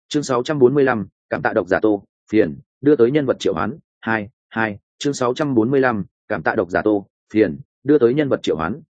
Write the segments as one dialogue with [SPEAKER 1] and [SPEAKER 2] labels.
[SPEAKER 1] Chương 645, cảm tạ độc giả Tô, phiền, đưa tới nhân vật triệu hoán, 2, chương 645, cảm tạ độc giả Tô, phiền, đưa tới nhân vật triệu hoán,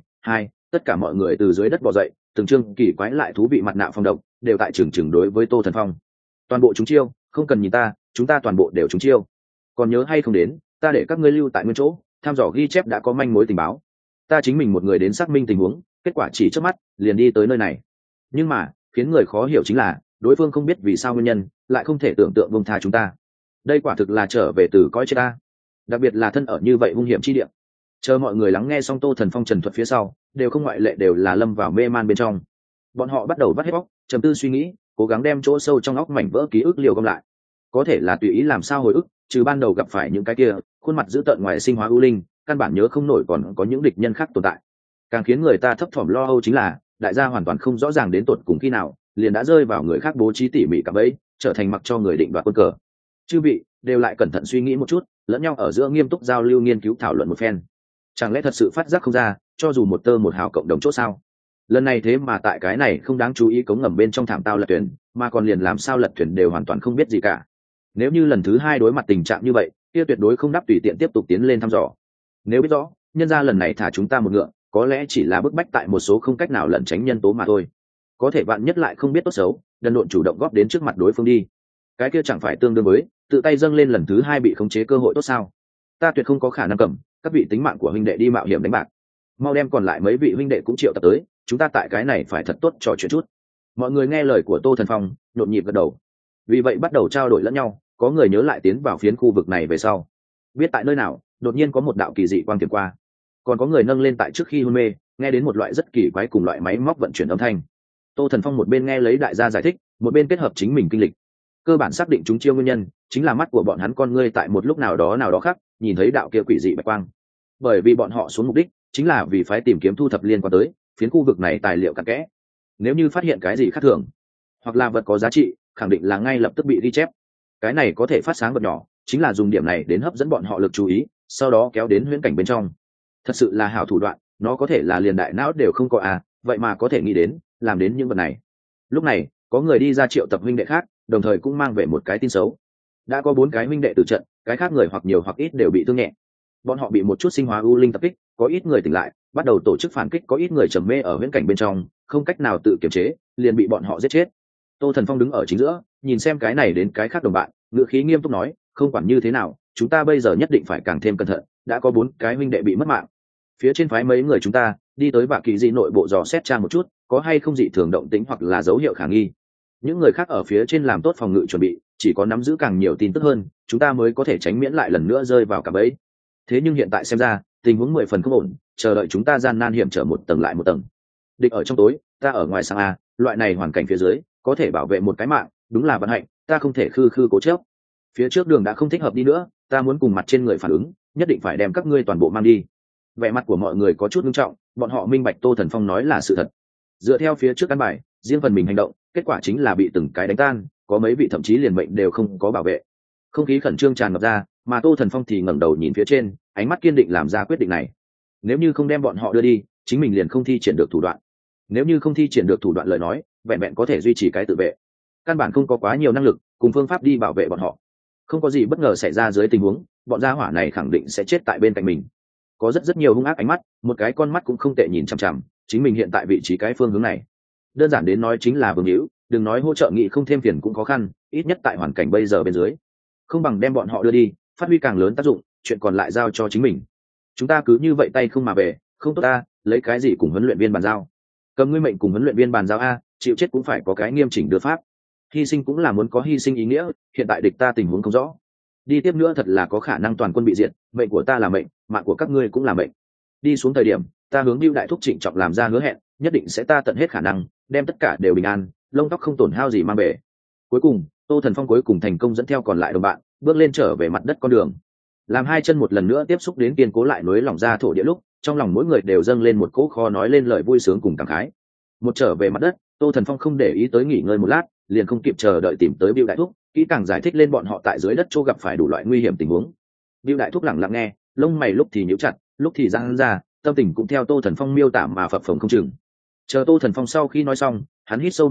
[SPEAKER 1] 2, tất cả mọi người từ dưới đất bò dậy, từng chương kỳ quái lại thú vị mặt nạ phong độc, đều tại trường đối với Tô Thần Phong. Toàn bộ chúng chiêu, không cần nhìn ta, chúng ta toàn bộ đều chúng chiêu. Còn nhớ hay không đến, ta để các ngươi lưu tại nguyên chỗ, tham dò ghi chép đã có manh mối tình báo. Ta chính mình một người đến xác minh tình huống, kết quả chỉ trước mắt, liền đi tới nơi này. Nhưng mà, khiến người khó hiểu chính là, đối phương không biết vì sao nguyên nhân, lại không thể tưởng tượng buông tha chúng ta. Đây quả thực là trở về từ cõi chết ta. Đặc biệt là thân ở như vậy hung hiểm chi địa. Chờ mọi người lắng nghe xong Tô Thần Phong trần thuật phía sau, đều không ngoại lệ đều là lâm vào mê man bên trong. Bọn họ bắt đầu vắt hết óc, trầm tư suy nghĩ, cố gắng đem chỗ sâu trong óc mảnh vỡ ký ức liều gom lại. Có thể là tùy ý làm sao hồi ức, trừ ban đầu gặp phải những cái kia, khuôn mặt dữ tợn ngoài sinh hóa ưu linh, căn bản nhớ không nổi còn có những địch nhân khác tồn tại. Càng khiến người ta thấp thỏm lo âu chính là, đại gia hoàn toàn không rõ ràng đến tột cùng khi nào, liền đã rơi vào người khác bố trí tỉ mỉ cả bẫy, trở thành mặc cho người định đoạt quân cờ. Chư vị đều lại cẩn thận suy nghĩ một chút, lẫn nhau ở giữa nghiêm túc giao lưu nghiên cứu thảo luận một phen. Chẳng lẽ thật sự phát giác không ra, cho dù một tơ một hào cộng đồng chỗ sao? Lần này thế mà tại cái này không đáng chú ý cống ngầm bên trong thảm tao lật thuyền, mà còn liền làm sao lật thuyền đều hoàn toàn không biết gì cả. Nếu như lần thứ hai đối mặt tình trạng như vậy, kia tuyệt đối không đáp tùy tiện tiếp tục tiến lên thăm dò. Nếu biết rõ, nhân ra lần này thả chúng ta một ngựa, có lẽ chỉ là bức bách tại một số không cách nào lẩn tránh nhân tố mà thôi. Có thể bạn nhất lại không biết tốt xấu, đần độn chủ động góp đến trước mặt đối phương đi. Cái kia chẳng phải tương đương với tự tay dâng lên lần thứ hai bị khống chế cơ hội tốt sao? Ta tuyệt không có khả năng cầm các vị tính mạng của huynh đệ đi mạo hiểm đánh bạc. Mau đem còn lại mấy vị huynh đệ cũng triệu tập tới, chúng ta tại cái này phải thật tốt trò chuyện chút. Mọi người nghe lời của Tô Thần Phong, nhộn nhịp gật đầu. Vì vậy bắt đầu trao đổi lẫn nhau, có người nhớ lại tiến vào phiến khu vực này về sau, biết tại nơi nào đột nhiên có một đạo kỳ dị quang tiềm qua, còn có người nâng lên tại trước khi hôn mê, nghe đến một loại rất kỳ quái cùng loại máy móc vận chuyển âm thanh. Tô Thần Phong một bên nghe lấy đại gia giải thích, một bên kết hợp chính mình kinh lịch, cơ bản xác định chúng chiêu nguyên nhân chính là mắt của bọn hắn con ngươi tại một lúc nào đó khác nhìn thấy đạo kia quỷ dị bạch quang. Bởi vì bọn họ xuống mục đích chính là vì phái tìm kiếm thu thập liên quan tới phiến khu vực này tài liệu cặn kẽ. Nếu như phát hiện cái gì khác thường hoặc là vật có giá trị, khẳng định là ngay lập tức bị ghi chép. Cái này có thể phát sáng vật nhỏ, chính là dùng điểm này đến hấp dẫn bọn họ lực chú ý, sau đó kéo đến huyễn cảnh bên trong. Thật sự là hảo thủ đoạn, nó có thể là liền đại não đều không có vậy mà có thể nghĩ đến làm đến những vật này. Lúc này có người đi ra triệu tập huynh đệ khác, đồng thời cũng mang về một cái tin xấu. Đã có 4 cái huynh đệ tử trận, cái khác người hoặc nhiều hoặc ít đều bị thương nhẹ. Bọn họ bị một chút sinh hóa ưu linh tập kích, có ít người tỉnh lại, bắt đầu tổ chức phản kích, có ít người trầm mê ở huyễn cảnh bên trong, không cách nào tự kiềm chế, liền bị bọn họ giết chết. Tô Thần Phong đứng ở chính giữa, nhìn xem cái này đến cái khác đồng bạn, ngữ khí nghiêm túc nói, không quản như thế nào, chúng ta bây giờ nhất định phải càng thêm cẩn thận, đã có 4 cái huynh đệ bị mất mạng. Phía trên phái mấy người chúng ta đi tới Bạ Kỳ Dị nội bộ dò xét tra một chút, có hay không dị thường động tĩnh hoặc là dấu hiệu khả nghi. Những người khác ở phía trên làm tốt phòng ngự chuẩn bị, chỉ có nắm giữ càng nhiều tin tức hơn, chúng ta mới có thể tránh miễn lại lần nữa rơi vào cả bẫy. Thế nhưng hiện tại xem ra, tình huống 10 phần không ổn, chờ đợi chúng ta gian nan hiểm trở một tầng lại một tầng. Địch ở trong tối, ta ở ngoài sáng loại này hoàn cảnh phía dưới, có thể bảo vệ một cái mạng, đúng là vận hạnh, ta không thể khư cố chấp. Phía trước đường đã không thích hợp đi nữa, ta muốn cùng mặt trên người phản ứng, nhất định phải đem các ngươi toàn bộ mang đi. Vẻ mặt của mọi người có chút nghiêm trọng, bọn họ minh bạch Tô Thần Phong nói là sự thật. Dựa theo phía trước căn bài, riêng phần mình hành động, kết quả chính là bị từng cái đánh tan, có mấy vị thậm chí liền mệnh đều không có bảo vệ. Không khí khẩn trương tràn ngập ra, mà Tô Thần Phong thì ngẩng đầu nhìn phía trên, ánh mắt kiên định làm ra quyết định này. Nếu như không đem bọn họ đưa đi, chính mình liền không thi triển được thủ đoạn. Nếu như không thi triển được thủ đoạn lời nói, vẹn vẹn có thể duy trì cái tự vệ, căn bản không có quá nhiều năng lực cùng phương pháp đi bảo vệ bọn họ. Không có gì bất ngờ xảy ra dưới tình huống, bọn gia hỏa này khẳng định sẽ chết tại bên cạnh mình. Có rất nhiều hung ác ánh mắt, một cái con mắt cũng không tệ nhìn chằm chằm chính mình hiện tại vị trí cái phương hướng này. Đơn giản đến nói chính là vương hữu, đừng nói hỗ trợ nghị không thêm phiền cũng khó khăn, ít nhất tại hoàn cảnh bây giờ bên dưới, không bằng đem bọn họ đưa đi, phát huy càng lớn tác dụng, chuyện còn lại giao cho chính mình. Chúng ta cứ như vậy tay không mà về, không tốt ta, lấy cái gì cùng huấn luyện viên bàn giao? Cầm ngươi mệnh cùng huấn luyện viên bàn giao chịu chết cũng phải có cái nghiêm chỉnh đưa pháp. Hy sinh cũng là muốn có hy sinh ý nghĩa, hiện tại địch ta tình huống không rõ, đi tiếp nữa thật là có khả năng toàn quân bị diệt, mệnh của ta là mệnh, mạng của các ngươi cũng là mệnh. Đi xuống thời điểm, ta hướng Bưu đại thúc trịnh trọng làm ra hứa hẹn, nhất định sẽ ta tận hết khả năng, đem tất cả đều bình an, lông tóc không tổn hao gì mang về. Cuối cùng, Tô Thần Phong cuối cùng thành công dẫn theo còn lại đồng bạn, bước lên trở về mặt đất con đường. Làm hai chân một lần nữa tiếp xúc đến kiên cố lại núi lỏng ra thổ địa lúc, trong lòng mỗi người đều dâng lên một cỗ kho nói lên lời vui sướng cùng cảm khái. Một trở về mặt đất, Tô Thần Phong không để ý tới nghỉ ngơi một lát, liền không kịp chờ đợi tìm tới Bưu đại thúc, kỹ càng giải thích lên bọn họ tại dưới đất chỗ gặp phải đủ loại nguy hiểm tình huống. Bưu đại thúc lặng lặng nghe, lông mày lúc thì nhíu chặt, lúc thì giãn ra, tâm tình cũng theo Tô Thần Phong miêu tả mà phập phồng không chừng. Chờ Tô Thần Phong sau khi nói xong, hắn hít sâu một hơi,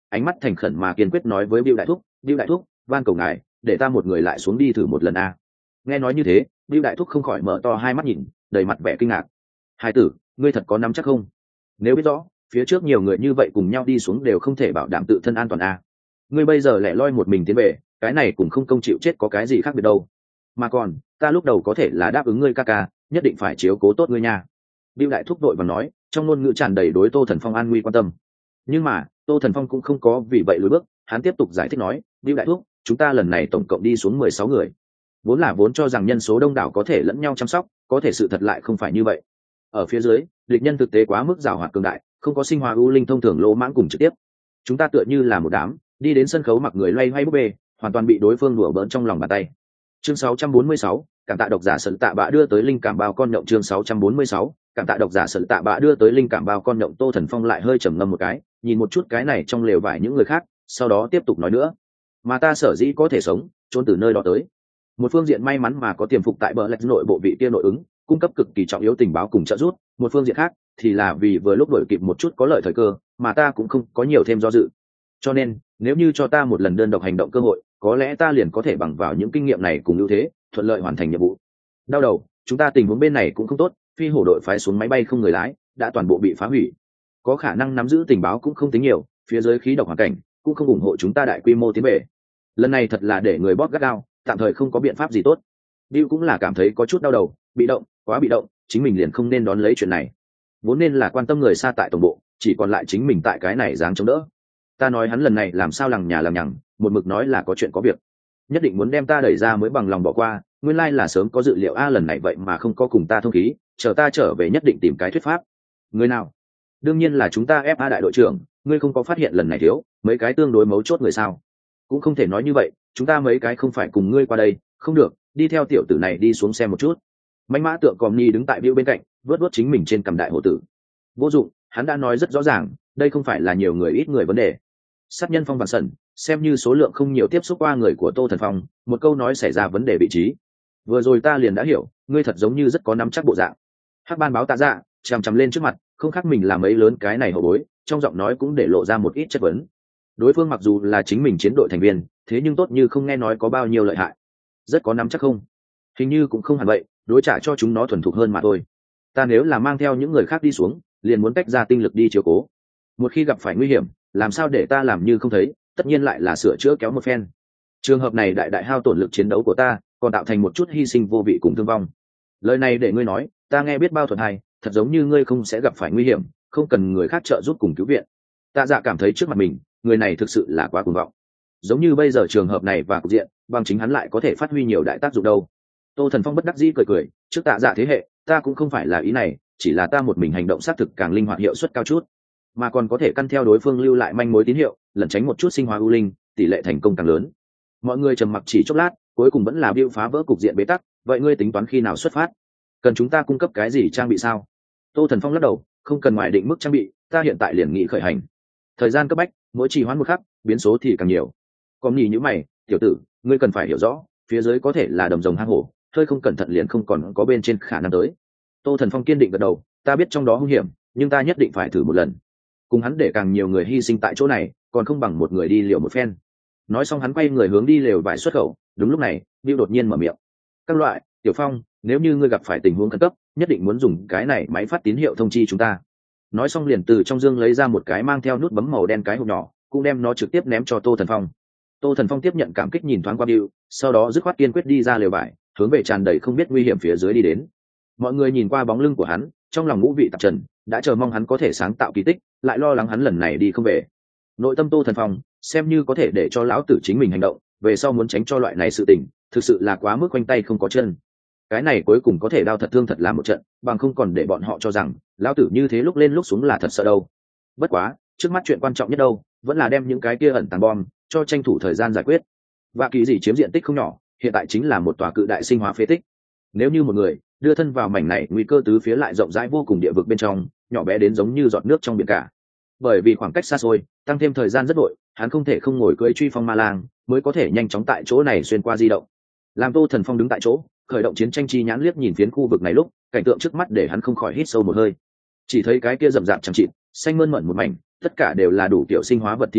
[SPEAKER 1] ánh mắt thành khẩn mà kiên quyết nói với Bưu đại thúc, van cầu ngài để ta một người lại xuống đi thử một lần a. Nghe nói như thế, Bưu đại thúc không khỏi mở to hai mắt nhìn, đầy mặt vẻ kinh ngạc. Hai tử, ngươi thật có nắm chắc không? Nếu biết rõ phía trước nhiều người như vậy cùng nhau đi xuống đều không thể bảo đảm tự thân an toàn a, ngươi bây giờ lẻ loi một mình tiến về, cái này cũng không công chịu chết có cái gì khác biệt đâu. Mà còn ta lúc đầu có thể là đáp ứng ngươi ca ca, nhất định phải chiếu cố tốt ngươi nha. Bưu đại thúc đội và nói, trong ngôn ngữ tràn đầy đối Tô Thần Phong an nguy quan tâm. Nhưng mà Tô Thần Phong cũng không có vì vậy lùi bước, hắn tiếp tục giải thích nói, Bưu đại thúc, chúng ta lần này tổng cộng đi xuống 16 người, vốn cho rằng nhân số đông đảo có thể lẫn nhau chăm sóc, có thể sự thật lại không phải như vậy. Ở phía dưới, địch nhân thực tế quá mức giàu hoạt cường đại, không có sinh hóa ưu linh thông thường lỗ mãng cùng trực tiếp. Chúng ta tựa như là một đám đi đến sân khấu mặc người loay hoay búp bê, hoàn toàn bị đối phương đùa bỡn trong lòng bàn tay. Chương 646, cảm tạ độc giả Sở Tạ Bạ đưa tới linh cảm bao con nhộng. Chương 646, cảm tạ độc giả Sở Tạ Bạ đưa tới linh cảm bao con nhộng. Tô Thần Phong lại hơi trầm ngâm một cái, nhìn một chút cái này trong lều vải những người khác, sau đó tiếp tục nói nữa, mà ta sở dĩ có thể sống trốn từ nơi đó tới, một phương diện may mắn mà có tiềm phục tại bờ lạch nội bộ vị kia nội ứng, cung cấp cực kỳ trọng yếu tình báo cùng trợ giúp, một phương diện khác thì là vì vừa lúc đổi kịp một chút có lợi thời cơ, mà ta cũng không có nhiều thêm do dự. Cho nên nếu như cho ta một lần đơn độc hành động cơ hội, có lẽ ta liền có thể bằng vào những kinh nghiệm này cùng ưu thế thuận lợi hoàn thành nhiệm vụ. Đau đầu, chúng ta tình huống bên này cũng không tốt, phi hổ đội phái xuống máy bay không người lái đã toàn bộ bị phá hủy, có khả năng nắm giữ tình báo cũng không tính nhiều, phía dưới khí độc hoàn cảnh cũng không ủng hộ chúng ta đại quy mô tiến về. Lần này thật là để người bóp gắt gao, tạm thời không có biện pháp gì tốt. Bill cũng là cảm thấy có chút đau đầu, bị động, quá bị động, chính mình liền không nên đón lấy chuyện này, vốn nên là quan tâm người xa tại tổng bộ, chỉ còn lại chính mình tại cái này dáng chống đỡ. Ta nói hắn lần này làm sao lằng nhà lằng nhằng, một mực nói là có chuyện có việc, nhất định muốn đem ta đẩy ra mới bằng lòng bỏ qua, nguyên lai là sớm có dự liệu a, lần này vậy mà không có cùng ta thông khí, chờ ta trở về nhất định tìm cái thuyết pháp. Người nào? Đương nhiên là chúng ta FA đại đội trưởng, ngươi không có phát hiện lần này thiếu mấy cái tương đối mấu chốt người sao? Cũng không thể nói như vậy, chúng ta mấy cái không phải cùng ngươi qua đây, không được, đi theo tiểu tử này đi xuống xem một chút. Mạnh mã tượng còm ni đứng tại Bill bên cạnh, vớt vớt chính mình trên cằm đại hổ tử. Vô dụng, hắn đã nói rất rõ ràng, đây không phải là nhiều người ít người vấn đề. Sát nhân Phong Vạn Sẩn, xem như số lượng không nhiều tiếp xúc qua người của Tô Thần Phong, một câu nói xảy ra vấn đề vị trí. Vừa rồi ta liền đã hiểu, ngươi thật giống như rất có nắm chắc bộ dạng. Hắc Ban báo tạ dạ, chằm chằm lên trước mặt, không khác mình làm ấy lớn cái này hổ bối, trong giọng nói cũng để lộ ra một ít chất vấn. Đối phương mặc dù là chính mình chiến đội thành viên, thế nhưng tốt như không nghe nói có bao nhiêu lợi hại. Rất có nắm chắc không? Hình như cũng không hẳn vậy, đối trả cho chúng nó thuần thục hơn mà thôi. Ta nếu là mang theo những người khác đi xuống, liền muốn tách ra tinh lực đi chiếu cố. Một khi gặp phải nguy hiểm, làm sao để ta làm như không thấy, tất nhiên lại là sửa chữa kéo một phen. Trường hợp này đại đại hao tổn lực chiến đấu của ta, còn tạo thành một chút hy sinh vô vị cùng thương vong. Lời này để ngươi nói, ta nghe biết bao thuận hay, thật giống như ngươi không sẽ gặp phải nguy hiểm, không cần người khác trợ giúp cùng cứu viện. Tạ Dạ cảm thấy trước mặt mình, người này thực sự là quá cuồng vọng. Giống như bây giờ trường hợp này và cục diện, bằng chính hắn lại có thể phát huy nhiều đại tác dụng đâu. Tô Thần Phong bất đắc dĩ cười cười, trước Tạ Dạ thế hệ, ta cũng không phải là ý này, chỉ là ta một mình hành động xác thực càng linh hoạt hiệu suất cao chút, mà còn có thể căn theo đối phương lưu lại manh mối tín hiệu, lẩn tránh một chút sinh hóa ưu linh, tỷ lệ thành công càng lớn. Mọi người trầm mặc chỉ chốc lát, cuối cùng vẫn là Bill phá vỡ cục diện bế tắc, vậy ngươi tính toán khi nào xuất phát? Cần chúng ta cung cấp cái gì trang bị sao? Tô Thần Phong lắc đầu, không cần ngoài định mức trang bị, ta hiện tại liền nghị khởi hành. Thời gian cấp bách, mỗi trì hoãn một khắc, biến số thì càng nhiều. Còn nhỉ như mày, tiểu tử, ngươi cần phải hiểu rõ, phía dưới có thể là đầm rồng hang hổ, hơi không cẩn thận liền không còn có bên trên khả năng tới. Tô Thần Phong kiên định gật đầu, ta biết trong đó hung hiểm, nhưng ta nhất định phải thử một lần. Cùng hắn để càng nhiều người hy sinh tại chỗ này, còn không bằng một người đi liều một phen. Nói xong hắn quay người hướng đi lều vải xuất khẩu. Đúng lúc này, Bill đột nhiên mở miệng, các loại, Tiểu Phong, nếu như ngươi gặp phải tình huống khẩn cấp, nhất định muốn dùng cái này máy phát tín hiệu thông chi chúng ta. Nói xong liền từ trong dương lấy ra một cái mang theo nút bấm màu đen cái hộp nhỏ, cũng đem nó trực tiếp ném cho Tô Thần Phong. Tô Thần Phong tiếp nhận cảm kích nhìn thoáng qua Bill, sau đó dứt khoát kiên quyết đi ra lều vải, hướng về tràn đầy không biết nguy hiểm phía dưới đi đến. Mọi người nhìn qua bóng lưng của hắn, trong lòng ngũ vị tạp trần, đã chờ mong hắn có thể sáng tạo kỳ tích, lại lo lắng hắn lần này đi không về. Nội tâm Tô Thần Phong xem như có thể để cho lão tử chính mình hành động, về sau muốn tránh cho loại này sự tình, thực sự là quá mức quanh tay không có chân. Cái này cuối cùng có thể đau thật thương thật làm một trận, bằng không còn để bọn họ cho rằng lão tử như thế lúc lên lúc xuống là thật sợ đâu. Bất quá, trước mắt chuyện quan trọng nhất đâu, vẫn là đem những cái kia ẩn tàng bom cho tranh thủ thời gian giải quyết. Và kỳ gì chiếm diện tích không nhỏ, hiện tại chính là một tòa cự đại sinh hóa phế tích. Nếu như một người đưa thân vào mảnh này, nguy cơ tứ phía lại rộng rãi vô cùng địa vực bên trong, nhỏ bé đến giống như giọt nước trong biển cả. Bởi vì khoảng cách xa xôi, tăng thêm thời gian rất vội, hắn không thể không ngồi cưỡi truy phong ma lang, mới có thể nhanh chóng tại chỗ này xuyên qua di động. Làm Tô Thần Phong đứng tại chỗ, khởi động chiến tranh chi nhãn liếc nhìn phiến khu vực này lúc, cảnh tượng trước mắt để hắn không khỏi hít sâu một hơi. Chỉ thấy cái kia rậm rạp chẳng chịt, xanh mơn mởn một mảnh, tất cả đều là đủ kiểu sinh hóa vật thí nghiệm,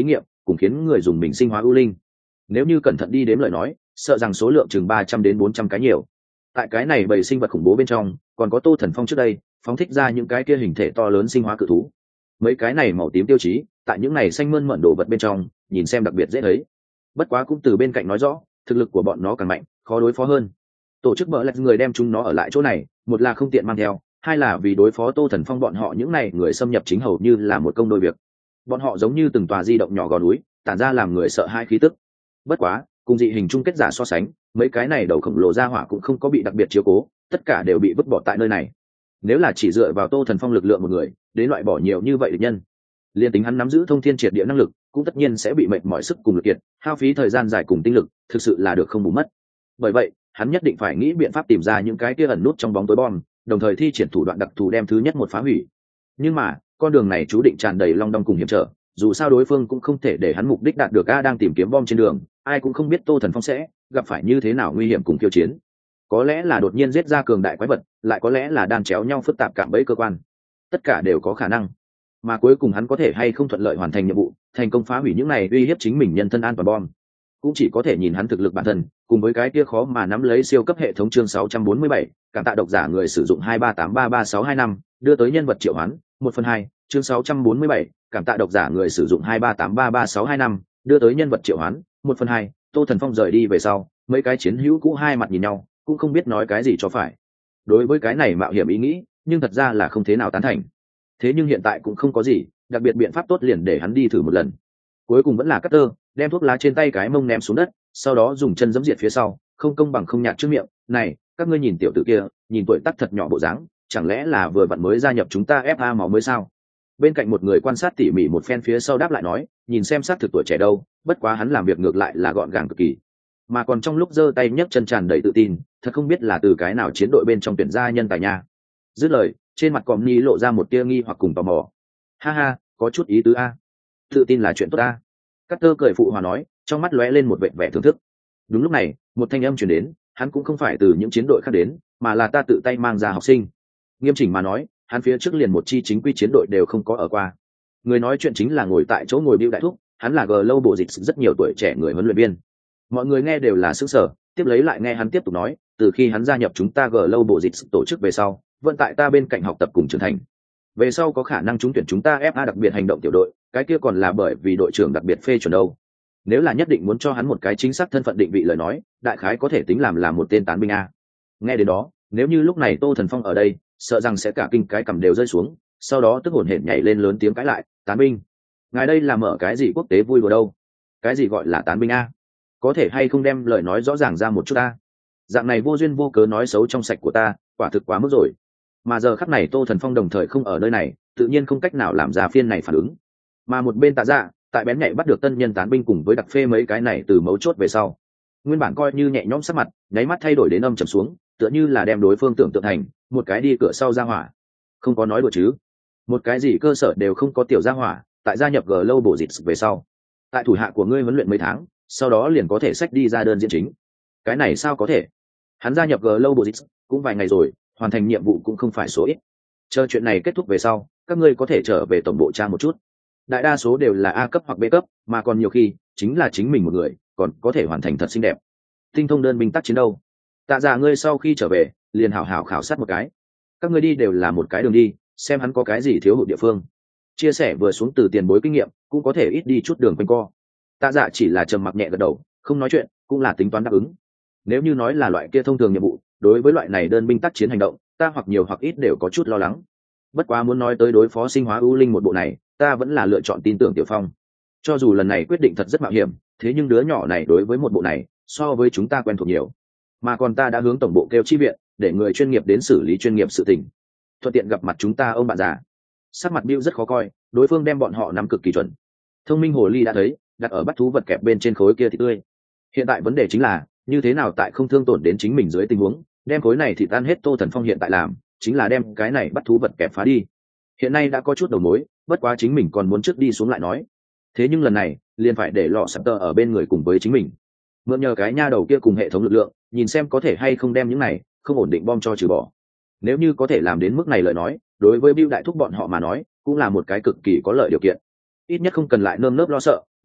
[SPEAKER 1] cùng khiến người dùng mình sinh hóa ưu linh. Nếu như cẩn thận đi đếm lời nói, sợ rằng số lượng chừng 300 đến 400 cái nhiều. Tại cái này bầy sinh vật khủng bố bên trong, còn có Tô Thần Phong trước đây phóng thích ra những cái kia hình thể to lớn sinh hóa cự thú. Mấy cái này màu tím tiêu chí, tại những này xanh mơn mởn đồ vật bên trong, nhìn xem đặc biệt dễ thấy. Bất quá cũng từ bên cạnh nói rõ, thực lực của bọn nó càng mạnh, khó đối phó hơn. Tổ chức bỡ lạch người đem chúng nó ở lại chỗ này, một là không tiện mang theo, hai là vì đối phó Tô Thần Phong bọn họ những này người xâm nhập chính hầu như là một công đôi việc. Bọn họ giống như từng tòa di động nhỏ gò núi, tản ra làm người sợ hai khí tức. Bất quá, cùng dị hình chung kết giả so sánh, mấy cái này đầu khổng lồ ra hỏa cũng không có bị đặc biệt chiếu cố, tất cả đều bị vứt bỏ tại nơi này. Nếu là chỉ dựa vào Tô Thần Phong lực lượng một người, đến loại bỏ nhiều như vậy địch nhân, liên tính hắn nắm giữ thông thiên triệt địa năng lực, cũng tất nhiên sẽ bị mệt mỏi sức cùng lực kiệt, hao phí thời gian dài cùng tinh lực, thực sự là được không bù mất. Bởi vậy, hắn nhất định phải nghĩ biện pháp tìm ra những cái kia ẩn nút trong bóng tối bom, đồng thời thi triển thủ đoạn đặc thù đem thứ nhất một phá hủy. Nhưng mà, con đường này chú định tràn đầy long đong cùng hiểm trở, dù sao đối phương cũng không thể để hắn mục đích đạt được. Đang tìm kiếm bom trên đường, ai cũng không biết Tô Thần Phong sẽ gặp phải như thế nào nguy hiểm cùng khiêu chiến. Có lẽ là đột nhiên giết ra cường đại quái vật, lại có lẽ là đan chéo nhau phức tạp cạm bẫy cơ quan. Tất cả đều có khả năng. Mà cuối cùng hắn có thể hay không thuận lợi hoàn thành nhiệm vụ, thành công phá hủy những này uy hiếp chính mình nhân thân an toàn bom, cũng chỉ có thể nhìn hắn thực lực bản thân, cùng với cái kia khó mà nắm lấy siêu cấp hệ thống. Chương 647, cảm tạ độc giả người sử dụng 238333625, đưa tới nhân vật triệu hoán 1/2. Chương 647, cảm tạ độc giả người sử dụng 238333625, đưa tới nhân vật triệu hoán 1/2. Tô Thần Phong rời đi về sau, mấy cái chiến hữu cũ hai mặt nhìn nhau, cũng không biết nói cái gì cho phải. Đối với cái này mạo hiểm ý nghĩ, nhưng thật ra là không thế nào tán thành. Thế nhưng hiện tại cũng không có gì đặc biệt biện pháp tốt liền để hắn đi thử một lần. Cuối cùng vẫn là Carter đem thuốc lá trên tay cái mông ném xuống đất, sau đó dùng chân giẫm diệt phía sau, không công bằng không nhạt trước miệng. Này, các ngươi nhìn tiểu tử kia, nhìn tuổi tác thật nhỏ bộ dáng, chẳng lẽ là vừa vặn mới gia nhập chúng ta FA máu mới sao? Bên cạnh một người quan sát tỉ mỉ một phen phía sau đáp lại nói, nhìn xem sát thực tuổi trẻ đâu, bất quá hắn làm việc ngược lại là gọn gàng cực kỳ, mà còn trong lúc giơ tay nhấc chân tràn đầy tự tin, thật không biết là từ cái nào chiến đội bên trong tuyển gia nhân tài nha. Dứt lời, trên mặt Còm Ni lộ ra một tia nghi hoặc cùng tò mò. Ha ha, có chút ý tứ a. Tự tin là chuyện tốt a. Carter cười phụ hòa nói, trong mắt lóe lên một vẻ vẻ thưởng thức. Đúng lúc này, một thanh âm truyền đến, hắn cũng không phải từ những chiến đội khác đến, mà là ta tự tay mang ra học sinh. Nghiêm chỉnh mà nói, hắn phía trước liền một chi chính quy chiến đội đều không có ở qua. Người nói chuyện chính là ngồi tại chỗ ngồi Bưu Đại Thúc, hắn là Global Dịch rất nhiều tuổi trẻ người huấn luyện viên. Mọi người nghe đều là sửng sở, tiếp lấy lại nghe hắn tiếp tục nói, từ khi hắn gia nhập chúng ta Global Dịch tổ chức về sau, vẫn tại ta bên cạnh học tập cùng trưởng thành. Về sau có khả năng trúng tuyển chúng ta FA đặc biệt hành động tiểu đội, cái kia còn là bởi vì đội trưởng đặc biệt phê chuẩn đâu. Nếu là nhất định muốn cho hắn một cái chính xác thân phận định vị lời nói, đại khái có thể tính làm là một tên tán binh a. Nghe đến đó, nếu như lúc này Tô Thần Phong ở đây, sợ rằng sẽ cả kinh cái cầm đều rơi xuống, sau đó tức hổn hển nhảy lên lớn tiếng cãi lại, tán binh, ngài đây là mở cái gì quốc tế vui đùa đâu? Cái gì gọi là tán binh a? Có thể hay không đem lời nói rõ ràng ra một chút a? Dạng này vô duyên vô cớ nói xấu trong sạch của ta, quả thực quá mức rồi. Mà giờ khắc này Tô Thần Phong đồng thời không ở nơi này, tự nhiên không cách nào làm ra phiên này phản ứng. Mà một bên Tạ Dạ, tại bén nhạy bắt được tân nhân tán binh cùng với đặc phê mấy cái này từ mấu chốt về sau, nguyên bản coi như nhẹ nhõm sắc mặt, nháy mắt thay đổi đến âm trầm xuống, tựa như là đem đối phương tưởng tượng thành một cái đi cửa sau ra hỏa. Không có nói đùa chứ? Một cái gì cơ sở đều không có tiểu ra hỏa, tại gia nhập Global Dịch về sau, tại thủ hạ của ngươi huấn luyện mấy tháng, sau đó liền có thể xách đi ra đơn diễn chính. Cái này sao có thể? Hắn gia nhập Global Dịch cũng vài ngày rồi, hoàn thành nhiệm vụ cũng không phải số ít. Chờ chuyện này kết thúc về sau, các ngươi có thể trở về tổng bộ tra một chút. Đại đa số đều là A cấp hoặc B cấp, mà còn nhiều khi chính là chính mình một người, còn có thể hoàn thành thật xinh đẹp. Tinh thông đơn binh tác chiến đâu? Tạ Dạ ngươi sau khi trở về, liền hảo hảo khảo sát một cái. Các ngươi đi đều là một cái đường đi, xem hắn có cái gì thiếu hụt địa phương. Chia sẻ vừa xuống từ tiền bối kinh nghiệm, cũng có thể ít đi chút đường quanh co. Tạ Dạ chỉ là trầm mặc nhẹ gật đầu, không nói chuyện, cũng là tính toán đáp ứng. Nếu như nói là loại kia thông thường nhiệm vụ, đối với loại này đơn binh tác chiến hành động, ta hoặc nhiều hoặc ít đều có chút lo lắng. Bất quá muốn nói tới đối phó sinh hóa ưu linh một bộ này, ta vẫn là lựa chọn tin tưởng Tiểu Phong. Cho dù lần này quyết định thật rất mạo hiểm, thế nhưng đứa nhỏ này đối với một bộ này, so với chúng ta quen thuộc nhiều. Mà còn ta đã hướng tổng bộ kêu chi viện, để người chuyên nghiệp đến xử lý chuyên nghiệp sự tình. Thuận tiện gặp mặt chúng ta ông bạn già. Sắc mặt Bill rất khó coi, đối phương đem bọn họ nắm cực kỳ chuẩn. Thông minh hồ ly đã thấy, đặt ở bắt thú vật kẹp bên trên khối kia thì tươi. Hiện tại vấn đề chính là, như thế nào tại không thương tổn đến chính mình dưới tình huống, đem khối này thì tan hết. Tô Thần Phong hiện tại làm, chính là đem cái này bắt thú vật kẹp phá đi. Hiện nay đã có chút đầu mối, bất quá chính mình còn muốn trước đi xuống lại nói. Thế nhưng lần này, liền phải để lọ sập tơ ở bên người cùng với chính mình. Mượn nhờ cái nha đầu kia cùng hệ thống lực lượng, nhìn xem có thể hay không đem những này không ổn định bom cho trừ bỏ. Nếu như có thể làm đến mức này lời nói, đối với Bill đại thúc bọn họ mà nói, cũng là một cái cực kỳ có lợi điều kiện. Ít nhất không cần lại nơm nớp lo sợ,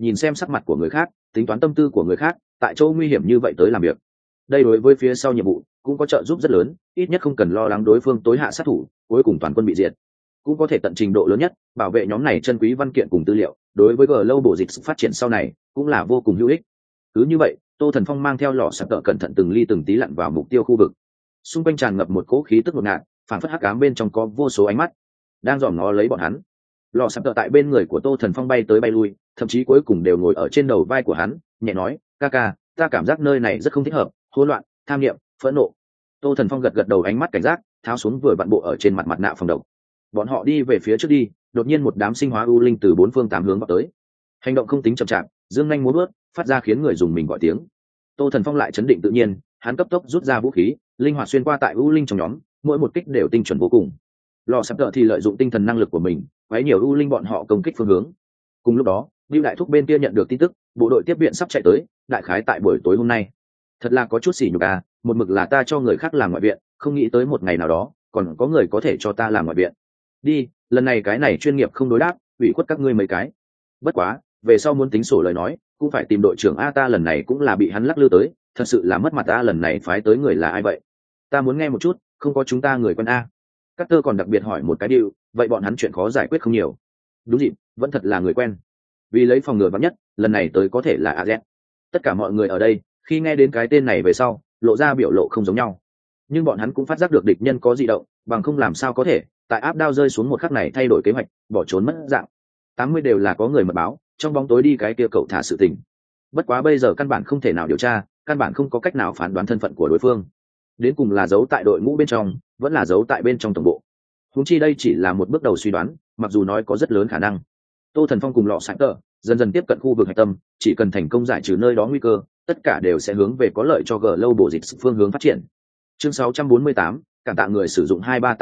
[SPEAKER 1] nhìn xem sắc mặt của người khác, tính toán tâm tư của người khác, tại chỗ nguy hiểm như vậy tới làm việc. Đây đối với phía sau nhiệm vụ cũng có trợ giúp rất lớn, ít nhất không cần lo lắng đối phương tối hạ sát thủ, cuối cùng toàn quân bị diệt, cũng có thể tận trình độ lớn nhất bảo vệ nhóm này chân quý văn kiện cùng tư liệu, đối với Global dịch phát triển sau này cũng là vô cùng hữu ích. Cứ như vậy, Tô Thần Phong mang theo lọ sập tợ cẩn thận từng ly từng tí lặn vào mục tiêu khu vực. Xung quanh tràn ngập một cỗ khí tức ngột ngạt, phản phất hắc ám bên trong có vô số ánh mắt đang dòm ngó lấy bọn hắn. Lọ sập tợ tại bên người của Tô Thần Phong bay tới bay lui, thậm chí cuối cùng đều ngồi ở trên đầu vai của hắn, nhẹ nói, ca ca, ta cảm giác nơi này rất không thích hợp, hỗn loạn, tham niệm, phẫn nộ. Tô Thần Phong gật gật đầu, ánh mắt cảnh giác tháo xuống vừa vặn bộ ở trên mặt nạ phòng độc. Bọn họ đi về phía trước đi, đột nhiên một đám sinh hóa u linh từ bốn phương tám hướng vào tới, hành động không tính chậm chạp, dương nhanh múa bước, phát ra khiến người dùng mình gọi tiếng. Tô Thần Phong lại chấn định tự nhiên, hắn cấp tốc rút ra vũ khí, linh hoạt xuyên qua tại u linh trong nhóm, mỗi một kích đều tinh chuẩn vô cùng. Lò sắp đợi thì lợi dụng tinh thần năng lực của mình, quấy nhiều u linh bọn họ công kích phương hướng. Cùng lúc đó, Bưu Đại Thúc bên kia nhận được tin tức, bộ đội tiếp viện sắp chạy tới, đại khái tại buổi tối hôm nay. Thật là có chút xỉ nhục à, một mực là ta cho người khác làm ngoại viện, không nghĩ tới một ngày nào đó, còn có người có thể cho ta làm ngoại viện. Đi, lần này cái này chuyên nghiệp không đối đáp, ủy khuất các ngươi mấy cái. Bất quá, về sau muốn tính sổ lời nói, cũng phải tìm đội trưởng a, ta lần này cũng là bị hắn lắc lư tới, thật sự là mất mặt. Ta lần này phái tới người là ai vậy? Ta muốn nghe một chút, không có chúng ta người quen a. Carter còn đặc biệt hỏi một cái điều, vậy bọn hắn chuyện khó giải quyết không nhiều. Đúng dịp, vẫn thật là người quen. Vì lấy phòng ngừa vắn nhất, lần này tới có thể là AZ. Tất cả mọi người ở đây, khi nghe đến cái tên này về sau, lộ ra biểu lộ không giống nhau. Nhưng bọn hắn cũng phát giác được địch nhân có dị động, bằng không làm sao có thể, tại áp đao rơi xuống một khắc này thay đổi kế hoạch, bỏ trốn mất dạng. 80 đều là có người mật báo, trong bóng tối đi cái kia cậu thả sự tình. Bất quá bây giờ căn bản không thể nào điều tra, căn bản không có cách nào phán đoán thân phận của đối phương. Đến cùng là giấu tại đội ngũ bên trong, vẫn là giấu tại bên trong tổng bộ. Huống chi đây chỉ là một bước đầu suy đoán, mặc dù nói có rất lớn khả năng. Tô Thần Phong cùng lọ sải tờ dần dần tiếp cận khu vực hạch tâm, chỉ cần thành công giải trừ nơi đó nguy cơ, tất cả đều sẽ hướng về có lợi cho Global dịch phương hướng phát triển. Chương 648, cảm tạ người sử dụng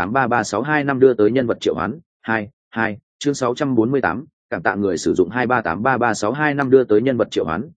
[SPEAKER 1] 2383362 đưa tới nhân vật triệu hoán 2 chương 648, cảm tạ người sử dụng 2383362 đưa tới nhân vật triệu hoán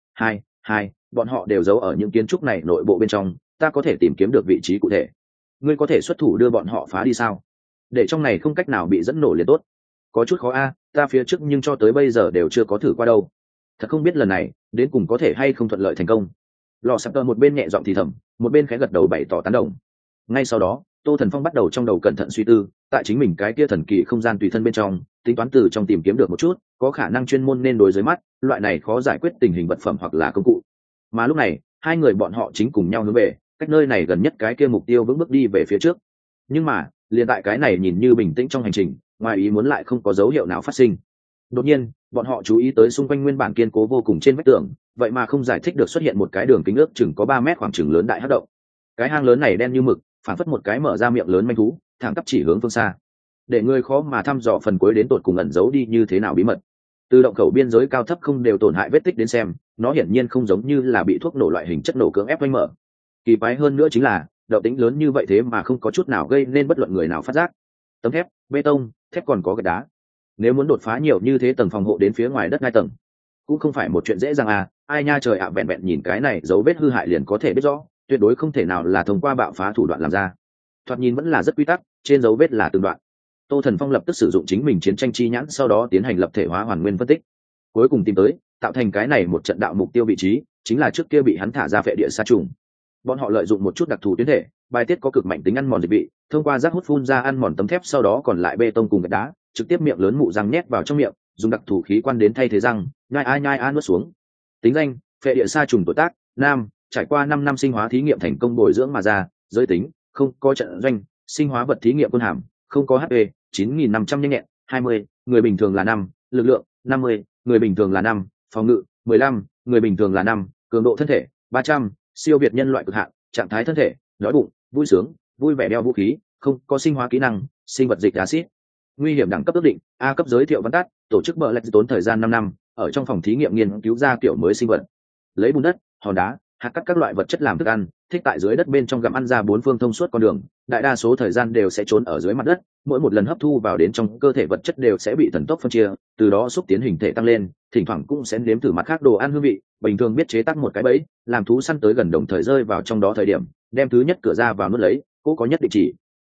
[SPEAKER 1] 2 bọn họ đều giấu ở những kiến trúc này nội bộ bên trong, ta có thể tìm kiếm được vị trí cụ thể. Ngươi có thể xuất thủ đưa bọn họ phá đi sao? Để trong này không cách nào bị dẫn nổ liền tốt. Có chút khó a, ta phía trước nhưng cho tới bây giờ đều chưa có thử qua đâu. Thật không biết lần này đến cùng có thể hay không thuận lợi thành công. Lò sắp tơ một bên nhẹ giọng thì thầm, một bên khẽ gật đầu bày tỏ tán đồng. Ngay sau đó, Tô Thần Phong bắt đầu trong đầu cẩn thận suy tư, tại chính mình cái kia thần kỳ không gian tùy thân bên trong, tính toán từ trong tìm kiếm được một chút, có khả năng chuyên môn nên đối dưới mắt, loại này khó giải quyết tình hình vật phẩm hoặc là công cụ. Mà lúc này, hai người bọn họ chính cùng nhau hướng về, cách nơi này gần nhất cái kia mục tiêu vững bước đi về phía trước. Nhưng mà, liền tại cái này nhìn như bình tĩnh trong hành trình, ngoài ý muốn lại không có dấu hiệu nào phát sinh. Đột nhiên, bọn họ chú ý tới xung quanh nguyên bản kiên cố vô cùng trên vách tường, vậy mà không giải thích được xuất hiện một cái đường kính ước chừng có 3 mét khoảng chừng lớn đại hắc động. Cái hang lớn này đen như mực, phản phất một cái mở ra miệng lớn manh thú, thẳng tắp chỉ hướng phương xa. Để người khó mà thăm dò phần cuối đến tột cùng ẩn giấu đi như thế nào bí mật. Từ động khẩu biên giới cao thấp không đều tổn hại vết tích đến xem, nó hiển nhiên không giống như là bị thuốc nổ loại hình chất nổ cưỡng ép vênh mở. Kỳ quái hơn nữa chính là, động tĩnh lớn như vậy thế mà không có chút nào gây nên bất luận người nào phát giác. Tấm thép, bê tông, thép còn có gạch đá. Nếu muốn đột phá nhiều như thế tầng phòng hộ đến phía ngoài đất 2 tầng, cũng không phải một chuyện dễ dàng à. Ai nha trời ạ, vẹn vẹn nhìn cái này dấu vết hư hại liền có thể biết rõ, tuyệt đối không thể nào là thông qua bạo phá thủ đoạn làm ra. Thoạt nhìn vẫn là rất quy tắc, trên dấu vết là từng đoạn. Tô Thần Phong lập tức sử dụng chính mình chiến tranh chi nhãn, sau đó tiến hành lập thể hóa hoàn nguyên phân tích, cuối cùng tìm tới tạo thành cái này một trận đạo mục tiêu vị trí chính là trước kia bị hắn thả ra phệ địa sa trùng. Bọn họ lợi dụng một chút đặc thù tuyến thể, bài tiết có cực mạnh tính ăn mòn dịch vị, thông qua rác hút phun ra ăn mòn tấm thép, sau đó còn lại bê tông cùng gạch đá, trực tiếp miệng lớn mụ răng nhét vào trong miệng, dùng đặc thù khí quan đến thay thế răng, nhai a nuốt xuống. Tính danh: phệ địa sa trùng, tuổi tác: nam, trải qua 5 năm sinh hóa thí nghiệm thành công bồi dưỡng mà ra, giới tính: không có trận doanh, sinh hóa vật thí nghiệm quân hàm, không có HP, 9.500 nhanh nhẹn, 20, người bình thường là 5, lực lượng 50, người bình thường là 5, phòng ngự 15, người bình thường là 5, cường độ thân thể 300, siêu việt nhân loại cực hạn, trạng thái thân thể: đói bụng, vui sướng, vui vẻ, đeo vũ khí, không có sinh hóa kỹ năng, sinh vật dịch axit. Nguy hiểm đẳng cấp ước định A cấp, giới thiệu văn tắt: tổ chức bờ lạch tốn thời gian 5 năm ở trong phòng thí nghiệm nghiên cứu ra kiểu mới sinh vật, lấy bùn đất, hòn đá, hạt cắt các loại vật chất làm thức ăn, thích tại dưới đất bên trong gặm ăn ra 4 phương thông suốt con đường, đại đa số thời gian đều sẽ trốn ở dưới mặt đất, mỗi một lần hấp thu vào đến trong cơ thể vật chất đều sẽ bị thần tốc phân chia, từ đó xúc tiến hình thể tăng lên, thỉnh thoảng cũng sẽ nếm thử mặt khác đồ ăn hương vị, bình thường biết chế tác một cái bẫy, làm thú săn tới gần đồng thời rơi vào trong đó thời điểm, đem thứ nhất cửa ra vào nuốt lấy, cũng có nhất định chỉ.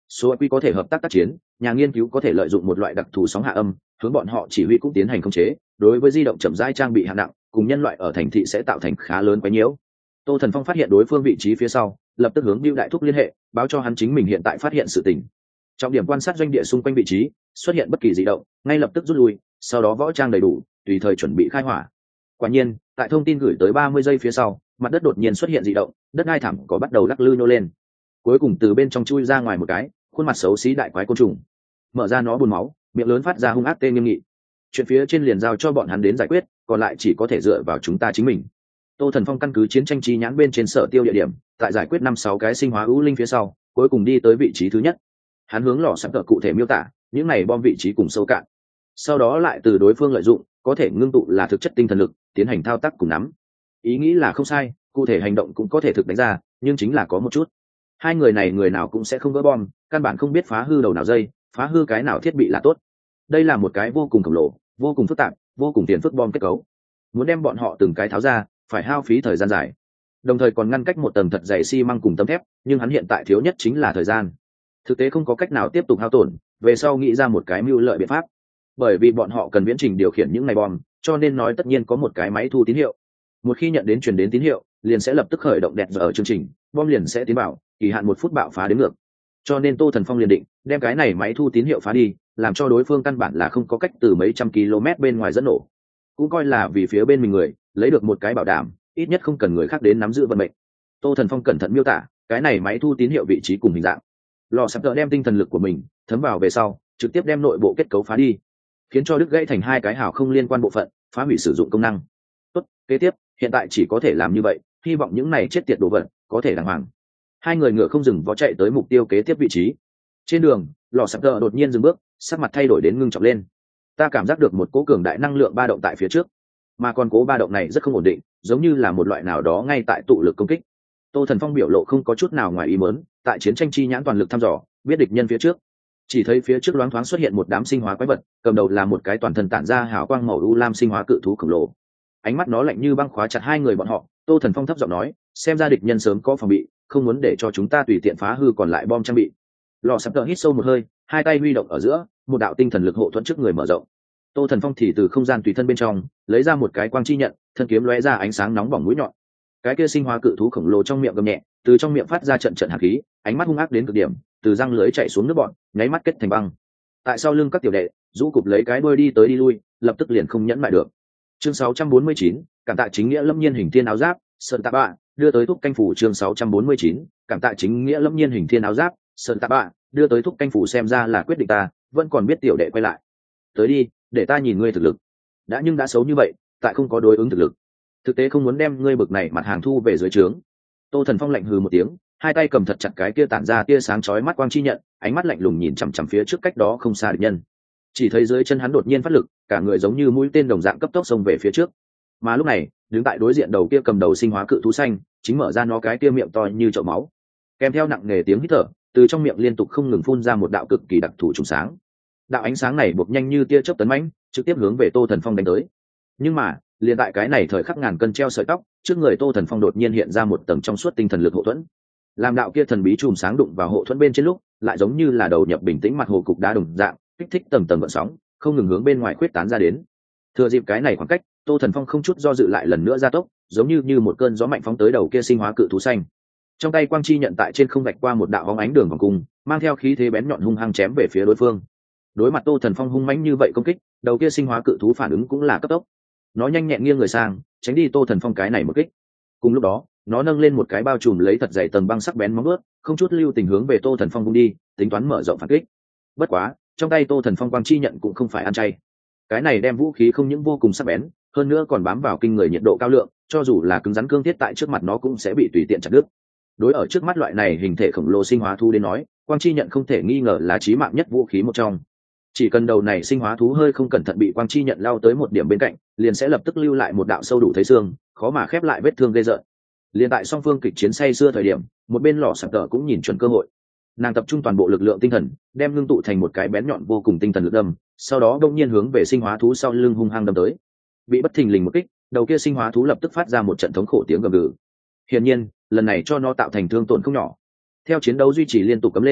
[SPEAKER 1] số quy có thể hợp tác tác chiến, nhà nghiên cứu có thể lợi dụng một loại đặc thù sóng hạ âm hướng bọn họ chỉ huy cũng tiến hành khống chế, đối với di động chậm rãi trang bị hạng nặng cùng nhân loại ở thành thị sẽ tạo thành khá lớn quấy nhiễu. Tô Thần Phong phát hiện đối phương vị trí phía sau, lập tức hướng Bưu Đại Thúc liên hệ, báo cho hắn chính mình hiện tại phát hiện sự tình. Trọng điểm quan sát doanh địa xung quanh vị trí, xuất hiện bất kỳ dị động, ngay lập tức rút lui, sau đó võ trang đầy đủ, tùy thời chuẩn bị khai hỏa. Quả nhiên, tại thông tin gửi tới 30 giây phía sau, mặt đất đột nhiên xuất hiện dị động, đất đai thẳm có bắt đầu lắc lư nhô lên. Cuối cùng từ bên trong chui ra ngoài một cái, khuôn mặt xấu xí đại quái côn trùng. Mở ra nó buồn máu, miệng lớn phát ra hung ác tê nghiêm nghị. Chuyện phía trên liền giao cho bọn hắn đến giải quyết, còn lại chỉ có thể dựa vào chúng ta chính mình. Tô Thần Phong căn cứ chiến tranh chi nhãn bên trên sở tiêu địa điểm, tại giải quyết 5-6 cái sinh hóa ưu linh phía sau, cuối cùng đi tới vị trí thứ nhất. Hắn hướng lò sắp tờ cụ thể miêu tả những này bom vị trí cùng sâu cạn, sau đó lại từ đối phương lợi dụng có thể ngưng tụ là thực chất tinh thần lực tiến hành thao tác cùng nắm. Ý nghĩ là không sai, cụ thể hành động cũng có thể thực đánh ra, nhưng chính là có một chút, hai người này người nào cũng sẽ không gỡ bom, căn bản không biết phá hư đầu nào dây, phá hư cái nào thiết bị là tốt. Đây là một cái vô cùng khổng lồ, vô cùng phức tạp, vô cùng tiền phức bom kết cấu, muốn đem bọn họ từng cái tháo ra phải hao phí thời gian dài, đồng thời còn ngăn cách một tầng thật dày xi măng cùng tấm thép, nhưng hắn hiện tại thiếu nhất chính là thời gian. Thực tế không có cách nào tiếp tục hao tổn, về sau nghĩ ra một cái mưu lợi biện pháp, bởi vì bọn họ cần viễn trình điều khiển những này bom, cho nên nói tất nhiên có một cái máy thu tín hiệu. Một khi nhận đến truyền đến tín hiệu, liền sẽ lập tức khởi động đèn ở chương trình, bom liền sẽ tiến vào, kỳ hạn 1 phút bạo phá đến ngược. Cho nên Tô Thần Phong liền định đem cái này máy thu tín hiệu phá đi, làm cho đối phương căn bản là không có cách từ mấy trăm km bên ngoài dẫn nổ, cũng coi là vì phía bên mình người lấy được một cái bảo đảm, ít nhất không cần người khác đến nắm giữ vận mệnh. Tô Thần Phong cẩn thận miêu tả cái này máy thu tín hiệu vị trí cùng hình dạng. Lò sắp tờ đem tinh thần lực của mình thấm vào về sau, trực tiếp đem nội bộ kết cấu phá đi, khiến cho đứt gãy thành hai cái hào không liên quan bộ phận, phá hủy sử dụng công năng. Tốt, kế tiếp hiện tại chỉ có thể làm như vậy, hy vọng những này chết tiệt đồ vật có thể đàng hoàng. Hai người ngựa không dừng vó chạy tới mục tiêu kế tiếp vị trí. Trên đường, lò sắp tờ đột nhiên dừng bước, sắc mặt thay đổi đến ngưng trọng lên. Ta cảm giác được một cỗ cường đại năng lượng ba động tại phía trước, mà còn cỗ ba động này rất không ổn định, giống như là một loại nào đó ngay tại tụ lực công kích. Tô Thần Phong biểu lộ không có chút nào ngoài ý muốn, tại chiến tranh chi nhãn toàn lực thăm dò, biết địch nhân phía trước. Chỉ thấy phía trước loáng thoáng xuất hiện một đám sinh hóa quái vật, cầm đầu là một cái toàn thân tản ra hào quang màu u lam sinh hóa cự thú khổng lồ. Ánh mắt nó lạnh như băng khóa chặt hai người bọn họ. Tô Thần Phong thấp giọng nói, xem ra địch nhân sớm có phòng bị, không muốn để cho chúng ta tùy tiện phá hư còn lại bom trang bị. Lò sắp tờ hít sâu một hơi, hai tay huy động ở giữa, một đạo tinh thần lực hộ thuẫn trước người mở rộng. Tô Thần Phong thì từ không gian tùy thân bên trong lấy ra một cái quang chi nhận, thân kiếm lóe ra ánh sáng nóng bỏng mũi nhọn. Cái kia sinh hóa cự thú khổng lồ trong miệng gầm nhẹ, từ trong miệng phát ra trận trận hàn khí, ánh mắt hung ác đến cực điểm, từ răng lưới chạy xuống nước bọt, nháy mắt kết thành băng. Tại sau lưng các tiểu đệ, rũ cụp lấy cái đuôi đi tới đi lui, lập tức liền không nhẫn lại được. Chương 649, cảm tạ chính nghĩa lâm nhiên hình thiên áo giáp, sơn tạ bạ, đưa tới thúc canh phủ. Chương 649, cảm tạ chính nghĩa lâm nhiên hình thiên áo giáp, sơn tạ bạ, đưa tới thúc canh phủ. Xem ra là quyết định ta, vẫn còn biết tiểu đệ quay lại. Tới đi, để ta nhìn ngươi thực lực. Đã nhưng đã xấu như vậy, tại không có đối ứng thực lực, thực tế không muốn đem ngươi bực này mặt hàng thu về dưới trướng. Tô Thần Phong lạnh hừ một tiếng, hai tay cầm thật chặt cái kia tản ra tia sáng chói mắt quang chi nhận, ánh mắt lạnh lùng nhìn chằm chằm phía trước cách đó không xa địch nhân. Chỉ thấy dưới chân hắn đột nhiên phát lực, cả người giống như mũi tên đồng dạng cấp tốc xông về phía trước. Mà lúc này, đứng tại đối diện đầu kia cầm đầu sinh hóa cự thú xanh, chính mở ra nó cái kia miệng to như chậu máu, kèm theo nặng nề tiếng hít thở, từ trong miệng liên tục không ngừng phun ra một đạo cực kỳ đặc thù trùng sáng. Đạo ánh sáng này buộc nhanh như tia chớp tấn mãnh, trực tiếp hướng về Tô Thần Phong đánh tới. Nhưng mà, liền tại cái này thời khắc ngàn cân treo sợi tóc, trước người Tô Thần Phong đột nhiên hiện ra một tầng trong suốt tinh thần lực hộ thuẫn. Làm đạo kia thần bí chùm sáng đụng vào hộ thuẫn bên trên lúc, lại giống như là đầu nhập bình tĩnh mặt hồ cục đá đồng dạng, kích thích tầng tầng gợn sóng, không ngừng hướng bên ngoài khuyết tán ra đến. Thừa dịp cái này khoảng cách, Tô Thần Phong không chút do dự lại lần nữa gia tốc, giống như một cơn gió mạnh phóng tới đầu kia sinh hóa cự thú xanh. Trong tay quang chi nhận tại trên không vạch qua một đạo bóng ánh đường vòng cung, mang theo khí thế bén nhọn hung hăng chém về phía đối phương. Đối mặt Tô Thần Phong hung mãnh như vậy công kích, đầu kia sinh hóa cự thú phản ứng cũng là cấp tốc. Nó nhanh nhẹn nghiêng người sang, tránh đi Tô Thần Phong cái này một kích. Cùng lúc đó, nó nâng lên một cái bao trùm lấy thật dày tầng băng sắc bén móng ướt, không chút lưu tình hướng về Tô Thần Phong vung đi, tính toán mở rộng phản kích. Bất quá, trong tay Tô Thần Phong quang chi nhận cũng không phải ăn chay. Cái này đem vũ khí không những vô cùng sắc bén, hơn nữa còn bám vào kinh người nhiệt độ cao lượng, cho dù là cứng rắn cương thiết tại trước mặt nó cũng sẽ bị tùy tiện chặt đứt. Đối ở trước mắt loại này hình thể khổng lồ sinh hóa thú đến nói, quang chi nhận không thể nghi ngờ là chí mạng nhất vũ khí một trong. Chỉ cần đầu này sinh hóa thú hơi không cẩn thận bị quang chi nhận lao tới một điểm bên cạnh, liền sẽ lập tức lưu lại một đạo sâu đủ thấy xương, khó mà khép lại vết thương ghê rợn. Liền tại song phương kịch chiến say xưa thời điểm, một bên lò sạc tờ cũng nhìn chuẩn cơ hội. Nàng tập trung toàn bộ lực lượng tinh thần, đem ngưng tụ thành một cái bén nhọn vô cùng tinh thần lực đâm, sau đó đông nhiên hướng về sinh hóa thú sau lưng hung hăng đâm tới. Bị bất thình lình một kích, đầu kia sinh hóa thú lập tức phát ra một trận thống khổ tiếng gầm gừ. Hiển nhiên, lần này cho nó tạo thành thương tổn không nhỏ. Theo chiến đấu duy trì liên tục cấm lên,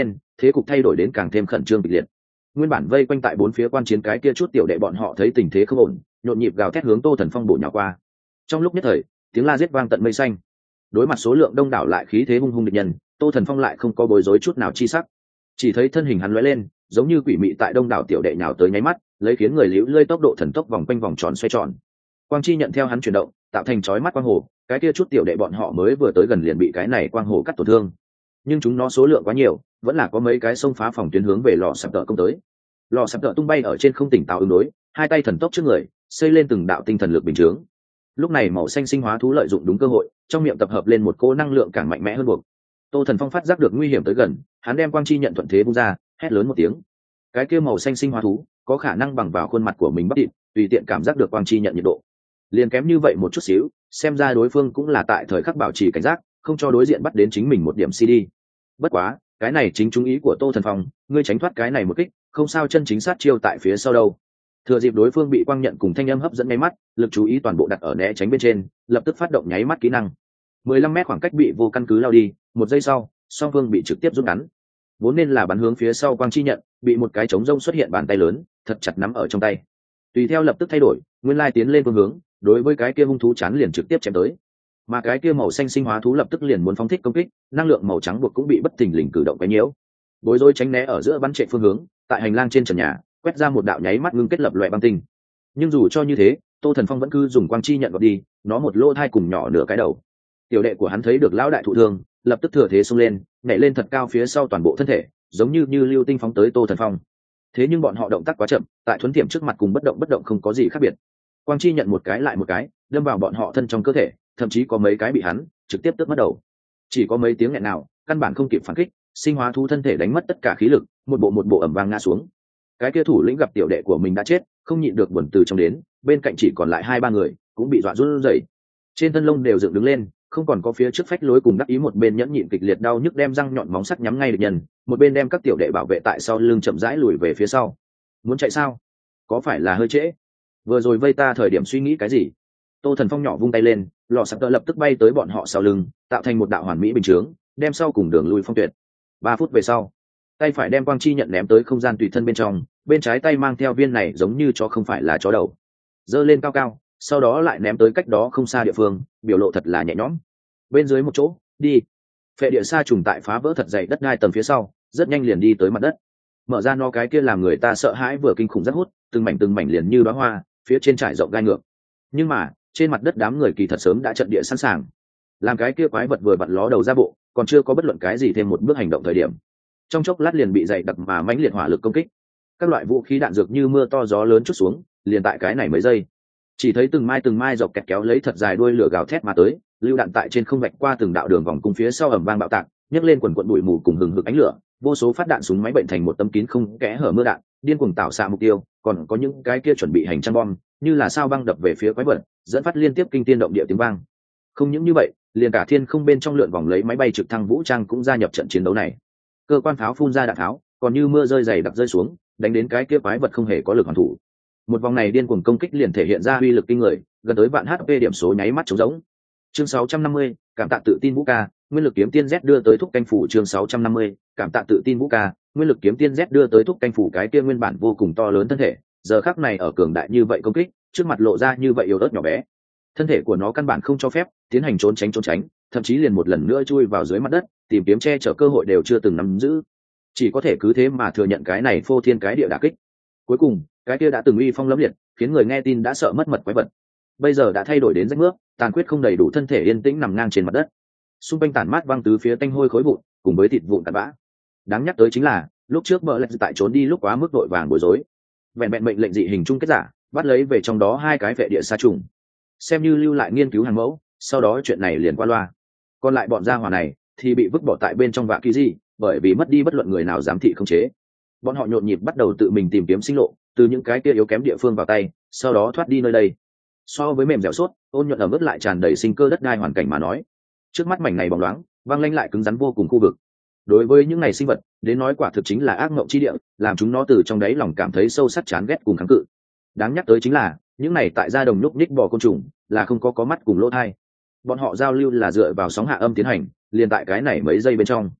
[SPEAKER 1] thế cục thay đổi đến càng thêm khẩn trương kịch liệt. Nguyên bản vây quanh tại bốn phía quan chiến cái kia chút tiểu đệ bọn họ thấy tình thế không ổn, nhộn nhịp gào thét hướng Tô Thần Phong bổ nhào qua. Trong lúc nhất thời, tiếng la giết vang tận mây xanh. Đối mặt số lượng đông đảo lại khí thế hung hung địch nhân, Tô Thần Phong lại không có bối rối chút nào chi sắc. Chỉ thấy thân hình hắn lóe lên, giống như quỷ mị tại đông đảo tiểu đệ nhào tới nháy mắt, lấy khiến người liễu lơi tốc độ thần tốc vòng quanh vòng tròn xoay tròn. Quang chi nhận theo hắn chuyển động, tạo thành chói mắt quang hồ, cái kia chút tiểu đệ bọn họ mới vừa tới gần liền bị cái này quang hồ cắt tổn thương. Nhưng chúng nó số lượng quá nhiều, vẫn là có mấy cái xông phá phòng tuyến hướng về lò sập tợ công tới. Lò sập tợ tung bay ở trên không tỉnh táo ứng đối, hai tay thần tốc trước người, xây lên từng đạo tinh thần lực bình chướng. Lúc này màu xanh sinh hóa thú lợi dụng đúng cơ hội, trong miệng tập hợp lên một cỗ năng lượng càng mạnh mẽ hơn buộc. Tô Thần Phong phát giác được nguy hiểm tới gần, hắn đem quang chi nhận thuận thế vung ra, hét lớn một tiếng. Cái kia màu xanh sinh hóa thú có khả năng bằng vào khuôn mặt của mình bắp thịt, tùy tiện cảm giác được quang chi nhận nhiệt độ. Liền kém như vậy một chút xíu, xem ra đối phương cũng là tại thời khắc bảo trì cảnh giác, không cho đối diện bắt đến chính mình một điểm CD. Bất quá, cái này chính chúng ý của Tô Thần Phong, ngươi tránh thoát cái này một kích, không sao chân chính sát chiêu tại phía sau đâu. Thừa dịp đối phương bị quang nhận cùng thanh âm hấp dẫn nháy mắt, lực chú ý toàn bộ đặt ở né tránh bên trên, lập tức phát động nháy mắt kỹ năng. 15 mét khoảng cách bị vô căn cứ lao đi, một giây sau, song phương bị trực tiếp rút ngắn. Vốn nên là bắn hướng phía sau quang chi nhận, bị một cái trống rông xuất hiện bàn tay lớn, thật chặt nắm ở trong tay. Tùy theo lập tức thay đổi, nguyên lai tiến lên phương hướng, đối với cái kia hung thú chán liền trực tiếp chém tới. Mà cái kia màu xanh sinh hóa thú lập tức liền muốn phóng thích công kích, năng lượng màu trắng buộc cũng bị bất thình lình cử động cái nhiễu. Bối rối tránh né ở giữa bắn chạy phương hướng, tại hành lang trên trần nhà, quét ra một đạo nháy mắt ngưng kết lập loại băng tinh. Nhưng dù cho như thế, Tô Thần Phong vẫn cứ dùng quang chi nhận vào đi, nó một lỗ thai cùng nhỏ nửa cái đầu. Tiểu đệ của hắn thấy được lão đại thụ thương, lập tức thừa thế xông lên, nhảy lên thật cao phía sau toàn bộ thân thể, giống như lưu tinh phóng tới Tô Thần Phong. Thế nhưng bọn họ động tác quá chậm, tại thuấn tiệm trước mặt cùng bất động không có gì khác biệt. Quang chi nhận một cái lại một cái, đâm vào bọn họ thân trong cơ thể, thậm chí có mấy cái bị hắn trực tiếp tước mất đầu. Chỉ có mấy tiếng nghẹn nào, căn bản không kịp phản kích, sinh hóa thú thân thể đánh mất tất cả khí lực, một bộ ẩm vang ngã xuống. Cái kia thủ lĩnh gặp tiểu đệ của mình đã chết, không nhịn được buồn từ trong đến, bên cạnh chỉ còn lại 2-3 người, cũng bị dọa run rẩy. Trên thân lông đều dựng đứng lên, không còn có phía trước phách lối cùng đắc ý, một bên nhẫn nhịn kịch liệt đau nhức đem răng nhọn móng sắc nhắm ngay địch nhân, một bên đem các tiểu đệ bảo vệ tại sau lưng chậm rãi lùi về phía sau. Muốn chạy sao? Có phải là hơi trễ? Vừa rồi vây ta thời điểm suy nghĩ cái gì? Tô Thần Phong nhỏ vung tay lên, lò sập tợ lập tức bay tới bọn họ sau lưng, tạo thành một đạo hoàn mỹ bình chướng, đem sau cùng đường lui phong tuyệt. 3 phút về sau, tay phải đem quang chi nhận ném tới không gian tùy thân bên trong, bên trái tay mang theo viên này giống như chó không phải là chó đầu, giơ lên cao cao, sau đó lại ném tới cách đó không xa địa phương, biểu lộ thật là nhẹ nhõm. Bên dưới một chỗ, đi. Phệ địa sa trùng tại phá vỡ thật dày đất đai tầng phía sau, rất nhanh liền đi tới mặt đất. Mở ra nó cái kia làm người ta sợ hãi vừa kinh khủng rất hút, từng mảnh liền như đóa hoa, phía trên trải rộng gai ngược. Nhưng mà, trên mặt đất đám người kỳ thật sớm đã trận địa sẵn sàng. Làm cái kia quái vật vừa vặn ló đầu ra bộ, còn chưa có bất luận cái gì thêm một bước hành động thời điểm. Trong chốc lát liền bị dày đặc mà mãnh liệt hỏa lực công kích. Các loại vũ khí đạn dược như mưa to gió lớn trút xuống, liền tại cái này mấy giây. Chỉ thấy từng mai dọc kẹt kéo lấy thật dài đuôi lửa gào thét mà tới, lưu đạn tại trên không vạch qua từng đạo đường vòng cung phía sau ầm vang bạo tạc, nhấc lên quần quần bụi mù cùng hừng hực ánh lửa, vô số phát đạn súng máy bệnh thành một tấm kín không kẽ hở mưa đạn, điên cuồng tạo xạ mục tiêu, còn có những cái kia chuẩn bị hành trang bom, như là sao băng đập về phía quái vật, dẫn phát liên tiếp kinh thiên động địa tiếng vang. Không những như vậy, liền cả thiên không bên trong lượn vòng lấy máy bay trực thăng vũ trang cũng gia nhập trận chiến đấu này. Cơ quan pháo phun ra đạn tháo, còn như mưa rơi dày đặc rơi xuống, đánh đến cái kia quái vật không hề có lực hoàn thủ. Một vòng này điên cuồng công kích liền thể hiện ra uy lực kinh người, gần tới vạn HP điểm số nháy mắt trống rỗng. Chương 650, cảm tạ tự tin Vũ Ca, nguyên lực kiếm tiên Z đưa tới thúc canh phủ. Chương 650, cảm tạ tự tin Vũ Ca, nguyên lực kiếm tiên Z đưa tới thúc canh phủ. Cái kia nguyên bản vô cùng to lớn thân thể, giờ khắc này ở cường đại như vậy công kích, trước mặt lộ ra như vậy yếu ớt nhỏ bé. Thân thể của nó căn bản không cho phép tiến hành trốn tránh, thậm chí liền một lần nữa chui vào dưới mặt đất, tìm kiếm che chở cơ hội đều chưa từng nắm giữ. Chỉ có thể cứ thế mà thừa nhận cái này phô thiên cái địa đả kích. Cuối cùng, cái kia đã từng uy phong lẫm liệt, khiến người nghe tin đã sợ mất mật quái vật, bây giờ đã thay đổi đến rách mướp, tàn quyết không đầy đủ, thân thể yên tĩnh nằm ngang trên mặt đất. Xung quanh tản mát văng tứ phía tanh hôi khối vụn, cùng với thịt vụn tạt bã. Đáng nhắc tới chính là, lúc trước bờ lạch tại trốn đi lúc quá mức vội vàng bối rối, vẹn vẹn mệnh lệnh dị hình chung kết giả, bắt lấy về trong đó 2 cái vệ địa sa trùng, xem như lưu lại nghiên cứu hàng mẫu, sau đó chuyện này liền qua loa. Còn lại bọn gia hỏa này thì bị vứt bỏ tại bên trong vạ kỳ gì, bởi vì mất đi bất luận người nào giám thị không chế. Bọn họ nhộn nhịp bắt đầu tự mình tìm kiếm sinh lộ, từ những cái kia yếu kém địa phương vào tay, sau đó thoát đi nơi đây. So với mềm dẻo sốt, ôn nhuận ẩm ướt lại tràn đầy sinh cơ đất đai hoàn cảnh mà nói, trước mắt mảnh này bóng loáng, vang lanh lại cứng rắn vô cùng khu vực. Đối với những này sinh vật, đến nói quả thực chính là ác mộng chi địa, làm chúng nó từ trong đáy lòng cảm thấy sâu sắc chán ghét cùng kháng cự. Đáng nhắc tới chính là, những này tại gia đồng nhúc nhích bò côn trùng, là không có mắt cùng lỗ tai. Bọn họ giao lưu là dựa vào sóng hạ âm tiến hành, liền tại cái này mấy giây bên trong.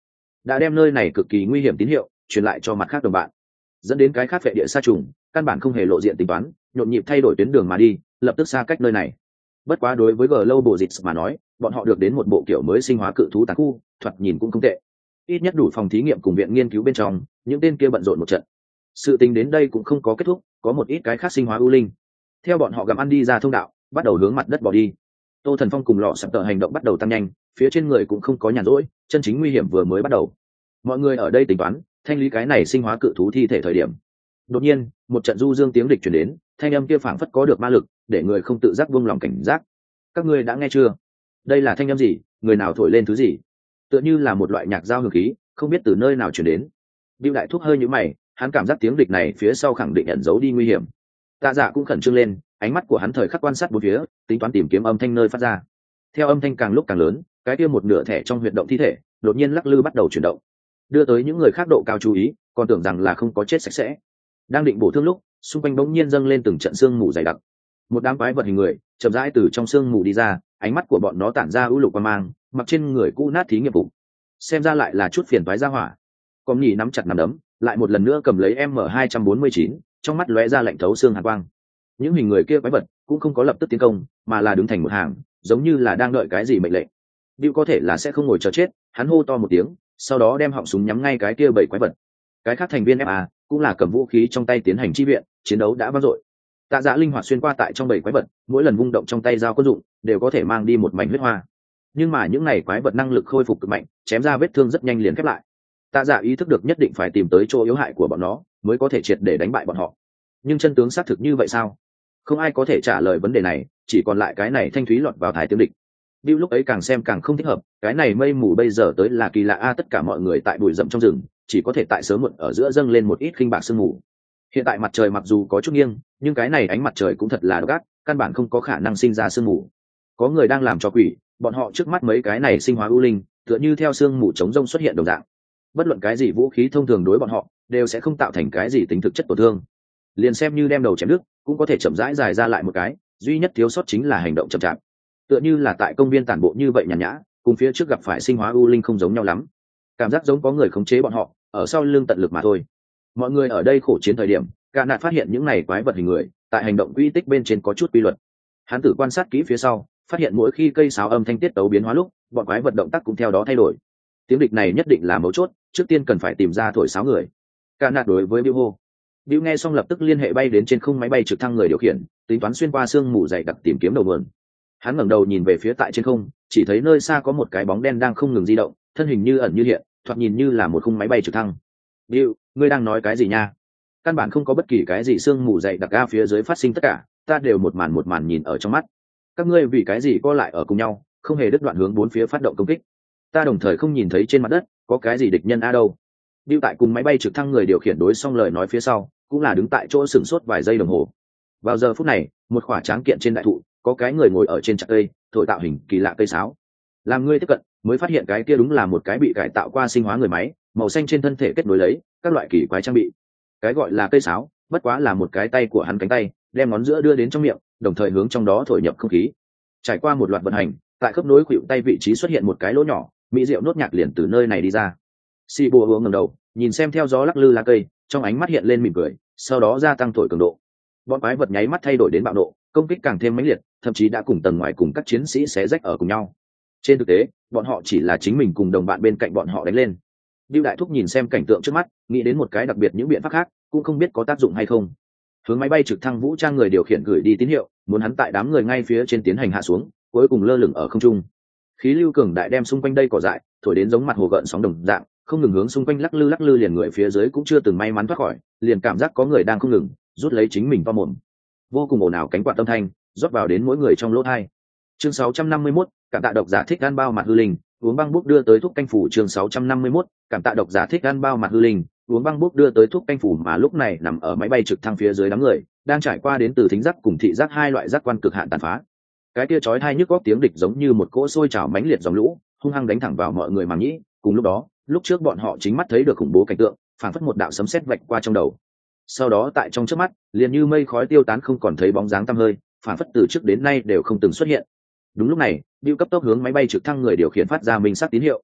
[SPEAKER 1] đã đem nơi này cực kỳ nguy hiểm tín hiệu truyền lại cho mặt khác đồng bạn, dẫn đến cái khác vệ địa sa trùng căn bản không hề lộ diện tính toán, nhộn nhịp thay đổi tuyến đường mà đi, lập tức xa cách nơi này. Bất quá đối với Global Dịch mà nói, bọn họ được đến một bộ kiểu mới sinh hóa cự thú tàn khu, thoạt nhìn cũng không tệ. Ít nhất đủ phòng thí nghiệm cùng viện nghiên cứu bên trong, những tên kia bận rộn một trận. Sự tình đến đây cũng không có kết thúc, có một ít cái khác sinh hóa ưu linh. Theo bọn họ gặm ăn đi ra thông đạo, bắt đầu hướng mặt đất bỏ đi. Tô Thần Phong cùng Lọ Sập Tở hành động bắt đầu tăng nhanh, phía trên người cũng không có nhàn rỗi, chân chính nguy hiểm vừa mới bắt đầu. Mọi người ở đây tính toán, thanh lý cái này sinh hóa cự thú thi thể thời điểm. Đột nhiên, một trận du dương tiếng địch truyền đến, thanh âm kia phảng phất có được ma lực, để người không tự giác buông lòng cảnh giác. Các ngươi đã nghe chưa? Đây là thanh âm gì? Người nào thổi lên thứ gì? Tựa như là một loại nhạc giao hương khí, không biết từ nơi nào truyền đến. Bưu Đại Thúc hơi nhíu mày, hắn cảm giác tiếng địch này phía sau khẳng định ẩn giấu đi nguy hiểm. Tạ Dạ cũng khẩn trương lên, ánh mắt của hắn thời khắc quan sát bốn phía, tính toán tìm kiếm âm thanh nơi phát ra. Theo âm thanh càng lúc càng lớn, cái kia một nửa thẻ trong huyệt động thi thể đột nhiên lắc lư bắt đầu chuyển động, đưa tới những người khác độ cao chú ý, còn tưởng rằng là không có chết sạch sẽ. Đang định bổ thương lúc, xung quanh bỗng nhiên dâng lên từng trận sương mù dày đặc. Một đám quái vật hình người chậm rãi từ trong sương mù đi ra, ánh mắt của bọn nó tản ra ưu lục quang mang, mặc trên người cũ nát thí nghiệm vụ, xem ra lại là chút phiền toái ra hỏa. Con nhỉ nắm chặt nắm đấm, lại một lần nữa cầm lấy M249, trong mắt lóe ra lạnh thấu xương hàn quang. Những hình người kia quái vật cũng không có lập tức tiến công, mà là đứng thành một hàng, giống như là đang đợi cái gì mệnh lệnh. Bill có thể là sẽ không ngồi chờ chết, hắn hô to một tiếng, sau đó đem họng súng nhắm ngay cái kia bảy quái vật. Cái khác thành viên FA cũng là cầm vũ khí trong tay tiến hành chi viện, chiến đấu đã vang dội. Tạ Dạ linh hoạt xuyên qua tại trong bảy quái vật, mỗi lần vung động trong tay dao quân dụng đều có thể mang đi một mảnh huyết hoa. Nhưng mà những này quái vật năng lực khôi phục cực mạnh, chém ra vết thương rất nhanh liền khép lại. Tạ Dạ ý thức được nhất định phải tìm tới chỗ yếu hại của bọn nó, mới có thể triệt để đánh bại bọn họ. Nhưng chân tướng xác thực như vậy sao? Không ai có thể trả lời vấn đề này, chỉ còn lại cái này thanh thúy lọt vào thái tiếng địch. Bill lúc ấy càng xem càng không thích hợp, cái này mây mù bây giờ tới là kỳ lạ a, tất cả mọi người tại bụi rậm trong rừng, chỉ có thể tại sớm muộn ở giữa dâng lên một ít khinh bạc sương mù. Hiện tại mặt trời mặc dù có chút nghiêng, nhưng cái này ánh mặt trời cũng thật là độc ác, căn bản không có khả năng sinh ra sương mù. Có người đang làm cho quỷ, bọn họ trước mắt mấy cái này sinh hóa ưu linh, tựa như theo sương mù chống rông xuất hiện đồng dạng. Bất luận cái gì vũ khí thông thường đối bọn họ đều sẽ không tạo thành cái gì tính thực chất tổn thương. Liền xem như đem đầu chém đứt, cũng có thể chậm rãi dài ra lại một cái, duy nhất thiếu sót chính là hành động chậm chạp. Tựa như là tại công viên tản bộ như vậy nhàn nhã, cùng phía trước gặp phải sinh hóa ưu linh không giống nhau lắm. Cảm giác giống có người khống chế bọn họ, ở sau lưng tận lực mà thôi. Mọi người ở đây khổ chiến thời điểm, Cả Nạt phát hiện những này quái vật hình người, tại hành động quy tích bên trên có chút quy luật. Hắn tự quan sát kỹ phía sau, phát hiện mỗi khi cây sáo âm thanh tiết tấu biến hóa lúc, bọn quái vật động tác cũng theo đó thay đổi. Tiếng địch này nhất định là mấu chốt, trước tiên cần phải tìm ra thổi sáo người. Cả Nạt đối với Bill hô. Bill nghe xong lập tức liên hệ bay đến trên không máy bay trực thăng người điều khiển, tính toán xuyên qua sương mù dày đặc tìm kiếm đầu nguồn. Hắn ngẩng đầu nhìn về phía tại trên không, chỉ thấy nơi xa có một cái bóng đen đang không ngừng di động, thân hình như ẩn như hiện, thoạt nhìn như là một khung máy bay trực thăng. Bill, ngươi đang nói cái gì nha? Căn bản không có bất kỳ cái gì sương mù dày đặc ga phía dưới phát sinh tất cả, ta đều một màn nhìn ở trong mắt. Các ngươi vì cái gì co lại ở cùng nhau, không hề đứt đoạn hướng bốn phía phát động công kích. Ta đồng thời không nhìn thấy trên mặt đất có cái gì địch nhân a đâu. Bill tại cùng máy bay trực thăng người điều khiển đối xong lời nói phía sau, cũng là đứng tại chỗ sửng sốt vài giây đồng hồ. Vào giờ phút này, một khỏa tráng kiện trên đại thụ, có cái người ngồi ở trên chặt cây, thổi tạo hình kỳ lạ cây sáo. Làm ngươi tiếp cận, mới phát hiện cái kia đúng là một cái bị cải tạo qua sinh hóa người máy, màu xanh trên thân thể kết nối lấy các loại kỳ quái trang bị. Cái gọi là cây sáo, bất quá là một cái tay của hắn cánh tay, đem ngón giữa đưa đến trong miệng, đồng thời hướng trong đó thổi nhập không khí. Trải qua một loạt vận hành, tại khớp nối khuỷu tay vị trí xuất hiện một cái lỗ nhỏ, mỹ diệu nốt nhạc liền từ nơi này đi ra. Si bùa hướng ngẩng đầu, nhìn xem theo gió lắc lư lá cây, trong ánh mắt hiện lên mỉm cười, sau đó gia tăng thổi cường độ. Bọn quái vật nháy mắt thay đổi đến bạo độ, công kích càng thêm mãnh liệt, thậm chí đã cùng tầng ngoài cùng các chiến sĩ xé rách ở cùng nhau. Trên thực tế, bọn họ chỉ là chính mình cùng đồng bạn bên cạnh bọn họ đánh lên. Bưu Đại Thúc nhìn xem cảnh tượng trước mắt, nghĩ đến một cái đặc biệt những biện pháp khác, cũng không biết có tác dụng hay không. Hướng máy bay trực thăng vũ trang người điều khiển gửi đi tín hiệu, muốn hắn tại đám người ngay phía trên tiến hành hạ xuống, cuối cùng lơ lửng ở không trung. Khí lưu cường đại đem xung quanh đây cỏ dại thổi đến giống mặt hồ gợn sóng đồng dạng, không ngừng hướng xung quanh lắc lư liền người phía dưới cũng chưa từng may mắn thoát khỏi, liền cảm giác có người đang không ngừng rút lấy chính mình vào mồm. Vô cùng ồn ào cánh quạt âm thanh rót vào đến mỗi người trong lỗ tai. Chương 651, cảm tạ độc giả thích ăn bao mặt hư linh, uống băng bút đưa tới thuốc canh phủ. Chương 651, cảm tạ độc giả thích ăn bao mặt hư linh, uống băng bút đưa tới thuốc canh phủ. Mà lúc này nằm ở máy bay trực thăng phía dưới đám người đang trải qua đến từ thính giác cùng thị giác hai loại giác quan cực hạn tàn phá. Cái kia chói tai nhức góc tiếng địch giống như một cỗ sôi trào mãnh liệt dòng lũ, hung hăng đánh thẳng vào mọi người màng nhĩ. Cùng lúc đó, lúc trước bọn họ chính mắt thấy được khủng bố cảnh tượng, phảng phất một đạo sấm sét vạch qua trong đầu. Sau đó tại trong chớp mắt, liền như mây khói tiêu tán, không còn thấy bóng dáng tăm hơi, phảng phất từ trước đến nay đều không từng xuất hiện. Đúng lúc này, Bill cấp tốc hướng máy bay trực thăng người điều khiển phát ra minh sắc tín hiệu.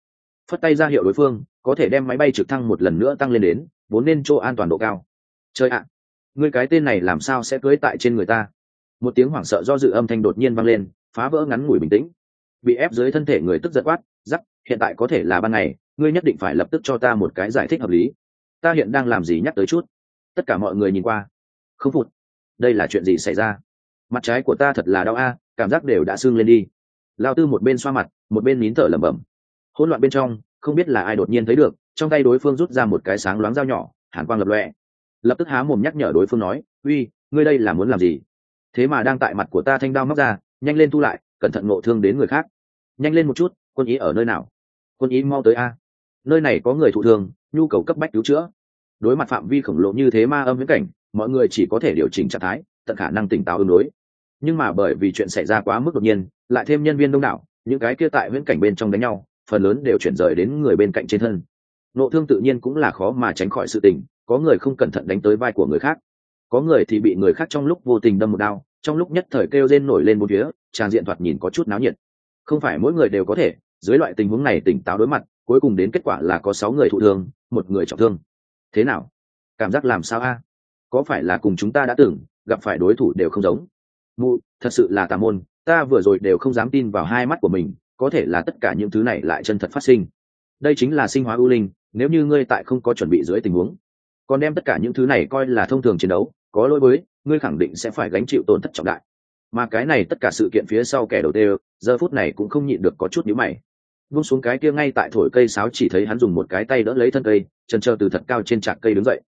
[SPEAKER 1] phất tay ra hiệu đối phương có thể đem máy bay trực thăng một lần nữa tăng lên đến vốn nên chỗ an toàn độ cao. Chơi ạ, ngươi cái tên này làm sao sẽ cưới tại trên người ta? Một tiếng hoảng sợ do dự âm thanh đột nhiên vang lên, phá vỡ ngắn ngủi bình tĩnh. Bị ép dưới thân thể người tức giận quát, "Giắc, hiện tại có thể là ban ngày, ngươi nhất định phải lập tức cho ta một cái giải thích hợp lý. Ta hiện đang làm gì nhắc tới chút?" Tất cả mọi người nhìn qua, không phục. Đây là chuyện gì xảy ra? Mặt trái của ta thật là đau a, cảm giác đều đã sưng lên đi. Lao Tư một bên xoa mặt, một bên nín thở lẩm bẩm. Hỗn loạn bên trong, không biết là ai đột nhiên thấy được, trong tay đối phương rút ra một cái sáng loáng dao nhỏ, hàn quang lập lòe. Lập tức há mồm nhắc nhở đối phương nói, "Uy, ngươi đây là muốn làm gì? Thế mà đang tại mặt của ta thanh đao móc ra, nhanh lên thu lại, cẩn thận ngộ thương đến người khác. Nhanh lên một chút, quân ý ở nơi nào? Quân ý mau tới a. Nơi này có người thụ thương, nhu cầu cấp bách cứu chữa." Đối mặt phạm vi khổng lồ như thế ma âm viễn cảnh, mọi người chỉ có thể điều chỉnh trạng thái, tận khả năng tỉnh táo ứng đối. Nhưng mà bởi vì chuyện xảy ra quá mức đột nhiên, lại thêm nhân viên đông đảo, những cái kia tại viễn cảnh bên trong đánh nhau, phần lớn đều chuyển rời đến người bên cạnh trên thân. Nộ thương tự nhiên cũng là khó mà tránh khỏi sự tình, có người không cẩn thận đánh tới vai của người khác, có người thì bị người khác trong lúc vô tình đâm một đao, trong lúc nhất thời kêu rên nổi lên bốn phía, tràng diện thoạt nhìn có chút náo nhiệt. Không phải mỗi người đều có thể dưới loại tình huống này tỉnh táo đối mặt, cuối cùng đến kết quả là có 6 người thụ thương, 1 người trọng thương. Thế nào, cảm giác làm sao a? Có phải là cùng chúng ta đã từng gặp phải đối thủ đều không giống? Mụ, thật sự là tà môn, ta vừa rồi đều không dám tin vào hai mắt của mình, có thể là tất cả những thứ này lại chân thật phát sinh. Đây chính là sinh hóa ưu linh, nếu như ngươi tại không có chuẩn bị dưới tình huống, còn đem tất cả những thứ này coi là thông thường chiến đấu, có lỗi với ngươi khẳng định sẽ phải gánh chịu tổn thất trọng đại. Mà cái này tất cả sự kiện phía sau kẻ đầu tiên giờ phút này cũng không nhịn được có chút nhíu mày. Buông xuống cái kia ngay tại thổi cây sáo, chỉ thấy hắn dùng một cái tay đỡ lấy thân cây, chân chờ từ thật cao trên trạc cây đứng dậy.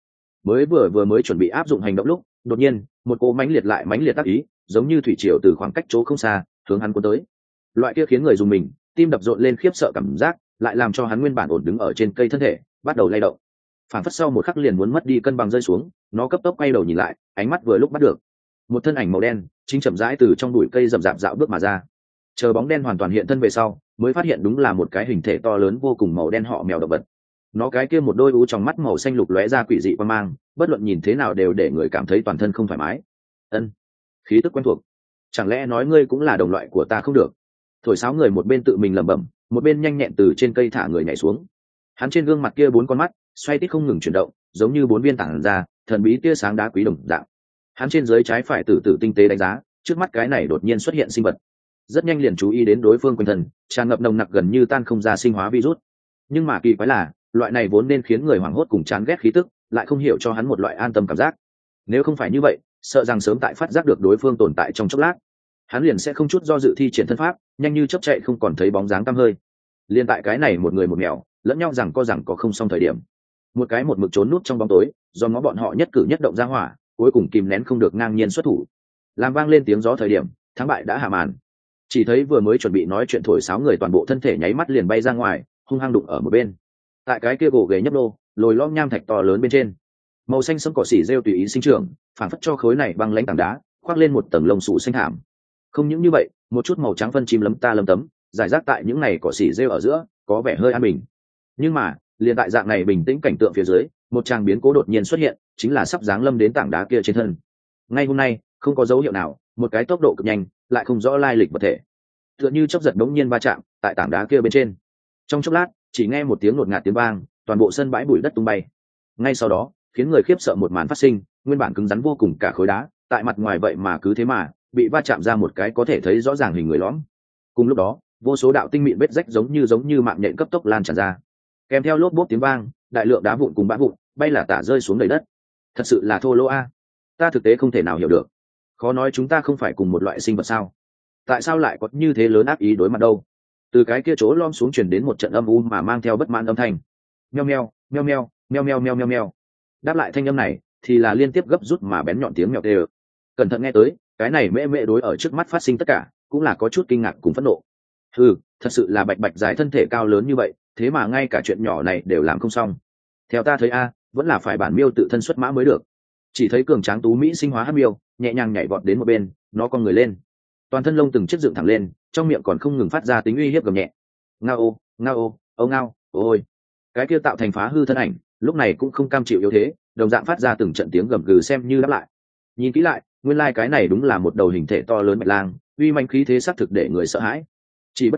[SPEAKER 1] Vừa mới chuẩn bị áp dụng hành động lúc, đột nhiên một cỗ mãnh liệt tác ý, giống như thủy triều từ khoảng cách chỗ không xa hướng hắn cuốn tới. Loại kia khiến người dùng mình tim đập rộn lên khiếp sợ cảm giác, lại làm cho hắn nguyên bản ổn đứng ở trên cây thân thể bắt đầu lay động. Phản phất sau một khắc liền muốn mất đi cân bằng rơi xuống, nó cấp tốc quay đầu nhìn lại, ánh mắt vừa lúc bắt được một thân ảnh màu đen chính chậm rãi từ trong bụi cây rậm rạp dạo bước mà ra. Chờ bóng đen hoàn toàn hiện thân về sau, mới phát hiện đúng là một cái hình thể to lớn vô cùng màu đen họ mèo động vật. Nó cái kia một đôi u trong mắt màu xanh lục lóe ra quỷ dị quan mang, bất luận nhìn thế nào đều để người cảm thấy toàn thân không thoải mái. Ân, khí tức quen thuộc, chẳng lẽ nói ngươi cũng là đồng loại của ta không được? Thổi sáo người một bên tự mình lẩm bẩm, một bên nhanh nhẹn từ trên cây thả người nhảy xuống. Hắn trên gương mặt kia 4 con mắt xoay tít không ngừng chuyển động, giống như 4 viên tảng ra thần bí tia sáng đá quý đồng dạng. Hắn trên dưới trái phải từ từ tinh tế đánh giá trước mắt cái này đột nhiên xuất hiện sinh vật, rất nhanh liền chú ý đến đối phương quanh thân tràn ngập nồng nặc gần như tan không ra sinh hóa virus. Nhưng mà kỳ quái là, loại này vốn nên khiến người hoảng hốt cùng chán ghét khí tức, lại không hiểu cho hắn một loại an tâm cảm giác. Nếu không phải như vậy, sợ rằng sớm tại phát giác được đối phương tồn tại trong chốc lát, hắn liền sẽ không chút do dự thi triển thân pháp, nhanh như chớp chạy không còn thấy bóng dáng tăm hơi. Liên tại cái này một người một mèo lẫn nhau rằng có không xong thời điểm, một cái một mực trốn nút trong bóng tối, do ngó bọn họ nhất cử nhất động ra hỏa, cuối cùng kìm nén không được ngang nhiên xuất thủ, làm vang lên tiếng gió thời điểm, thắng bại đã hạ màn. Chỉ thấy vừa mới chuẩn bị nói chuyện thổi sáo người toàn bộ thân thể nháy mắt liền bay ra ngoài, hung hăng đụng ở một bên. Tại cái kia gỗ ghề nhấp đô lồi lõm nham thạch to lớn bên trên, màu xanh sẫm cỏ xỉ rêu tùy ý sinh trưởng, phản phất cho khối này băng lãnh tảng đá khoác lên một tầng lông sủ xanh thảm. Không những như vậy, một chút màu trắng phân chim lấm ta lấm tấm giải rác tại những này cỏ xỉ rêu ở giữa, có vẻ hơi an bình. Nhưng mà liền tại dạng này bình tĩnh cảnh tượng phía dưới, một tràng biến cố đột nhiên xuất hiện, chính là sắp giáng lâm đến tảng đá kia trên thân. Ngay hôm nay, không có dấu hiệu nào, một cái tốc độ cực nhanh, lại không rõ lai lịch vật thể, tựa như chớp giật đống nhiên va chạm tại tảng đá kia bên trên. Trong chốc lát, chỉ nghe một tiếng ngột ngạt tiếng vang, toàn bộ sân bãi bụi đất tung bay. Ngay sau đó, khiến người khiếp sợ một màn phát sinh, nguyên bản cứng rắn vô cùng cả khối đá, tại mặt ngoài vậy mà cứ thế mà bị va chạm ra một cái có thể thấy rõ ràng hình người lõm. Cùng lúc đó, vô số đạo tinh mịn vết rách giống như mạng nhện cấp tốc lan tràn ra, kèm theo lốp bốp tiếng vang, đại lượng đá vụn cùng bã vụn bay là tả rơi xuống đầy đất. Thật sự là thô lỗ a, ta thực tế không thể nào hiểu được. Khó nói chúng ta không phải cùng một loại sinh vật sao? Tại sao lại có như thế lớn ác ý đối mặt đâu? Từ cái kia chỗ lom xuống truyền đến một trận âm u mà mang theo bất mãn âm thanh. Meo meo, meo meo, meo meo meo meo meo. Đáp lại thanh âm này thì là liên tiếp gấp rút mà bén nhọn tiếng mèo tê. Cẩn thận nghe tới, cái này mễ mễ đối ở trước mắt phát sinh tất cả, cũng là có chút kinh ngạc cùng phẫn nộ. Thật sự là bạch bạch dài thân thể cao lớn như vậy, thế mà ngay cả chuyện nhỏ này đều làm không xong. Theo ta thấy vẫn là phải bản miêu tự thân xuất mã mới được. Chỉ thấy cường tráng tú mỹ sinh hóa hắc miêu nhẹ nhàng nhảy vọt đến một bên, nó con người lên, toàn thân lông từng chiếc dựng thẳng lên, trong miệng còn không ngừng phát ra tính uy hiếp gầm nhẹ. Ngao ngao ô ngao ôi. Cái kia tạo thành phá hư thân ảnh lúc này cũng không cam chịu yếu thế, đồng dạng phát ra từng trận tiếng gầm gừ xem như đáp lại. Nhìn kỹ lại, nguyên cái này đúng là một đầu hình thể to lớn bạch lang, uy manh khí thế xác thực để người sợ hãi. Chỉ bất quá,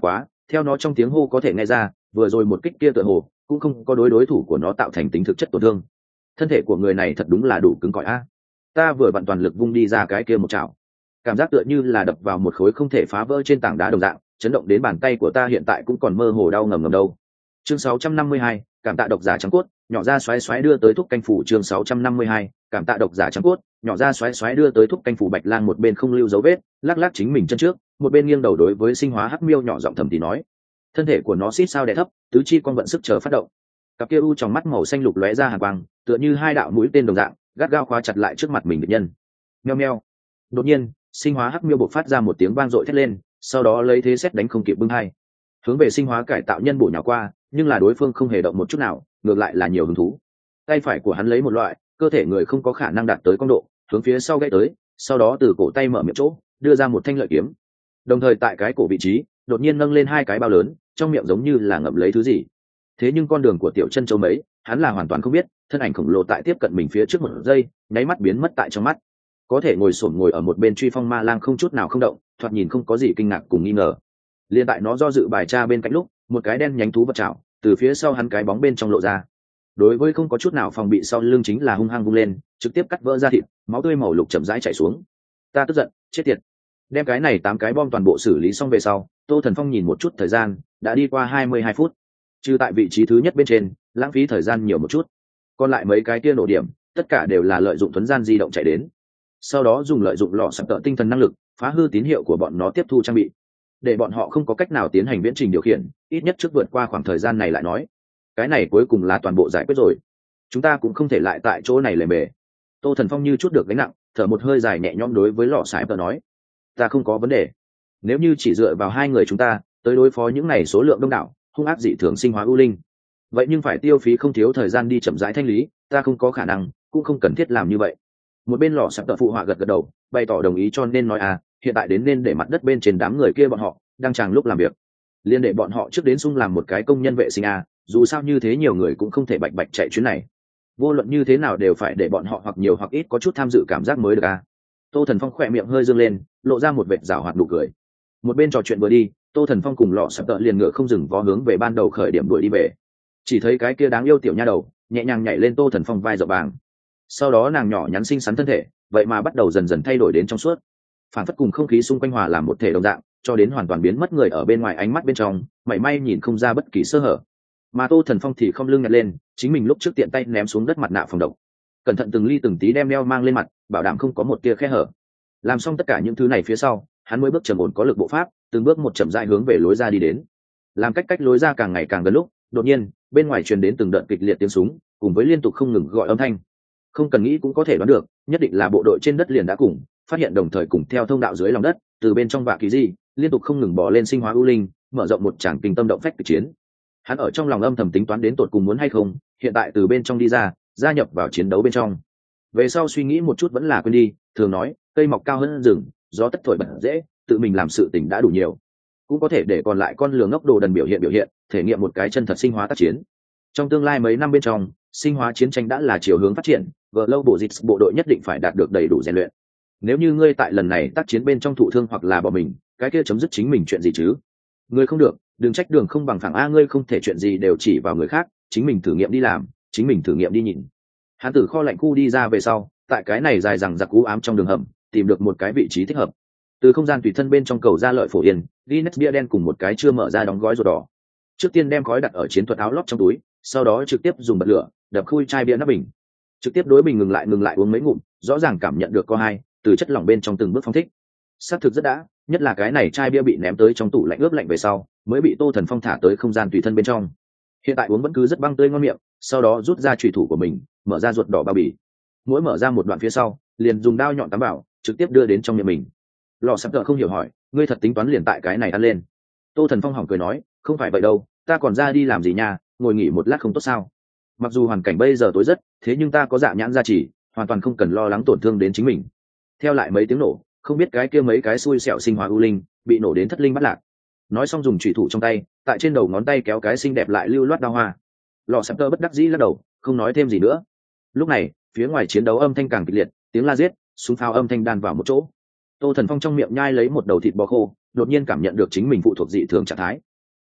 [SPEAKER 1] Theo nó trong tiếng hô có thể nghe ra, vừa rồi một kích kia tựa hồ cũng không có đối thủ của nó tạo thành tính thực chất tổn thương. Thân thể của người này thật đúng là đủ cứng cỏi a. Ta vừa vặn toàn lực vung đi ra cái kia một chảo, cảm giác tựa như là đập vào một khối không thể phá vỡ trên tảng đá đồng dạng, chấn động đến bàn tay của ta hiện tại cũng còn mơ hồ đau ngầm ngầm đâu. Chương 652, cảm tạ độc giả trắng cốt, nhỏ ra xoáy xoáy đưa tới thúc canh phủ. Chương 652, cảm tạ độc giả trắng cốt, nhỏ ra xoáy xoáy đưa tới thúc canh phủ. Bạch Lang một bên không lưu dấu vết, lắc lắc chính mình chân trước, một bên nghiêng đầu đối với sinh hóa hắc miêu nhỏ giọng thầm thì nói. Thân thể của nó xít sao đè thấp, tứ chi con vận sức chờ phát động. Cặp kia u trong mắt màu xanh lục lóe ra hàn quang, tựa như hai đạo mũi tên đồng dạng, gắt gao khóa chặt lại trước mặt mình địch nhân. Meo meo. Đột nhiên, sinh hóa hắc miêu bộc phát ra một tiếng vang dội thét lên, sau đó lấy thế xét đánh không kịp bưng hai, hướng về sinh hóa cải tạo nhân bổ nhào qua, nhưng là đối phương không hề động một chút nào, ngược lại là nhiều hứng thú. Tay phải của hắn lấy một loại cơ thể người không có khả năng đạt tới cong độ, hướng phía sau gãy tới, sau đó từ cổ tay mở miệng chỗ đưa ra một thanh lợi kiếm, đồng thời tại cái cổ vị trí đột nhiên nâng lên hai cái bao lớn, trong miệng giống như là ngậm lấy thứ gì. Thế nhưng con đường của tiểu chân châu mấy, hắn là hoàn toàn không biết. Thân ảnh khổng lồ tại tiếp cận mình phía trước một giây, nháy mắt biến mất tại trong mắt. Có thể ngồi xổm ngồi ở một bên truy phong ma lang không chút nào không động, thoạt nhìn không có gì kinh ngạc cùng nghi ngờ. Liên tại nó do dự bài tra bên cạnh lúc, một cái đen nhánh thú vật chảo từ phía sau hắn cái bóng bên trong lộ ra. Đối với không có chút nào phòng bị sau lưng chính là hung hăng vung lên, trực tiếp cắt vỡ ra thịt, máu tươi màu lục chậm rãi chảy xuống. Ta tức giận, chết tiệt. Đem cái này 8 cái bom toàn bộ xử lý xong về sau, Tô Thần Phong nhìn một chút thời gian, đã đi qua 22 phút. Trừ tại vị trí thứ nhất bên trên, lãng phí thời gian nhiều một chút. Còn lại mấy cái kia nổ điểm, tất cả đều là lợi dụng thuấn gian di động chạy đến. Sau đó dùng lợi dụng lọ sập tợ tinh thần năng lực, phá hư tín hiệu của bọn nó tiếp thu trang bị, để bọn họ không có cách nào tiến hành viễn trình điều khiển, ít nhất trước vượt qua khoảng thời gian này lại nói. Cái này cuối cùng là toàn bộ giải quyết rồi. Chúng ta cũng không thể lại tại chỗ này lề mề. Tô Thần Phong như chút được gánh nặng, thở một hơi dài nhẹ nhõm đối với lọ sải tợ nói. Ta không có vấn đề. Nếu như chỉ dựa vào hai người chúng ta tới đối phó những này số lượng đông đảo hung ác dị thường sinh hóa ưu linh, vậy nhưng phải tiêu phí không thiếu thời gian đi chậm rãi thanh lý, ta không có khả năng cũng không cần thiết làm như vậy. Một bên lò sập tợ phụ họa gật gật đầu, bày tỏ đồng ý, cho nên nói hiện tại đến nên để mặt đất bên trên đám người kia bọn họ đang chàng lúc làm việc, liên để bọn họ trước đến xung làm một cái công nhân vệ sinh dù sao như thế nhiều người cũng không thể bạch bạch chạy chuyến này, vô luận như thế nào đều phải để bọn họ hoặc nhiều hoặc ít có chút tham dự cảm giác mới được Tô Thần Phong khỏe miệng hơi dương lên, lộ ra một vệt rảo hoạt nụ cười. Một bên trò chuyện vừa đi, Tô Thần Phong cùng lọ sập tợ liền ngựa không dừng vó hướng về ban đầu khởi điểm đuổi đi về. Chỉ thấy cái kia đáng yêu tiểu nha đầu nhẹ nhàng nhảy lên Tô Thần Phong vai rộng vàng, sau đó nàng nhỏ nhắn xinh xắn thân thể vậy mà bắt đầu dần dần thay đổi đến trong suốt, phản phất cùng không khí xung quanh hòa làm một thể đồng dạng, cho đến hoàn toàn biến mất người ở bên ngoài ánh mắt bên trong mảy may nhìn không ra bất kỳ sơ hở. Mà Tô Thần Phong thì không lưng nhặt lên chính mình lúc trước tiện tay ném xuống đất mặt nạ phòng độc, cẩn thận từng ly từng tí đem đeo mang lên mặt, bảo đảm không có một tia khe hở. Làm xong tất cả những thứ này phía sau, hắn mới bước trầm ổn có lực bộ pháp, từng bước một chậm rãi hướng về lối ra đi đến. Làm cách lối ra càng ngày càng gần lúc, đột nhiên bên ngoài truyền đến từng đợt kịch liệt tiếng súng cùng với liên tục không ngừng gọi âm thanh. Không cần nghĩ cũng có thể đoán được, nhất định là bộ đội trên đất liền đã cùng phát hiện, đồng thời cùng theo thông đạo dưới lòng đất từ bên trong vạ kỳ di liên tục không ngừng bỏ lên sinh hóa ưu linh, mở rộng một tràng kinh tâm động phách kịch chiến. Hắn ở trong lòng âm thầm tính toán đến tột cùng muốn hay không hiện tại từ bên trong đi ra, gia nhập vào chiến đấu bên trong. Về sau suy nghĩ một chút vẫn là quên đi, thường nói cây mọc cao hơn rừng, gió tất thổi bật dễ, tự mình làm sự tình đã đủ nhiều, cũng có thể để còn lại con lừa ngốc đồ đần biểu hiện, thể nghiệm một cái chân thật sinh hóa tác chiến. Trong tương lai mấy năm bên trong, sinh hóa chiến tranh đã là chiều hướng phát triển, Global Dịch bộ đội nhất định phải đạt được đầy đủ rèn luyện. Nếu như ngươi tại lần này tác chiến bên trong thụ thương hoặc là bỏ mình, cái kia chấm dứt chính mình chuyện gì chứ? Ngươi không được, đừng trách đường không bằng phẳng ngươi không thể chuyện gì đều chỉ vào người khác, chính mình thử nghiệm đi làm, chính mình thử nghiệm đi nhìn. Hắn từ kho lạnh khu đi ra về sau, tại cái này dài dằng dặc u ám trong đường hầm, tìm được một cái vị trí thích hợp. Từ không gian tùy thân bên trong cầu ra lợi phổ yên, Guinness bia đen cùng một cái chưa mở ra đóng gói ruột đỏ. Trước tiên đem khói đặt ở chiến thuật áo lót trong túi, sau đó trực tiếp dùng bật lửa đập khui chai bia nắp bình, trực tiếp đối bình ngừng lại uống mấy ngụm, rõ ràng cảm nhận được có hai từ chất lỏng bên trong từng bước phong thích. Xác thực rất đã, nhất là cái này chai bia bị ném tới trong tủ lạnh ướp lạnh về sau, mới bị Tô Thần Phong thả tới không gian tùy thân bên trong. Hiện tại uống vẫn cứ rất băng tươi ngon miệng, sau đó rút ra chùy thủ của mình, mở ra ruột đỏ bao bì, mỗi mở ra một đoạn phía sau, liền dùng dao nhọn cắm vào, trực tiếp đưa đến trong miệng mình. Lò sắp tợ không hiểu hỏi, ngươi thật tính toán liền tại cái này ăn lên? Tô Thần Phong hỏng cười nói, không phải vậy đâu, ta còn ra đi làm gì nha, ngồi nghỉ một lát không tốt sao? Mặc dù hoàn cảnh bây giờ tối rất, thế nhưng ta có dạ nhãn gia trì, hoàn toàn không cần lo lắng tổn thương đến chính mình. Theo lại mấy tiếng nổ, không biết cái kia mấy cái xui xẻo sinh hóa ưu linh bị nổ đến thất linh bắt lạc. Nói xong dùng chủy thủ trong tay, tại trên đầu ngón tay kéo cái xinh đẹp lại lưu loát đao hoa. Lò sắp tơ bất đắc dĩ lắc đầu, không nói thêm gì nữa. Lúc này, phía ngoài chiến đấu âm thanh càng kịch liệt, tiếng la giết, súng pháo âm thanh đan vào một chỗ. Tô Thần Phong trong miệng nhai lấy một đầu thịt bò khô, đột nhiên cảm nhận được chính mình phụ thuộc dị thường trạng thái.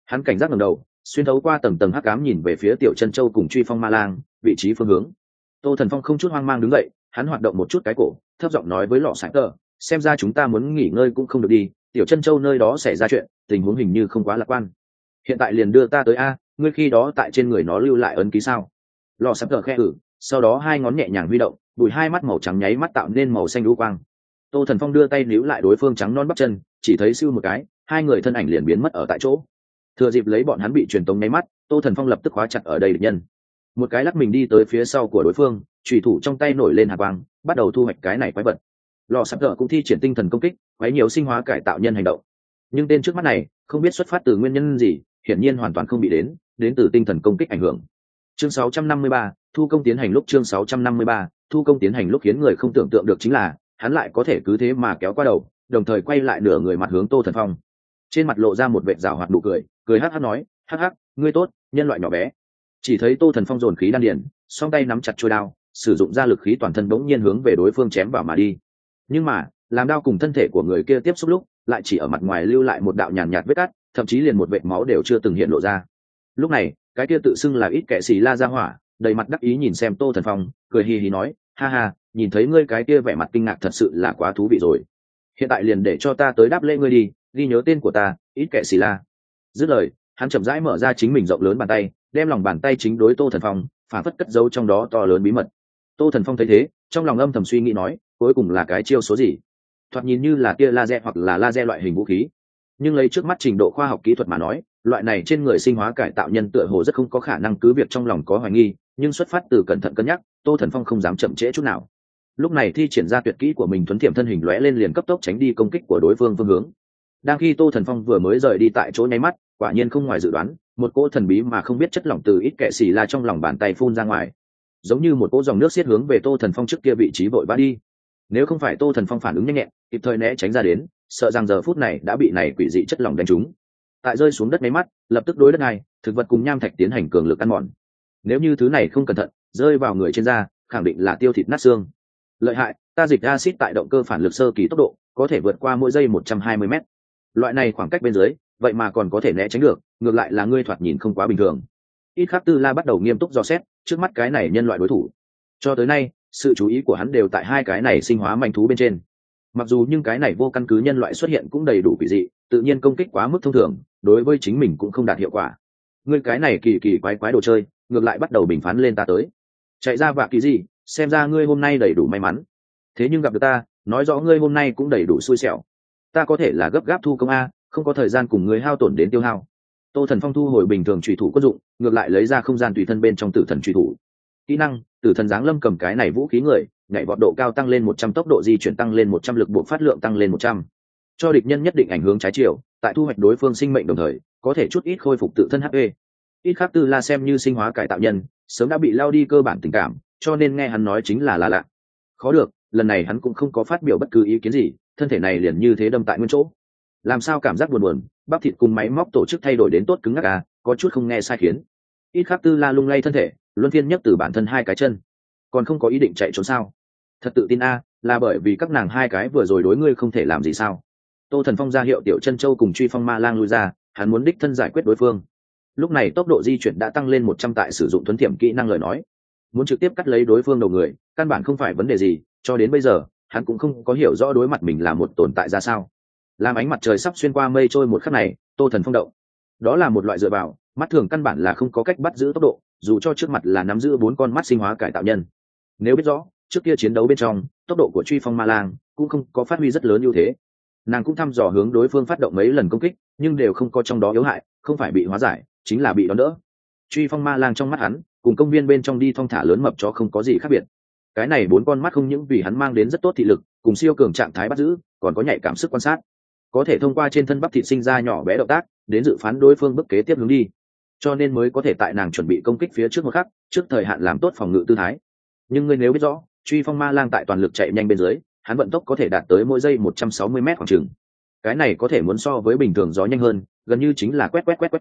[SPEAKER 1] Hắn cảnh giác ngẩng đầu, xuyên thấu qua tầng tầng hắc ám nhìn về phía Tiểu Chân Châu cùng Truy Phong Ma Lang vị trí phương hướng. Tô Thần Phong không chút hoang mang đứng dậy, hắn hoạt động một chút cái cổ, thấp giọng nói với Lọ Sải Tơ, xem ra chúng ta muốn nghỉ ngơi cũng không được đi, Tiểu Chân Châu nơi đó xảy ra chuyện, tình huống hình như không quá lạc quan. Hiện tại liền đưa ta tới a, ngươi khi đó tại trên người nó lưu lại ấn ký sao? Lọ Sải Tơ khẽ sau đó hai ngón nhẹ nhàng huy động, bùi hai mắt màu trắng nháy mắt tạo nên màu xanh đu quang. Tô Thần Phong đưa tay níu lại đối phương trắng non bắp chân, chỉ thấy siêu một cái, hai người thân ảnh liền biến mất ở tại chỗ. Thừa dịp lấy bọn hắn bị truyền tống nháy mắt, Tô Thần Phong lập tức khóa chặt ở đây địch nhân. Một cái lắc mình đi tới phía sau của đối phương, chủy thủ trong tay nổi lên hàn quang, bắt đầu thu hoạch cái này quái vật. Lò sắp đỡ cũng thi triển tinh thần công kích, quấy nhiều sinh hóa cải tạo nhân hành động. Nhưng tên trước mắt này, không biết xuất phát từ nguyên nhân gì, hiển nhiên hoàn toàn không bị đến từ tinh thần công kích ảnh hưởng. Chương 653, thu công tiến hành lúc chương 653, thu công tiến hành lúc khiến người không tưởng tượng được chính là, hắn lại có thể cứ thế mà kéo qua đầu, đồng thời quay lại nửa người mặt hướng Tô Thần Phong. Trên mặt lộ ra một vệt giảo hoạt nụ cười, cười hắc hắc nói, hắc hắc, ngươi tốt, nhân loại nhỏ bé. Chỉ thấy Tô Thần Phong dồn khí đan điền, song tay nắm chặt chuôi đao, sử dụng ra lực khí toàn thân bỗng nhiên hướng về đối phương chém vào mà đi. Nhưng mà, làm đao cùng thân thể của người kia tiếp xúc lúc, lại chỉ ở mặt ngoài lưu lại một đạo nhàn nhạt vết cắt, thậm chí liền một vệt máu đều chưa từng hiện lộ ra. Lúc này, cái kia tự xưng là ít kẻ xì la ra hỏa, đầy mặt đắc ý nhìn xem Tô Thần Phong, cười hì hì nói, ha ha, nhìn thấy ngươi cái kia vẻ mặt kinh ngạc thật sự là quá thú vị rồi. Hiện tại liền để cho ta tới đáp lễ ngươi đi, ghi nhớ tên của ta, ít kẻ xì la. Dứt lời, hắn chậm rãi mở ra chính mình rộng lớn bàn tay, đem lòng bàn tay chính đối Tô Thần Phong, phản phất cất giấu trong đó to lớn bí mật. Tô Thần Phong thấy thế, trong lòng âm thầm suy nghĩ nói, cuối cùng là cái chiêu số gì? Thoạt nhìn như là tia laser hoặc là laser loại hình vũ khí, nhưng lấy trước mắt trình độ khoa học kỹ thuật mà nói, loại này trên người sinh hóa cải tạo nhân tựa hồ rất không có khả năng, cứ việc trong lòng có hoài nghi, nhưng xuất phát từ cẩn thận cân nhắc, Tô Thần Phong không dám chậm trễ chút nào. Lúc này thi triển ra tuyệt kỹ của mình, thuấn thiểm thân hình lóe lên liền cấp tốc tránh đi công kích của đối phương phương hướng. Đang khi Tô Thần Phong vừa mới rời đi tại chỗ nháy mắt, quả nhiên không ngoài dự đoán, một cỗ thần bí mà không biết chất lỏng từ ít kệ xì la trong lòng bàn tay phun ra ngoài, giống như một cỗ dòng nước xiết hướng về Tô Thần Phong trước kia vị trí vội vã đi. Nếu không phải Tô Thần Phong phản ứng nhanh nhẹn, kịp thời né tránh ra đến, sợ rằng giờ phút này đã bị này quỷ dị chất lỏng đánh trúng. Tại rơi xuống đất mấy mắt, lập tức đối đất này, thực vật cùng nham thạch tiến hành cường lực ăn mòn. Nếu như thứ này không cẩn thận, rơi vào người trên da, khẳng định là tiêu thịt nát xương. Lợi hại, ta dịch axit tại động cơ phản lực sơ kỳ tốc độ có thể vượt qua mỗi giây 120 mét. Loại này khoảng cách bên dưới, vậy mà còn có thể né tránh được, ngược lại là ngươi thoạt nhìn không quá bình thường. Ít Khắc Tư La bắt đầu nghiêm túc dò xét trước mắt cái này nhân loại đối thủ. Cho tới nay, sự chú ý của hắn đều tại hai cái này sinh hóa manh thú bên trên. Mặc dù nhưng cái này vô căn cứ nhân loại xuất hiện cũng đầy đủ quỷ dị, tự nhiên công kích quá mức thông thường, đối với chính mình cũng không đạt hiệu quả. Ngươi cái này kỳ kỳ quái quái đồ chơi, ngược lại bắt đầu bình phán lên ta tới. Chạy ra vạ kỳ gì, xem ra ngươi hôm nay đầy đủ may mắn. Thế nhưng gặp được ta, nói rõ ngươi hôm nay cũng đầy đủ xui xẻo. Ta có thể là gấp gáp thu công a, không có thời gian cùng ngươi hao tổn đến tiêu hao. Tô Thần Phong thu hồi bình thường chủy thủ quân dụng, ngược lại lấy ra không gian tùy thân bên trong tử thần chủy thủ. Kỹ năng, tử thần giáng lâm cầm cái này vũ khí người, nhảy vọt độ cao tăng lên 100, tốc độ di chuyển tăng lên 100, lực buộc phát lượng tăng lên 100. Cho địch nhân nhất định ảnh hướng trái chiều, tại thu hoạch đối phương sinh mệnh đồng thời, có thể chút ít khôi phục tự thân HP. Ít Khắc Tư La xem như sinh hóa cải tạo nhân, sớm đã bị lao đi cơ bản tình cảm, cho nên nghe hắn nói chính là lạ. Khó được, lần này hắn cũng không có phát biểu bất cứ ý kiến gì, thân thể này liền như thế đâm tại nguyên chỗ. Làm sao cảm giác buồn, bắp thịt cùng máy móc tổ chức thay đổi đến tốt cứng ngắc à, có chút không nghe sai khiến. Ít Khắc Tư La lung lay thân thể, luân phiên nhấc từ bản thân hai cái chân. Còn không có ý định chạy trốn sao? Thật tự tin a, là bởi vì các nàng hai cái vừa rồi đối ngươi không thể làm gì sao? Tô Thần Phong ra hiệu Tiểu Chân Châu cùng Truy Phong Ma Lang lui ra, hắn muốn đích thân giải quyết đối phương. Lúc này tốc độ di chuyển đã tăng lên 100 tại sử dụng thuấn thiểm kỹ năng lời nói, muốn trực tiếp cắt lấy đối phương đầu người, căn bản không phải vấn đề gì, cho đến bây giờ, hắn cũng không có hiểu rõ đối mặt mình là một tồn tại ra sao. Làm ánh mặt trời sắp xuyên qua mây trôi một khắc này, Tô Thần Phong động. Đó là một loại dựa vào, mắt thường căn bản là không có cách bắt giữ tốc độ, dù cho trước mặt là nắm giữ 4 con mắt sinh hóa cải tạo nhân. Nếu biết rõ, trước kia chiến đấu bên trong, tốc độ của Truy Phong Ma Lang cũng không có phát huy rất lớn ưu thế. Nàng cũng thăm dò hướng đối phương phát động mấy lần công kích, nhưng đều không có trong đó yếu hại, không phải bị hóa giải, chính là bị đón đỡ. Truy Phong Ma Lang trong mắt hắn, cùng công viên bên trong đi thong thả lớn mập chó không có gì khác biệt. Cái này 4 con mắt không những vì hắn mang đến rất tốt thị lực, cùng siêu cường trạng thái bắt giữ, còn có nhạy cảm sức quan sát, có thể thông qua trên thân bắp thịt sinh ra nhỏ bé động tác, đến dự phán đối phương bước kế tiếp hướng đi, cho nên mới có thể tại nàng chuẩn bị công kích phía trước một khắc, trước thời hạn làm tốt phòng ngự tư thái. Nhưng ngươi nếu biết rõ, Truy Phong Ma Lang tại toàn lực chạy nhanh bên dưới, hắn vận tốc có thể đạt tới mỗi giây 160 mét khoảng chừng. Cái này có thể muốn so với bình thường gió nhanh hơn, gần như chính là quét.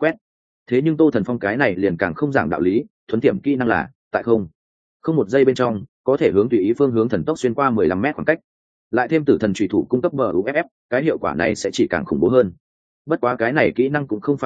[SPEAKER 1] Thế nhưng Tô Thần Phong cái này liền càng không giảng đạo lý, thuấn tiệm kỹ năng là tại không một giây bên trong có thể hướng tùy ý phương hướng thần tốc xuyên qua 15 mét khoảng cách. Lại thêm tử thần chủy thủ cung cấp bờ UFF, cái hiệu quả này sẽ chỉ càng khủng bố hơn. Bất quá cái này kỹ năng cũng không phải vô địch,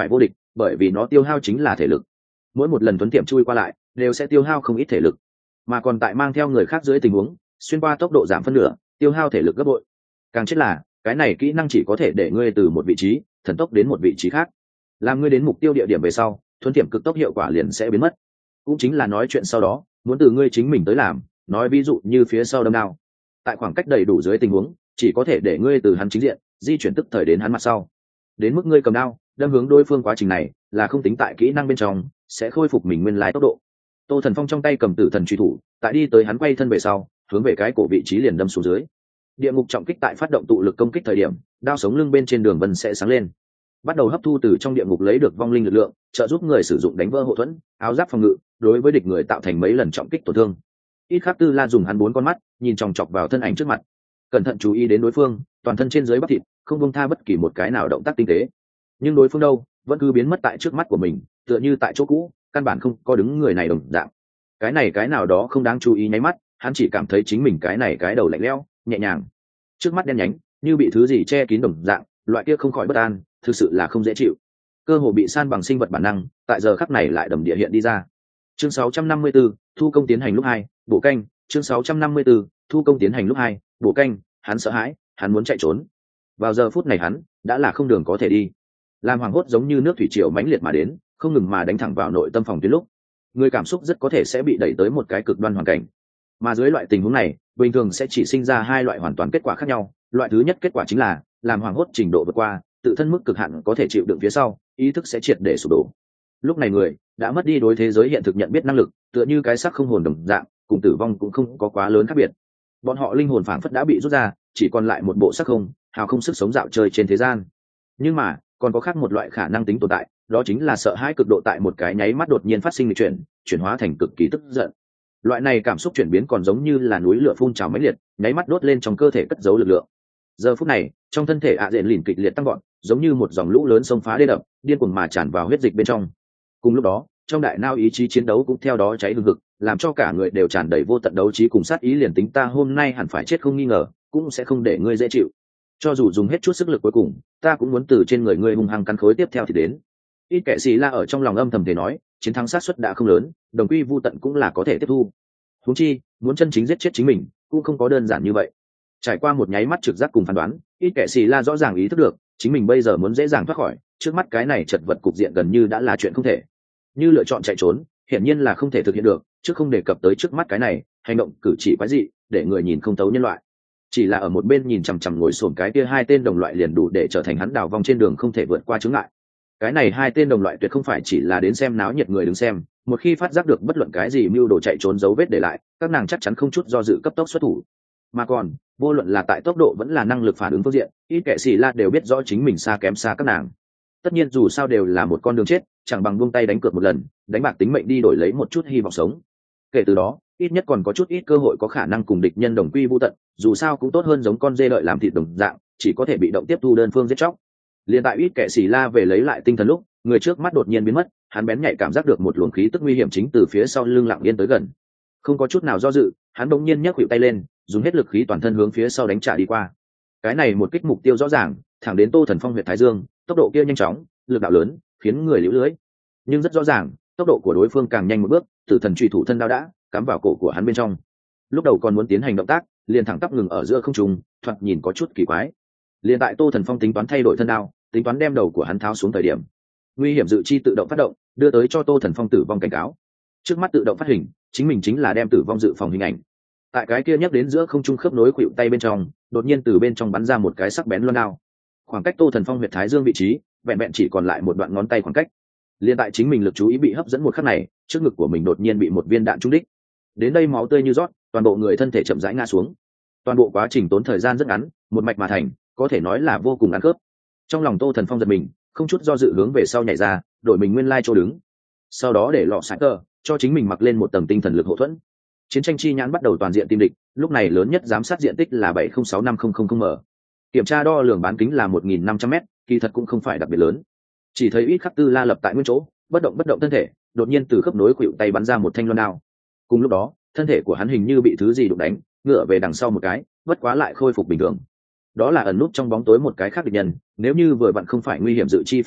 [SPEAKER 1] bởi vì nó tiêu hao chính là thể lực. Mỗi một lần tuấn tiệm chui qua lại đều sẽ tiêu hao không ít thể lực, mà còn tại mang theo người khác dưới tình huống xuyên qua tốc độ giảm phân nửa, tiêu hao thể lực gấp bội. Càng chết là cái này kỹ năng chỉ có thể để ngươi từ một vị trí thần tốc đến một vị trí khác, làm ngươi đến mục tiêu địa điểm về sau thuấn tiệm cực tốc hiệu quả liền sẽ biến mất. Cũng chính là nói chuyện sau đó muốn từ ngươi chính mình tới làm, nói ví dụ như phía sau đâm đao, tại khoảng cách đầy đủ dưới tình huống chỉ có thể để ngươi từ hắn chính diện di chuyển tức thời đến hắn mặt sau. Đến mức ngươi cầm đao đâm hướng đối phương quá trình này là không tính tại kỹ năng bên trong, sẽ khôi phục mình nguyên lai tốc độ. Tô Thần Phong trong tay cầm tử thần truy thủ, tại đi tới hắn quay thân về sau hướng về cái cổ vị trí liền đâm xuống dưới. Địa ngục trọng kích tại phát động tụ lực công kích thời điểm, đao sống lưng bên trên đường vân sẽ sáng lên, bắt đầu hấp thu từ trong địa ngục lấy được vong linh lực lượng, trợ giúp người sử dụng đánh vỡ hộ thuẫn, áo giáp phòng ngự, đối với địch người tạo thành mấy lần trọng kích tổn thương. Ít Khắc Tư La dùng hắn 4 con mắt nhìn chòng chọc vào thân ảnh trước mặt, cẩn thận chú ý đến đối phương toàn thân trên dưới bắp thịt, không buông tha bất kỳ một cái nào động tác tinh tế. Nhưng đối phương đâu vẫn cứ biến mất tại trước mắt của mình, tựa như tại chỗ cũ, căn bản không có đứng người này đồng dạng. Cái nào đó không đáng chú ý nháy mắt, hắn chỉ cảm thấy chính mình cái đầu lạnh lẽo, nhẹ nhàng, trước mắt đen nhánh như bị thứ gì che kín đồng dạng, loại kia không khỏi bất an, thực sự là không dễ chịu. Cơ hồ bị san bằng sinh vật bản năng tại giờ khắc này lại đầm địa hiện đi ra. Chương 654, thu công tiến hành lúc 2, bổ canh. Chương 654, thu công tiến hành lúc 2, bổ canh. Hắn sợ hãi, hắn muốn chạy trốn. Vào giờ phút này hắn đã là không đường có thể đi, làm hoàng hốt giống như nước thủy triều mãnh liệt mà đến, không ngừng mà đánh thẳng vào nội tâm phòng tuyến lúc, người cảm xúc rất có thể sẽ bị đẩy tới một cái cực đoan hoàn cảnh. Mà dưới loại tình huống này bình thường sẽ chỉ sinh ra hai loại hoàn toàn kết quả khác nhau. Loại thứ nhất kết quả chính là làm hoàng hốt trình độ vượt qua tự thân mức cực hạn có thể chịu đựng phía sau, ý thức sẽ triệt để sụp đổ. Lúc này người đã mất đi đối thế giới hiện thực nhận biết năng lực, tựa như cái xác không hồn đồng dạng, cùng tử vong cũng không có quá lớn khác biệt. Bọn họ linh hồn phảng phất đã bị rút ra, chỉ còn lại một bộ xác không, hào không sức sống dạo chơi trên thế gian. Nhưng mà còn có khác một loại khả năng tính tồn tại, đó chính là sợ hãi cực độ tại một cái nháy mắt đột nhiên phát sinh lịch chuyển hóa thành cực kỳ tức giận. Loại này cảm xúc chuyển biến còn giống như là núi lửa phun trào mãnh liệt, nháy mắt đốt lên trong cơ thể cất giấu lực lượng. Giờ phút này trong thân thể ạ dện lìn kịch liệt tăng gọn, giống như một dòng lũ lớn xông phá đê đập, điên cuồng mà tràn vào huyết dịch bên trong. Cùng lúc đó trong đại não ý chí chiến đấu cũng theo đó cháy hừng hực, làm cho cả người đều tràn đầy vô tận đấu trí cùng sát ý, liền tính ta hôm nay hẳn phải chết không nghi ngờ, cũng sẽ không để ngươi dễ chịu. Cho dù dùng hết chút sức lực cuối cùng, ta cũng muốn từ trên người ngươi hung hăng cắn khối tiếp theo thì đến. Ít kệ xì la ở trong lòng âm thầm thể nói, chiến thắng xác suất đã không lớn, đồng quy vu tận cũng là có thể tiếp thu. Huống chi muốn chân chính giết chết chính mình cũng không có đơn giản như vậy. Trải qua một nháy mắt trực giác cùng phán đoán, ít kệ xì la rõ ràng ý thức được chính mình bây giờ muốn dễ dàng thoát khỏi trước mắt cái này chật vật cục diện gần như đã là chuyện không thể. Như lựa chọn chạy trốn hiển nhiên là không thể thực hiện được, chứ không đề cập tới trước mắt cái này hành động cử chỉ quái dị để người nhìn không thấu nhân loại. Chỉ là ở một bên nhìn chằm chằm ngồi xổm cái kia hai tên đồng loại liền đủ để trở thành hắn đào vong trên đường không thể vượt qua chướng ngại. Cái này hai tên đồng loại tuyệt không phải chỉ là đến xem náo nhiệt người đứng xem, một khi phát giác được bất luận cái gì mưu đồ chạy trốn dấu vết để lại, các nàng chắc chắn không chút do dự cấp tốc xuất thủ. Mà còn vô luận là tại tốc độ vẫn là năng lực phản ứng phương diện, ít kệ xì la đều biết rõ chính mình xa kém xa các nàng. Tất nhiên dù sao đều là một con đường chết, chẳng bằng buông tay đánh cược một lần, đánh bạc tính mệnh đi đổi lấy một chút hy vọng sống. Kể từ đó ít nhất còn có chút ít cơ hội có khả năng cùng địch nhân đồng quy vu tận, dù sao cũng tốt hơn giống con dê đợi làm thịt đồng dạng, chỉ có thể bị động tiếp thu đơn phương giết chóc. Liên tại ít kệ xì la về lấy lại tinh thần lúc, người trước mắt đột nhiên biến mất, hắn bén nhạy cảm giác được một luồng khí tức nguy hiểm chính từ phía sau lưng lặng yên tới gần. Không có chút nào do dự, hắn đột nhiên nhấc khuỷu tay lên, dùng hết lực khí toàn thân hướng phía sau đánh trả đi qua. Cái này một kích mục tiêu rõ ràng, thẳng đến Tô Thần Phong huyệt thái dương, tốc độ kia nhanh chóng, lực đạo lớn, khiến người liễu lưới. Nhưng rất rõ ràng, tốc độ của đối phương càng nhanh một bước, tử thần truy thủ thân đao đã cắm vào cổ của hắn bên trong. Lúc đầu còn muốn tiến hành động tác, liền thẳng tắp ngừng ở giữa không trung, thoạt nhìn có chút kỳ quái. Liền tại Tô Thần Phong tính toán thay đổi thân đao, tính toán đem đầu của hắn tháo xuống thời điểm, nguy hiểm dự chi tự động phát động, đưa tới cho Tô Thần Phong tử vong cảnh cáo. Trước mắt tự động phát hình, chính mình chính là đem tử vong dự phòng hình ảnh. Tại cái kia nhắc đến giữa không trung khớp nối khuỷu tay bên trong, đột nhiên từ bên trong bắn ra một cái sắc bén loan đao. Khoảng cách Tô Thần Phong huyệt thái dương vị trí, vẹn vẹn chỉ còn lại một đoạn ngón tay khoảng cách. Liên tại chính mình lực chú ý bị hấp dẫn một khắc này, trước ngực của mình đột nhiên bị một viên đạn trúng đích. Đến đây máu tươi như rót, toàn bộ người thân thể chậm rãi ngã xuống. Toàn bộ quá trình tốn thời gian rất ngắn, một mạch mà thành, có thể nói là vô cùng ăn khớp. Trong lòng Tô Thần Phong giật mình, không chút do dự hướng về sau nhảy ra, đổi mình nguyên lai chỗ đứng. Sau đó để lọ sải tơ, cho chính mình mặc lên một tầng tinh thần lực hộ thuẫn. Chiến tranh chi nhãn bắt đầu toàn diện tìm địch, lúc này lớn nhất giám sát diện tích là 7065000m. Kiểm tra đo lường bán kính là 1500m, kỳ thật cũng không phải đặc biệt lớn. Chỉ thấy ít Khắc Tư La lập tại nguyên chỗ, bất động thân thể, đột nhiên từ khớp nối khuỷu tay bắn ra một thanh loan đao. Cùng lúc đó, thân thể của hắn hình như bị thứ gì đụng đánh, ngửa về đằng sau một cái, bất quá lại khôi phục bình thường. Đó là ẩn nút trong bóng tối một cái khác địch nhân, nếu như vừa vặn không phải nguy hiểm dự chi phát động,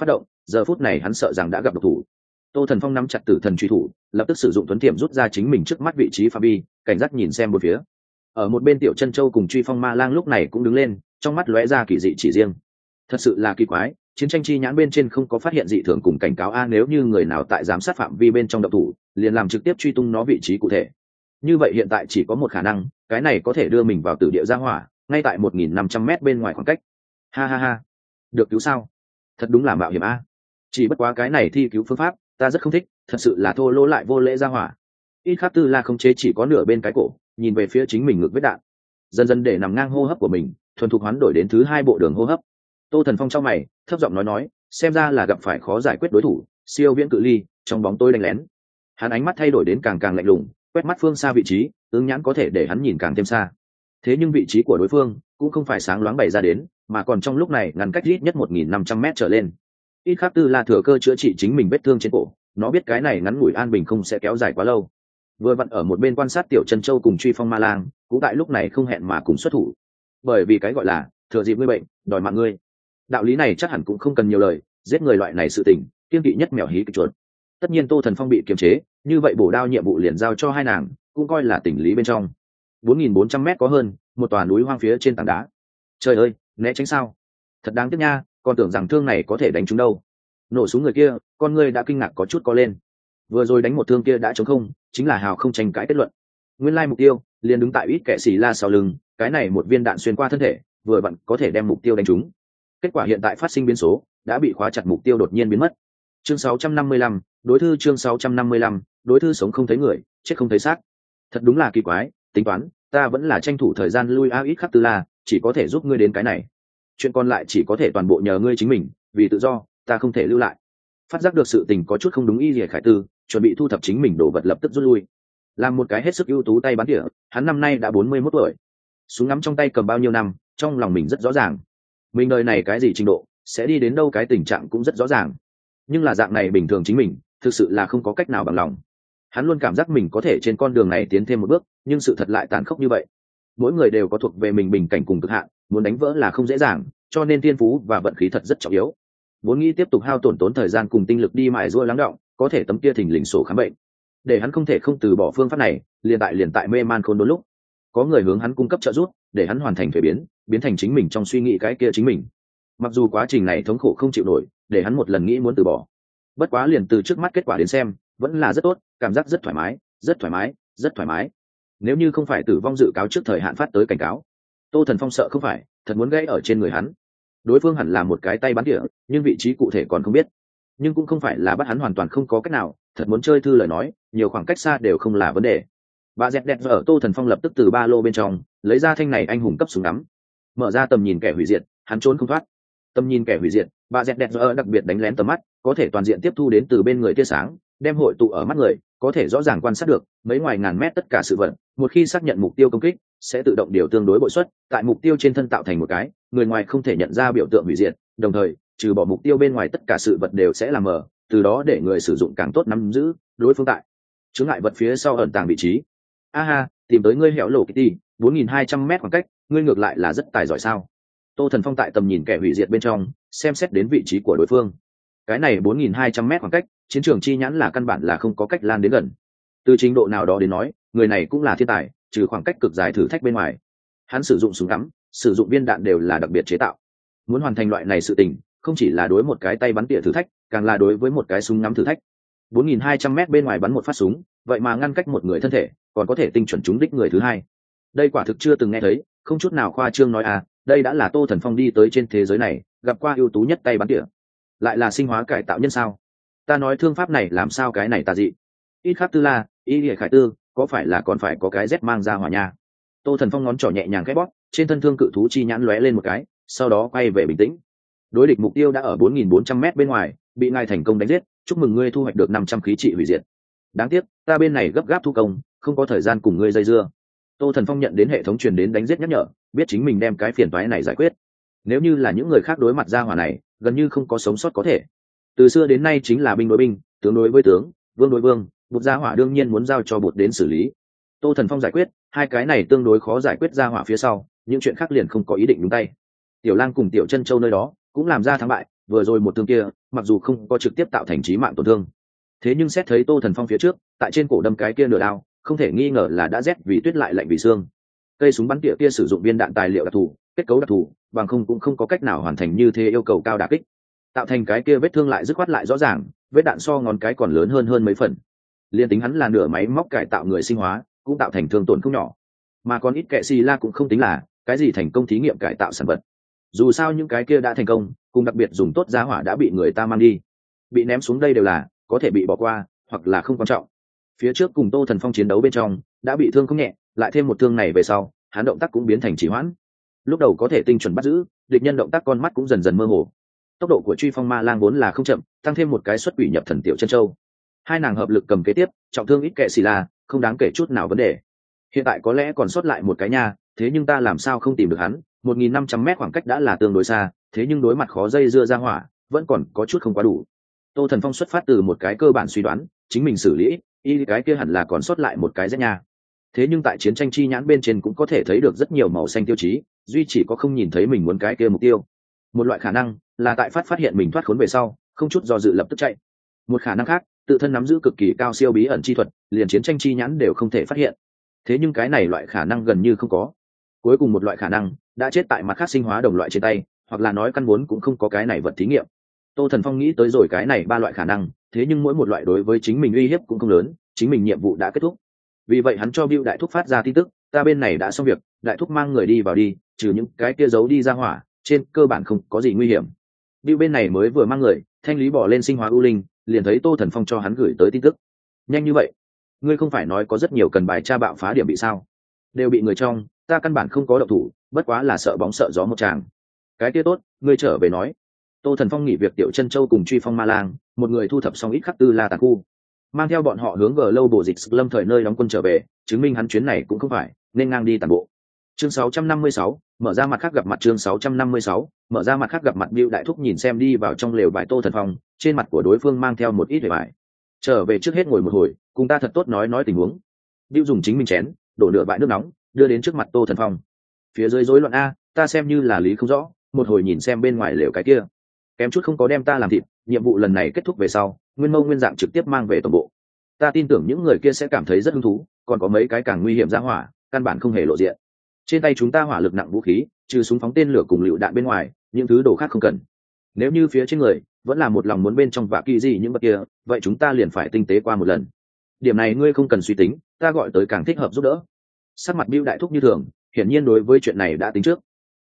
[SPEAKER 1] giờ phút này hắn sợ rằng đã gặp độc thủ. Tô Thần Phong nắm chặt tử thần truy thủ, lập tức sử dụng tuấn tiệm rút ra chính mình trước mắt vị trí phạm vi, cảnh giác nhìn xem một phía. Ở một bên Tiểu Chân Châu cùng Truy Phong Ma Lang lúc này cũng đứng lên, trong mắt lóe ra kỳ dị chỉ riêng. Thật sự là kỳ quái, chiến tranh chi nhãn bên trên không có phát hiện dị thường cùng cảnh cáo nếu như người nào tại giám sát phạm vi bên trong độc thủ, liền làm trực tiếp truy tung nó vị trí cụ thể. Như vậy hiện tại chỉ có một khả năng, cái này có thể đưa mình vào tử địa gia hỏa, ngay tại 1.500 m bên ngoài khoảng cách. Ha ha ha, được cứu sao? Thật đúng là mạo hiểm a. Chỉ bất quá cái này thi cứu phương pháp, ta rất không thích, thật sự là thô lỗ lại vô lễ gia hỏa. Ít Khắc Tư La không chế chỉ có nửa bên cái cổ, nhìn về phía chính mình ngực vết đạn, dần dần để nằm ngang hô hấp của mình, thuần thục hoán đổi đến thứ hai bộ đường hô hấp. Tô Thần Phong trong mày, thấp giọng nói, xem ra là gặp phải khó giải quyết đối thủ, siêu viễn cự ly, trong bóng tối đánh lén. Hắn ánh mắt thay đổi đến càng càng lạnh lùng, quét mắt phương xa vị trí, ứng nhãn có thể để hắn nhìn càng thêm xa. Thế nhưng vị trí của đối phương cũng không phải sáng loáng bày ra đến, mà còn trong lúc này ngăn cách ít nhất 1.500 m trở lên. Ít Khắc Tư La thừa cơ chữa trị chính mình vết thương trên cổ, nó biết cái này ngắn ngủi an bình không sẽ kéo dài quá lâu. Vừa vặn ở một bên quan sát Tiểu Chân Châu cùng Truy Phong Ma Lang, cũng tại lúc này không hẹn mà cùng xuất thủ. Bởi vì cái gọi là thừa dịp ngươi bệnh, đòi mạng ngươi. Đạo lý này chắc hẳn cũng không cần nhiều lời, giết người loại này sự tình, kiêng kỵ nhất mèo hí kịch chuột. Tất nhiên Tô Thần Phong bị kiềm chế, như vậy bổ đao nhiệm vụ liền giao cho hai nàng, cũng coi là tình lý bên trong. 4.400 m có hơn, một tòa núi hoang phía trên tảng đá. Trời ơi, né tránh sao? Thật đáng tiếc nha, còn tưởng rằng thương này có thể đánh trúng đâu. Nổ súng người kia, con người đã kinh ngạc có chút có lên. Vừa rồi đánh một thương kia đã trống không, chính là hào không tranh cãi kết luận. Nguyên lai mục tiêu liền đứng tại ít kẻ xì la sau lưng, cái này một viên đạn xuyên qua thân thể, vừa vặn có thể đem mục tiêu đánh trúng. Kết quả hiện tại phát sinh biến số, đã bị khóa chặt, mục tiêu đột nhiên biến mất. Chương 655, đối thư chương 655, đối thư sống không thấy người, chết không thấy xác. Thật đúng là kỳ quái, tính toán, ta vẫn là tranh thủ thời gian lui ít Khắc Tư La, chỉ có thể giúp ngươi đến cái này. Chuyện còn lại chỉ có thể toàn bộ nhờ ngươi chính mình, vì tự do, ta không thể lưu lại. Phát giác được sự tình có chút không đúng, Y Lìa Khải Tư chuẩn bị thu thập chính mình đồ vật, lập tức rút lui. Làm một cái hết sức ưu tú tay bắn tỉa, hắn năm nay đã 41 tuổi. Súng ngắm trong tay cầm bao nhiêu năm, trong lòng mình rất rõ ràng. Mình đời này cái gì trình độ, sẽ đi đến đâu cái tình trạng cũng rất rõ ràng. Nhưng là dạng này bình thường chính mình, thực sự là không có cách nào bằng lòng. Hắn luôn cảm giác mình có thể trên con đường này tiến thêm một bước, nhưng sự thật lại tàn khốc như vậy. Mỗi người đều có thuộc về mình bình cảnh cùng cực hạn, muốn đánh vỡ là không dễ dàng, cho nên thiên phú và vận khí thật rất trọng yếu. Vốn nghĩ tiếp tục hao tổn thời gian cùng tinh lực đi mài giũa lắng đọng, có thể tấm kia thình lình sổ khám bệnh, để hắn không thể không từ bỏ phương pháp này. Liền tại mê man khôn đôi lúc, có người hướng hắn cung cấp trợ giúp, để hắn hoàn thành thuế biến thành chính mình trong suy nghĩ cái kia chính mình. Mặc dù quá trình này thống khổ không chịu nổi, để hắn một lần nghĩ muốn từ bỏ, bất quá liền từ trước mắt kết quả đến xem, vẫn là rất tốt, cảm giác rất thoải mái, rất thoải mái, rất thoải mái. Nếu như không phải tử vong dự cáo trước thời hạn phát tới cảnh cáo, Tô Thần Phong sợ không phải thật muốn gãy ở trên người hắn. Đối phương hẳn là một cái tay bắn tỉa, nhưng vị trí cụ thể còn không biết. Nhưng cũng không phải là bắt hắn hoàn toàn không có cách nào, thật muốn chơi thư lời nói, nhiều khoảng cách xa đều không là vấn đề. Bà dẹt đẹp ở Tô Thần Phong lập tức từ ba lô bên trong lấy ra thanh này anh hùng cấp súng ngắm, mở ra tầm nhìn kẻ hủy diệt, hắn trốn không thoát. Tầm nhìn kẻ hủy diệt, bà dẹt đẹp đặc biệt đánh lén tầm mắt, có thể toàn diện tiếp thu đến từ bên người tia sáng, đem hội tụ ở mắt người, có thể rõ ràng quan sát được mấy ngoài ngàn mét tất cả sự vật. Một khi xác nhận mục tiêu công kích, sẽ tự động điều tương đối bội suất, tại mục tiêu trên thân tạo thành một cái người ngoài không thể nhận ra biểu tượng hủy diệt, đồng thời trừ bỏ mục tiêu bên ngoài tất cả sự vật đều sẽ làm mờ, từ đó để người sử dụng càng tốt nắm giữ đối phương tại chướng ngại vật phía sau ẩn tàng vị trí. Aha, tìm tới ngươi hẻo lổ Kitty, 4.200 m khoảng cách, ngươi ngược lại là rất tài giỏi sao? Tô Thần Phong tại tầm nhìn kẻ hủy diệt bên trong xem xét đến vị trí của đối phương. Cái này 4.200 m khoảng cách, chiến trường chi nhãn là căn bản là không có cách lan đến gần. Từ trình độ nào đó đến nói, người này cũng là thiên tài, trừ khoảng cách cực dài thử thách bên ngoài, hắn sử dụng súng ngắm, sử dụng viên đạn đều là đặc biệt chế tạo. Muốn hoàn thành loại này sự tình, không chỉ là đối một cái tay bắn tỉa thử thách, càng là đối với một cái súng ngắm thử thách. 4.200 m bên ngoài bắn một phát súng, vậy mà ngăn cách một người thân thể, còn có thể tinh chuẩn trúng đích người thứ hai. Đây quả thực chưa từng nghe thấy, không chút nào khoa trương nói đây đã là Tô Thần Phong đi tới trên thế giới này gặp qua ưu tú nhất tay bắn tỉa. Lại là sinh hóa cải tạo nhân sao? Ta nói thương pháp này làm sao cái này tà dị? Ít Khắc Tư La, Y Lìa Khải Tư, có phải là còn phải có cái Z mang ra hỏa nha? Tô Thần Phong ngón trỏ nhẹ nhàng khẽ bóp, trên thân thương cự thú chi nhãn lóe lên một cái, sau đó quay về bình tĩnh. Đối địch mục tiêu đã ở 4.400 m bên ngoài, bị ngài thành công đánh giết, chúc mừng ngươi thu hoạch được 500 khí trị hủy diệt. Đáng tiếc, ta bên này gấp gáp thu công, không có thời gian cùng ngươi dây dưa. Tô Thần Phong nhận đến hệ thống truyền đến đánh giết nhắc nhở, biết chính mình đem cái phiền toái này giải quyết. Nếu như là những người khác đối mặt ra hỏa này, gần như không có sống sót có thể. Từ xưa đến nay chính là binh đối binh, tướng đối với tướng, vương đối vương, bột gia hỏa đương nhiên muốn giao cho bột đến xử lý. Tô Thần Phong giải quyết hai cái này tương đối khó giải quyết ra hỏa phía sau, những chuyện khác liền không có ý định nhúng tay. Tiểu Lang cùng Tiểu Chân Châu nơi đó cũng làm ra thắng bại, vừa rồi một thương kia mặc dù không có trực tiếp tạo thành chí mạng tổn thương, thế nhưng xét thấy Tô Thần Phong phía trước tại trên cổ đâm cái kia nửa đao, không thể nghi ngờ là đã rét vì tuyết lại lạnh vì xương. Cây súng bắn tỉa kia sử dụng viên đạn tài liệu đặc thù, kết cấu đặc thù, bằng không cũng không có cách nào hoàn thành như thế yêu cầu cao đả kích, tạo thành cái kia vết thương lại dứt khoát lại rõ ràng, vết đạn so ngón cái còn lớn hơn mấy phần. Liên tính hắn là nửa máy móc cải tạo người sinh hóa, cũng tạo thành thương tổn không nhỏ. Mà còn ít kệ xì la cũng không tính là cái gì thành công thí nghiệm cải tạo sản vật. Dù sao những cái kia đã thành công, cùng đặc biệt dùng tốt giá hỏa đã bị người ta mang đi, bị ném xuống đây đều là có thể bị bỏ qua, hoặc là không quan trọng. Phía trước cùng Tô Thần Phong chiến đấu bên trong đã bị thương không nhẹ, lại thêm một thương này về sau, hắn động tác cũng biến thành trì hoãn. Lúc đầu có thể tinh chuẩn bắt giữ, địch nhân động tác con mắt cũng dần dần mơ hồ. Tốc độ của truy phong ma lang vốn là không chậm, tăng thêm một cái xuất quỷ nhập thần tiểu chân châu, hai nàng hợp lực cầm kế tiếp, trọng thương ít kệ xì la, không đáng kể chút nào vấn đề. Hiện tại có lẽ còn sót lại một cái nha, thế nhưng ta làm sao không tìm được hắn? 1.500 mét khoảng cách đã là tương đối xa, thế nhưng đối mặt khó dây dưa ra hỏa, vẫn còn có chút không quá đủ. Tô Thần Phong xuất phát từ một cái cơ bản suy đoán, chính mình xử lý, cái kia hẳn là còn sót lại một cái Z nha. Thế nhưng tại chiến tranh chi nhãn bên trên cũng có thể thấy được rất nhiều màu xanh tiêu chí, duy chỉ có không nhìn thấy mình muốn cái kia mục tiêu. Một loại khả năng là tại phát hiện mình thoát khốn về sau, không chút do dự lập tức chạy. Một khả năng khác, tự thân nắm giữ cực kỳ cao siêu bí ẩn chi thuật, liền chiến tranh chi nhãn đều không thể phát hiện. Thế nhưng cái này loại khả năng gần như không có. Cuối cùng một loại khả năng đã chết tại mặt khác sinh hóa đồng loại trên tay, hoặc là nói căn vốn cũng không có cái này vật thí nghiệm. Tô Thần Phong nghĩ tới rồi cái này ba loại khả năng, thế nhưng mỗi một loại đối với chính mình uy hiếp cũng không lớn, chính mình nhiệm vụ đã kết thúc. Vì vậy hắn cho Bưu đại thúc phát ra tin tức, ta bên này đã xong việc, đại thúc mang người đi vào đi, trừ những cái kia giấu đi ra hỏa, trên cơ bản không có gì nguy hiểm. Bưu bên này mới vừa mang người thanh lý bỏ lên sinh hóa ưu linh, liền thấy Tô Thần Phong cho hắn gửi tới tin tức. Nhanh như vậy? Ngươi không phải nói có rất nhiều cần bài tra bạo phá điểm bị sao? Đều bị người trong, ta căn bản không có động thủ, bất quá là sợ bóng sợ gió một tràng. Cái kia tốt, ngươi trở về nói. Tô Thần Phong nghỉ việc tiểu chân châu cùng truy phong ma lang, một người thu thập xong ít khắc tư la tàn khu, mang theo bọn họ hướng Global Dịch Lâm thời nơi đóng quân trở về, chứng minh hắn chuyến này cũng không phải nên ngang đi tàn bộ. Chương 656, mở ra mặt khác gặp mặt. Chương 656, mở ra mặt khác gặp mặt. Bưu đại thúc nhìn xem đi vào trong lều vải Tô Thần Phong, trên mặt của đối phương mang theo một ít vẻ vải. Trở về trước hết ngồi một hồi, cùng ta thật tốt nói tình huống. Bưu dùng chính mình chén đổ nửa bãi nước nóng, đưa đến trước mặt Tô Thần Phong. Phía dưới rối loạn a, ta xem như là lý không rõ, một hồi nhìn xem bên ngoài lều cái kia, kém chút không có đem ta làm thịt. Nhiệm vụ lần này kết thúc về sau, nguyên mâu nguyên dạng trực tiếp mang về tổng bộ. Ta tin tưởng những người kia sẽ cảm thấy rất hứng thú, còn có mấy cái càng nguy hiểm ra hỏa, căn bản không hề lộ diện. Trên tay chúng ta hỏa lực nặng vũ khí, trừ súng phóng tên lửa cùng lựu đạn bên ngoài, những thứ đồ khác không cần. Nếu như phía trên người vẫn là một lòng muốn bên trong vạ kỳ gì những vật kia, vậy chúng ta liền phải tinh tế qua một lần. Điểm này ngươi không cần suy tính, ta gọi tới càng thích hợp giúp đỡ. Sắc mặt Bưu đại thúc như thường, hiển nhiên đối với chuyện này đã tính trước.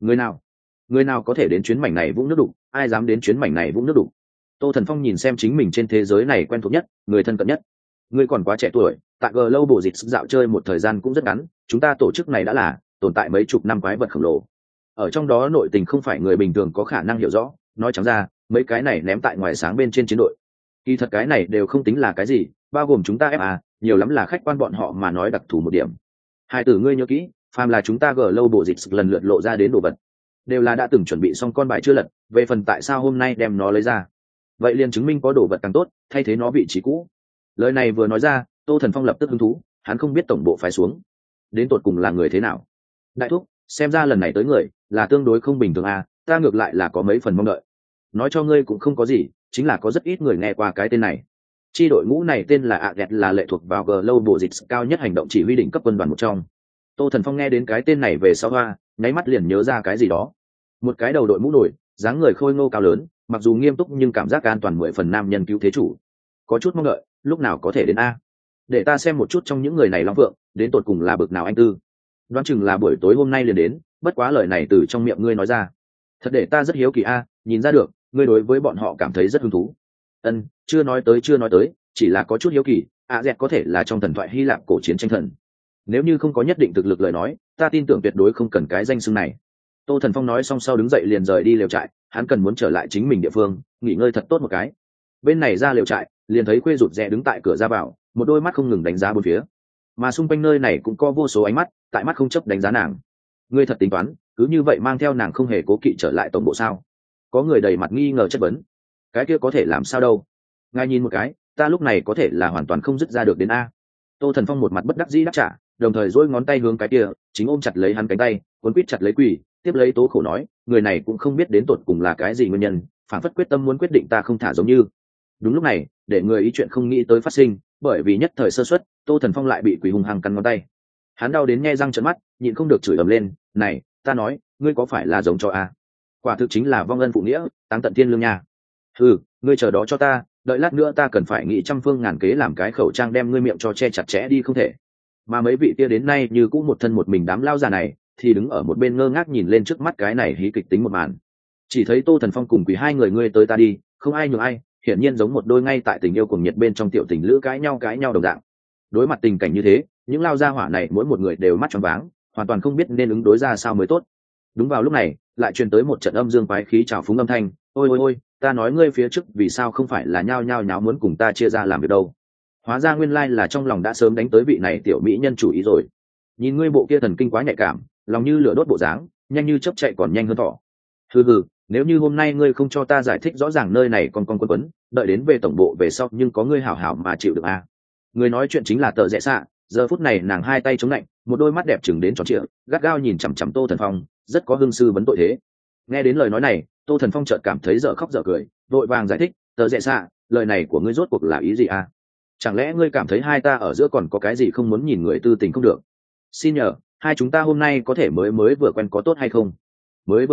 [SPEAKER 1] Người nào có thể đến chuyến mảnh này vũng nước đục, ai dám đến chuyến mảnh này vũng nước đục. Tô Thần Phong nhìn xem chính mình trên thế giới này quen thuộc nhất, người thân cận nhất. Ngươi còn quá trẻ tuổi, tại Global Dịch dạo chơi một thời gian cũng rất ngắn, chúng ta tổ chức này đã là tồn tại mấy chục năm quái vật khổng lồ. Ở trong đó nội tình không phải người bình thường có khả năng hiểu rõ, nói trắng ra, mấy cái này ném tại ngoài sáng bên trên chiến đội. Kỳ thật cái này đều không tính là cái gì, bao gồm chúng ta FA, nhiều lắm là khách quan bọn họ mà nói đặc thù một điểm. Hai tử ngươi nhớ kỹ, phàm là chúng ta Global Dịch lần lượt lộ ra đến đồ vật, đều là đã từng chuẩn bị xong con bài chưa lật, về phần tại sao hôm nay đem nó lấy ra, vậy liền chứng minh có đồ vật càng tốt, thay thế nó vị trí cũ. Lời này vừa nói ra, Tô Thần Phong lập tức hứng thú, hắn không biết tổng bộ phái xuống đến tột cùng là người thế nào. Đại thúc, xem ra lần này tới người là tương đối không bình thường à, ta ngược lại là có mấy phần mong đợi. Nói cho ngươi cũng không có gì, chính là có rất ít người nghe qua cái tên này. Chi đội ngũ này tên là AGET, là lệ thuộc vào Global Dịch cao nhất hành động chỉ huy đỉnh cấp quân đoàn một trong. Tô Thần Phong nghe đến cái tên này về sau hoa, nháy mắt liền nhớ ra cái gì đó. Một cái đầu đội mũ nổi, dáng người khôi ngô cao lớn, mặc dù nghiêm túc nhưng cảm giác an toàn 10 phần nam nhân cứu thế chủ. Có chút mong đợi, lúc nào có thể đến a? Để ta xem một chút trong những người này long vượng, đến tột cùng là bực nào anh tư. Đoán chừng là buổi tối hôm nay liền đến, bất quá lời này từ trong miệng ngươi nói ra, thật để ta rất hiếu kỳ a, nhìn ra được, ngươi đối với bọn họ cảm thấy rất hứng thú. Chưa nói tới, chỉ là có chút hiếu kỳ, AZ có thể là trong thần thoại Hy Lạp cổ chiến tranh thần. Nếu như không có nhất định thực lực lời nói, ta tin tưởng tuyệt đối không cần cái danh xưng này. Tô Thần Phong nói xong sau đứng dậy liền rời đi lều trại, hắn cần muốn trở lại chính mình địa phương, nghỉ ngơi thật tốt một cái. Bên này ra lều trại, liền thấy Khuê rụt rè đứng tại cửa ra vào, một đôi mắt không ngừng đánh giá bốn phía, mà xung quanh nơi này cũng có vô số ánh mắt tại mắt không chấp đánh giá nàng. Ngươi thật tính toán cứ như vậy mang theo nàng không hề cố kỵ trở lại tổng bộ sao? Có người đầy mặt nghi ngờ chất vấn. Cái kia có thể làm sao đâu? Ngài nhìn một cái, ta lúc này có thể là hoàn toàn không dứt ra được đến a. Tô Thần Phong một mặt bất đắc dĩ đáp trả, đồng thời duỗi ngón tay hướng cái kia chính ôm chặt lấy hắn cánh tay, cuốn quýt chặt lấy quỳ, tiếp lấy tố khổ nói, người này cũng không biết đến tột cùng là cái gì nguyên nhân, phản phất quyết tâm muốn quyết định ta không thả giống như. Đúng lúc này để người ý chuyện không nghĩ tới phát sinh, bởi vì nhất thời sơ suất, Tô Thần Phong lại bị quỷ hung hăng cắn ngón tay. Hắn đau đến nhe răng trợn mắt, nhịn không được chửi ầm lên, này ta nói ngươi có phải là giống cho a? Quả thực chính là vong ân phụ nghĩa, táng tận thiên lương nha. Ừ, ngươi chờ đó cho ta, đợi lát nữa ta cần phải nghĩ trăm phương ngàn kế làm cái khẩu trang đem ngươi miệng cho che chặt chẽ đi không thể. Mà mấy vị kia đến nay như cũ một thân một mình đám lao già này thì đứng ở một bên ngơ ngác nhìn lên trước mắt cái này hí kịch tính một màn. Chỉ thấy Tô Thần Phong cùng Quỷ hai người ngươi tới ta đi, không ai nhường ai, hiển nhiên giống một đôi ngay tại tình yêu cuồng nhiệt bên trong tiểu tình lữ cãi nhau đồng dạng. Đối mặt tình cảnh như thế, những lao gia hỏa này mỗi một người đều mắt tròn váng, hoàn toàn không biết nên ứng đối ra sao mới tốt. Đúng vào lúc này lại truyền tới một trận âm dương quái khí trào phúng âm thanh, ôi ôi ôi, ta nói ngươi phía trước vì sao không phải là nhao nhao nháo muốn cùng ta chia ra làm việc đâu. Hóa ra nguyên lai là trong lòng đã sớm đánh tới vị này tiểu mỹ nhân chủ ý rồi. Nhìn ngươi bộ kia thần kinh quá nhạy cảm, lòng như lửa đốt bộ dáng, nhanh như chớp chạy còn nhanh hơn thỏ. Hừ, nếu như hôm nay ngươi không cho ta giải thích rõ ràng nơi này còn con quấn, đợi đến về tổng bộ về sau nhưng có ngươi hảo hảo mà chịu được à. Người nói chuyện chính là Tờ Rẽ Xạ, giờ phút này nàng hai tay chống lạnh, một đôi mắt đẹp chừng đến tròn trịa, gắt gao nhìn chằm chằm Tô Thần Phong, rất có hương sư vấn tội thế. Nghe đến lời nói này, Tô Thần Phong chợt cảm thấy dở khóc dở cười, vội vàng giải thích, Tờ Rẽ Xạ, lời này của ngươi rốt cuộc là ý gì à? Chẳng lẽ ngươi cảm thấy hai ta ở giữa còn có cái gì không muốn nhìn người tư tình không được? Xin nhờ, hai chúng ta hôm nay có thể mới vừa quen có tốt hay không? Mới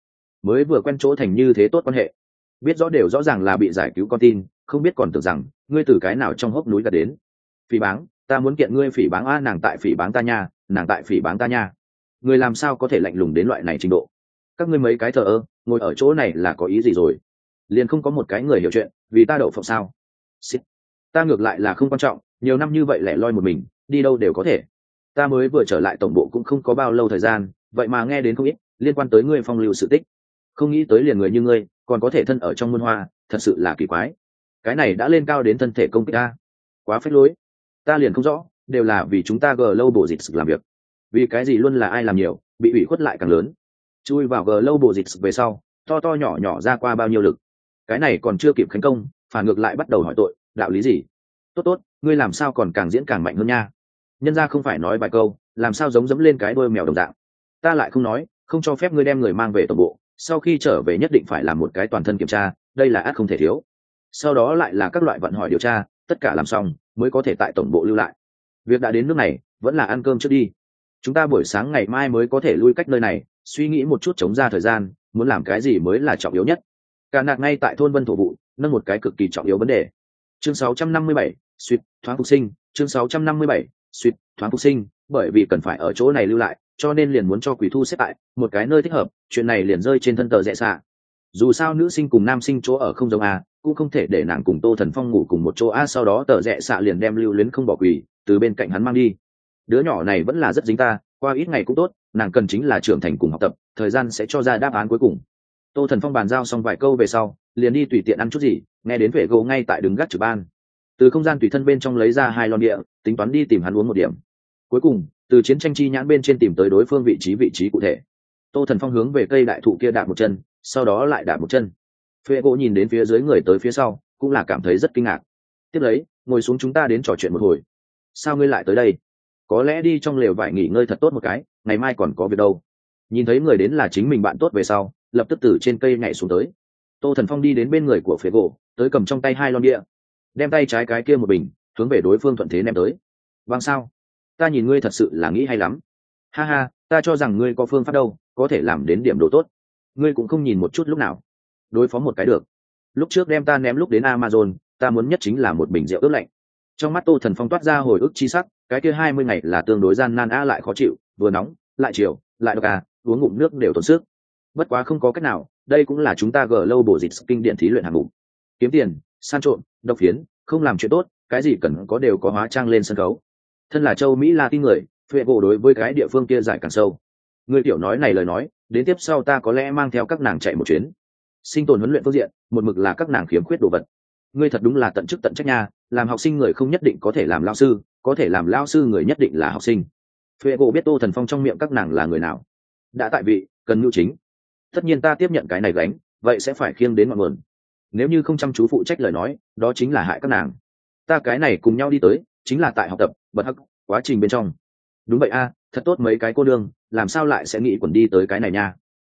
[SPEAKER 1] vừa quen chỗ thành như thế tốt quan hệ, biết rõ đều rõ ràng là bị giải cứu con tin, không biết còn tưởng rằng ngươi từ cái nào trong hốc núi gạt đến. Phỉ báng, ta muốn kiện ngươi phỉ báng a, nàng tại phỉ báng ta nha, nàng tại phỉ báng ta nha. Ngươi làm sao có thể lạnh lùng đến loại này trình độ? Các ngươi mấy cái thờ ơ ngồi ở chỗ này là có ý gì rồi? Liền không có một cái người hiểu chuyện vì ta đậu phộng sao? Xịt. Ta ngược lại là không quan trọng, nhiều năm như vậy lẻ loi một mình đi đâu đều có thể. Ta mới vừa trở lại tổng bộ cũng không có bao lâu thời gian, vậy mà nghe đến không ít liên quan tới ngươi phong lưu sự tích. Không nghĩ tới liền người như ngươi còn có thể thân ở trong muôn hoa, thật sự là kỳ quái. Cái này đã lên cao đến thân thể công kích ta, quá phết lối. Ta liền không rõ, đều là vì chúng ta Global dịch làm việc, vì cái gì luôn là ai làm nhiều bị ủy khuất lại càng lớn. Chui vào Global dịch về sau to to nhỏ nhỏ ra qua bao nhiêu lực, cái này còn chưa kịp khánh công phản ngược lại bắt đầu hỏi tội, đạo lý gì? Tốt, ngươi làm sao còn càng diễn càng mạnh hơn nha. Nhân ra không phải nói vài câu làm sao giống dẫm lên cái đôi mèo đồng dạng. Ta lại không nói không cho phép ngươi đem người mang về tổng bộ, sau khi trở về nhất định phải làm một cái toàn thân kiểm tra, đây là ắt không thể thiếu. Sau đó lại là các loại vận hỏi điều tra, tất cả làm xong mới có thể tại tổng bộ lưu lại. Việc đã đến nước này vẫn là ăn cơm trước đi, chúng ta buổi sáng ngày mai mới có thể lui cách nơi này, suy nghĩ một chút chống ra thời gian muốn làm cái gì mới là trọng yếu nhất. Cả nạc ngay tại thôn Vân Thổ vụ nâng một cái cực kỳ trọng yếu vấn đề. Chương 657, suýt thoáng phục sinh. Chương 657, suýt thoáng phục sinh. Bởi vì cần phải ở chỗ này lưu lại, cho nên liền muốn cho Quỷ Thu xếp tại một cái nơi thích hợp, chuyện này liền rơi trên thân Tờ Rẽ Xạ. Dù sao nữ sinh cùng nam sinh chỗ ở không giống à, cũng không thể để nàng cùng Tô Thần Phong ngủ cùng một chỗ à, sau đó Tờ Rẽ Xạ liền đem Lưu Luyến không bỏ Quỷ từ bên cạnh hắn mang đi. Đứa nhỏ này vẫn là rất dính ta, qua ít ngày cũng tốt, nàng cần chính là trưởng thành cùng học tập, thời gian sẽ cho ra đáp án cuối cùng. Tô Thần Phong bàn giao xong vài câu về sau liền đi tùy tiện ăn chút gì, nghe đến vệ gỗ ngay tại đứng gác trực ban, từ không gian tùy thân bên trong lấy ra 2 lon địa, tính toán đi tìm hắn uống một điểm. Cuối cùng từ chiến tranh chi nhãn bên trên tìm tới đối phương vị trí cụ thể. Tô Thần Phong hướng về cây đại thụ kia đạp một chân, sau đó lại đạp một chân. Vệ gỗ nhìn đến phía dưới người tới phía sau cũng là cảm thấy rất kinh ngạc. Tiếp lấy ngồi xuống, chúng ta đến trò chuyện một hồi. Sao ngươi lại tới đây? Có lẽ đi trong lều vải nghỉ ngơi thật tốt một cái, ngày mai còn có việc đâu. Nhìn thấy người đến là chính mình bạn tốt về sau lập tức từ trên cây nhảy xuống tới. Tô Thần Phong đi đến bên người của Phế gỗ, tới cầm trong tay 2 lon bia, đem tay trái cái kia một bình hướng về đối phương thuận thế ném tới. Vâng sao? Ta nhìn ngươi thật sự là nghĩ hay lắm. Ha ha, ta cho rằng ngươi có phương pháp đâu, có thể làm đến điểm độ tốt. Ngươi cũng không nhìn một chút lúc nào. Đối phó một cái được. Lúc trước đem ta ném lúc đến Amazon, ta muốn nhất chính là một bình rượu ướp lạnh. Trong mắt Tô Thần Phong toát ra hồi ức chi sắc, cái kia 20 ngày là tương đối gian nan lại khó chịu, vừa nóng, lại chiều, lại độc uống ngụm nước đều tốn sức. Bất quá không có cách nào, đây cũng là chúng ta Global dịch kinh điển thí luyện hạng mục. Kiếm tiền, san trộm, độc phiến, không làm chuyện tốt, cái gì cần có đều có hóa trang lên sân khấu. Thân là châu Mỹ Latin người, Phệ gỗ đối với cái địa phương kia giải càng sâu. Người tiểu nói này lời nói, đến tiếp sau ta có lẽ mang theo các nàng chạy một chuyến. Sinh tồn huấn luyện phương diện, một mực là các nàng khiếm khuyết đồ vật. Ngươi thật đúng là tận chức tận trách nha, làm học sinh người không nhất định có thể làm lao sư, có thể làm lao sư người nhất định là học sinh. Phệ gỗ biết Tô Thần Phong trong miệng các nàng là người nào. Đã tại vị, cần nhu chính. Tất nhiên ta tiếp nhận cái này gánh, vậy sẽ phải khiêng đến ngọn nguồn. Nếu như không chăm chú phụ trách lời nói, đó chính là hại các nàng. Ta cái này cùng nhau đi tới, chính là tại học tập, bật hắc, quá trình bên trong. Đúng vậy thật tốt mấy cái cô đương, làm sao lại sẽ nghĩ quẩn đi tới cái này nha.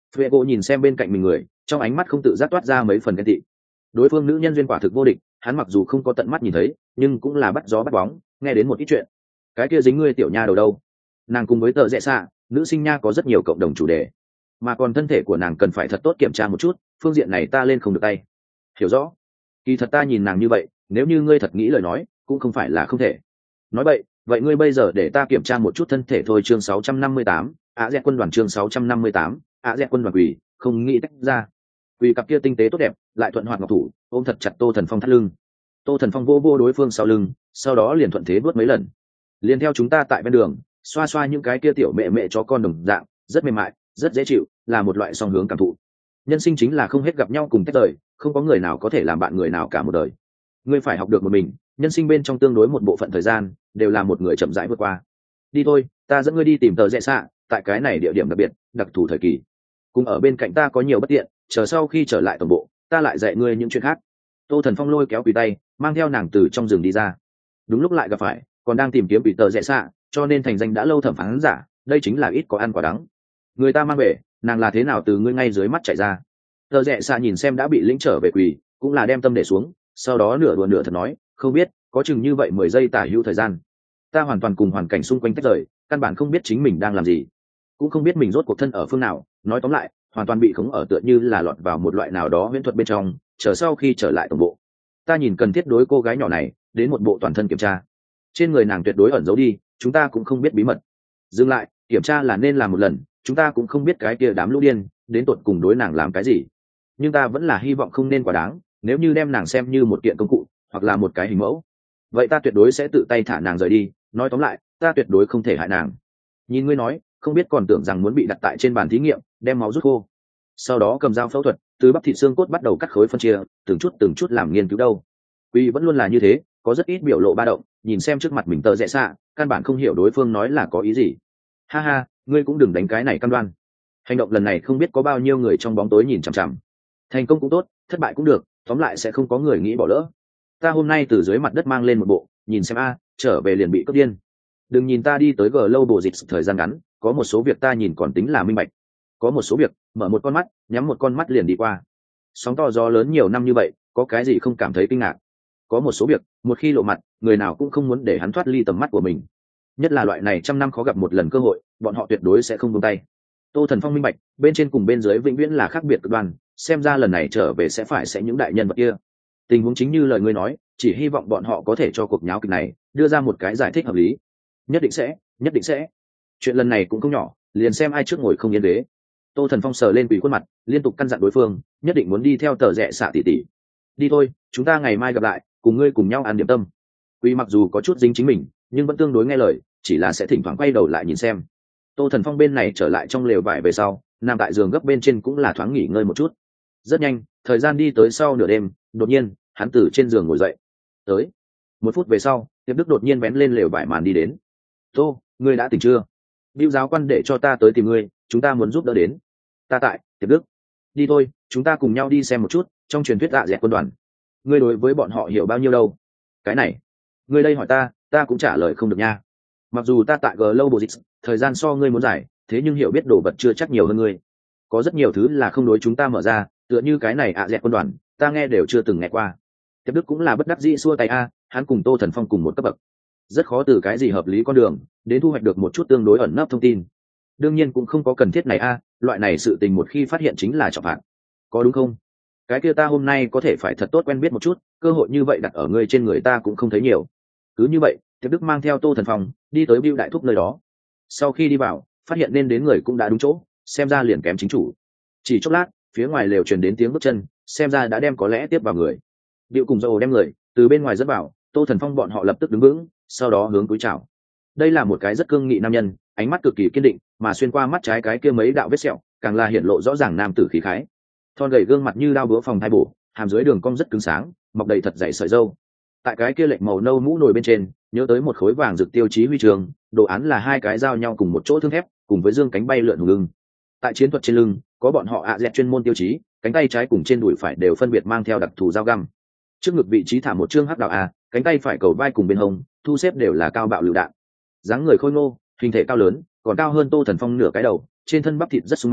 [SPEAKER 1] Vệ gỗ nhìn xem bên cạnh mình người, trong ánh mắt không tự giác toát ra mấy phần ghen tị. Đối phương nữ nhân duyên quả thực vô địch, hắn mặc dù không có tận mắt nhìn thấy, nhưng cũng là bắt gió bắt bóng, nghe đến một ít chuyện. Cái kia dính ngươi tiểu nha đầu đâu? Nàng cùng với tờ rẽ xạ, nữ sinh nha có rất nhiều cộng đồng chủ đề, mà còn thân thể của nàng cần phải thật tốt kiểm tra một chút, phương diện này ta lên không được tay. Hiểu rõ. Kỳ thật ta nhìn nàng như vậy, nếu như ngươi thật nghĩ lời nói, cũng không phải là không thể. Nói vậy ngươi bây giờ để ta kiểm tra một chút thân thể thôi. Chương 658, Á Dẹt quân đoàn. Chương 658, Á Dẹt quân đoàn. Quỷ không nghĩ tách ra. Quỷ cặp kia tinh tế tốt đẹp, lại thuận hoạt ngọc thủ, ôm thật chặt Tô Thần Phong thắt lưng. Tô Thần Phong vô vô đối phương sau lưng, sau đó liền thuận thế vuốt mấy lần. Liền theo chúng ta tại bên đường, xoa xoa những cái kia tiểu mẹ mẹ chó con đồng dạng, rất mềm mại, rất dễ chịu, là một loại song hướng cảm thụ. Nhân sinh chính là không hết gặp nhau cùng tách rời, không có người nào có thể làm bạn người nào cả một đời. Ngươi phải học được một mình, nhân sinh bên trong tương đối một bộ phận thời gian đều là một người chậm rãi vượt qua. Đi thôi, ta dẫn ngươi đi tìm tờ rẽ xạ, tại cái này địa điểm đặc biệt, đặc thù thời kỳ. Cùng ở bên cạnh ta có nhiều bất tiện, chờ sau khi trở lại tổng bộ, ta lại dạy ngươi những chuyện khác. Tô Thần Phong lôi kéo Quỷ tay, mang theo nàng từ trong rừng đi ra. Đúng lúc lại gặp phải, còn đang tìm kiếm Quỷ tờ rẽ xạ, cho nên thành danh đã lâu thẩm phán giả, đây chính là ít có ăn quả đắng. Người ta mang về, nàng là thế nào từ ngươi ngay dưới mắt chạy ra? Tờ rẽ xạ nhìn xem đã bị lĩnh trở về Quỷ, cũng là đem tâm để xuống, sau đó nửa đùa nửa thật nói, không biết, có chừng như vậy 10 giây tả hữu thời gian. Ta hoàn toàn cùng hoàn cảnh xung quanh tách rời, căn bản không biết chính mình đang làm gì, cũng không biết mình rốt cuộc thân ở phương nào. Nói tóm lại, hoàn toàn bị khống ở, tựa như là lọt vào một loại nào đó huyễn thuật bên trong. Chờ sau khi trở lại tổng bộ, ta nhìn cần thiết đối cô gái nhỏ này đến một bộ toàn thân kiểm tra. Trên người nàng tuyệt đối ẩn giấu đi, chúng ta cũng không biết bí mật. Dừng lại, kiểm tra là nên làm một lần, chúng ta cũng không biết cái kia đám lũ điên đến tột cùng đối nàng làm cái gì. Nhưng ta vẫn là hy vọng không nên quá đáng, nếu như đem nàng xem như một kiện công cụ hoặc là một cái hình mẫu, vậy ta tuyệt đối sẽ tự tay thả nàng rời đi. Nói tóm lại, ta tuyệt đối không thể hại nàng. Nhìn ngươi nói, không biết còn tưởng rằng muốn bị đặt tại trên bàn thí nghiệm, đem máu rút khô, sau đó cầm dao phẫu thuật, từ bắp thịt xương cốt bắt đầu cắt khối phân chia, từng chút làm nghiên cứu đâu. Quy vẫn luôn là như thế, có rất ít biểu lộ ba động, nhìn xem trước mặt mình tờ rẽ xạ, căn bản không hiểu đối phương nói là có ý gì. Ha ha, ngươi cũng đừng đánh cái này cam đoan. Hành động lần này không biết có bao nhiêu người trong bóng tối nhìn chằm chằm. Thành công cũng tốt, thất bại cũng được, tóm lại sẽ không có người nghĩ bỏ lỡ. Ta hôm nay từ dưới mặt đất mang lên một bộ, nhìn xem trở về liền bị cướp điên. Đừng nhìn ta đi tới lâu bồ dịch thời gian ngắn, có một số việc ta nhìn còn tính là minh bạch. Có một số việc, mở một con mắt, nhắm một con mắt liền đi qua. Sóng to gió lớn nhiều năm như vậy, có cái gì không cảm thấy kinh ngạc. Có một số việc, một khi lộ mặt, người nào cũng không muốn để hắn thoát ly tầm mắt của mình. Nhất là loại này trăm năm khó gặp một lần cơ hội, bọn họ tuyệt đối sẽ không buông tay. Tô Thần Phong minh bạch, bên trên cùng bên dưới vĩnh viễn là khác biệt cực đoan, xem ra lần này trở về sẽ những đại nhân vật kia. Tình huống chính như lời ngươi nói, chỉ hy vọng bọn họ có thể cho cuộc nháo kịch này đưa ra một cái giải thích hợp lý. Nhất định sẽ. Chuyện lần này cũng không nhỏ, liền xem ai trước ngồi không yên ghế. Tô Thần Phong sờ lên Quỷ khuôn mặt, liên tục căn dặn đối phương, nhất định muốn đi theo tờ rẽ xạ tỷ tỷ. Đi thôi, chúng ta ngày mai gặp lại, cùng ngươi cùng nhau ăn điểm tâm. Quỷ mặc dù có chút dính chính mình, nhưng vẫn tương đối nghe lời, chỉ là sẽ thỉnh thoảng quay đầu lại nhìn xem. Tô Thần Phong bên này trở lại trong lều vải về sau, nằm tại giường gấp bên trên cũng là thoáng nghỉ ngơi một chút. Rất nhanh, thời gian đi tới sau nửa đêm, đột nhiên hắn từ trên giường ngồi dậy. Tới 1 phút về sau, Tiệp Đức đột nhiên vén lên lều vải màn đi đến. Tô, ngươi đã tỉnh chưa? Bưu giáo quan để cho ta tới tìm ngươi, chúng ta muốn giúp đỡ đến. Ta tại. Tiệp Đức, đi thôi, chúng ta cùng nhau đi xem một chút trong truyền thuyết Dạ Dẹt quân đoàn. Ngươi đối với bọn họ hiểu bao nhiêu đâu? Cái này, ngươi đây hỏi ta cũng trả lời không được nha. Mặc dù ta tại Global Dịch, thời gian so ngươi muốn dài, thế nhưng hiểu biết đồ vật chưa chắc nhiều hơn ngươi. Có rất nhiều thứ là không đối chúng ta mở ra, tựa như cái này Dạ Dẹt quân đoàn, ta nghe đều chưa từng nghe qua. Tiệp Đức cũng là bất đắc dĩ xua tay hắn cùng Tô Thần Phong cùng một cấp bậc, rất khó từ cái gì hợp lý con đường đến thu hoạch được một chút tương đối ẩn nấp thông tin. Đương nhiên cũng không có cần thiết này loại này sự tình một khi phát hiện chính là trọng phạt, có đúng không? Cái kia ta hôm nay có thể phải thật tốt quen biết một chút, cơ hội như vậy đặt ở ngươi trên người ta cũng không thấy nhiều. Cứ như vậy, Tiệp Đức mang theo Tô Thần Phong đi tới Bưu đại thúc nơi đó. Sau khi đi vào, phát hiện nên đến người cũng đã đúng chỗ, xem ra liền kém chính chủ. Chỉ chốc lát, phía ngoài lều truyền đến tiếng bước chân, xem ra đã đem có lẽ tiếp vào người. Bưu cùng Dầu đem người từ bên ngoài dẫn vào, Tô Thần Phong bọn họ lập tức đứng vững, sau đó hướng túi chào. Đây là một cái rất cương nghị nam nhân, ánh mắt cực kỳ kiên định, mà xuyên qua mắt trái cái kia mấy đạo vết sẹo, càng là hiển lộ rõ ràng nam tử khí khái. Thon gầy gương mặt như đao búa phòng thai bổ, hàm dưới đường cong rất cứng sáng, mọc đầy thật dày sợi râu. Tại cái kia lệnh màu nâu mũ nồi bên trên, nhớ tới một khối vàng rực tiêu chí huy trường, đồ án là hai cái giao nhau cùng một chỗ thương thép, cùng với dương cánh bay lượn hùng lưng. Tại chiến thuật trên lưng, có bọn họ dẹt chuyên môn tiêu chí, cánh tay trái cùng trên đùi phải đều phân biệt mang theo đặc thù dao găm. Trước ngực vị trí thả một chương hắc đạo cánh tay phải cầu vai cùng bên hông thu xếp đều là cao bạo lựu đạn. Dáng người khôi ngô, hình thể cao lớn, còn cao hơn Tô Thần Phong nửa cái đầu, trên thân bắp thịt rất sung mãn,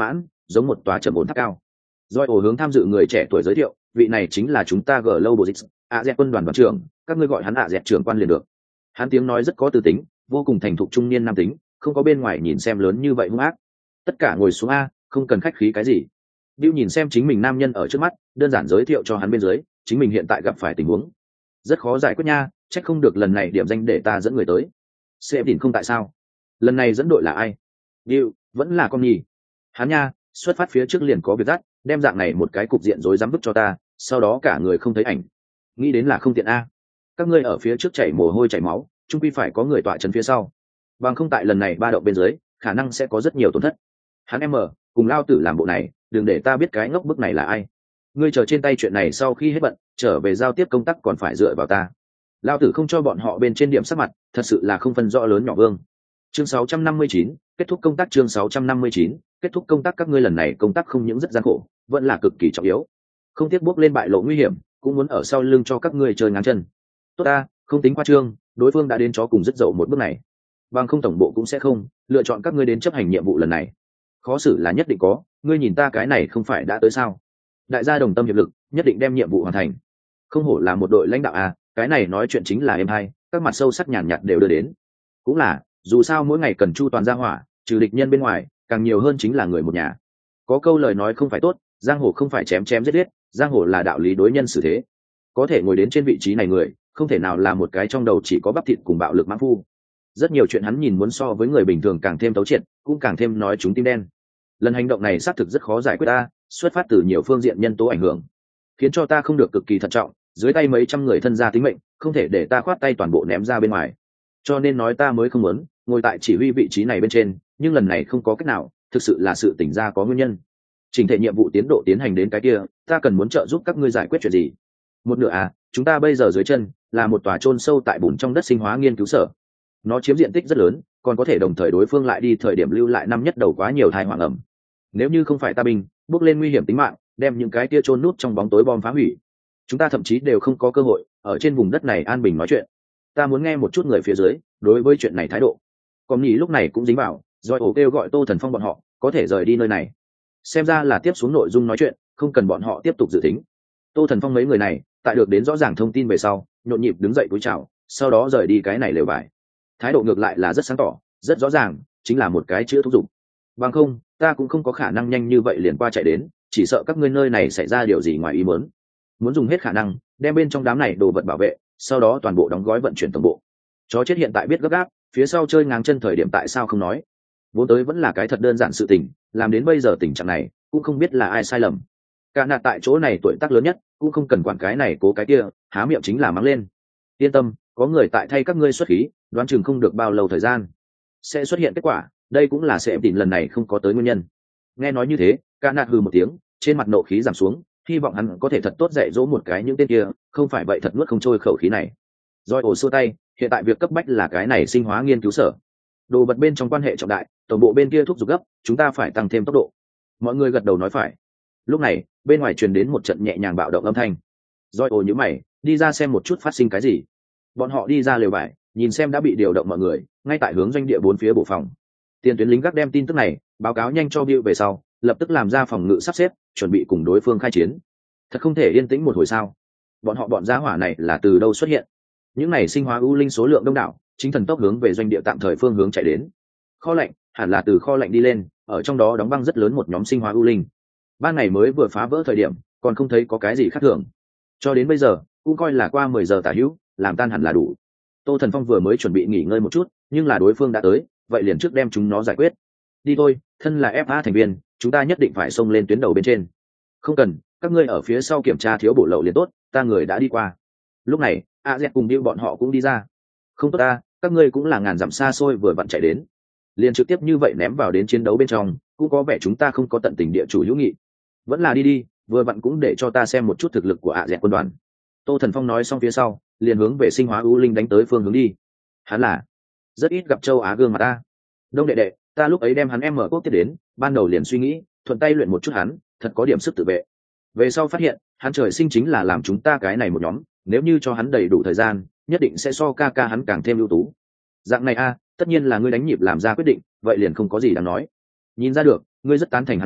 [SPEAKER 1] giống một tòa trầm ổn tháp cao. Doi ổ hướng tham dự người trẻ tuổi giới thiệu, vị này chính là chúng ta Global Six, AZ quân đoàn đoàn trưởng, các ngươi gọi hắn AZ trưởng quan liền được. Hắn tiếng nói rất có tư tính, vô cùng thành thục trung niên nam tính, không có bên ngoài nhìn xem lớn như vậy hung ác. Tất cả ngồi xuống a, không cần khách khí cái gì. Bill nhìn xem chính mình nam nhân ở trước mắt, đơn giản giới thiệu cho hắn bên dưới, chính mình hiện tại gặp phải tình huống rất khó giải quyết nha, chắc không được lần này điểm danh để ta dẫn người tới. Xem đỉnh không tại sao? Lần này dẫn đội là ai? Bill, vẫn là con nhì. Hắn nha, xuất phát phía trước liền có việc gắt, đem dạng này một cái cục diện rối rắm vứt cho ta, sau đó cả người không thấy ảnh. Nghĩ đến là không tiện a. Các ngươi ở phía trước chảy mồ hôi chảy máu, chung quy phải có người tọa trấn phía sau. Bằng không tại lần này ba động bên dưới, khả năng sẽ có rất nhiều tổn thất. Hắn em mở, cùng lao tử làm bộ này, đừng để ta biết cái ngốc bức này là ai. Ngươi chờ trên tay chuyện này sau khi hết bận, trở về giao tiếp công tác còn phải dựa vào ta. Lao tử không cho bọn họ bên trên điểm sắc mặt, thật sự là không phân rõ lớn nhỏ vương. Chương 659, kết thúc công tác. Chương 659, kết thúc công tác. Các ngươi lần này công tác không những rất gian khổ, vẫn là cực kỳ trọng yếu. Không tiếc bước lên bại lộ nguy hiểm, cũng muốn ở sau lưng cho các ngươi chơi ngáng chân. Tốt ta, không tính qua trương, đối phương đã đến chó cùng rất dậu một bước này. Bằng không tổng bộ cũng sẽ không lựa chọn các ngươi đến chấp hành nhiệm vụ lần này. Khó xử là nhất định có, ngươi nhìn ta cái này không phải đã tới sao? Đại gia đồng tâm hiệp lực, nhất định đem nhiệm vụ hoàn thành. Không hổ là một đội lãnh đạo à, cái này nói chuyện chính là em hay, các mặt sâu sắc nhàn nhạt đều đưa đến. Cũng là, dù sao mỗi ngày cần chu toàn gia hỏa, trừ địch nhân bên ngoài, càng nhiều hơn chính là người một nhà. Có câu lời nói không phải tốt, giang hồ không phải chém chém giết giết, giang hồ là đạo lý đối nhân xử thế. Có thể ngồi đến trên vị trí này người, không thể nào là một cái trong đầu chỉ có bắp thịt cùng bạo lực mãng phu. Rất nhiều chuyện hắn nhìn muốn so với người bình thường càng thêm tấu triệt, cũng càng thêm nói chúng tim đen. Lần hành động này xác thực rất khó giải quyết ta, xuất phát từ nhiều phương diện nhân tố ảnh hưởng, khiến cho ta không được cực kỳ thận trọng, dưới tay mấy trăm người thân gia tính mệnh, không thể để ta khoát tay toàn bộ ném ra bên ngoài. Cho nên nói ta mới không muốn ngồi tại chỉ huy vị trí này bên trên, nhưng lần này không có cách nào, thực sự là sự tỉnh ra có nguyên nhân. Trình thể nhiệm vụ tiến độ tiến hành đến cái kia, ta cần muốn trợ giúp các ngươi giải quyết chuyện gì? Một nửa à, chúng ta bây giờ dưới chân là một tòa chôn sâu tại bùn trong đất sinh hóa nghiên cứu sở. Nó chiếm diện tích rất lớn, còn có thể đồng thời đối phương lại đi thời điểm lưu lại năm nhất đầu quá nhiều thai hoàng ẩm. Nếu như không phải ta binh bước lên nguy hiểm tính mạng, đem những cái kia chôn nút trong bóng tối bom phá hủy, chúng ta thậm chí đều không có cơ hội ở trên vùng đất này an bình nói chuyện. Ta muốn nghe một chút người phía dưới đối với chuyện này thái độ. Còn nhỉ lúc này cũng dính vào, rồi ổ kêu gọi Tô Thần Phong bọn họ có thể rời đi nơi này. Xem ra là tiếp xuống nội dung nói chuyện, không cần bọn họ tiếp tục dự tính. Tô Thần Phong mấy người này tại được đến rõ ràng thông tin về sau, nhộn nhịp đứng dậy cúi chào, sau đó rời đi cái này lều vải. Thái độ ngược lại là rất sáng tỏ, rất rõ ràng, chính là một cái chữ thúc giục. Bằng không, ta cũng không có khả năng nhanh như vậy liền qua chạy đến, chỉ sợ các ngươi nơi này xảy ra điều gì ngoài ý muốn dùng hết khả năng đem bên trong đám này đồ vật bảo vệ, sau đó toàn bộ đóng gói vận chuyển tổng bộ. Chó chết hiện tại biết gấp gáp, phía sau chơi ngang chân thời điểm tại sao không nói. Vốn tới vẫn là cái thật đơn giản sự tình, làm đến bây giờ tình trạng này cũng không biết là ai sai lầm. Cả nạt tại chỗ này tuổi tác lớn nhất, cũng không cần quản cái này cố cái kia, há miệng chính là mắng lên. Yên tâm, có người tại thay các ngươi xuất khí, đoán chừng không được bao lâu thời gian sẽ xuất hiện kết quả, đây cũng là sẽ tìm lần này không có tới nguyên nhân. Nghe nói như thế, cả nạt hừ một tiếng, trên mặt nộ khí giảm xuống, hy vọng hắn có thể thật tốt dạy dỗ một cái những tên kia, không phải vậy thật nuốt không trôi khẩu khí này. Rồi ổ xua tay, hiện tại việc cấp bách là cái này sinh hóa nghiên cứu sở. Đồ vật bên trong quan hệ trọng đại, tổng bộ bên kia thúc giục gấp, chúng ta phải tăng thêm tốc độ. Mọi người gật đầu nói phải. Lúc này, bên ngoài truyền đến một trận nhẹ nhàng bạo động âm thanh. Rồi ổ nhíu mày, đi ra xem một chút phát sinh cái gì. Bọn họ đi ra lều vải, nhìn xem đã bị điều động mọi người, ngay tại hướng doanh địa bốn phía bộ phòng. Tiền tuyến lính gác đem tin tức này báo cáo nhanh cho Bill về sau, lập tức làm ra phòng ngự sắp xếp, chuẩn bị cùng đối phương khai chiến. Thật không thể yên tĩnh một hồi sao? Bọn gia hỏa này là từ đâu xuất hiện? Những này sinh hóa u linh số lượng đông đảo, chính thần tốc hướng về doanh địa tạm thời phương hướng chạy đến. Kho lạnh, hẳn là từ kho lạnh đi lên, ở trong đó đóng băng rất lớn một nhóm sinh hóa u linh. Ban ngày mới vừa phá vỡ thời điểm, còn không thấy có cái gì khác thường. Cho đến bây giờ, cũng coi là qua 10 giờ tả hữu, làm tan hẳn là đủ. Tô Thần Phong vừa mới chuẩn bị nghỉ ngơi một chút, nhưng là đối phương đã tới, vậy liền trước đem chúng nó giải quyết. Đi thôi, thân là FA thành viên, chúng ta nhất định phải xông lên tuyến đầu bên trên. Không cần, các ngươi ở phía sau kiểm tra thiếu bổ lậu liền tốt, ta người đã đi qua. Lúc này, AZ cùng Bill bọn họ cũng đi ra. Không tốt ta, các ngươi cũng là ngàn dặm xa xôi vừa vặn chạy đến, liền trực tiếp như vậy ném vào đến chiến đấu bên trong, cũng có vẻ chúng ta không có tận tình địa chủ hữu nghị. Vẫn là đi đi, vừa vặn cũng để cho ta xem một chút thực lực của AZ quân đoàn. Tô Thần Phong nói xong phía sau, liền hướng về sinh hóa u linh đánh tới phương hướng đi. Hắn là rất ít gặp châu Á gương mặt ta. Đông đệ đệ, ta lúc ấy đem hắn em mở quốc tiếp đến, ban đầu liền suy nghĩ thuận tay luyện một chút hắn, thật có điểm sức tự vệ. Về sau phát hiện hắn trời sinh chính là làm chúng ta cái này một nhóm, nếu như cho hắn đầy đủ thời gian, nhất định sẽ so ca ca hắn càng thêm ưu tú. Dạng này a, tất nhiên là ngươi đánh nhịp làm ra quyết định, vậy liền không có gì đáng nói. Nhìn ra được, ngươi rất tán thành hắn nha,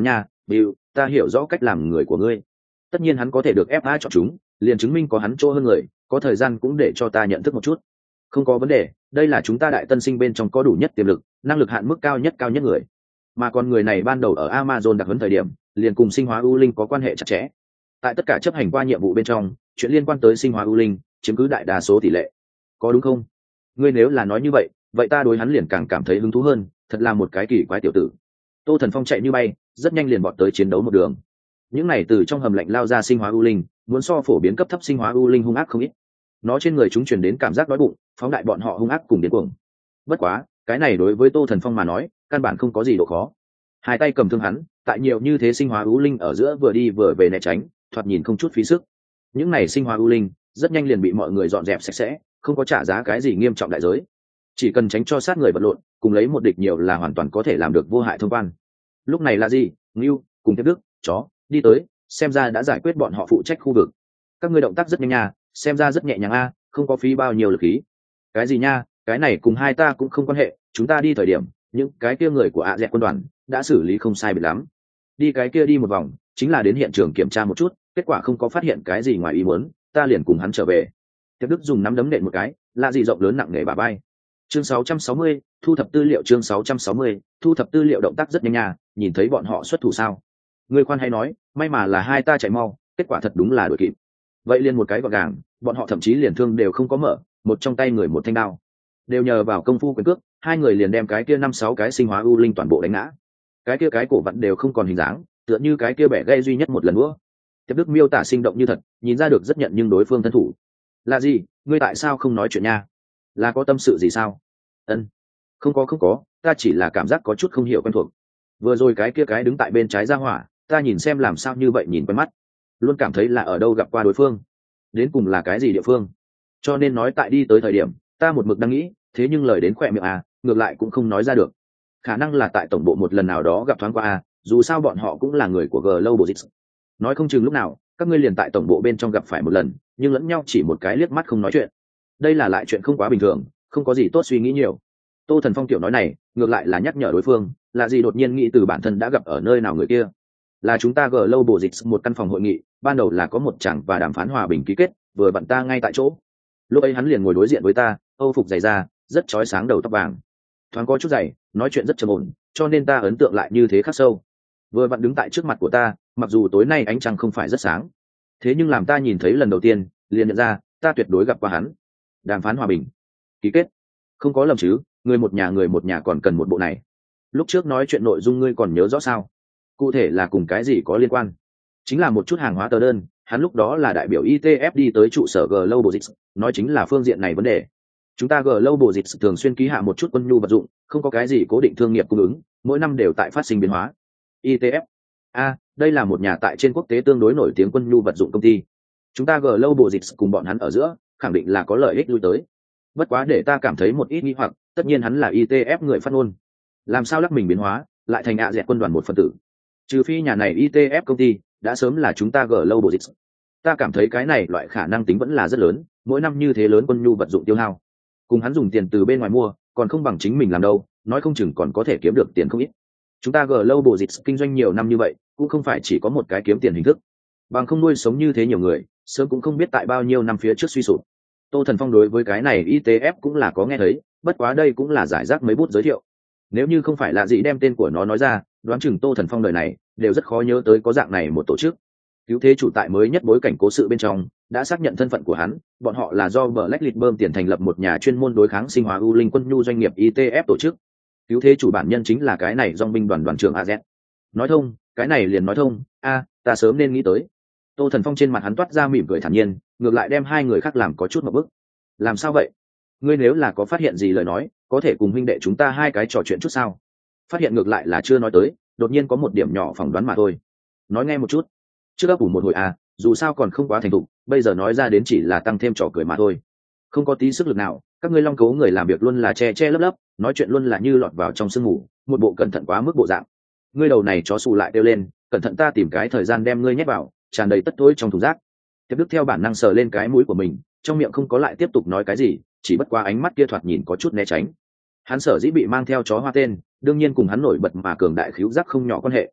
[SPEAKER 1] Bill, ta hiểu rõ cách làm người của ngươi. Tất nhiên hắn có thể được FA chọn chúng, liền chứng minh có hắn chỗ hơn người, có thời gian cũng để cho ta nhận thức một chút. Không có vấn đề, đây là chúng ta đại tân sinh bên trong có đủ nhất tiềm lực, năng lực hạn mức cao nhất người. Mà còn người này ban đầu ở Amazon đặc huấn thời điểm, liền cùng sinh hóa ưu linh có quan hệ chặt chẽ. Tại tất cả chấp hành qua nhiệm vụ bên trong, chuyện liên quan tới sinh hóa ưu linh chiếm cứ đại đa số tỷ lệ. Có đúng không? Ngươi nếu là nói như vậy, vậy ta đối hắn liền càng cảm thấy hứng thú hơn, thật là một cái kỳ quái tiểu tử. Tô Thần Phong chạy như bay, rất nhanh liền bọn tới chiến đấu một đường. Những này từ trong hầm lạnh lao ra sinh hóa ưu linh, muốn so phổ biến cấp thấp sinh hóa ưu linh hung ác không ít. Nó trên người chúng truyền đến cảm giác đói bụng, phóng đại bọn họ hung ác cùng điên cuồng. Bất quá, cái này đối với Tô Thần Phong mà nói, căn bản không có gì độ khó. Hai tay cầm thương hắn, tại nhiều như thế sinh hóa ưu linh ở giữa vừa đi vừa về né tránh, thoạt nhìn không chút phí sức. Những này sinh hóa ưu linh rất nhanh liền bị mọi người dọn dẹp sạch sẽ, không có trả giá cái gì nghiêm trọng đại giới. Chỉ cần tránh cho sát người vật lộn, cùng lấy một địch nhiều là hoàn toàn có thể làm được vô hại thông quan. Lúc này là gì? Ngưu cùng Tiếp Đức, chó đi tới, xem ra đã giải quyết bọn họ phụ trách khu vực. Các ngươi động tác rất nhanh nha, xem ra rất nhẹ nhàng a, không có phí bao nhiêu lực khí. Cái gì nha, cái này cùng hai ta cũng không quan hệ, chúng ta đi thời điểm, những cái kia người của dẹt quân đoàn đã xử lý không sai biệt lắm. Đi cái kia đi một vòng, chính là đến hiện trường kiểm tra một chút, kết quả không có phát hiện cái gì ngoài ý muốn, ta liền cùng hắn trở về. Tiếp Đức dùng nắm đấm nện một cái, là gì rộng lớn nặng nề bả vai. Chương 660, thu thập tư liệu. Chương 660, thu thập tư liệu. Động tác rất nhanh nha, nhìn thấy bọn họ xuất thủ sao? Người khoan hay nói, may mà là hai ta chạy mau, kết quả thật đúng là đuổi kịp. Vậy liền một cái gọn gàng, bọn họ thậm chí liền thương đều không có mở, một trong tay người một thanh đao. Đều nhờ vào công phu quyền cước, hai người liền đem cái kia 5-6 cái sinh hóa ưu linh toàn bộ đánh ngã. Cái kia cái cổ vặn đều không còn hình dáng, tựa như cái kia bẻ gãy duy nhất một lần nữa. Tiếp Đức miêu tả sinh động như thật, nhìn ra được rất nhận nhưng đối phương thân thủ. Là gì? Ngươi tại sao không nói chuyện nha? Là có tâm sự gì sao? Không có, ta chỉ là cảm giác có chút không hiểu quen thuộc. Vừa rồi cái kia cái đứng tại bên trái ra hỏa, ta nhìn xem làm sao như vậy nhìn quen mắt, luôn cảm thấy là ở đâu gặp qua đối phương. Đến cùng là cái gì địa phương? Cho nên nói tại đi tới thời điểm, ta một mực đang nghĩ, thế nhưng lời đến khỏe miệng ngược lại cũng không nói ra được. Khả năng là tại tổng bộ một lần nào đó gặp thoáng qua dù sao bọn họ cũng là người của Global. Nói không chừng lúc nào các ngươi liền tại tổng bộ bên trong gặp phải một lần, nhưng lẫn nhau chỉ một cái liếc mắt không nói chuyện. Đây là lại chuyện không quá bình thường, không có gì tốt suy nghĩ nhiều. Tô Thần Phong tiểu nói này ngược lại là nhắc nhở đối phương, là gì đột nhiên nghĩ từ bản thân đã gặp ở nơi nào người kia. Là chúng ta Global một căn phòng hội nghị, ban đầu là có một chàng và đàm phán hòa bình ký kết, vừa bận ta ngay tại chỗ. Lúc ấy hắn liền ngồi đối diện với ta, âu phục dày da, rất chói sáng, đầu tóc vàng, thoáng có chút dày, nói chuyện rất trầm ổn, cho nên ta ấn tượng lại như thế khắc sâu. Vừa vặn đứng tại trước mặt của ta, mặc dù tối nay ánh trăng không phải rất sáng, thế nhưng làm ta nhìn thấy lần đầu tiên, liền nhận ra ta tuyệt đối gặp qua hắn. Đàm phán hòa bình ký kết, không có lầm chứ? Người một nhà còn cần một bộ này. Lúc trước nói chuyện nội dung ngươi còn nhớ rõ sao? Cụ thể là cùng cái gì có liên quan? Chính là một chút hàng hóa tờ đơn, hắn lúc đó là đại biểu ITF đi tới trụ sở Global, nói chính là phương diện này vấn đề. Chúng ta Global thường xuyên ký hạ một chút quân nhu vật dụng, không có cái gì cố định thương nghiệp cung ứng, mỗi năm đều tại phát sinh biến hóa. ITF đây là một nhà tại trên quốc tế tương đối nổi tiếng quân nhu vật dụng công ty. Chúng ta Global cùng bọn hắn ở giữa khẳng định là có lợi ích lui tới. Bất quá để ta cảm thấy một ít nghi hoặc, tất nhiên hắn là ITF người phát ngôn, làm sao lắc mình biến hóa lại thành dẹt quân đoàn một phần tử? Trừ phi nhà này ITF công ty đã sớm là chúng ta Global. Ta cảm thấy cái này loại khả năng tính vẫn là rất lớn, mỗi năm như thế lớn quân nhu vật dụng tiêu hao, cùng hắn dùng tiền từ bên ngoài mua còn không bằng chính mình làm đâu, nói không chừng còn có thể kiếm được tiền không ít. Chúng ta Global kinh doanh nhiều năm như vậy, cũng không phải chỉ có một cái kiếm tiền hình thức, bằng không nuôi sống như thế nhiều người, sớm cũng không biết tại bao nhiêu năm phía trước suy sụp. Tô Thần Phong đối với cái này ITF cũng là có nghe thấy, bất quá đây cũng là giải rác mấy bút giới thiệu. Nếu như không phải là gì đem tên của nó nói ra, đoán chừng Tô Thần Phong đời này đều rất khó nhớ tới có dạng này một tổ chức. Cứu thế chủ tại mới nhất bối cảnh cố sự bên trong đã xác nhận thân phận của hắn, bọn họ là do Black Lidberm tiền thành lập một nhà chuyên môn đối kháng sinh hóa ưu linh quân nhu doanh nghiệp ITF tổ chức. Cứu thế chủ bản nhân chính là cái này dòng binh đoàn trưởng AZ. Nói thông, cái này liền nói thông, ta sớm nên nghĩ tới. Tô Thần Phong trên mặt hắn toát ra mỉm cười thản nhiên, ngược lại đem hai người khác làm có chút một bức. Làm sao vậy? Ngươi nếu là có phát hiện gì lời nói, có thể cùng huynh đệ chúng ta hai cái trò chuyện chút sao? Phát hiện ngược lại là chưa nói tới, đột nhiên có một điểm nhỏ phỏng đoán mà thôi. Nói nghe một chút. Trước ấp ủ một hồi dù sao còn không quá thành thục, bây giờ nói ra đến chỉ là tăng thêm trò cười mà thôi. Không có tí sức lực nào, các ngươi long cấu người làm việc luôn là che che lấp lấp, nói chuyện luôn là như lọt vào trong sương mù, một bộ cẩn thận quá mức bộ dạng. Ngươi đầu này chó xù lại đeo lên, cẩn thận ta tìm cái thời gian đem ngươi nhét vào, tràn đầy tất tối trong thùng rác. Tiếp Đức theo bản năng sờ lên cái mũi của mình, trong miệng không có lại tiếp tục nói cái gì, chỉ bất qua ánh mắt kia thoạt nhìn có chút né tránh. Hắn sở dĩ bị mang theo chó hoa tên, đương nhiên cùng hắn nổi bật mà cường đại khíu giác không nhỏ quan hệ.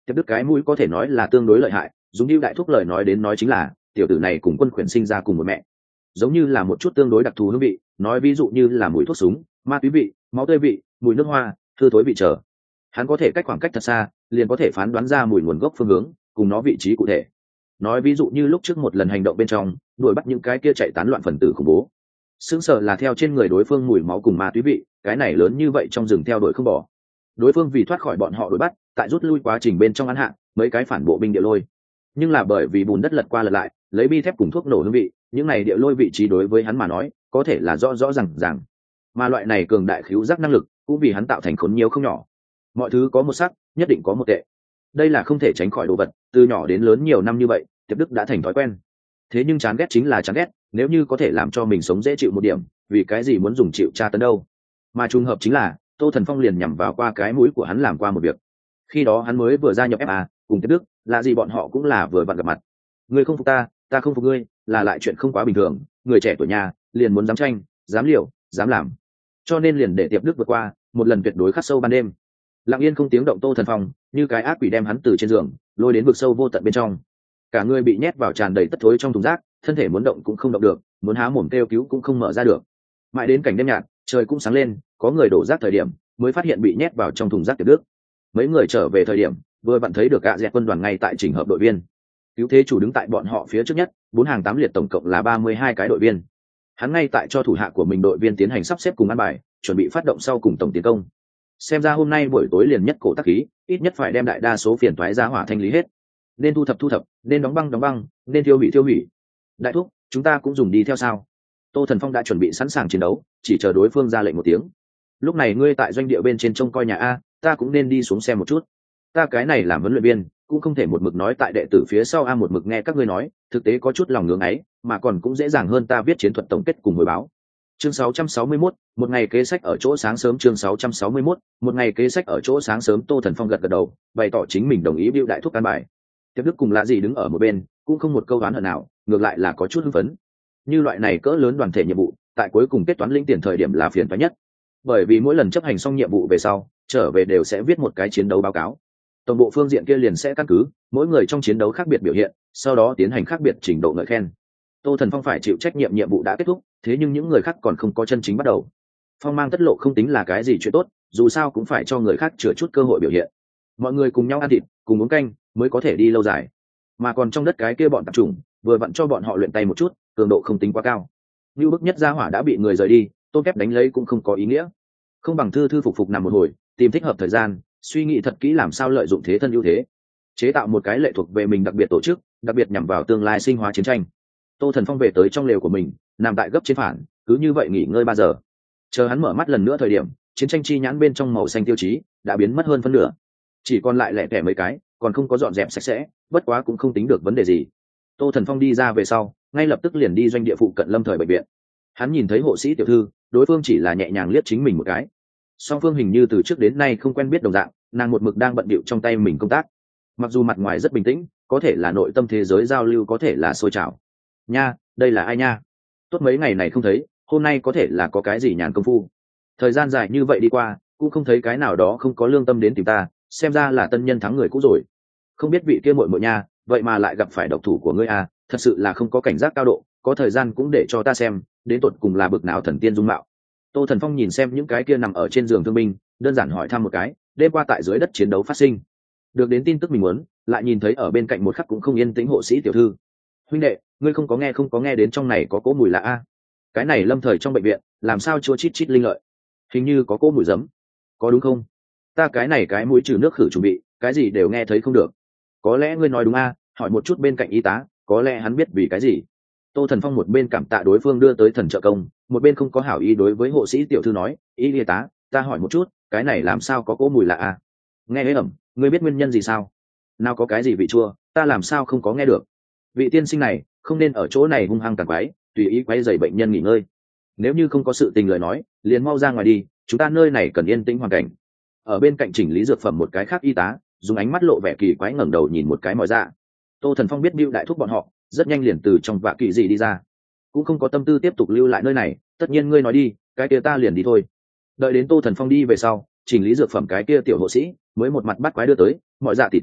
[SPEAKER 1] Tiếp đức cái mũi có thể nói là tương đối lợi hại, dùng như đại thúc lời nói đến nói chính là tiểu tử này cùng Quân Khuyển sinh ra cùng một mẹ, giống như là một chút tương đối đặc thù hương vị, nói ví dụ như là mùi thuốc súng, ma túy vị, máu tươi vị, mùi nước hoa, hư thối vị trở. Hắn có thể cách khoảng cách thật xa liền có thể phán đoán ra mùi nguồn gốc phương hướng cùng nó vị trí cụ thể. Nói ví dụ như lúc trước một lần hành động bên trong đuổi bắt những cái kia chạy tán loạn phần tử khủng bố, sững sờ là theo trên người đối phương mùi máu cùng ma túy vị, cái này lớn như vậy trong rừng theo đuổi không bỏ. Đối phương vì thoát khỏi bọn họ đuổi bắt, tại rút lui quá trình bên trong ăn hạn mấy cái phản bộ binh địa lôi, nhưng là bởi vì bùn đất lật qua lật lại lấy bi thép cùng thuốc nổ hương vị, những này địa lôi vị trí đối với hắn mà nói có thể là rõ rõ ràng, mà loại này cường đại khứu giác năng lực cũng vì hắn tạo thành khốn nhiều không nhỏ. Mọi thứ có một sắc nhất định có một tệ, đây là không thể tránh khỏi đồ vật, từ nhỏ đến lớn nhiều năm như vậy Tiệp Đức đã thành thói quen. Thế nhưng chán ghét chính là chán ghét, nếu như có thể làm cho mình sống dễ chịu một điểm, vì cái gì muốn dùng chịu tra tấn đâu. Mà trùng hợp chính là Tô Thần Phong liền nhằm vào qua cái mũi của hắn làm qua một việc. Khi đó hắn mới vừa gia nhập FA cùng Tiệp Đức, là gì bọn họ cũng là vừa vặn gặp mặt. Ngươi không phục ta, ta không phục ngươi, là lại chuyện không quá bình thường, người trẻ tuổi nhà liền muốn dám tranh, dám liều, dám làm. Cho nên liền để Tiệp Đức vượt qua một lần tuyệt đối khắc sâu ban đêm. Lặng yên không tiếng động Tô Thần Phong như cái ác quỷ đem hắn từ trên giường lôi đến vực sâu vô tận bên trong. Cả người bị nhét vào tràn đầy tất thối trong thùng rác, thân thể muốn động cũng không động được, muốn há mồm kêu cứu cũng không mở ra được. Mãi đến cảnh đêm nhạt, trời cũng sáng lên, có người đổ rác thời điểm mới phát hiện bị nhét vào trong thùng rác Tiệp Đức. Mấy người trở về thời điểm vừa vặn thấy được gạ dẹt quân đoàn ngay tại chỉnh hợp đội viên. Cứu thế chủ đứng tại bọn họ phía trước nhất, 4 hàng 8 liệt, tổng cộng là 32 cái đội viên. Hắn ngay tại cho thủ hạ của mình đội viên tiến hành sắp xếp cùng ăn bài, chuẩn bị phát động sau cùng tổng tiến công. Xem ra hôm nay buổi tối liền nhất cổ tác khí, ít nhất phải đem đại đa số phiền toái ra hỏa thanh lý hết. Nên thu thập, nên đóng băng, nên tiêu hủy. Đại thúc, chúng ta cũng dùng đi theo sao? Tô Thần Phong đã chuẩn bị sẵn sàng chiến đấu, chỉ chờ đối phương ra lệnh một tiếng. Lúc này ngươi tại doanh địa bên trên trông coi nhà a, ta cũng nên đi xuống xem một chút. Ta cái này làm huấn luyện viên, cũng không thể một mực nói tại đệ tử phía sau a một mực nghe các ngươi nói, thực tế có chút lòng ngưỡng ấy, mà còn cũng dễ dàng hơn ta viết chiến thuật tổng kết cùng hồi báo. Chương 661, một ngày kế sách ở chỗ sáng sớm. Chương 661, một ngày kế sách ở chỗ sáng sớm. Tô Thần Phong gật đầu, bày tỏ chính mình đồng ý bưu đại thúc căn bài. Tiếp Đức cùng Lạ Gì đứng ở một bên, cũng không một câu oán hận nào, ngược lại là có chút hưng phấn. Như loại này cỡ lớn đoàn thể nhiệm vụ, tại cuối cùng kết toán lĩnh tiền thời điểm là phiền toái nhất, bởi vì mỗi lần chấp hành xong nhiệm vụ về sau, trở về đều sẽ viết một cái chiến đấu báo cáo. Tổng bộ phương diện kia liền sẽ căn cứ mỗi người trong chiến đấu khác biệt biểu hiện, sau đó tiến hành khác biệt trình độ ngợi khen. Tô Thần Phong phải chịu trách nhiệm nhiệm vụ đã kết thúc, thế nhưng những người khác còn không có chân chính bắt đầu. Phong mang tất lộ không tính là cái gì chuyện tốt, dù sao cũng phải cho người khác chừa chút cơ hội biểu hiện. Mọi người cùng nhau ăn thịt, cùng uống canh mới có thể đi lâu dài. Mà còn trong đất cái kia bọn tạp chủng, vừa vặn cho bọn họ luyện tay một chút, cường độ không tính quá cao. Như bức nhất gia hỏa đã bị người rời đi, tôn kép đánh lấy cũng không có ý nghĩa. Không bằng thư phục nằm một hồi, tìm thích hợp thời gian, suy nghĩ thật kỹ làm sao lợi dụng thế thân ưu thế, chế tạo một cái lệ thuộc về mình đặc biệt tổ chức, đặc biệt nhằm vào tương lai sinh hóa chiến tranh. Tô Thần Phong về tới trong lều của mình, nằm tại gấp trên phản, cứ như vậy nghỉ ngơi 3 giờ. Chờ hắn mở mắt lần nữa thời điểm, chiến tranh chi nhãn bên trong màu xanh tiêu chí đã biến mất hơn phân nửa, chỉ còn lại lẻ tẻ mấy cái, còn không có dọn dẹp sạch sẽ, bất quá cũng không tính được vấn đề gì. Tô Thần Phong đi ra về sau, ngay lập tức liền đi doanh địa phụ cận Lâm Thời bệnh viện. Hắn nhìn thấy hộ sĩ tiểu thư, đối phương chỉ là nhẹ nhàng liếc chính mình một cái. Song phương hình như từ trước đến nay không quen biết đồng dạng, nàng một mực đang bận bịu trong tay mình công tác. Mặc dù mặt ngoài rất bình tĩnh, có thể là nội tâm thế giới giao lưu có thể là sôi trào. Nha, đây là ai nha? Tốt mấy ngày này không thấy, hôm nay có thể là có cái gì nhàn công phu. Thời gian dài như vậy đi qua, cũng không thấy cái nào đó không có lương tâm đến tìm ta, xem ra là tân nhân thắng người cũ rồi. Không biết vị kia muội muội nha, vậy mà lại gặp phải độc thủ của ngươi à, thật sự là không có cảnh giác cao độ, có thời gian cũng để cho ta xem, đến tột cùng là bực nào thần tiên dung mạo. Tô Thần Phong nhìn xem những cái kia nằm ở trên giường thương binh, đơn giản hỏi thăm một cái, đêm qua tại dưới đất chiến đấu phát sinh. Được đến tin tức mình muốn, lại nhìn thấy ở bên cạnh một khắc cũng không yên tĩnh hộ sĩ tiểu thư. Huynh đệ, ngươi không có nghe đến trong này có cỗ mùi lạ a? Cái này Lâm Thời trong bệnh viện, làm sao chua chít chít linh lợi? Hình như có cỗ mùi giấm. Có đúng không? Ta cái này cái mũi trừ nước khử chuẩn bị, cái gì đều nghe thấy không được. Có lẽ ngươi nói đúng a, hỏi một chút bên cạnh y tá, có lẽ hắn biết vì cái gì. Tô Thần Phong một bên cảm tạ đối phương đưa tới thần trợ công, một bên không có hảo ý đối với hộ sĩ tiểu thư nói, y tá, ta hỏi một chút, cái này làm sao có cỗ mùi lạ a? Nghe ế ẩm, ngươi biết nguyên nhân gì sao? Nào có cái gì vị chua, ta làm sao không có nghe được? Vị tiên sinh này không nên ở chỗ này hung hăng tàn quái, tùy ý quấy rầy bệnh nhân nghỉ ngơi. Nếu như không có sự tình lời nói, liền mau ra ngoài đi, chúng ta nơi này cần yên tĩnh hoàn cảnh. Ở bên cạnh chỉnh lý dược phẩm một cái khác y tá, dùng ánh mắt lộ vẻ kỳ quái ngẩng đầu nhìn một cái mọi dạ. Tô Thần Phong biết Bưu đại thúc bọn họ, rất nhanh liền từ trong vạ kỳ gì đi ra, cũng không có tâm tư tiếp tục lưu lại nơi này. Tất nhiên ngươi nói đi, cái kia ta liền đi thôi. Đợi đến Tô Thần Phong đi về sau, chỉnh lý dược phẩm cái kia tiểu hộ sĩ mới một mặt bắt quái đưa tới, mọi dạ tỉ tỉ,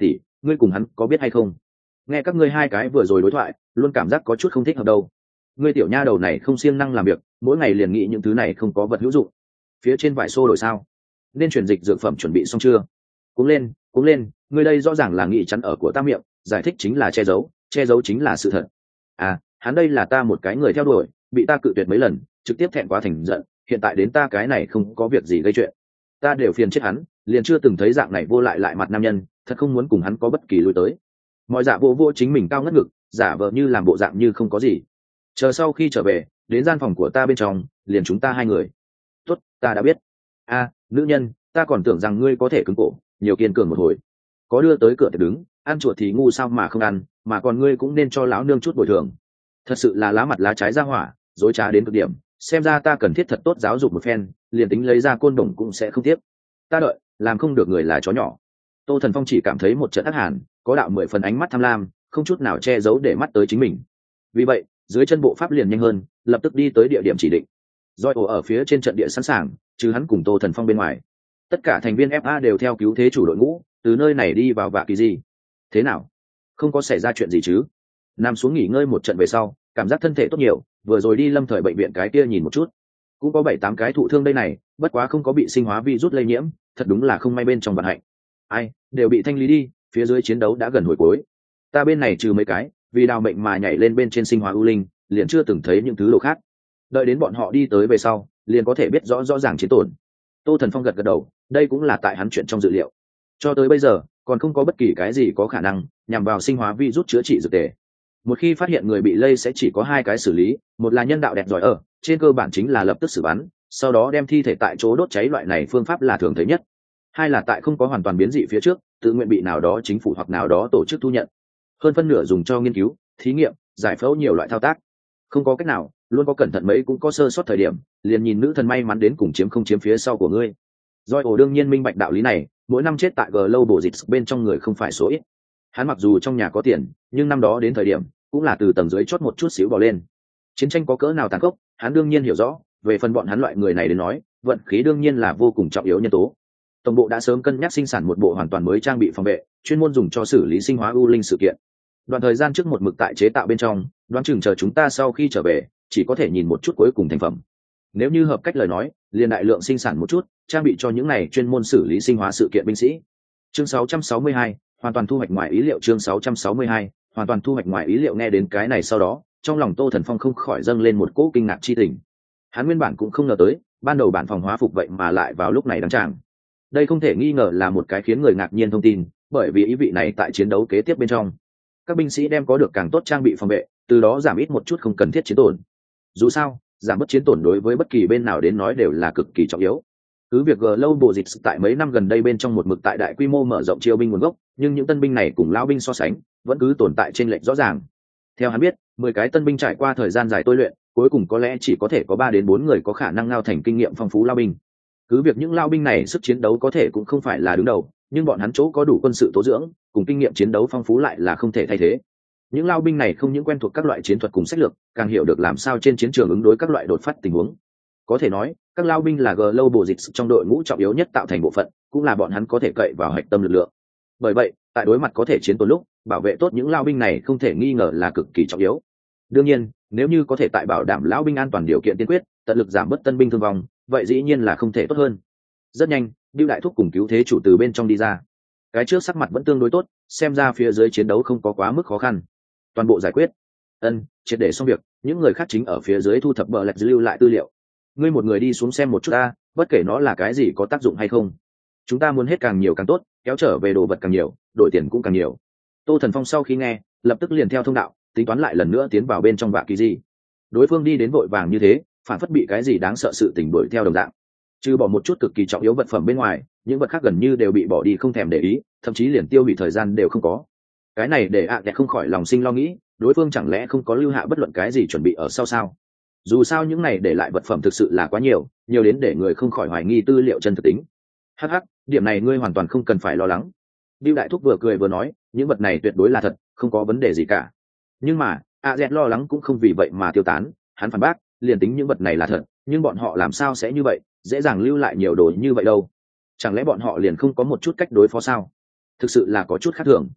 [SPEAKER 1] ngươi cùng hắn có biết hay không? Nghe các ngươi hai cái vừa rồi đối thoại, luôn cảm giác có chút không thích hợp đâu. Ngươi tiểu nha đầu này không siêng năng làm việc, mỗi ngày liền nghĩ những thứ này không có vật hữu dụng. Phía trên vải xô đổi sao? Nên chuyển dịch dược phẩm chuẩn bị xong chưa? Cuống lên, ngươi đây rõ ràng là nghĩ chắn ở của ta miệng, giải thích chính là che giấu chính là sự thật. À, hắn đây là ta một cái người theo đuổi, bị ta cự tuyệt mấy lần, trực tiếp thẹn quá thành giận, hiện tại đến ta cái này không có việc gì gây chuyện. Ta đều phiền chết hắn, liền chưa từng thấy dạng này vô lại mặt nam nhân, thật không muốn cùng hắn có bất kỳ lui tới. Mọi dạ vô chính mình cao ngất ngực, giả vờ như làm bộ dạng như không có gì. Chờ sau khi trở về, đến gian phòng của ta bên trong, liền chúng ta hai người. Tốt, ta đã biết. A, nữ nhân, ta còn tưởng rằng ngươi có thể cứng cổ, nhiều kiên cường một hồi. Có đưa tới cửa thì đứng, ăn chuột thì ngu sao mà không ăn, mà còn ngươi cũng nên cho lão nương chút bồi thường. Thật sự là lá mặt lá trái ra hỏa, dối trá đến cực điểm, xem ra ta cần thiết thật tốt giáo dục một phen, liền tính lấy ra côn đồng cũng sẽ không tiếc. Ta đợi, làm không được người là chó nhỏ. Tô Thần Phong chỉ cảm thấy một trận ác hàn, có đạo 10 phần ánh mắt tham lam, không chút nào che giấu để mắt tới chính mình. Vì vậy, dưới chân bộ pháp liền nhanh hơn, lập tức đi tới địa điểm chỉ định. Doi ổ ở phía trên trận địa sẵn sàng, chứ hắn cùng Tô Thần Phong bên ngoài. Tất cả thành viên FA đều theo cứu thế chủ đội ngũ, từ nơi này đi vào Vạ Kỳ Di. Thế nào? Không có xảy ra chuyện gì chứ? Nằm xuống nghỉ ngơi một trận về sau, cảm giác thân thể tốt nhiều, vừa rồi đi lâm thời bệnh viện cái kia nhìn một chút. Cũng có 7-8 cái thụ thương đây này, bất quá không có bị sinh hóa virus lây nhiễm, thật đúng là không may bên trong vận hạnh. Ai, đều bị thanh lý đi, phía dưới chiến đấu đã gần hồi cuối. Ta bên này trừ mấy cái, vì đào mệnh mà nhảy lên bên trên sinh hóa ưu linh, liền chưa từng thấy những thứ đồ khác. Đợi đến bọn họ đi tới về sau, liền có thể biết rõ ràng chiến tổn. Tô Thần Phong gật gật đầu, đây cũng là tại hắn chuyện trong dự liệu. Cho tới bây giờ, còn không có bất kỳ cái gì có khả năng nhằm vào sinh hóa virus chữa trị dược tề. Một khi phát hiện người bị lây sẽ chỉ có hai cái xử lý, một là nhân đạo đẹp giỏi ở, trên cơ bản chính là lập tức xử bắn, sau đó đem thi thể tại chỗ đốt cháy, loại này phương pháp là thường thấy nhất. Hai là tại không có hoàn toàn biến dị phía trước, tự nguyện bị nào đó chính phủ hoặc nào đó tổ chức thu nhận. Hơn phân nửa dùng cho nghiên cứu, thí nghiệm, giải phẫu nhiều loại thao tác. Không có cách nào, luôn có cẩn thận mấy cũng có sơ sót thời điểm, liền nhìn nữ thần may mắn đến cùng chiếm không chiếm phía sau của ngươi. Doi ổ đương nhiên minh bạch đạo lý này, mỗi năm chết tại Global Dịch bên trong người không phải số ít. Hắn mặc dù trong nhà có tiền, nhưng năm đó đến thời điểm cũng là từ tầng dưới chót một chút xíu bò lên. Chiến tranh có cỡ nào tàn khốc, hắn đương nhiên hiểu rõ, về phần bọn hắn loại người này đến nói, vận khí đương nhiên là vô cùng trọng yếu nhân tố. Tổng bộ đã sớm cân nhắc sinh sản một bộ hoàn toàn mới trang bị phòng vệ, chuyên môn dùng cho xử lý sinh hóa ưu linh sự kiện. Đoạn thời gian trước một mực tại chế tạo bên trong, đoán chừng chờ chúng ta sau khi trở về, chỉ có thể nhìn một chút cuối cùng thành phẩm. Nếu như hợp cách lời nói, liền đại lượng sinh sản một chút, trang bị cho những này chuyên môn xử lý sinh hóa sự kiện binh sĩ. Chương 662, hoàn toàn thu hoạch ngoài ý liệu. Chương 662, hoàn toàn thu hoạch ngoài ý liệu. Nghe đến cái này sau đó, trong lòng Tô Thần Phong không khỏi dâng lên một cỗ kinh ngạc chi tình. Hắn nguyên bản cũng không ngờ tới, ban đầu bản phòng hóa phục vậy mà lại vào lúc này đăng tràng. Đây không thể nghi ngờ là một cái khiến người ngạc nhiên thông tin, bởi vì ý vị này tại chiến đấu kế tiếp bên trong, các binh sĩ đem có được càng tốt trang bị phòng vệ, từ đó giảm ít một chút không cần thiết chiến tổn. Dù sao, giảm bớt chiến tổn đối với bất kỳ bên nào đến nói đều là cực kỳ trọng yếu. Cứ việc Global Dịch tại mấy năm gần đây bên trong một mực tại đại quy mô mở rộng chiêu binh nguồn gốc, nhưng những tân binh này cùng lão binh so sánh, vẫn cứ tồn tại chênh lệch rõ ràng. Theo hắn biết, 10 cái tân binh trải qua thời gian dài tôi luyện, cuối cùng có lẽ chỉ có thể có 3 đến 4 người có khả năng ngao thành kinh nghiệm phong phú lão binh. Cứ việc những lão binh này sức chiến đấu có thể cũng không phải là đứng đầu, nhưng bọn hắn chỗ có đủ quân sự tố dưỡng, cùng kinh nghiệm chiến đấu phong phú lại là không thể thay thế. Những lão binh này không những quen thuộc các loại chiến thuật cùng sách lược, càng hiểu được làm sao trên chiến trường ứng đối các loại đột phát tình huống. Có thể nói, các lão binh là Global Dịch trong đội ngũ trọng yếu nhất tạo thành bộ phận, cũng là bọn hắn có thể cậy vào hạch tâm lực lượng. Bởi vậy, tại đối mặt có thể chiến tổn lúc, bảo vệ tốt những lão binh này không thể nghi ngờ là cực kỳ trọng yếu. Đương nhiên, nếu như có thể tại bảo đảm lão binh an toàn điều kiện tiên quyết, tận lực giảm bớt tân binh thương vong, vậy dĩ nhiên là không thể tốt hơn. Rất nhanh, Bưu Đại Thúc cùng cứu thế chủ từ bên trong đi ra. Cái trước sắc mặt vẫn tương đối tốt, xem ra phía dưới chiến đấu không có quá mức khó khăn. Toàn bộ giải quyết. Triệt để xong việc, những người khác chính ở phía dưới thu thập bờ lạch lưu lại tư liệu. Ngươi một người đi xuống xem một chút ta, bất kể nó là cái gì có tác dụng hay không. Chúng ta muốn hết càng nhiều càng tốt, kéo trở về đồ vật càng nhiều, đổi tiền cũng càng nhiều. Tô Thần Phong sau khi nghe, lập tức liền theo thông đạo, tính toán lại lần nữa tiến vào bên trong Vạ Kỳ Di. Đối phương đi đến vội vàng như thế, phản phất bị cái gì đáng sợ sự tình đuổi theo đồng dạng. Trừ bỏ một chút cực kỳ trọng yếu vật phẩm bên ngoài, những vật khác gần như đều bị bỏ đi không thèm để ý, thậm chí liền tiêu hủy thời gian đều không có. Cái này để Kẹt không khỏi lòng sinh lo nghĩ, đối phương chẳng lẽ không có lưu hạ bất luận cái gì chuẩn bị ở sau sao? Dù sao những này để lại vật phẩm thực sự là quá nhiều, nhiều đến để người không khỏi hoài nghi tư liệu chân thực tính. Hắc, điểm này ngươi hoàn toàn không cần phải lo lắng. Bưu Đại Thúc vừa cười vừa nói, những vật này tuyệt đối là thật, không có vấn đề gì cả. Nhưng mà, AZ lo lắng cũng không vì vậy mà tiêu tán, hắn phản bác, liền tính những vật này là thật, nhưng bọn họ làm sao sẽ như vậy, dễ dàng lưu lại nhiều đồ như vậy đâu? Chẳng lẽ bọn họ liền không có một chút cách đối phó sao? Thực sự là có chút khác thường.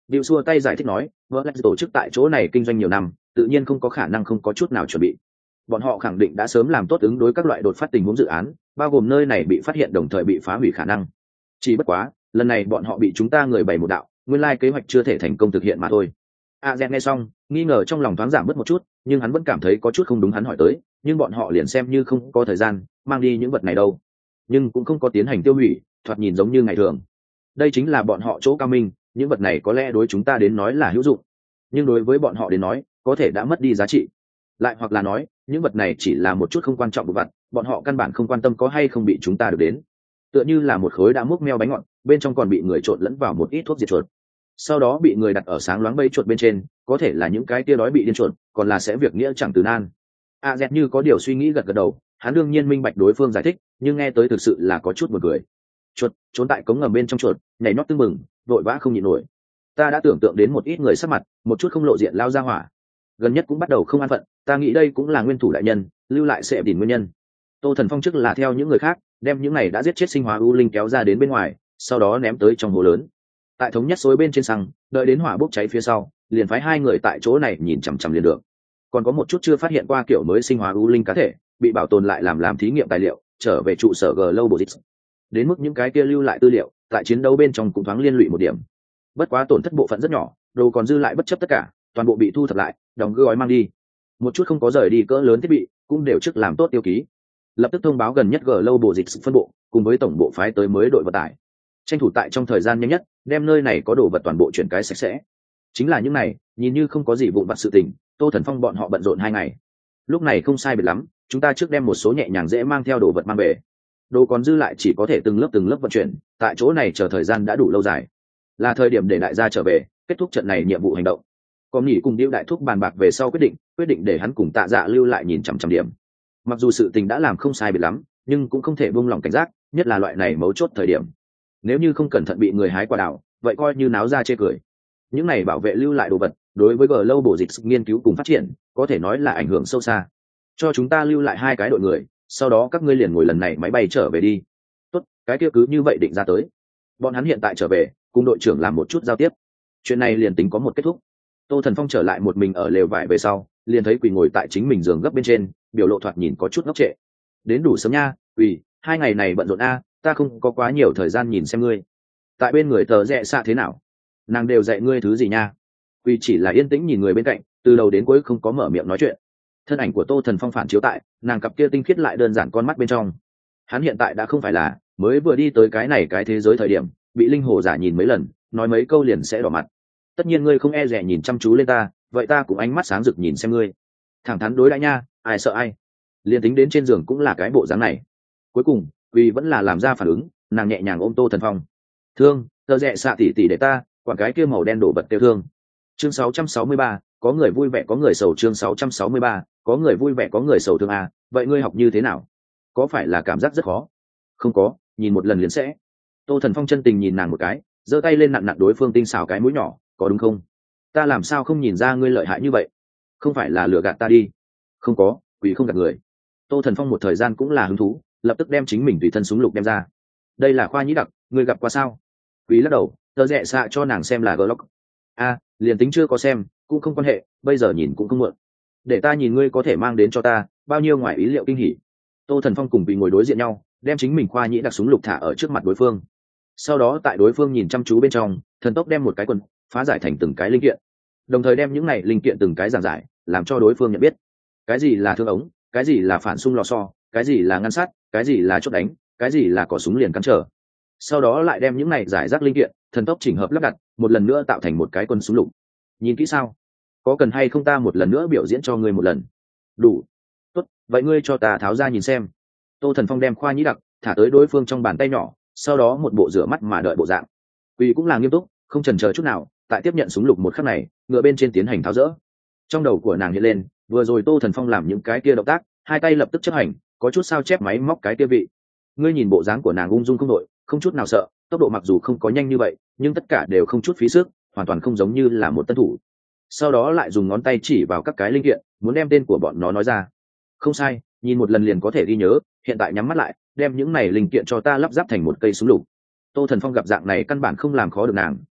[SPEAKER 1] Diệu xua tay giải thích nói, Verlex tổ chức tại chỗ này kinh doanh nhiều năm, tự nhiên không có khả năng không có chút nào chuẩn bị. Bọn họ khẳng định đã sớm làm tốt ứng đối các loại đột phát tình huống dự án, bao gồm nơi này bị phát hiện đồng thời bị phá hủy khả năng. Chỉ bất quá, lần này bọn họ bị chúng ta người bày một đạo, nguyên lai kế hoạch chưa thể thành công thực hiện mà thôi. Azen nghe xong, nghi ngờ trong lòng thoáng giảm bớt một chút, nhưng hắn vẫn cảm thấy có chút không đúng, hắn hỏi tới, nhưng bọn họ liền xem như không có thời gian mang đi những vật này đâu, nhưng cũng không có tiến hành tiêu hủy, thoạt nhìn giống như ngày thường. Đây chính là bọn họ chỗ cao minh, những vật này có lẽ đối chúng ta đến nói là hữu dụng, nhưng đối với bọn họ đến nói có thể đã mất đi giá trị. Lại hoặc là nói, những vật này chỉ là một chút không quan trọng của vật, bọn họ căn bản không quan tâm có hay không bị chúng ta được đến. Tựa như là một khối đã múc meo bánh ngọt, bên trong còn bị người trộn lẫn vào một ít thuốc diệt chuột, sau đó bị người đặt ở sáng loáng bẫy chuột bên trên, có thể là những cái tia đói bị điên chuột, còn là sẽ việc nghĩa chẳng từ nan. A Z như có điều suy nghĩ gật gật đầu, hắn đương nhiên minh bạch đối phương giải thích, nhưng nghe tới thực sự là có chút buồn cười. Chuột trốn tại cống ngầm bên trong, chuột nhảy nhót tưng bừng, vội vã không nhịn nổi. Ta đã tưởng tượng đến một ít người sắc mặt một chút không lộ diện lao ra hỏa, gần nhất cũng bắt đầu không an phận, ta nghĩ đây cũng là nguyên thủ đại nhân lưu lại sẽ tìm nguyên nhân. Tô Thần Phong trước là theo những người khác đem những này đã giết chết sinh hóa u linh kéo ra đến bên ngoài, sau đó ném tới trong hồ lớn. Tại thống nhất xối bên trên xăng, đợi đến hỏa bốc cháy phía sau, liền phái hai người tại chỗ này nhìn chằm chằm liền được. Còn có một chút chưa phát hiện qua kiểu mới sinh hóa u linh cá thể bị bảo tồn lại làm thí nghiệm tài liệu, trở về trụ sở Global. Đến mức những cái kia lưu lại tư liệu tại chiến đấu bên trong cũng thoáng liên lụy một điểm, bất quá tổn thất bộ phận rất nhỏ, đồ còn dư lại bất chấp tất cả toàn bộ bị thu thập lại, đóng gói mang đi. Một chút không có rời đi cỡ lớn thiết bị cũng đều trước làm tốt tiêu ký, lập tức thông báo gần nhất Global phân bộ cùng với tổng bộ phái tới mới đội vận tải, tranh thủ tại trong thời gian nhanh nhất đem nơi này có đồ vật toàn bộ chuyển cái sạch sẽ. Chính là những này nhìn như không có gì vụn vặt sự tình, Tô Thần Phong bọn họ bận rộn 2 ngày. Lúc này không sai biệt lắm, chúng ta trước đem một số nhẹ nhàng dễ mang theo đồ vật mang về, đồ còn dư lại chỉ có thể từng lớp vận chuyển, tại chỗ này chờ thời gian đã đủ lâu dài, là thời điểm để đại gia trở về kết thúc trận này nhiệm vụ hành động. Còn nghỉ cùng Diêu đại thúc bàn bạc về sau quyết định để hắn cùng Tạ Dạ lưu lại nhìn chằm chằm điểm. Mặc dù sự tình đã làm không sai biệt lắm, nhưng cũng không thể buông lỏng cảnh giác, nhất là loại này mấu chốt thời điểm, nếu như không cẩn thận bị người hái quả đào, vậy coi như náo ra chê cười. Những này bảo vệ lưu lại đồ vật đối với Global nghiên cứu cùng phát triển có thể nói là ảnh hưởng sâu xa. Cho chúng ta lưu lại 2 cái đội người, sau đó các ngươi liền ngồi lần này máy bay trở về đi. Tốt, cái kia cứ như vậy định ra tới. Bọn hắn hiện tại trở về cùng đội trưởng làm một chút giao tiếp, chuyện này liền tính có một kết thúc. Tô Thần Phong trở lại một mình ở lều vải về sau, liền thấy Quỳ ngồi tại chính mình giường gấp bên trên, biểu lộ thoạt nhìn có chút ngốc trệ. Đến đủ sớm nha, Quỳ, 2 ngày này bận rộn a, ta không có quá nhiều thời gian nhìn xem ngươi. Tại bên người tờ rẽ xạ thế nào? Nàng đều dạy ngươi thứ gì nha? Quỳ chỉ là yên tĩnh nhìn người bên cạnh, từ đầu đến cuối không có mở miệng nói chuyện. Thân ảnh của Tô Thần Phong phản chiếu tại nàng cặp kia tinh khiết lại đơn giản con mắt bên trong. Hắn hiện tại đã không phải là mới vừa đi tới cái thế giới thời điểm bị linh hồ giả nhìn mấy lần nói mấy câu liền sẽ đỏ mặt. Tất nhiên ngươi không e dè nhìn chăm chú lên ta, vậy ta cũng ánh mắt sáng rực nhìn xem ngươi, thẳng thắn đối đãi nha, ai sợ ai. Liền tính đến trên giường cũng là cái bộ dáng này. Cuối cùng Quỳ vẫn là làm ra phản ứng, nàng nhẹ nhàng ôm Tô Thần Phong. Thương, tờ rẽ xạ tỉ tỉ để ta quản cái kia màu đen đổ vật tiêu thương. Chương 663, có người vui vẻ có người sầu. Chương 663, có người vui vẻ có người sầu. Thương à, vậy ngươi học như thế nào? Có phải là cảm giác rất khó? Không có, nhìn một lần liền sẽ. Tô Thần Phong chân tình nhìn nàng một cái, giơ tay lên nặn nặn đối phương tinh xảo cái mũi nhỏ, có đúng không? Ta làm sao không nhìn ra ngươi lợi hại như vậy? Không phải là lừa gạt ta đi? Không có, Quỷ không gạt người. Tô Thần Phong một thời gian cũng là hứng thú, lập tức đem chính mình tùy thân súng lục đem ra. Đây là khoa nhĩ đặc, ngươi gặp qua sao? Quỷ lắc đầu, tờ rẽ xạ cho nàng xem là Glock. A, liền tính chưa có xem cũng không quan hệ, bây giờ nhìn cũng không muộn. Để ta nhìn ngươi có thể mang đến cho ta bao nhiêu ngoài ý liệu kinh hỉ. Tô Thần Phong cùng Quỳ ngồi đối diện nhau, đem chính mình khoa nhĩ đặc súng lục thả ở trước mặt đối phương. Sau đó tại đối phương nhìn chăm chú bên trong, thần tốc đem một cái quần phá giải thành từng cái linh kiện, đồng thời đem những này linh kiện từng cái giảng giải, làm cho đối phương nhận biết cái gì là thương ống, cái gì là phản xung lò xo, cái gì là ngăn sát, cái gì là chốt đánh, cái gì là cỏ súng liền cắn trở. Sau đó lại đem những này giải rác linh kiện thần tốc chỉnh hợp lắp đặt, một lần nữa tạo thành một cái quân súng lục. Nhìn kỹ sao? Có cần hay không ta một lần nữa biểu diễn cho ngươi một lần? Đủ. Tốt, vậy ngươi cho ta tháo ra nhìn xem. Tô Thần Phong đem khoa nhĩ đặc thả tới đối phương trong bàn tay nhỏ, sau đó một bộ rửa mắt mà đợi bộ dạng. Quỳ cũng là nghiêm túc, không chần chờ chút nào, tại tiếp nhận súng lục một khắc này, ngựa bên trên tiến hành tháo rỡ. Trong đầu của nàng hiện lên, vừa rồi Tô Thần Phong làm những cái kia động tác, hai tay lập tức chấp hành, có chút sao chép máy móc cái kia vị. Ngươi nhìn bộ dáng của nàng ung dung không đội, không chút nào sợ, tốc độ mặc dù không có nhanh như vậy, nhưng tất cả đều không chút phí sức, hoàn toàn không giống như là một tân thủ. Sau đó lại dùng ngón tay chỉ vào các cái linh kiện, muốn đem tên của bọn nó nói ra. Không sai, nhìn một lần liền có thể ghi nhớ, hiện tại nhắm mắt lại, đem những này linh kiện cho ta lắp ráp thành một cây súng lục. Tô Thần Phong gặp dạng này căn bản không làm khó được nàng,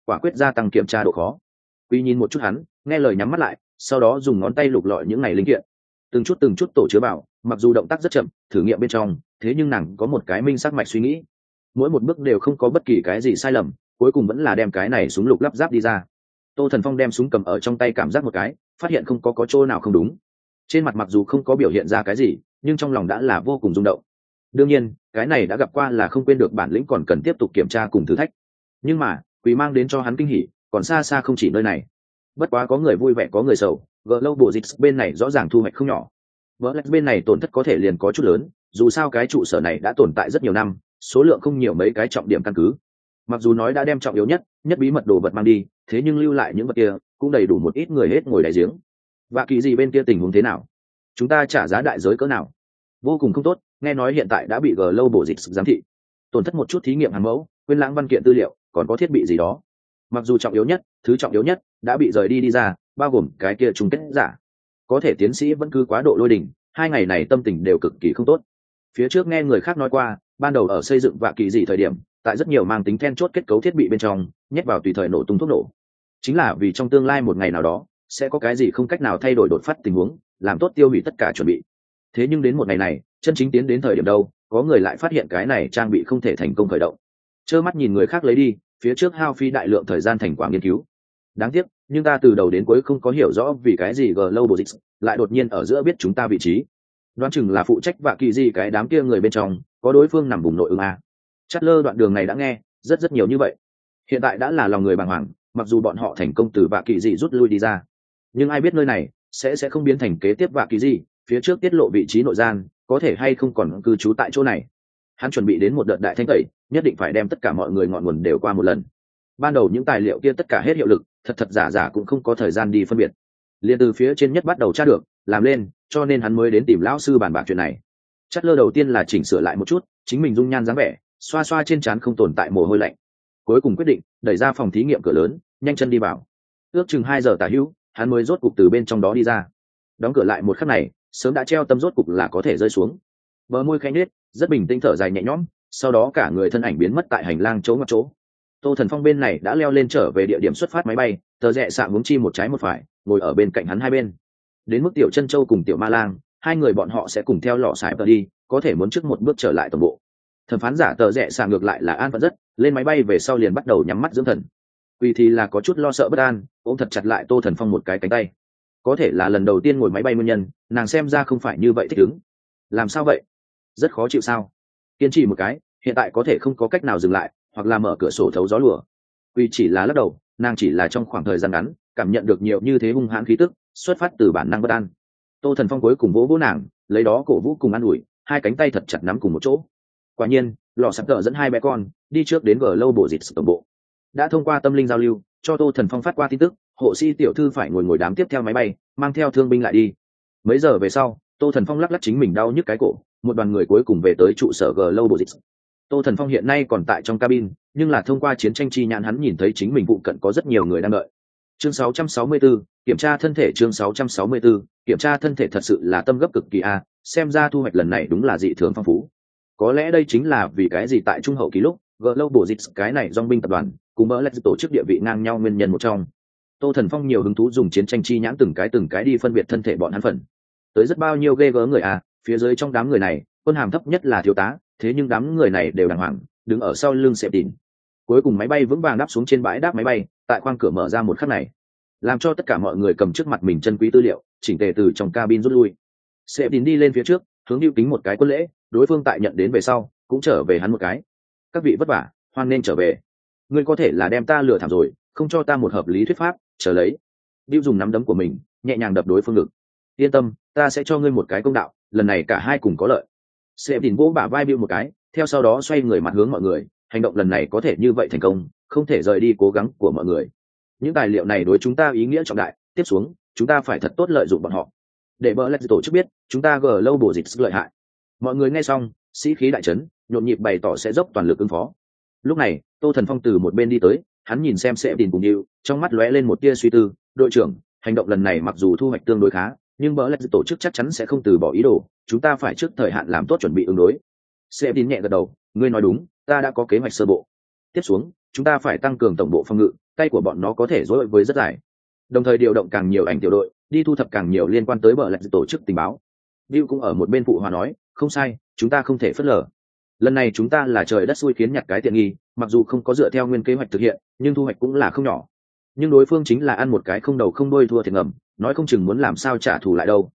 [SPEAKER 1] quả quyết gia tăng kiểm tra độ khó. Quy nhìn một chút hắn, nghe lời nhắm mắt lại, sau đó dùng ngón tay lục lọi những này linh kiện, từng chút tổ chứa vào. Mặc dù động tác rất chậm, thử nghiệm bên trong, thế nhưng nàng có một cái minh sắc mạch suy nghĩ, mỗi một bước đều không có bất kỳ cái gì sai lầm, cuối cùng vẫn là đem cái này súng lục lắp ráp đi ra. Tô Thần Phong đem súng cầm ở trong tay cảm giác một cái, phát hiện không có chỗ nào không đúng. Trên mặt mặc dù không có biểu hiện ra cái gì, nhưng trong lòng đã là vô cùng rung động. Đương nhiên, cái này đã gặp qua là không quên được, bản lĩnh còn cần tiếp tục kiểm tra cùng thử thách. Nhưng mà, Quỷ mang đến cho hắn kinh hỉ, còn xa xa không chỉ nơi này. Bất quá có người vui vẻ có người sầu, Global Dịch bên này rõ ràng thu hoạch không nhỏ. Verlex bên này tổn thất có thể liền có chút lớn, dù sao cái trụ sở này đã tồn tại rất nhiều năm, số lượng không nhiều mấy cái trọng điểm căn cứ. Mặc dù nói đã đem trọng yếu nhất bí mật đồ vật mang đi, thế nhưng lưu lại những vật kia cũng đầy đủ một ít người hết ngồi đại giếng. Và kỳ gì bên kia tình huống thế nào? Chúng ta trả giá đại giới cỡ nào? Vô cùng không tốt, nghe nói hiện tại đã bị Global Dịch giám thị, tổn thất một chút thí nghiệm hàng mẫu, quên lãng văn kiện tư liệu, còn có thiết bị gì đó. Mặc dù trọng yếu nhất, thứ trọng yếu nhất đã bị rời đi ra, bao gồm cái kia chung kết giả. Có thể tiến sĩ vẫn cứ quá độ lôi đình, 2 ngày này tâm tình đều cực kỳ không tốt. Phía trước nghe người khác nói qua, ban đầu ở xây dựng Vạ Kỳ gì thời điểm, tại rất nhiều mang tính then chốt kết cấu thiết bị bên trong, nhét vào tùy thời nổ tung thuốc nổ. Chính là vì trong tương lai một ngày nào đó, sẽ có cái gì không cách nào thay đổi đột phát tình huống, làm tốt tiêu hủy tất cả chuẩn bị. Thế nhưng đến một ngày này, chân chính tiến đến thời điểm đâu, có người lại phát hiện cái này trang bị không thể thành công khởi động. Trơ mắt nhìn người khác lấy đi, phía trước hao phí đại lượng thời gian thành quả nghiên cứu. Đáng tiếc, nhưng ta từ đầu đến cuối không có hiểu rõ vì cái gì Global Dịch lại đột nhiên ở giữa biết chúng ta vị trí. Đoán chừng là phụ trách Vạ Kỳ gì cái đám kia người bên trong, có đối phương nằm vùng nội ứng a. Chatler đoạn đường này đã nghe rất nhiều như vậy. Hiện tại đã là lòng người bàng hoàng, mặc dù bọn họ thành công từ Vạ Kỳ gì rút lui đi ra, nhưng ai biết nơi này sẽ không biến thành kế tiếp Vạ Kỳ gì, phía trước tiết lộ vị trí nội gian, có thể hay không còn cư trú tại chỗ này. Hắn chuẩn bị đến một đợt đại thanh tẩy, nhất định phải đem tất cả mọi người ngọn nguồn đều qua một lần. Ban đầu những tài liệu kia tất cả hết hiệu lực, thật giả cũng không có thời gian đi phân biệt. Liên từ phía trên nhất bắt đầu tra được, làm lên, cho nên hắn mới đến tìm lão sư bàn bạc chuyện này. Chatler đầu tiên là chỉnh sửa lại một chút, chính mình dung nhan dáng vẻ, xoa xoa trên trán không tồn tại mồ hôi lạnh. Cuối cùng quyết định đẩy ra phòng thí nghiệm cửa lớn, nhanh chân đi vào. Ước chừng 2 giờ tả hữu, hắn mới rốt cục từ bên trong đó đi ra. Đóng cửa lại một khắc này, sớm đã treo tâm rốt cục là có thể rơi xuống. Bờ môi khẽ nhếch, rất bình tĩnh thở dài nhẹ nhõm, sau đó cả người thân ảnh biến mất tại hành lang chỗ ngoặt chỗ. Tô Thần Phong bên này đã leo lên trở về địa điểm xuất phát máy bay, tờ rẽ sạng hướng chi một trái một phải, ngồi ở bên cạnh hắn hai bên. Đến mức Tiểu Chân Châu cùng Tiểu Ma Lang, hai người bọn họ sẽ cùng theo lọ sải tờ đi, có thể muốn trước một bước trở lại tổng bộ. Thẩm phán giả tờ rẽ sạng ngược lại là an phận rất, lên máy bay về sau liền bắt đầu nhắm mắt dưỡng thần. Quỳ thì là có chút lo sợ bất an, ôm thật chặt lại Tô Thần Phong một cái cánh tay. Có thể là lần đầu tiên ngồi máy bay nguyên nhân, nàng xem ra không phải như vậy thích ứng. Làm sao vậy? Rất khó chịu sao? Kiên trì một cái, hiện tại có thể không có cách nào dừng lại, hoặc là mở cửa sổ thấu gió lùa. Quỳ chỉ là lắc đầu, nàng chỉ là trong khoảng thời gian ngắn cảm nhận được nhiều như thế hung hãn khí tức, xuất phát từ bản năng bất an. Tô Thần Phong cuối cùng vỗ vỗ nàng, lấy đó cổ vũ cùng an ủi, hai cánh tay thật chặt nắm cùng một chỗ. Quả nhiên, lò sắp tợ dẫn hai bé con đi trước đến Global Dịch tổng bộ. Đã thông qua tâm linh giao lưu, cho Tô Thần Phong phát qua tin tức, hộ sĩ tiểu thư phải ngồi đám tiếp theo máy bay, mang theo thương binh lại đi. Mấy giờ về sau, Tô Thần Phong lắc chính mình đau nhức cái cổ, một đoàn người cuối cùng về tới trụ sở Global Dịch. Tô Thần Phong hiện nay còn tại trong cabin, nhưng là thông qua chiến tranh chi nhãn hắn nhìn thấy chính mình phụ cận có rất nhiều người đang đợi. Chương 664, kiểm tra thân thể. Chương 664, kiểm tra thân thể thật sự là tâm gấp cực kỳ a, xem ra thu hoạch lần này đúng là dị thường phong phú. Có lẽ đây chính là vì cái gì tại trung hậu kỳ lúc, Global Dịch cái này dòng binh tập đoàn, cùng Berlex tổ chức địa vị ngang nhau nguyên nhân một trong. Tô Thần Phong nhiều hứng thú dùng chiến tranh chi nhãn từng cái đi phân biệt thân thể bọn hắn phần. Tới rất bao nhiêu ghê gớm người a, phía dưới trong đám người này, quân hàm thấp nhất là thiếu tá, thế nhưng đám người này đều đàng hoàng, đứng ở sau lưng Sẹp Đỉnh. Cuối cùng máy bay vững vàng đáp xuống trên bãi đáp máy bay, tại khoang cửa mở ra một khắc này, làm cho tất cả mọi người cầm trước mặt mình chân quý tư liệu, chỉnh tề từ trong cabin rút lui. Sẹp Đỉnh đi lên phía trước, hướng Diệu Kính một cái quân lễ, đối phương tại nhận đến về sau, cũng trở về hắn một cái. Các vị vất vả, hoan nên trở về. Ngươi có thể là đem ta lừa thảm rồi, không cho ta một hợp lý thuyết pháp, chờ lấy. Diệu dùng nắm đấm của mình, nhẹ nhàng đập đối phương ngực. Yên tâm, ta sẽ cho ngươi một cái công đạo, lần này cả hai cùng có lợi. Sẹp Đỉnh vỗ bả vai Diệu một cái, theo sau đó xoay người mặt hướng mọi người, hành động lần này có thể như vậy thành công, không thể rời đi cố gắng của mọi người. Những tài liệu này đối chúng ta ý nghĩa trọng đại, tiếp xuống chúng ta phải thật tốt lợi dụng bọn họ, để Berlex tổ chức biết chúng ta Global Dịch lợi hại. Mọi người nghe xong, sĩ khí đại chấn, nhộn nhịp bày tỏ sẽ dốc toàn lực ứng phó. Lúc này, Tô Thần Phong từ một bên đi tới, hắn nhìn xem Sẹp Đỉnh cùng Diệu, trong mắt lóe lên một tia suy tư. Đội trưởng, hành động lần này mặc dù thu hoạch tương đối khá, nhưng Berlex tổ chức chắc chắn sẽ không từ bỏ ý đồ, chúng ta phải trước thời hạn làm tốt chuẩn bị ứng đối. Sẹp Đỉnh nhẹ gật đầu, ngươi nói đúng, ta đã có kế hoạch sơ bộ. Tiếp xuống, chúng ta phải tăng cường tổng bộ phòng ngự, tay của bọn nó có thể dối với rất dài, đồng thời điều động càng nhiều ảnh tiểu đội đi thu thập càng nhiều liên quan tới bờ lạch tổ chức tình báo. Bill cũng ở một bên phụ hòa nói, không sai, chúng ta không thể phớt lờ. Lần này chúng ta là trời đất xui khiến nhặt cái tiện nghi, mặc dù không có dựa theo nguyên kế hoạch thực hiện, nhưng thu hoạch cũng là không nhỏ. Nhưng đối phương chính là ăn một cái không đầu không đuôi thua thiệt ngầm, nói không chừng muốn làm sao trả thù lại đâu.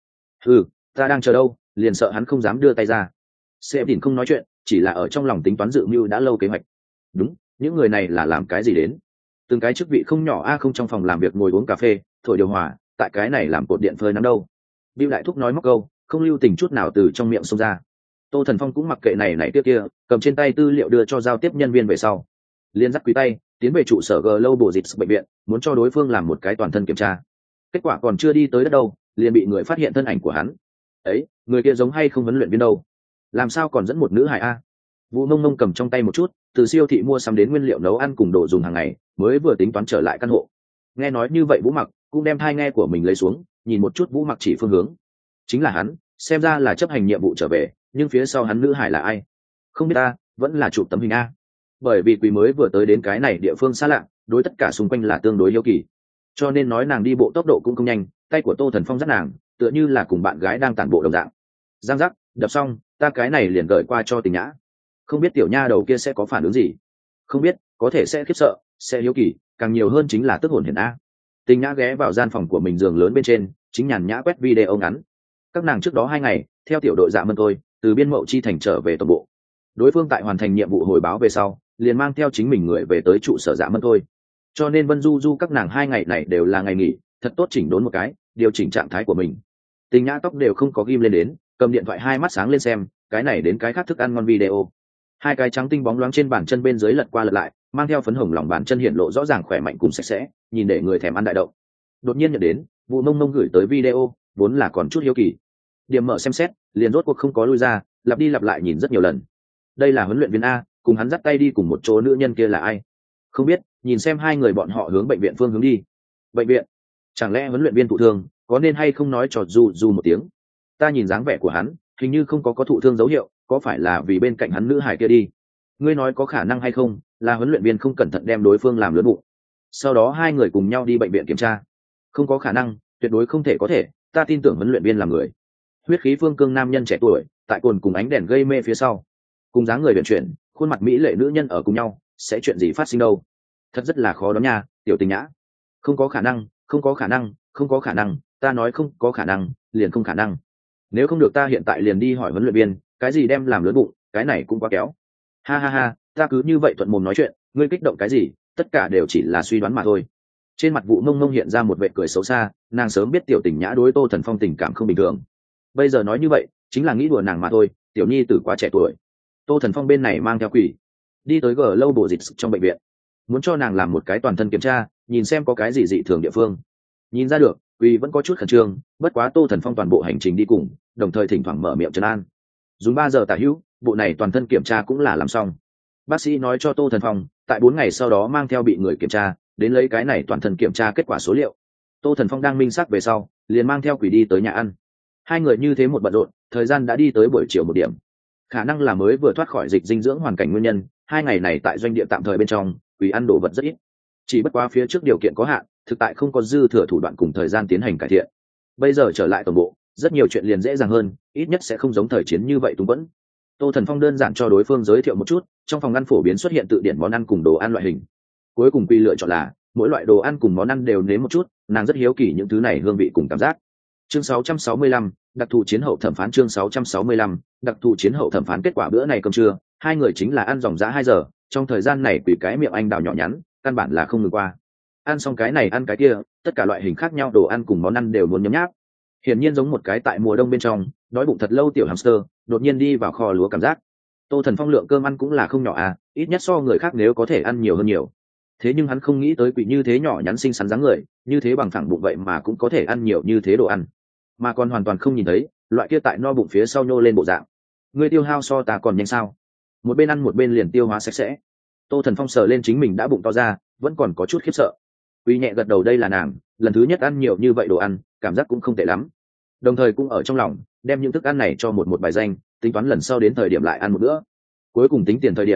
[SPEAKER 1] Ta đang chờ đâu, liền sợ hắn không dám đưa tay ra. Sếp Đỉnh không nói chuyện, chỉ là ở trong lòng tính toán dự mưu đã lâu kế hoạch. Đúng, những người này là làm cái gì đến? Từng cái chức vị không nhỏ a, không trong phòng làm việc ngồi uống cà phê, thổi điều hòa, tại cái này làm cột điện phơi nắng đâu. Bill đại thúc nói móc câu, không lưu tình chút nào từ trong miệng xông ra. Tô Thần Phong cũng mặc kệ này kia, cầm trên tay tư liệu đưa cho giao tiếp nhân viên về sau, liên dắt quý tay tiến về trụ sở Global Dịch bệnh viện, muốn cho đối phương làm một cái toàn thân kiểm tra. Kết quả còn chưa đi tới đất đâu, liền bị người phát hiện thân ảnh của hắn. Ấy, người kia giống hay không huấn luyện viên đâu? Làm sao còn dẫn một nữ hài a? Vũ Mông Mông cầm trong tay một chút, từ siêu thị mua sắm đến nguyên liệu nấu ăn cùng đồ dùng hàng ngày, mới vừa tính toán trở lại căn hộ. Nghe nói như vậy Vũ Mặc cũng đem tai nghe của mình lấy xuống, nhìn một chút Vũ Mặc chỉ phương hướng. Chính là hắn, xem ra là chấp hành nhiệm vụ trở về, nhưng phía sau hắn nữ hải là ai? Không biết ta, vẫn là chụp tấm hình a. Bởi vì Quỳ mới vừa tới đến cái này địa phương xa lạ, đối tất cả xung quanh là tương đối hiếu kỳ, cho nên nói nàng đi bộ tốc độ cũng không nhanh, tay của Tô Thần Phong dắt nàng, tựa như là cùng bạn gái đang tản bộ đồng dạng. Giang giác, đập xong, ta cái này liền gửi qua cho Tình Nhã. Không biết tiểu nha đầu kia sẽ có phản ứng gì? Không biết, có thể sẽ khiếp sợ, sẽ hiếu kỳ, càng nhiều hơn chính là tức hồn hển a. Tình Nhã ghé vào gian phòng của mình giường lớn bên trên, chính nhàn nhã quét video ngắn. Các nàng trước đó 2 ngày, theo tiểu đội Dạ Mân tôi, từ Biên Mậu Chi thành trở về tổng bộ. Đối phương tại hoàn thành nhiệm vụ hồi báo về sau, liền mang theo chính mình người về tới trụ sở Dạ Mân thôi. Cho nên Vân Du Du các nàng 2 ngày này đều là ngày nghỉ, thật tốt chỉnh đốn một cái, điều chỉnh trạng thái của mình. Tình Nhã tóc đều không có ghim lên đến, cầm điện thoại hai mắt sáng lên xem, cái này đến cái khác thức ăn ngon video. 2 cái trắng tinh bóng loáng trên bàn chân bên dưới lật qua lật lại, mang theo phấn hồng lòng bàn chân hiện lộ rõ ràng khỏe mạnh cùng sạch sẽ, nhìn để người thèm ăn đại động. Đột nhiên nhận đến, Vũ Mông Mông gửi tới video, vốn là còn chút hiếu kỳ. Điểm mở xem xét, liền rốt cuộc không có lui ra, lặp đi lặp lại nhìn rất nhiều lần. Đây là huấn luyện viên a, cùng hắn dắt tay đi cùng một chỗ nữ nhân kia là ai? Không biết, nhìn xem 2 người bọn họ hướng bệnh viện phương hướng đi. Bệnh viện? Chẳng lẽ huấn luyện viên thụ thương, có nên hay không nói cho Du Du một tiếng? Ta nhìn dáng vẻ của hắn, hình như không có thụ thương dấu hiệu, có phải là vì bên cạnh hắn nữ hải kia đi? Ngươi nói có khả năng hay không, là huấn luyện viên không cẩn thận đem đối phương làm lớn bụng. Sau đó 2 người cùng nhau đi bệnh viện kiểm tra. Không có khả năng, tuyệt đối không thể có thể, ta tin tưởng huấn luyện viên là người. Huyết khí phương cương nam nhân trẻ tuổi, tại cồn cùng ánh đèn gây mê phía sau, cùng dáng người vận chuyển, khuôn mặt mỹ lệ nữ nhân ở cùng nhau, sẽ chuyện gì phát sinh đâu? Thật rất là khó đó nha, Tiểu Tình Nhã. Không có khả năng, không có khả năng, không có khả năng, ta nói không có khả năng, liền không khả năng. Nếu không được ta hiện tại liền đi hỏi huấn luyện viên, cái gì đem làm lớn bụng, cái này cũng quá kéo. Ha ha ha, ta cứ như vậy thuận mồm nói chuyện, ngươi kích động cái gì, tất cả đều chỉ là suy đoán mà thôi. Trên mặt Vũ Mông Mông hiện ra một vẻ cười xấu xa, nàng sớm biết Tiểu Tình Nhã đối Tô Thần Phong tình cảm không bình thường. Bây giờ nói như vậy, chính là nghĩ đùa nàng mà thôi, tiểu nhi tử quá trẻ tuổi. Tô Thần Phong bên này mang theo Quỷ, đi tới Global Dịch trong bệnh viện, muốn cho nàng làm một cái toàn thân kiểm tra, nhìn xem có cái gì dị thường địa phương. Nhìn ra được, Quỷ vẫn có chút khẩn trương, bất quá Tô Thần Phong toàn bộ hành trình đi cùng, đồng thời thỉnh thoảng mở miệng trấn an. Dùng 3 giờ tả hữu, bộ này toàn thân kiểm tra cũng là làm xong. Bác sĩ nói cho Tô Thần Phong, tại 4 ngày sau đó mang theo bị người kiểm tra, đến lấy cái này toàn thân kiểm tra kết quả số liệu. Tô Thần Phong đang minh xác về sau, liền mang theo Quỷ đi tới nhà ăn. 2 người như thế một bận rộn, thời gian đã đi tới buổi chiều 1 điểm. Khả năng là mới vừa thoát khỏi dịch dinh dưỡng hoàn cảnh nguyên nhân, 2 ngày này tại doanh địa tạm thời bên trong, Quỷ ăn đồ vật rất ít. Chỉ bất quá phía trước điều kiện có hạn, thực tại không có dư thừa thủ đoạn cùng thời gian tiến hành cải thiện. Bây giờ trở lại tổng bộ, rất nhiều chuyện liền dễ dàng hơn, ít nhất sẽ không giống thời chiến như vậy túng quẫn. Tô Thần Phong đơn giản cho đối phương giới thiệu một chút, trong phòng ăn phổ biến xuất hiện tự điển món ăn cùng đồ ăn loại hình. Cuối cùng Quỷ lựa chọn là mỗi loại đồ ăn cùng món ăn đều nếm một chút, nàng rất hiếu kỳ những thứ này hương vị cùng cảm giác. Chương 665, đặc thù chiến hậu thẩm phán. Chương 665, đặc thù chiến hậu thẩm phán. Kết quả bữa này cơm trưa, 2 người chính là ăn dòng dã 2 giờ, trong thời gian này Quỷ cái miệng anh đào nhỏ nhắn, căn bản là không ngừng qua. Ăn xong cái này ăn cái kia, tất cả loại hình khác nhau đồ ăn cùng món ăn đều muốn nhấm nháp. Hiển nhiên giống một cái tại mùa đông bên trong, đói bụng thật lâu tiểu hamster, đột nhiên đi vào kho lúa cảm giác. Tô Thần Phong lượng cơm ăn cũng là không nhỏ à, ít nhất so người khác nếu có thể ăn nhiều hơn nhiều. Thế nhưng hắn không nghĩ tới Quỷ như thế nhỏ nhắn xinh xắn dáng người, như thế bằng phẳng bụng vậy mà cũng có thể ăn nhiều như thế đồ ăn, mà còn hoàn toàn không nhìn thấy loại kia tại no bụng phía sau nhô lên bộ dạng. Ngươi tiêu hao so ta còn nhanh sao? Một bên ăn một bên liền tiêu hóa sạch sẽ. Tô Thần Phong sờ lên chính mình đã bụng to ra, vẫn còn có chút khiếp sợ. Quỷ nhẹ gật đầu, đây là nàng lần thứ nhất ăn nhiều như vậy đồ ăn, cảm giác cũng không tệ lắm. Đồng thời cũng ở trong lòng đem những thức ăn này cho một bài danh, tính toán lần sau đến thời điểm lại ăn một bữa. Cuối cùng tính tiền thời điểm,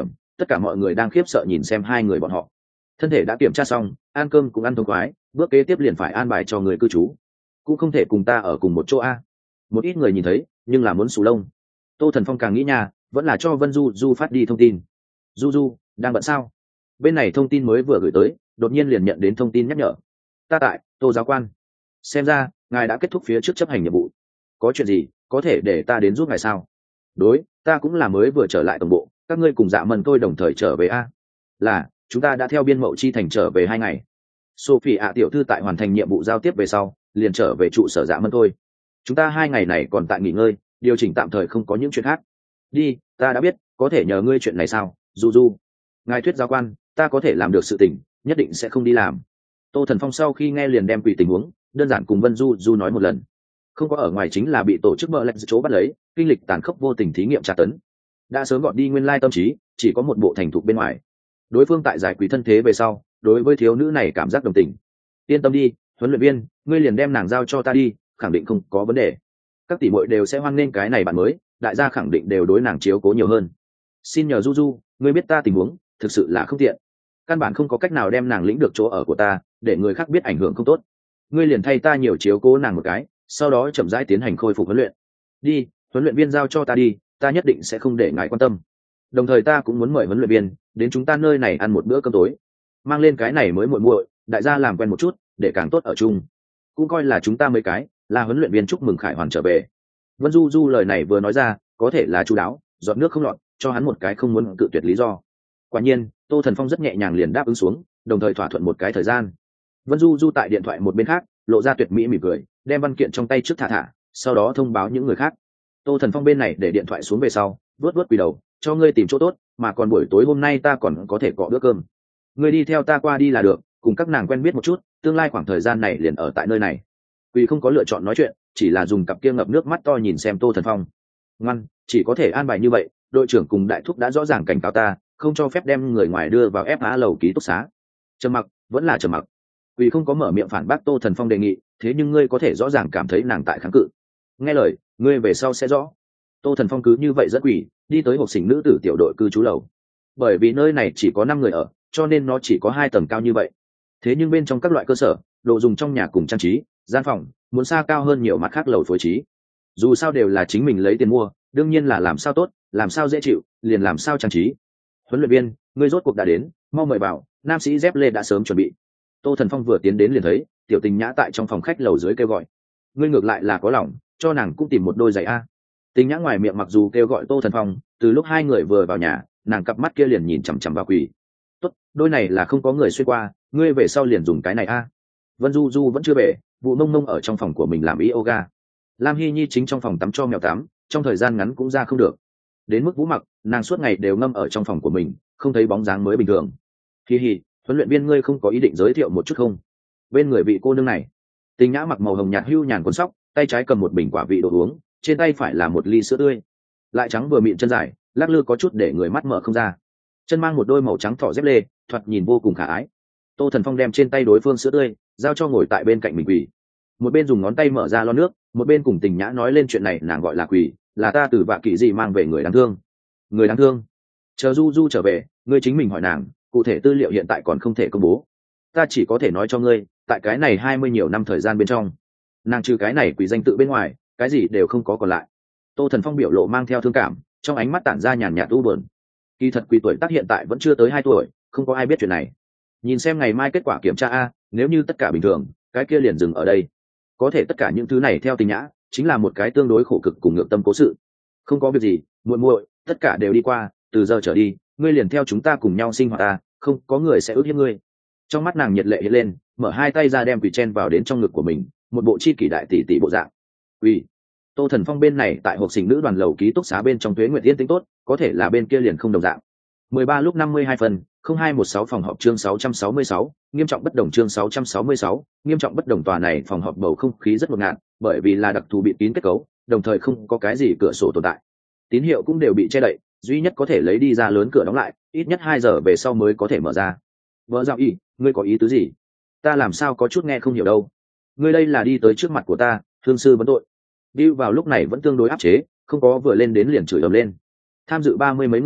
[SPEAKER 1] tất cả mọi người đang khiếp sợ nhìn xem hai người bọn họ. Thân thể đã kiểm tra xong, ăn cơm cũng ăn thông khoái, bước kế tiếp liền phải an bài cho người cư trú. Cũng không thể cùng ta ở cùng một chỗ a. Một ít người nhìn thấy nhưng là muốn xù lông. Tô Thần Phong càng nghĩ nha, vẫn là cho Vân Du Du phát đi thông tin. Du Du đang bận sao? Bên này thông tin mới vừa gửi tới, đột nhiên liền nhận đến thông tin nhắc nhở. Ta tại, Tô giáo quan. Xem ra ngài đã kết thúc phía trước chấp hành nhiệm vụ. Có chuyện gì có thể để ta đến giúp ngài sao? Đối, ta cũng là mới vừa trở lại tổng bộ, các ngươi cùng Dạ Mân tôi đồng thời trở về a. Là, chúng ta đã theo biên mậu chi thành trở về 2 ngày. Sophie ạ tiểu thư tại hoàn thành nhiệm vụ giao tiếp về sau liền trở về trụ sở Dạ Mân thôi. Chúng ta 2 ngày này còn tại nghỉ ngơi, điều chỉnh tạm thời, không có những chuyện khác. Đi, ta đã biết, có thể nhờ ngươi chuyện này sao? Du Du, ngài thuyết giáo quan, ta có thể làm được sự tình, nhất định sẽ không đi làm. Tô Thần Phong sau khi nghe liền đem quỷ tình huống đơn giản cùng Vân Du Du nói một lần. Không có ở ngoài chính là bị tổ chức bợ lạch chỗ bắt lấy, kinh lịch tàn khốc vô tình thí nghiệm tra tấn, đã sớm gọn đi nguyên lai tâm trí, chỉ có một bộ thành thục bên ngoài. Đối phương tại giải quỷ thân thế về sau, đối với thiếu nữ này cảm giác đồng tình. Yên tâm đi, huấn luyện viên, ngươi liền đem nàng giao cho ta đi, khẳng định không có vấn đề. Các tỷ muội đều sẽ hoan nghênh cái này bạn mới, đại gia khẳng định đều đối nàng chiếu cố nhiều hơn. Xin nhờ Du Du, ngươi biết ta tình huống thực sự là không tiện, căn bản không có cách nào đem nàng lĩnh được chỗ ở của ta, để người khác biết ảnh hưởng không tốt. Ngươi liền thay ta nhiều chiếu cố nàng một cái, sau đó chậm rãi tiến hành khôi phục huấn luyện. Đi, huấn luyện viên giao cho ta đi, ta nhất định sẽ không để ngài quan tâm. Đồng thời ta cũng muốn mời huấn luyện viên đến chúng ta nơi này ăn một bữa cơm tối, mang lên cái này mới muội muội, đại gia làm quen một chút, để càng tốt ở chung. Cũng coi là chúng ta mấy cái là huấn luyện viên chúc mừng Khải Hoàn trở về. Vân Du Du lời này vừa nói ra, có thể là chú đáo, giọt nước không lọt, cho hắn một cái không muốn cự tuyệt lý do. Quả nhiên, Tô Thần Phong rất nhẹ nhàng liền đáp ứng xuống, đồng thời thỏa thuận một cái thời gian. Vân Du Du tại điện thoại một bên khác lộ ra tuyệt mỹ mỉm cười, đem văn kiện trong tay trước thả, sau đó thông báo những người khác. Tô Thần Phong bên này để điện thoại xuống về sau, vuốt quỳ đầu, cho ngươi tìm chỗ tốt, mà còn buổi tối hôm nay ta còn có thể cọ bữa cơm. Ngươi đi theo ta qua đi là được, cùng các nàng quen biết một chút, tương lai khoảng thời gian này liền ở tại nơi này. Quỳ không có lựa chọn nói chuyện, chỉ là dùng cặp kia ngập nước mắt to nhìn xem Tô Thần Phong. Ngoan, chỉ có thể an bài như vậy, đội trưởng cùng đại thúc đã rõ ràng cảnh cáo ta, không cho phép đem người ngoài đưa vào FA lầu ký túc xá. Trầm mặc, vẫn là trầm mặc. Quỳ không có mở miệng phản bác Tô Thần Phong đề nghị, thế nhưng ngươi có thể rõ ràng cảm thấy nàng tại kháng cự. Nghe lời, ngươi về sau sẽ rõ. Tô Thần Phong cứ như vậy dẫn quỷ đi tới học sinh nữ tử tiểu đội cư trú lầu. Bởi vì nơi này chỉ có 5 người ở, cho nên nó chỉ có 2 tầng cao như vậy. Thế nhưng bên trong các loại cơ sở, đồ dùng trong nhà cùng trang trí, gian phòng muốn xa cao hơn nhiều mặt khác lầu phối trí. Dù sao đều là chính mình lấy tiền mua, đương nhiên là làm sao tốt, làm sao dễ chịu, liền làm sao trang trí. Huấn luyện viên, ngươi rốt cuộc đã đến, mau mời vào. Nam sĩ dép lê đã sớm chuẩn bị. Tô Thần Phong vừa tiến đến liền thấy tiểu Tình Nhã tại trong phòng khách lầu dưới kêu gọi. Ngươi ngược lại là có lòng, cho nàng cũng tìm một đôi giày a. Tình Nhã ngoài miệng mặc dù kêu gọi Tô Thần Phong, từ lúc 2 người vừa vào nhà, nàng cặp mắt kia liền nhìn chằm chằm vào quỷ. Tốt, đôi này là không có người xuyên qua, ngươi về sau liền dùng cái này a. Vân Du Du vẫn chưa về, vụ mông mông ở trong phòng của mình làm yoga. Lam Hy Nhi chính trong phòng tắm cho mèo tắm, trong thời gian ngắn cũng ra không được. Đến mức Vũ Mặc, nàng suốt ngày đều ngâm ở trong phòng của mình, không thấy bóng dáng mới bình thường. Hi hi, huấn luyện viên ngươi không có ý định giới thiệu một chút không? Bên người vị cô nương này, Tình Nhã mặc màu hồng nhạt hưu nhàn cuốn sóc, tay trái cầm một bình quả vị đồ uống, trên tay phải là một ly sữa tươi, lại trắng vừa mịn chân dài, lắc lư có chút để người mắt mở không ra. Chân mang một đôi màu trắng thỏ dép lê, thoạt nhìn vô cùng khả ái. Tô Thần Phong đem trên tay đối phương sữa tươi giao cho ngồi tại bên cạnh mình quỷ, một bên dùng ngón tay mở ra lon nước, một bên cùng Tình Nhã nói lên chuyện này. Nàng gọi là quỷ, là ta từ Vạ Kỵ gì mang về người đáng thương. Người đáng thương? Chờ Du Du trở về, ngươi chính mình hỏi nàng, cụ thể tư liệu hiện tại còn không thể công bố. Ta chỉ có thể nói cho ngươi, tại cái này 20 nhiều năm thời gian bên trong, nàng trừ cái này quỷ danh tự bên ngoài, cái gì đều không có còn lại. Tô Thần Phong biểu lộ mang theo thương cảm, trong ánh mắt tản ra nhàn nhạt u buồn. Kỳ thật quỷ tuổi tác hiện tại vẫn chưa tới 2 tuổi, không có ai biết chuyện này. Nhìn xem ngày mai kết quả kiểm tra a, nếu như tất cả bình thường, cái kia liền dừng ở đây. Có thể tất cả những thứ này theo Tình Nhã, chính là một cái tương đối khổ cực cùng ngược tâm cố sự. Không có việc gì, muội muội, tất cả đều đi qua, từ giờ trở đi, ngươi liền theo chúng ta cùng nhau sinh hoạt ta, không có người sẽ ước hiếp ngươi. Trong mắt nàng nhiệt lệ hiện lên, mở 2 tay ra đem quỷ chen vào đến trong ngực của mình, một bộ chi kỷ đại tỷ tỷ bộ dạng. Quỷ. Tô Thần Phong bên này tại hộp sinh nữ đoàn lầu ký túc xá bên trong Tuế Nguyệt Yên tính tốt, có thể là bên kia liền không đồng dạng. 13 lúc 52 phần, 0216 phòng họp chương 666, nghiêm trọng bất đồng chương 666, nghiêm trọng bất đồng. Tòa này phòng họp bầu không khí rất ngột ngạt, bởi vì là đặc thù bị kín kết cấu, đồng thời không có cái gì cửa sổ tồn tại. Tín hiệu cũng đều bị che đậy, duy nhất có thể lấy đi ra lớn cửa đóng lại, ít nhất 2 giờ về sau mới có thể mở ra. Vợ Dạo Y, ngươi có ý tứ gì? Ta làm sao có chút nghe không hiểu đâu. Ngươi đây là đi tới trước mặt của ta, thương sư vấn tội. Bill vào lúc này vẫn tương đối áp chế, không có vừa lên đến liền chửi ầm lên. Tham dự 30 mấy người,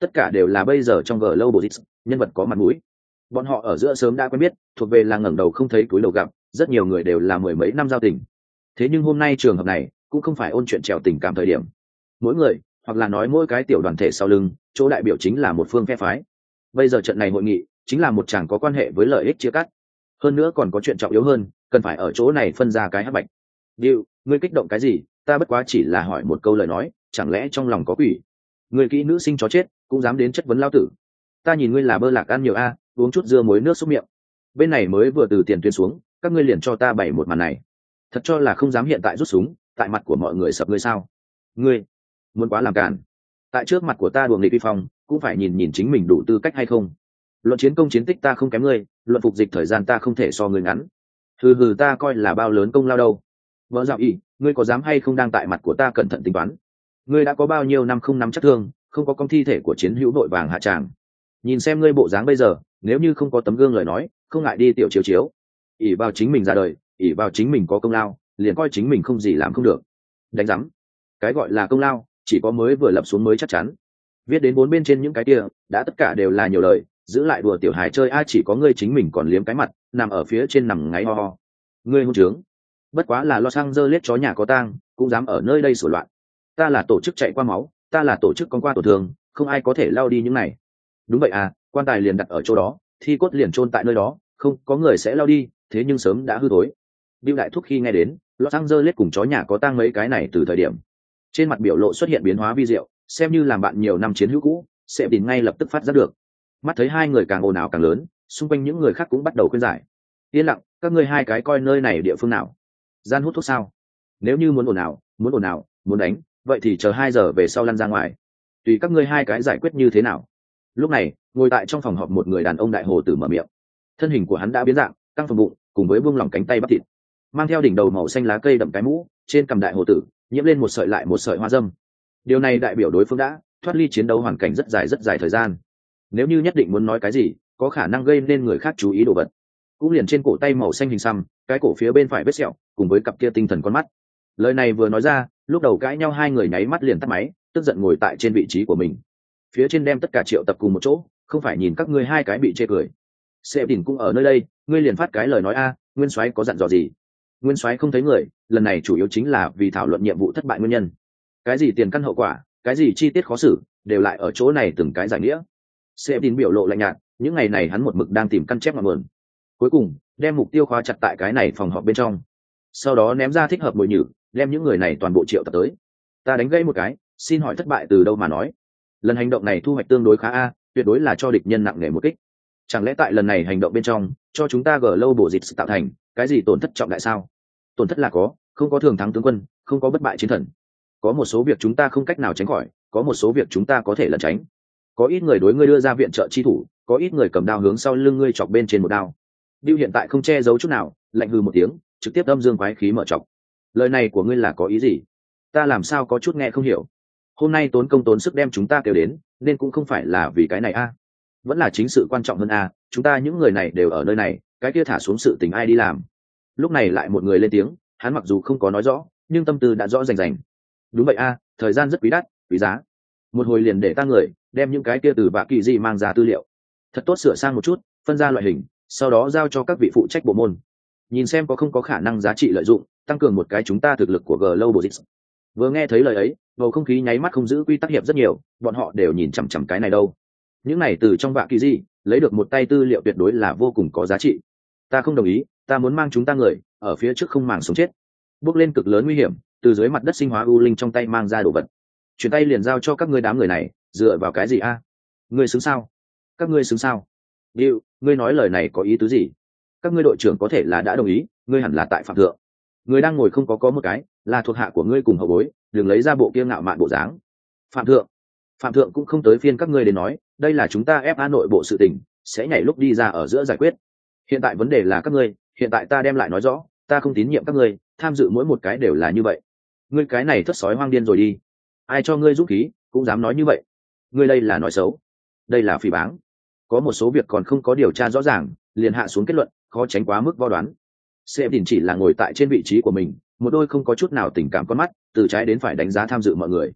[SPEAKER 1] tất cả đều là bây giờ trong Global X, nhân vật có mặt mũi. Bọn họ ở giữa sớm đã quen biết, thuộc về là ngẩng đầu không thấy cúi đầu gặp, rất nhiều người đều là mười mấy năm giao tình. Thế nhưng hôm nay trường hợp này cũng không phải ôn chuyện trèo tình cảm thời điểm. Mỗi người, hoặc là nói mỗi cái tiểu đoàn thể sau lưng, chỗ đại biểu chính là một phương phe phái. Bây giờ trận này hội nghị chính là một chàng có quan hệ với lợi ích chia cắt. Hơn nữa còn có chuyện trọng yếu hơn, cần phải ở chỗ này phân ra cái hắc bạch. Điệu, ngươi kích động cái gì? Ta bất quá chỉ là hỏi một câu lời nói, chẳng lẽ trong lòng có quỷ? Người kỹ nữ sinh chó chết, cũng dám đến chất vấn lao tử. Ta nhìn ngươi là bơ lạc ăn nhiều a, uống chút dưa muối nước xúc miệng. Bên này mới vừa từ tiền tuyến xuống, các ngươi liền cho ta bày một màn này. Thật cho là không dám hiện tại rút súng, tại mặt của mọi người sập ngươi sao? Ngươi muốn quá làm cản. Tại trước mặt của ta đùa nghịch vi phong, cũng phải nhìn nhìn chính mình đủ tư cách hay không. Luận chiến công chiến tích ta không kém ngươi, luận phục dịch thời gian ta không thể so ngươi ngắn. Hừ, ta coi là bao lớn công lao đâu. Vợ dạo ý, ngươi có dám hay không đang tại mặt của ta cẩn thận tính toán? Ngươi đã có bao nhiêu năm không nắm chắc thương, không có công thi thể của chiến hữu vội vàng hạ tràng. Nhìn xem ngươi bộ dáng bây giờ, nếu như không có tấm gương lời nói, không ngại đi tiểu chiếu chiếu. ỷ vào chính mình ra đời, ỷ vào chính mình có công lao, liền coi chính mình không gì làm không được. Đánh rắm. Cái gọi là công lao, chỉ có mới vừa lập xuống mới chắc chắn. Viết đến bốn bên trên những cái kia, đã tất cả đều là nhiều lời, giữ lại đùa tiểu hài chơi ai chỉ có ngươi chính mình còn liếm cái mặt, nằm ở phía trên nằm ngáy ho ho. Ngươi hôn trướng. Bất quá là Los Angeles chó nhà có tang, cũng dám ở nơi đây sửa loạn. Ta là tổ chức chạy qua máu, ta là tổ chức con qua tổn thương, không ai có thể lao đi những này. Đúng vậy à, quan tài liền đặt ở chỗ đó, thi cốt liền chôn tại nơi đó, không có người sẽ lao đi, thế nhưng sớm đã hư thối. Bill đại thúc khi nghe đến Los Angeles cùng chó nhà có tang mấy cái này từ thời điểm, trên mặt biểu lộ xuất hiện biến hóa vi diệu, xem như làm bạn nhiều năm chiến hữu cũ, sẽ tìm ngay lập tức phát giác được. Mắt thấy hai người càng ồn ào càng lớn, xung quanh những người khác cũng bắt đầu khuyên giải. Yên lặng, các ngươi hai cái coi nơi này địa phương nào? Gian hút thuốc sao? Nếu như muốn ồn ào, muốn đánh, vậy thì chờ 2 giờ về sau lăn ra ngoài. Tùy các ngươi hai cái giải quyết như thế nào. Lúc này, ngồi tại trong phòng họp một người đàn ông đại hồ tử mở miệng. Thân hình của hắn đã biến dạng, căng phồng bụng, cùng với buông lỏng cánh tay bắp thịt, mang theo đỉnh đầu màu xanh lá cây đậm cái mũ, trên cằm đại hồ tử nhiễm lên một sợi lại một sợi hoa dâm. Điều này đại biểu đối phương đã thoát ly chiến đấu hoàn cảnh rất dài thời gian. Nếu như nhất định muốn nói cái gì, có khả năng gây nên người khác chú ý đồ vật, cũng liền trên cổ tay màu xanh hình xăm, cái cổ phía bên phải vết sẹo, cùng với cặp kia tinh thần con mắt. Lời này vừa nói ra, lúc đầu cãi nhau hai người nháy mắt liền tắt máy, tức giận ngồi tại trên vị trí của mình. Phía trên đem tất cả triệu tập cùng một chỗ, không phải nhìn các ngươi hai cái bị chê cười. Sệ Đỉnh cũng ở nơi đây, ngươi liền phát cái lời nói a, Nguyên Soái có dặn dò gì? Nguyên Soái không thấy người, lần này chủ yếu chính là vì thảo luận nhiệm vụ thất bại nguyên nhân. Cái gì tiền căn hậu quả, cái gì chi tiết khó xử, đều lại ở chỗ này từng cái giải nghĩa. Sệ Đỉnh biểu lộ lạnh nhạt, những ngày này hắn một mực đang tìm căn chép ngọn nguồn. Cuối cùng, đem mục tiêu khóa chặt tại cái này phòng họp bên trong. Sau đó ném ra thích hợp mồi nhử, đem những người này toàn bộ triệu tập tới. Ta đánh gãy một cái, xin hỏi thất bại từ đâu mà nói? Lần hành động này thu hoạch tương đối khá a, tuyệt đối là cho địch nhân nặng nề một kích. Chẳng lẽ tại lần này hành động bên trong, cho chúng ta Global dịch tạo thành cái gì tổn thất trọng đại sao? Tổn thất là có, không có thường thắng tướng quân, không có bất bại chiến thần. Có một số việc chúng ta không cách nào tránh khỏi, có một số việc chúng ta có thể lẩn tránh. Có ít người đối ngươi đưa ra viện trợ chi thủ, có ít người cầm đao hướng sau lưng ngươi chọc bên trên một đao. Bill hiện tại không che giấu chút nào, lạnh hừ một tiếng, trực tiếp âm dương quái khí mở chọc. Lời này của ngươi là có ý gì? Ta làm sao có chút nghe không hiểu. Hôm nay tốn công tốn sức đem chúng ta kêu đến, nên cũng không phải là vì cái này a, vẫn là chính sự quan trọng hơn a. Chúng ta những người này đều ở nơi này, cái kia thả xuống sự tình ai đi làm? Lúc này lại một người lên tiếng, hắn mặc dù không có nói rõ, nhưng tâm tư đã rõ rành rành. Đúng vậy a, thời gian rất quý đắt, quý giá. Một hồi liền để ta người đem những cái kia từ bạ kỳ gì mang ra tư liệu, thật tốt sửa sang một chút, phân ra loại hình, sau đó giao cho các vị phụ trách bộ môn, nhìn xem có không có khả năng giá trị lợi dụng, tăng cường một cái chúng ta thực lực của Global X. Vừa nghe thấy lời ấy, bầu không khí nháy mắt không giữ quy tắc hiệp rất nhiều, bọn họ đều nhìn chằm chằm cái này đâu. Những này từ trong bạ kỳ gì lấy được một tay tư liệu tuyệt đối là vô cùng có giá trị. Ta không đồng ý, ta muốn mang chúng ta người ở phía trước không màng sống chết, bước lên cực lớn nguy hiểm, từ dưới mặt đất sinh hóa u linh trong tay mang ra đồ vật, chuyển tay liền giao cho các ngươi đám người này, dựa vào cái gì a? Ngươi xứng sao? Các ngươi xứng sao? Bill, ngươi nói lời này có ý tứ gì? Các ngươi đội trưởng có thể là đã đồng ý, ngươi hẳn là tại phạm thượng. Người đang ngồi không có một cái, là thuộc hạ của ngươi cùng hậu bối, đừng lấy ra bộ kia ngạo mạn bộ dáng. Phạm thượng cũng không tới phiên các ngươi đến nói, đây là chúng ta FA nội bộ sự tình, sẽ nhảy lúc đi ra ở giữa giải quyết. Hiện tại vấn đề là các ngươi, hiện tại ta đem lại nói rõ, ta không tín nhiệm các ngươi, tham dự mỗi một cái đều là như vậy. Ngươi cái này thất sói hoang điên rồi đi. Ai cho ngươi dũng khí, cũng dám nói như vậy. Ngươi đây là nói xấu, đây là phỉ báng. Có một số việc còn không có điều tra rõ ràng, liền hạ xuống kết luận, khó tránh quá mức vo đoán. Sếp Đỉnh chỉ là ngồi tại trên vị trí của mình, một đôi không có chút nào tình cảm con mắt, từ trái đến phải đánh giá tham dự mọi người.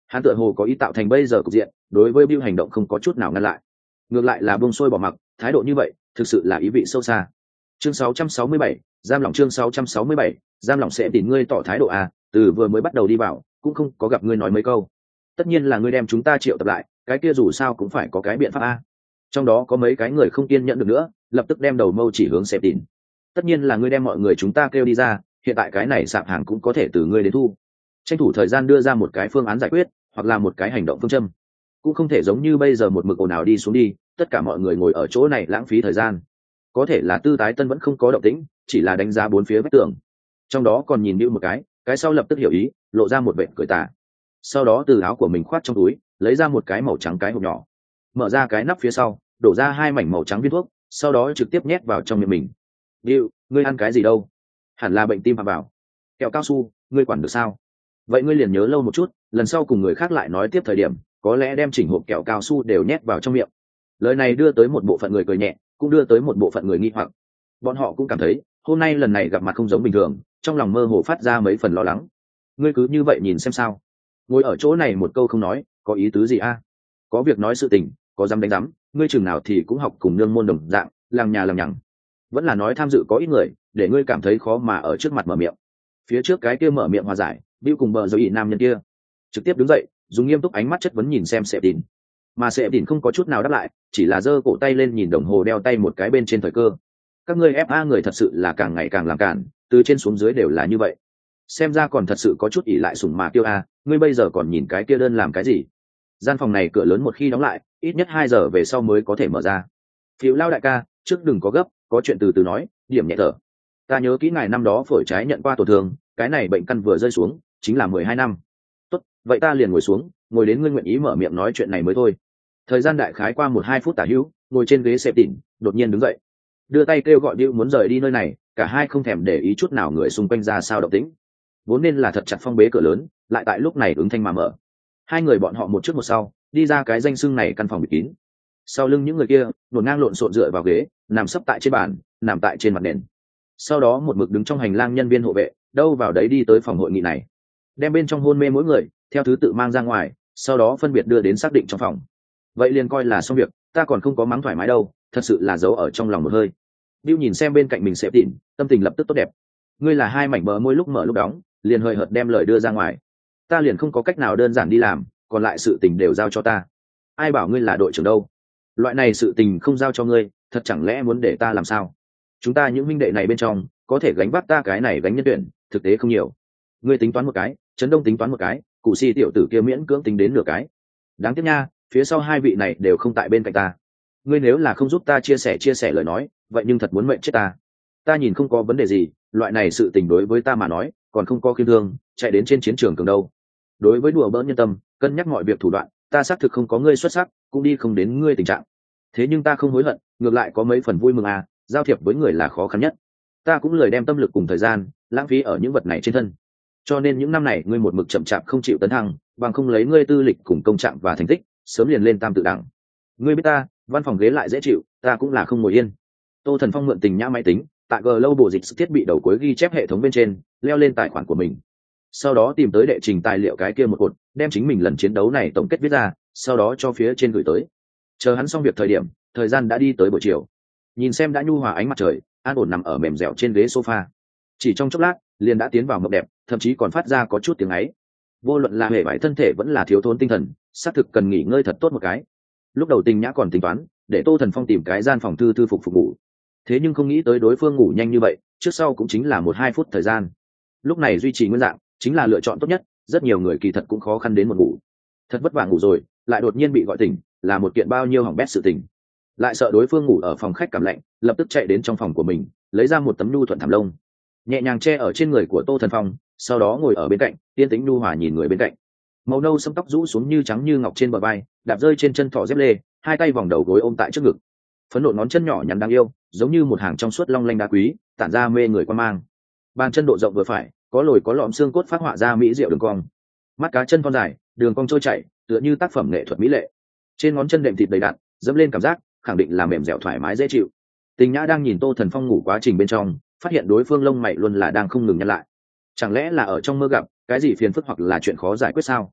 [SPEAKER 1] Hắn tựa hồ có ý tạo thành bây giờ cục diện, đối với Bill hành động không có chút nào ngăn lại, ngược lại là buông xuôi bỏ mặc, thái độ như vậy thực sự là ý vị sâu xa. Chương 667, giam lỏng. Chương 667, giam lỏng. Sẽ tìm ngươi tỏ thái độ à? Từ vừa mới bắt đầu đi vào cũng không có gặp ngươi nói mấy câu. Tất nhiên là ngươi đem chúng ta triệu tập lại, cái kia dù sao cũng phải có cái biện pháp a. Trong đó có mấy cái người không kiên nhẫn được nữa, lập tức đem đầu mâu chỉ hướng Sẽ tìm. Tất nhiên là ngươi đem mọi người chúng ta kêu đi ra, hiện tại cái này sạp hàng cũng có thể từ ngươi đến thu. Tranh thủ thời gian đưa ra một cái phương án giải quyết, hoặc là một cái hành động phương châm. Cũng không thể giống như bây giờ một mực ồn ào đi xuống đi, tất cả mọi người ngồi ở chỗ này lãng phí thời gian. Có thể là Tư Tái Tân vẫn không có động tĩnh, chỉ là đánh giá bốn phía vách tường. Trong đó còn nhìn Bill một cái sau lập tức hiểu ý, lộ ra một vệt cười tà. Sau đó từ áo của mình khoát trong túi, lấy ra một cái màu trắng cái hộp nhỏ, mở ra cái nắp phía sau, đổ ra 2 mảnh màu trắng viên thuốc, sau đó trực tiếp nhét vào trong miệng mình. Bill, ngươi ăn cái gì đâu? Hẳn là bệnh tim mà bảo. Kẹo cao su, ngươi quản được sao? Vậy ngươi liền nhớ lâu một chút, lần sau cùng người khác lại nói tiếp thời điểm, có lẽ đem chỉnh hộp kẹo cao su đều nhét vào trong miệng. Lời này đưa tới một bộ phận người cười nhẹ, cũng đưa tới một bộ phận người nghi hoặc. Bọn họ cũng cảm thấy hôm nay lần này gặp mặt không giống bình thường, trong lòng mơ hồ phát ra mấy phần lo lắng. Ngươi cứ như vậy nhìn xem sao? Ngồi ở chỗ này một câu không nói, có ý tứ gì a? Có việc nói sự tình, có dám đánh dám, ngươi chừng nào thì cũng học cùng nương môn đồng dạng, lằng nhà lằng nhằng. Vẫn là nói tham dự có ít người, để ngươi cảm thấy khó mà ở trước mặt mở miệng. Phía trước cái kia mở miệng hòa giải, Bill cùng bờ dấu ỉ nam nhân kia trực tiếp đứng dậy, dùng nghiêm túc ánh mắt chất vấn nhìn xem Sẹp Tín. Mà Sẹp Tín không có chút nào đáp lại, chỉ là giơ cổ tay lên nhìn đồng hồ đeo tay một cái bên trên thời cơ. Các ngươi FA người thật sự là càng ngày càng làm cản, từ trên xuống dưới đều là như vậy. Xem ra còn thật sự có chút ỷ lại sủng mà tiêu a, ngươi bây giờ còn nhìn cái kia đơn làm cái gì? Gian phòng này cửa lớn một khi đóng lại, ít nhất 2 giờ về sau mới có thể mở ra. Phiếu lao đại ca, trước đừng có gấp, có chuyện từ từ nói, điểm nhẹ thở. Ta nhớ kỹ ngày năm đó phổi trái nhận qua tổn thương, cái này bệnh căn vừa rơi xuống, chính là 12 năm. Tốt, vậy ta liền ngồi xuống, ngồi đến ngươi nguyện ý mở miệng nói chuyện này mới thôi. Thời gian đại khái qua 1-2 phút tả hữu, ngồi trên ghế Sẹp Tín đột nhiên đứng dậy, đưa tay kêu gọi Bill muốn rời đi nơi này, cả hai không thèm để ý chút nào người xung quanh ra sao động tĩnh. Vốn nên là thật chặt phong bế cửa lớn, lại tại lúc này ứng thanh mà mở. Hai người bọn họ một trước một sau, đi ra cái danh xưng này căn phòng bịt kín. Sau lưng những người kia, nổn ngang lộn xộn dựa vào ghế, nằm sấp tại trên bàn, nằm tại trên mặt nền. Sau đó một mực đứng trong hành lang nhân viên hộ vệ, đâu vào đấy đi tới phòng hội nghị này, đem bên trong hôn mê mỗi người theo thứ tự mang ra ngoài, sau đó phân biệt đưa đến xác định trong phòng. Vậy liền coi là xong việc, ta còn không có mắng thoải mái đâu, thật sự là giấu ở trong lòng một hơi. Bill nhìn xem bên cạnh mình Sẹp Tín, tâm tình lập tức tốt đẹp. Ngươi là 2 mảnh bờ môi lúc mở lúc đóng, liền hơi hợt đem lời đưa ra ngoài. Ta liền không có cách nào đơn giản đi làm, còn lại sự tình đều giao cho ta. Ai bảo ngươi là đội trưởng đâu? Loại này sự tình không giao cho ngươi, thật chẳng lẽ muốn để ta làm sao? Chúng ta những huynh đệ này bên trong, có thể gánh vác ta cái này gánh nhân tuyển, thực tế không nhiều. Ngươi tính toán một cái, Trấn Đông tính toán một cái, Cụ Si tiểu tử kia miễn cưỡng tính đến nửa cái. Đáng tiếc nha, phía sau 2 vị này đều không tại bên cạnh ta. Ngươi nếu là không giúp ta chia sẻ lời nói, vậy nhưng thật muốn mệnh chết ta. Ta nhìn không có vấn đề gì, loại này sự tình đối với ta mà nói, còn không có khiêm thương, chạy đến trên chiến trường cường đâu. Đối với đùa bỡn nhân tâm, cân nhắc mọi việc thủ đoạn, ta xác thực không có ngươi xuất sắc, cũng đi không đến ngươi tình trạng. Thế nhưng ta không hối hận, ngược lại có mấy phần vui mừng à, giao thiệp với người là khó khăn nhất. Ta cũng lười đem tâm lực cùng thời gian lãng phí ở những vật này trên thân. Cho nên những năm này ngươi một mực chậm chạp không chịu tấn thăng, bằng không lấy ngươi tư lịch cùng công trạng và thành tích, sớm liền lên tam tự đẳng. Ngươi biết ta, văn phòng ghế lại dễ chịu, ta cũng là không ngồi yên. Tô Thần Phong mượn tình nhã máy tính, tại Global dịch thiết bị đầu cuối ghi chép hệ thống bên trên, leo lên tài khoản của mình. Sau đó tìm tới đệ trình tài liệu cái kia một cột, đem chính mình lần chiến đấu này tổng kết viết ra, sau đó cho phía trên gửi tới. Chờ hắn xong việc thời điểm, thời gian đã đi tới buổi chiều. Nhìn xem đã nhu hòa ánh mặt trời, an ổn nằm ở mềm dẻo trên ghế sofa. Chỉ trong chốc lát, liền đã tiến vào mộng đẹp, thậm chí còn phát ra có chút tiếng ấy. Vô luận là hề vải thân thể vẫn là thiếu thốn tinh thần, xác thực cần nghỉ ngơi thật tốt một cái. Lúc đầu Tình Nhã còn tính toán để Tô Thần Phong tìm cái gian phòng thư phục ngủ, thế nhưng không nghĩ tới đối phương ngủ nhanh như vậy, trước sau cũng chính là 1-2 phút thời gian. Lúc này duy trì nguyên dạng chính là lựa chọn tốt nhất, rất nhiều người kỳ thật cũng khó khăn đến một ngủ. Thật vất vả ngủ rồi, lại đột nhiên bị gọi tỉnh, là một kiện bao nhiêu hỏng bét sự tình. Lại sợ đối phương ngủ ở phòng khách cảm lạnh, lập tức chạy đến trong phòng của mình, lấy ra một tấm nhu thuận thảm lông, nhẹ nhàng che ở trên người của Tô Thần Phong, sau đó ngồi ở bên cạnh, yên tĩnh nhu hòa nhìn người bên cạnh. Màu nâu sẫm tóc rũ xuống như trắng như ngọc trên bờ vai, đạp rơi trên chân thỏ dép lê, hai tay vòng đầu gối ôm tại trước ngực. Phấn nộn ngón chân nhỏ nhắn đáng yêu, giống như một hàng trong suốt long lanh đá quý, tản ra mê người quan mang. Bàn chân độ rộng vừa phải, có lồi có lõm xương cốt phát họa ra mỹ diệu đường cong. Mắt cá chân thon dài, đường cong trôi chảy, tựa như tác phẩm nghệ thuật mỹ lệ. Trên ngón chân đệm thịt đầy đặn, dẫm lên cảm giác, khẳng định là mềm dẻo thoải mái dễ chịu. Tình Nhã đang nhìn Tô Thần Phong ngủ quá trình bên trong, phát hiện đối phương lông mày luôn là đang không ngừng nhăn lại. Chẳng lẽ là ở trong mơ gặp cái gì phiền phức hoặc là chuyện khó giải quyết sao?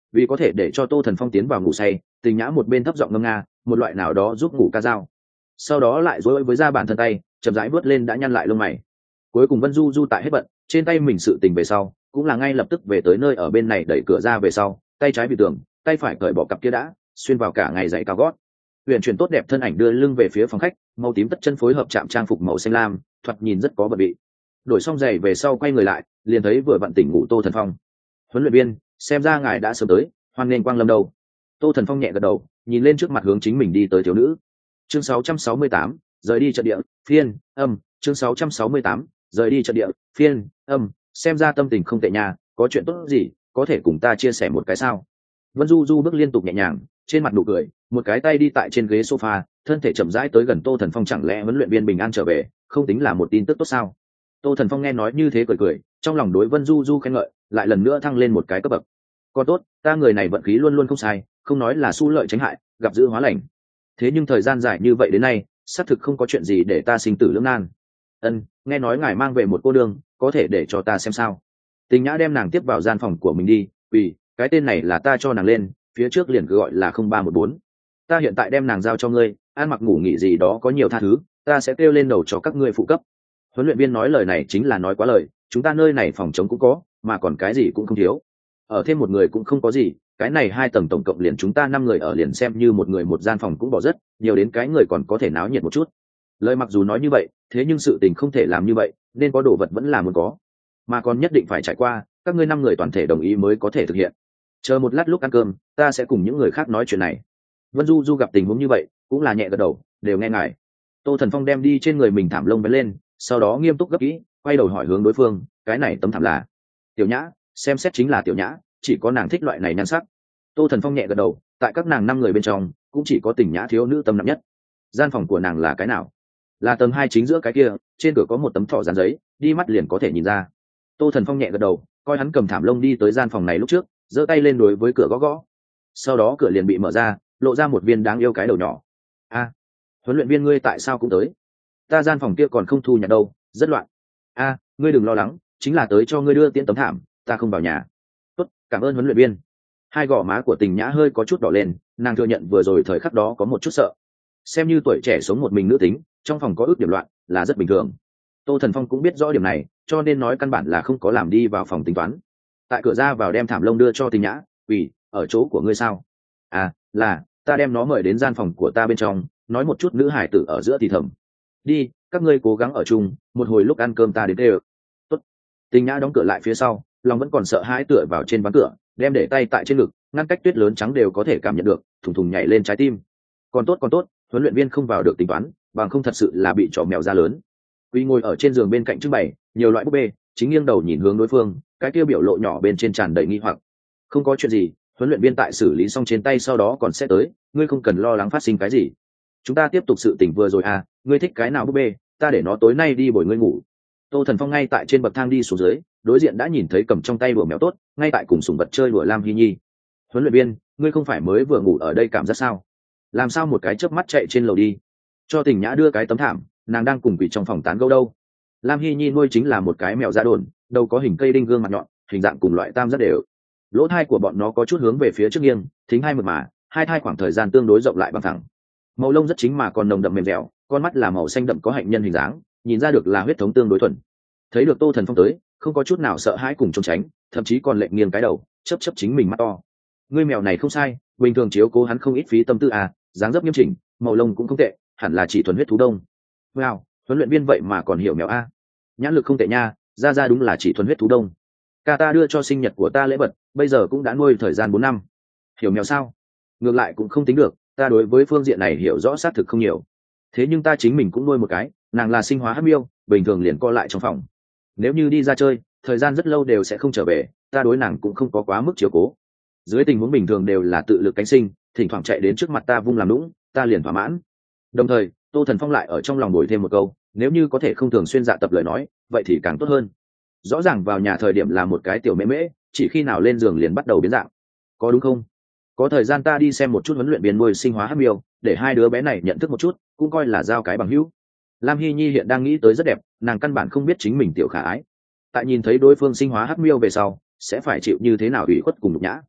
[SPEAKER 1] Vì có thể để cho Tô Thần Phong tiến vào ngủ say, Tình Nhã một bên thấp giọng ngâm nga một loại nào đó giúp ngủ ca dao, sau đó lại dối với ra bản thân tay chậm rãi vớt lên đã nhăn lại lông mày. Cuối cùng Vân Du Du tại hết bận trên tay mình sự tình về sau, cũng là ngay lập tức về tới nơi ở bên này, đẩy cửa ra về sau, tay trái bị tường, tay phải cởi bỏ cặp kia đã xuyên vào cả ngày giày cao gót, huyền chuyển tốt đẹp thân ảnh đưa lưng về phía phòng khách, màu tím tất chân phối hợp chạm trang phục màu xanh lam, thoạt nhìn rất có bận vị. Đổi xong giày về sau quay người lại, liền thấy vừa vặn tỉnh ngủ Tô Thần Phong. Huấn luyện viên, xem ra ngài đã sớm tới, hoan nghênh quang lâm đâu. Tô Thần Phong nhẹ gật đầu, nhìn lên trước mặt hướng chính mình đi tới thiếu nữ. Chương 668, rời đi trận địa, phiên, âm, chương 668, rời đi trận địa, phiên, âm, xem ra tâm tình không tệ nha, có chuyện tốt gì, có thể cùng ta chia sẻ một cái sao? Vân Du Du bước liên tục nhẹ nhàng, trên mặt nụ cười, một cái tay đi tại trên ghế sofa, thân thể chậm rãi tới gần Tô Thần Phong. Chẳng lẽ huấn luyện viên bình an trở về, không tính là một tin tức tốt sao? Tô Thần Phong nghe nói như thế cười cười, trong lòng đối Vân Du Du khen ngợi, lại lần nữa thăng lên một cái cấp bậc. Còn tốt, ta người này vận khí luôn luôn không sai, không nói là xu lợi tránh hại, gặp dữ hóa lành. Thế nhưng thời gian dài như vậy đến nay, xác thực không có chuyện gì để ta sinh tử lưỡng nan. Nghe nói ngài mang về một cô đương, có thể để cho ta xem sao? Tình Nhã đem nàng tiếp vào gian phòng của mình đi, vì cái tên này là ta cho nàng lên, phía trước liền cứ gọi là 0314. Ta hiện tại đem nàng giao cho ngươi, ăn mặc ngủ nghỉ gì đó có nhiều tha thứ, ta sẽ kêu lên đầu cho các ngươi phụ cấp. Huấn luyện viên nói lời này chính là nói quá lời, chúng ta nơi này phòng chống cũng có, mà còn cái gì cũng không thiếu. Ở thêm một người cũng không có gì, cái này 2 tầng tổng cộng liền chúng ta 5 người ở, liền xem như một người một gian phòng cũng bỏ rất nhiều, đến cái người còn có thể náo nhiệt một chút. Lời mặc dù nói như vậy, thế nhưng sự tình không thể làm như vậy, nên có đồ vật vẫn là muốn có, mà còn nhất định phải trải qua các ngươi 5 người toàn thể đồng ý mới có thể thực hiện. Chờ một lát lúc ăn cơm, ta sẽ cùng những người khác nói chuyện này. Vân Du Du gặp tình huống như vậy, cũng là nhẹ gật đầu, đều nghe ngài. Tô Thần Phong đem đi trên người mình thảm lông vén lên, sau đó nghiêm túc gấp kỹ, quay đầu hỏi hướng đối phương, cái này tấm thảm là? Tiểu Nhã, xem xét chính là Tiểu Nhã, chỉ có nàng thích loại này nhan sắc. Tô Thần Phong nhẹ gật đầu, tại các nàng 5 người bên trong, cũng chỉ có Tình Nhã thiếu nữ tâm nặng nhất. Gian phòng của nàng là cái nào? Là tầng 2 chính giữa cái kia, trên cửa có một tấm thỏ dán giấy, đi mắt liền có thể nhìn ra. Tô Thần Phong nhẹ gật đầu, coi hắn cầm thảm lông đi tới gian phòng này lúc trước, giơ tay lên đối với cửa gõ gõ. Sau đó cửa liền bị mở ra, lộ ra một viên đáng yêu cái đầu nhỏ. Huấn luyện viên ngươi tại sao cũng tới? Ta gian phòng kia còn không thu nhặt đâu, rất loạn. Ngươi đừng lo lắng, chính là tới cho ngươi đưa tiễn tấm thảm, ta không vào nhà. Tốt, cảm ơn huấn luyện viên. Hai gò má của Tình Nhã hơi có chút đỏ lên, nàng thừa nhận vừa rồi thời khắc đó có một chút sợ. Xem như tuổi trẻ sống một mình nữ tính, trong phòng có ước điểm loạn là rất bình thường. Tô Thần Phong cũng biết rõ điểm này, cho nên nói căn bản là không có làm đi vào phòng tính toán. Tại cửa ra vào đem thảm lông đưa cho Tình Nhã, vì ở chỗ của ngươi sao? Là ta đem nó mời đến gian phòng của ta bên trong, nói một chút nữ hải tử ở giữa thì thầm. Đi, các ngươi cố gắng ở chung, một hồi lúc ăn cơm ta đến đây. Tốt. Tình Nhã đóng cửa lại phía sau, lòng vẫn còn sợ hãi tựa vào trên ván cửa, đem để tay tại trên ngực, ngăn cách tuyết lớn trắng đều có thể cảm nhận được, thùng thùng nhảy lên trái tim. Còn tốt, huấn luyện viên không vào được tính toán, bằng không thật sự là bị trò mèo ra lớn. Quy ngồi ở trên giường bên cạnh trưng bày nhiều loại búp bê, chính nghiêng đầu nhìn hướng đối phương, cái kia biểu lộ nhỏ bên trên tràn đầy nghi hoặc. Không có chuyện gì, huấn luyện viên tại xử lý xong trên tay sau đó còn sẽ tới, ngươi không cần lo lắng phát sinh cái gì. Chúng ta tiếp tục sự tình vừa rồi ngươi thích cái nào búp bê, ta để nó tối nay đi bồi ngươi ngủ. Tô Thần Phong ngay tại trên bậc thang đi xuống dưới, đối diện đã nhìn thấy cầm trong tay đùa mèo tốt, ngay tại cùng sủng vật chơi đùa Lam Hy Nhi. Huấn luyện viên, ngươi không phải mới vừa ngủ ở đây cảm giác sao? Làm sao một cái chớp mắt chạy trên lầu đi? Cho Tình Nhã đưa cái tấm thảm, nàng đang cùng quỷ trong phòng tán gẫu đâu. Lam Hy Nhi nuôi chính là một cái mèo da đồn, đầu có hình cây đinh, gương mặt nhọn, hình dạng cùng loại tam giác đều. Lỗ thai của bọn nó có chút hướng về phía trước nghiêng, thính hai mượt mà, hai thai khoảng thời gian tương đối rộng lại bằng thẳng. Màu lông rất chính mà còn nồng đậm mềm dẻo, con mắt là màu xanh đậm có hạnh nhân hình dáng, nhìn ra được là huyết thống tương đối thuần. Thấy được Tô Thần Phong tới, không có chút nào sợ hãi cùng trốn tránh, thậm chí còn lệnh nghiêng cái đầu, chớp chớp chính mình mắt to. Ngươi mèo này không sai, bình thường chiếu cố hắn không ít phí tâm tư dáng dấp nghiêm chỉnh, màu lông cũng không tệ, hẳn là chỉ thuần huyết thú đông. Wow, huấn luyện viên vậy mà còn hiểu mèo nhãn lực không tệ nha, ra đúng là chỉ thuần huyết thú đông. Ca ta đưa cho sinh nhật của ta lễ vật, bây giờ cũng đã nuôi thời gian 4 năm. Hiểu mèo sao? Ngược lại cũng không tính được, ta đối với phương diện này hiểu rõ xác thực không nhiều. Thế nhưng ta chính mình cũng nuôi một cái, nàng là sinh hóa hắc miêu, bình thường liền co lại trong phòng. Nếu như đi ra chơi, thời gian rất lâu đều sẽ không trở về, ta đối nàng cũng không có quá mức chiếu cố. Dưới tình huống bình thường đều là tự lực cánh sinh, thỉnh thoảng chạy đến trước mặt ta vung làm lũng, ta liền thỏa mãn. Đồng thời, Tô Thần Phong lại ở trong lòng bồi thêm một câu, nếu như có thể không thường xuyên dạ tập lời nói, vậy thì càng tốt hơn. Rõ ràng vào nhà thời điểm là một cái tiểu mễ mễ, chỉ khi nào lên giường liền bắt đầu biến dạng, có đúng không? Có thời gian ta đi xem một chút huấn luyện viên nuôi sinh hóa hắc miêu, để hai đứa bé này nhận thức một chút, cũng coi là giao cái bằng hữu. Lam Hy Nhi hiện đang nghĩ tới rất đẹp, nàng căn bản không biết chính mình tiểu khả ái, tại nhìn thấy đối phương sinh hóa hắc miêu về sau sẽ phải chịu như thế nào ủy khuất cùng nhục nhã.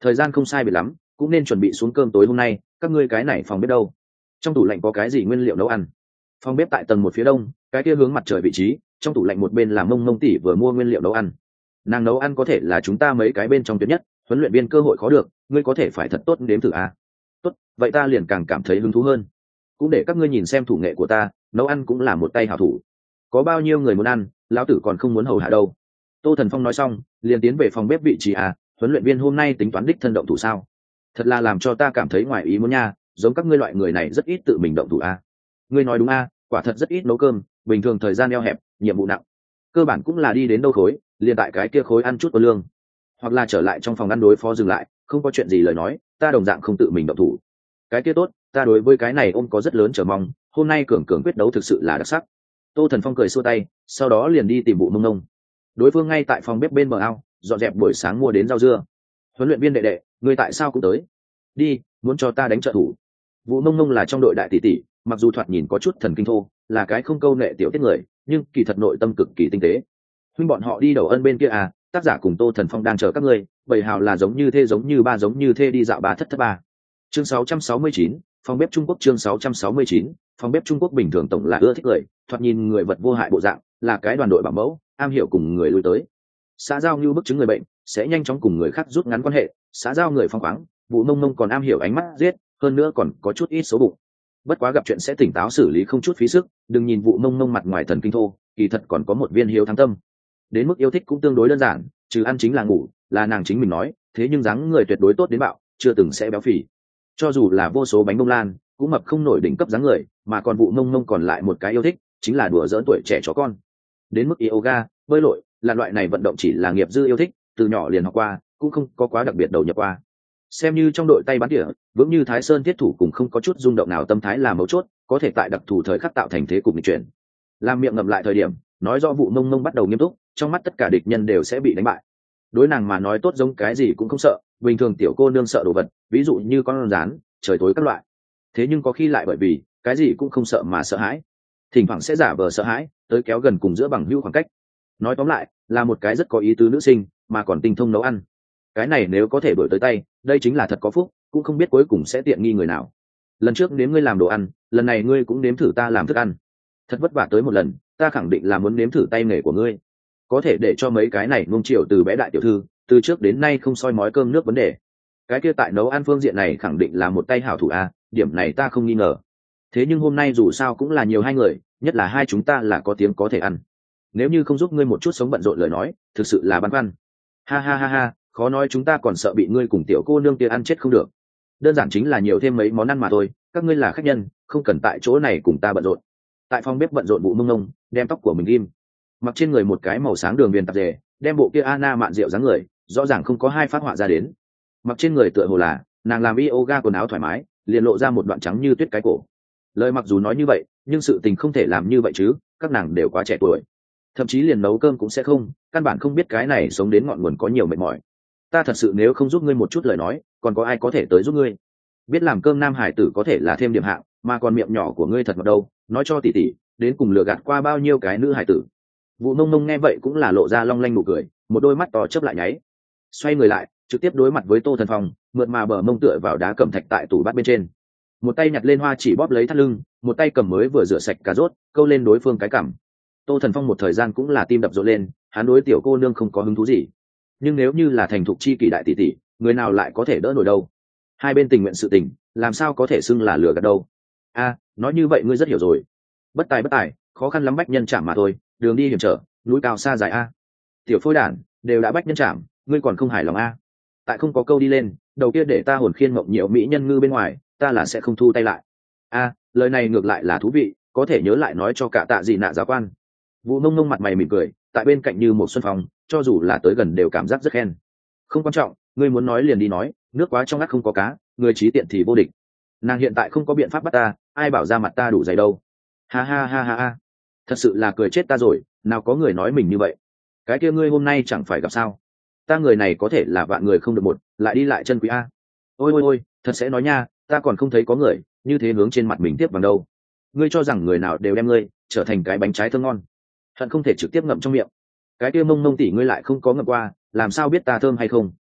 [SPEAKER 1] thời gian không sai biệt lắm, cũng nên chuẩn bị xuống cơm tối hôm nay. Các ngươi cái này phòng bếp đâu? Trong tủ lạnh có cái gì nguyên liệu nấu ăn? Phòng bếp tại tầng một phía đông, cái kia hướng mặt trời vị trí. Trong tủ lạnh một bên là Mông Mông tỷ vừa mua nguyên liệu nấu ăn. Nàng nấu ăn có thể là chúng ta mấy cái bên trong tuyệt nhất, huấn luyện viên cơ hội khó được, ngươi có thể phải thật tốt nếm thử à? Tốt, vậy ta liền càng cảm thấy hứng thú hơn. Cũng để các ngươi nhìn xem thủ nghệ của ta, nấu ăn cũng là một tay hảo thủ. Có bao nhiêu người muốn ăn, lão tử còn không muốn hầu hạ đâu. Tô Thần Phong nói xong, liền tiến về phòng bếp vị trí à, huấn luyện viên hôm nay tính toán đích thân động thủ sao? Thật là làm cho ta cảm thấy ngoài ý muốn nha, giống các ngươi loại người này rất ít tự mình động thủ à. Ngươi nói đúng à, quả thật rất ít nấu cơm, bình thường thời gian eo hẹp, nhiệm vụ nặng. Cơ bản cũng là đi đến đâu khối, liền tại cái kia khối ăn chút có lương, hoặc là trở lại trong phòng ăn đối phó dừng lại, không có chuyện gì lời nói, ta đồng dạng không tự mình động thủ. Cái kia tốt, ta đối với cái này ôm có rất lớn chờ mong, hôm nay cường cường quyết đấu thực sự là đặc sắc. Tô Thần Phong cười xua tay, sau đó liền đi tìm Vụ Mông Nông. Đối phương ngay tại phòng bếp bên bờ ao, dọn dẹp buổi sáng mua đến rau dưa. Huấn luyện viên đệ đệ, người tại sao cũng tới? Đi, muốn cho ta đánh trợ thủ. Vụ Mông Nông là trong đội đại tỷ tỷ, mặc dù thoạt nhìn có chút thần kinh thô, là cái không câu nệ tiểu tiết người, nhưng kỳ thật nội tâm cực kỳ tinh tế. Huynh bọn họ đi đầu ân bên kia à, tác giả cùng Tô Thần Phong đang chờ các ngươi, bầy hào là giống như thê giống như ba giống như thê đi dạo ba thất thất ba. Chương 669, phòng bếp Trung Quốc. Chương 669, phòng bếp Trung Quốc. Bình thường tổng là ưa thích người, thoạt nhìn người vật vô hại bộ dạng, là cái đoàn đội bảo mẫu, am hiểu cùng người lui tới. Xã giao như bức chứng người bệnh, sẽ nhanh chóng cùng người khác rút ngắn quan hệ, xã giao người phong khoáng. Vụ Mông Mông còn am hiểu ánh mắt giết, hơn nữa còn có chút ít xấu bụng. Bất quá gặp chuyện sẽ tỉnh táo xử lý không chút phí sức, đừng nhìn Vụ Mông Mông mặt ngoài thần kinh thô, kỳ thật còn có một viên hiếu thắng tâm. Đến mức yêu thích cũng tương đối đơn giản, trừ ăn chính là ngủ, là nàng chính mình nói, thế nhưng dáng người tuyệt đối tốt đến bạo, chưa từng sẽ béo phì. Cho dù là vô số bánh bông lan, cũng mập không nổi đỉnh cấp dáng người, mà còn Vụ Mông Mông còn lại một cái yêu thích, chính là đùa giỡn tuổi trẻ chó con. Đến mức yoga, bơi lội, là loại này vận động chỉ là nghiệp dư yêu thích, từ nhỏ liền học qua, cũng không có quá đặc biệt đầu nhập qua. Xem như trong đội tay bắn tỉa, vững như Thái Sơn thiết thủ cùng không có chút rung động nào tâm thái là mấu chốt, có thể tại đặc thù thời khắc tạo thành thế cục nghịch chuyển. Làm miệng ngậm lại thời điểm, nói rõ Vụ Mông Mông bắt đầu nghiêm túc, trong mắt tất cả địch nhân đều sẽ bị đánh bại. Đối nàng mà nói tốt giống cái gì cũng không sợ, bình thường tiểu cô nương sợ đồ vật, ví dụ như con rán, trời tối các loại. Thế nhưng có khi lại bởi vì cái gì cũng không sợ mà sợ hãi, thỉnh thoảng sẽ giả vờ sợ hãi, tới kéo gần cùng giữa bằng hữu khoảng cách. Nói tóm lại, là một cái rất có ý tứ nữ sinh, mà còn tinh thông nấu ăn. Cái này nếu có thể đổi tới tay, đây chính là thật có phúc, cũng không biết cuối cùng sẽ tiện nghi người nào. Lần trước nếm ngươi làm đồ ăn, lần này ngươi cũng nếm thử ta làm thức ăn. Thật vất vả tới một lần, ta khẳng định là muốn nếm thử tay nghề của ngươi. Có thể để cho mấy cái này nuông chiều từ bé đại tiểu thư, từ trước đến nay không soi mói cơm nước vấn đề. Cái kia tại nấu ăn phương diện này khẳng định là một tay hảo thủ a, điểm này ta không nghi ngờ. Thế nhưng hôm nay dù sao cũng là nhiều hai người, nhất là hai chúng ta là có tiếng có thể ăn. Nếu như không giúp ngươi một chút sống bận rộn lời nói, thực sự là băn khoăn. Ha ha ha ha, khó nói chúng ta còn sợ bị ngươi cùng tiểu cô nương kia ăn chết không được. Đơn giản chính là nhiều thêm mấy món ăn mà thôi, các ngươi là khách nhân, không cần tại chỗ này cùng ta bận rộn. Tại phòng bếp bận rộn Vụ Mông Mông, đem tóc của mình ghim, mặc trên người một cái màu sáng đường viền tạp dề, đem bộ kia Anna mạn rượu dáng người, rõ ràng không có hai phát họa ra đến. Mặc trên người tựa hồ là nàng làm yoga, quần áo thoải mái, liền lộ ra một đoạn trắng như tuyết cái cổ. Lời mặc dù nói như vậy, nhưng sự tình không thể làm như vậy chứ, các nàng đều quá trẻ tuổi, thậm chí liền nấu cơm cũng sẽ không, căn bản không biết cái này sống đến ngọn nguồn có nhiều mệt mỏi. Ta thật sự nếu không giúp ngươi một chút lời nói, còn có ai có thể tới giúp ngươi? Biết làm cơm nam hải tử có thể là thêm điểm hạng, mà còn miệng nhỏ của ngươi thật mập đâu, nói cho tỷ tỷ, đến cùng lừa gạt qua bao nhiêu cái nữ hải tử. Vụ Mông Mông nghe vậy cũng là lộ ra long lanh nụ cười, một đôi mắt to chớp lại nháy, xoay người lại, trực tiếp đối mặt với Tô Thần Phong, mượt mà bờ mông tựa vào đá cẩm thạch tại tủ bát bên trên, một tay nhặt lên hoa chỉ bóp lấy thắt lưng, một tay cầm mới vừa rửa sạch cà rốt, câu lên đối phương cái cằm. Tô Thần Phong một thời gian cũng là tim đập rộn lên, hắn đối tiểu cô nương không có hứng thú gì, nhưng nếu như là thành thục chi kỷ đại tỷ tỷ, người nào lại có thể đỡ nổi đâu. Hai bên tình nguyện sự tình, làm sao có thể xưng là lừa gạt đâu. A, nói như vậy ngươi rất hiểu rồi. Bất tài, khó khăn lắm bách nhân chạm mà thôi, đường đi hiểm trở, núi cao xa dài a. Tiểu phôi đản, đều đã bách nhân chạm, ngươi còn không hài lòng a? Tại không có câu đi lên, đầu kia để ta hồn khiên mộng nhiễu mỹ nhân ngư bên ngoài, ta là sẽ không thu tay lại. A, lời này ngược lại là thú vị, có thể nhớ lại nói cho cả tạ gì nạ giáo quan. Vụ Mông Mông mặt mày mỉm cười, tại bên cạnh như một xuân phong, cho dù là tới gần đều cảm giác rất khen. Không quan trọng, ngươi muốn nói liền đi nói, nước quá trong ngắt không có cá, người trí tiện thì vô địch. Nàng hiện tại không có biện pháp bắt ta, ai bảo ra mặt ta đủ dày đâu. Ha ha ha ha ha, thật sự là cười chết ta rồi, nào có người nói mình như vậy. Cái kia ngươi hôm nay chẳng phải gặp sao? Ta người này có thể là vạn người không được một, lại đi lại chân quý a. Ôi, thật sẽ nói nha, ta còn không thấy có người như thế hướng trên mặt mình tiếp bằng đâu. Ngươi cho rằng người nào đều đem ngươi trở thành cái bánh trái thơm ngon, hận không thể trực tiếp ngậm trong miệng. Cái kia Mông Mông tỷ ngươi lại không có ngậm qua, làm sao biết ta thơm hay không?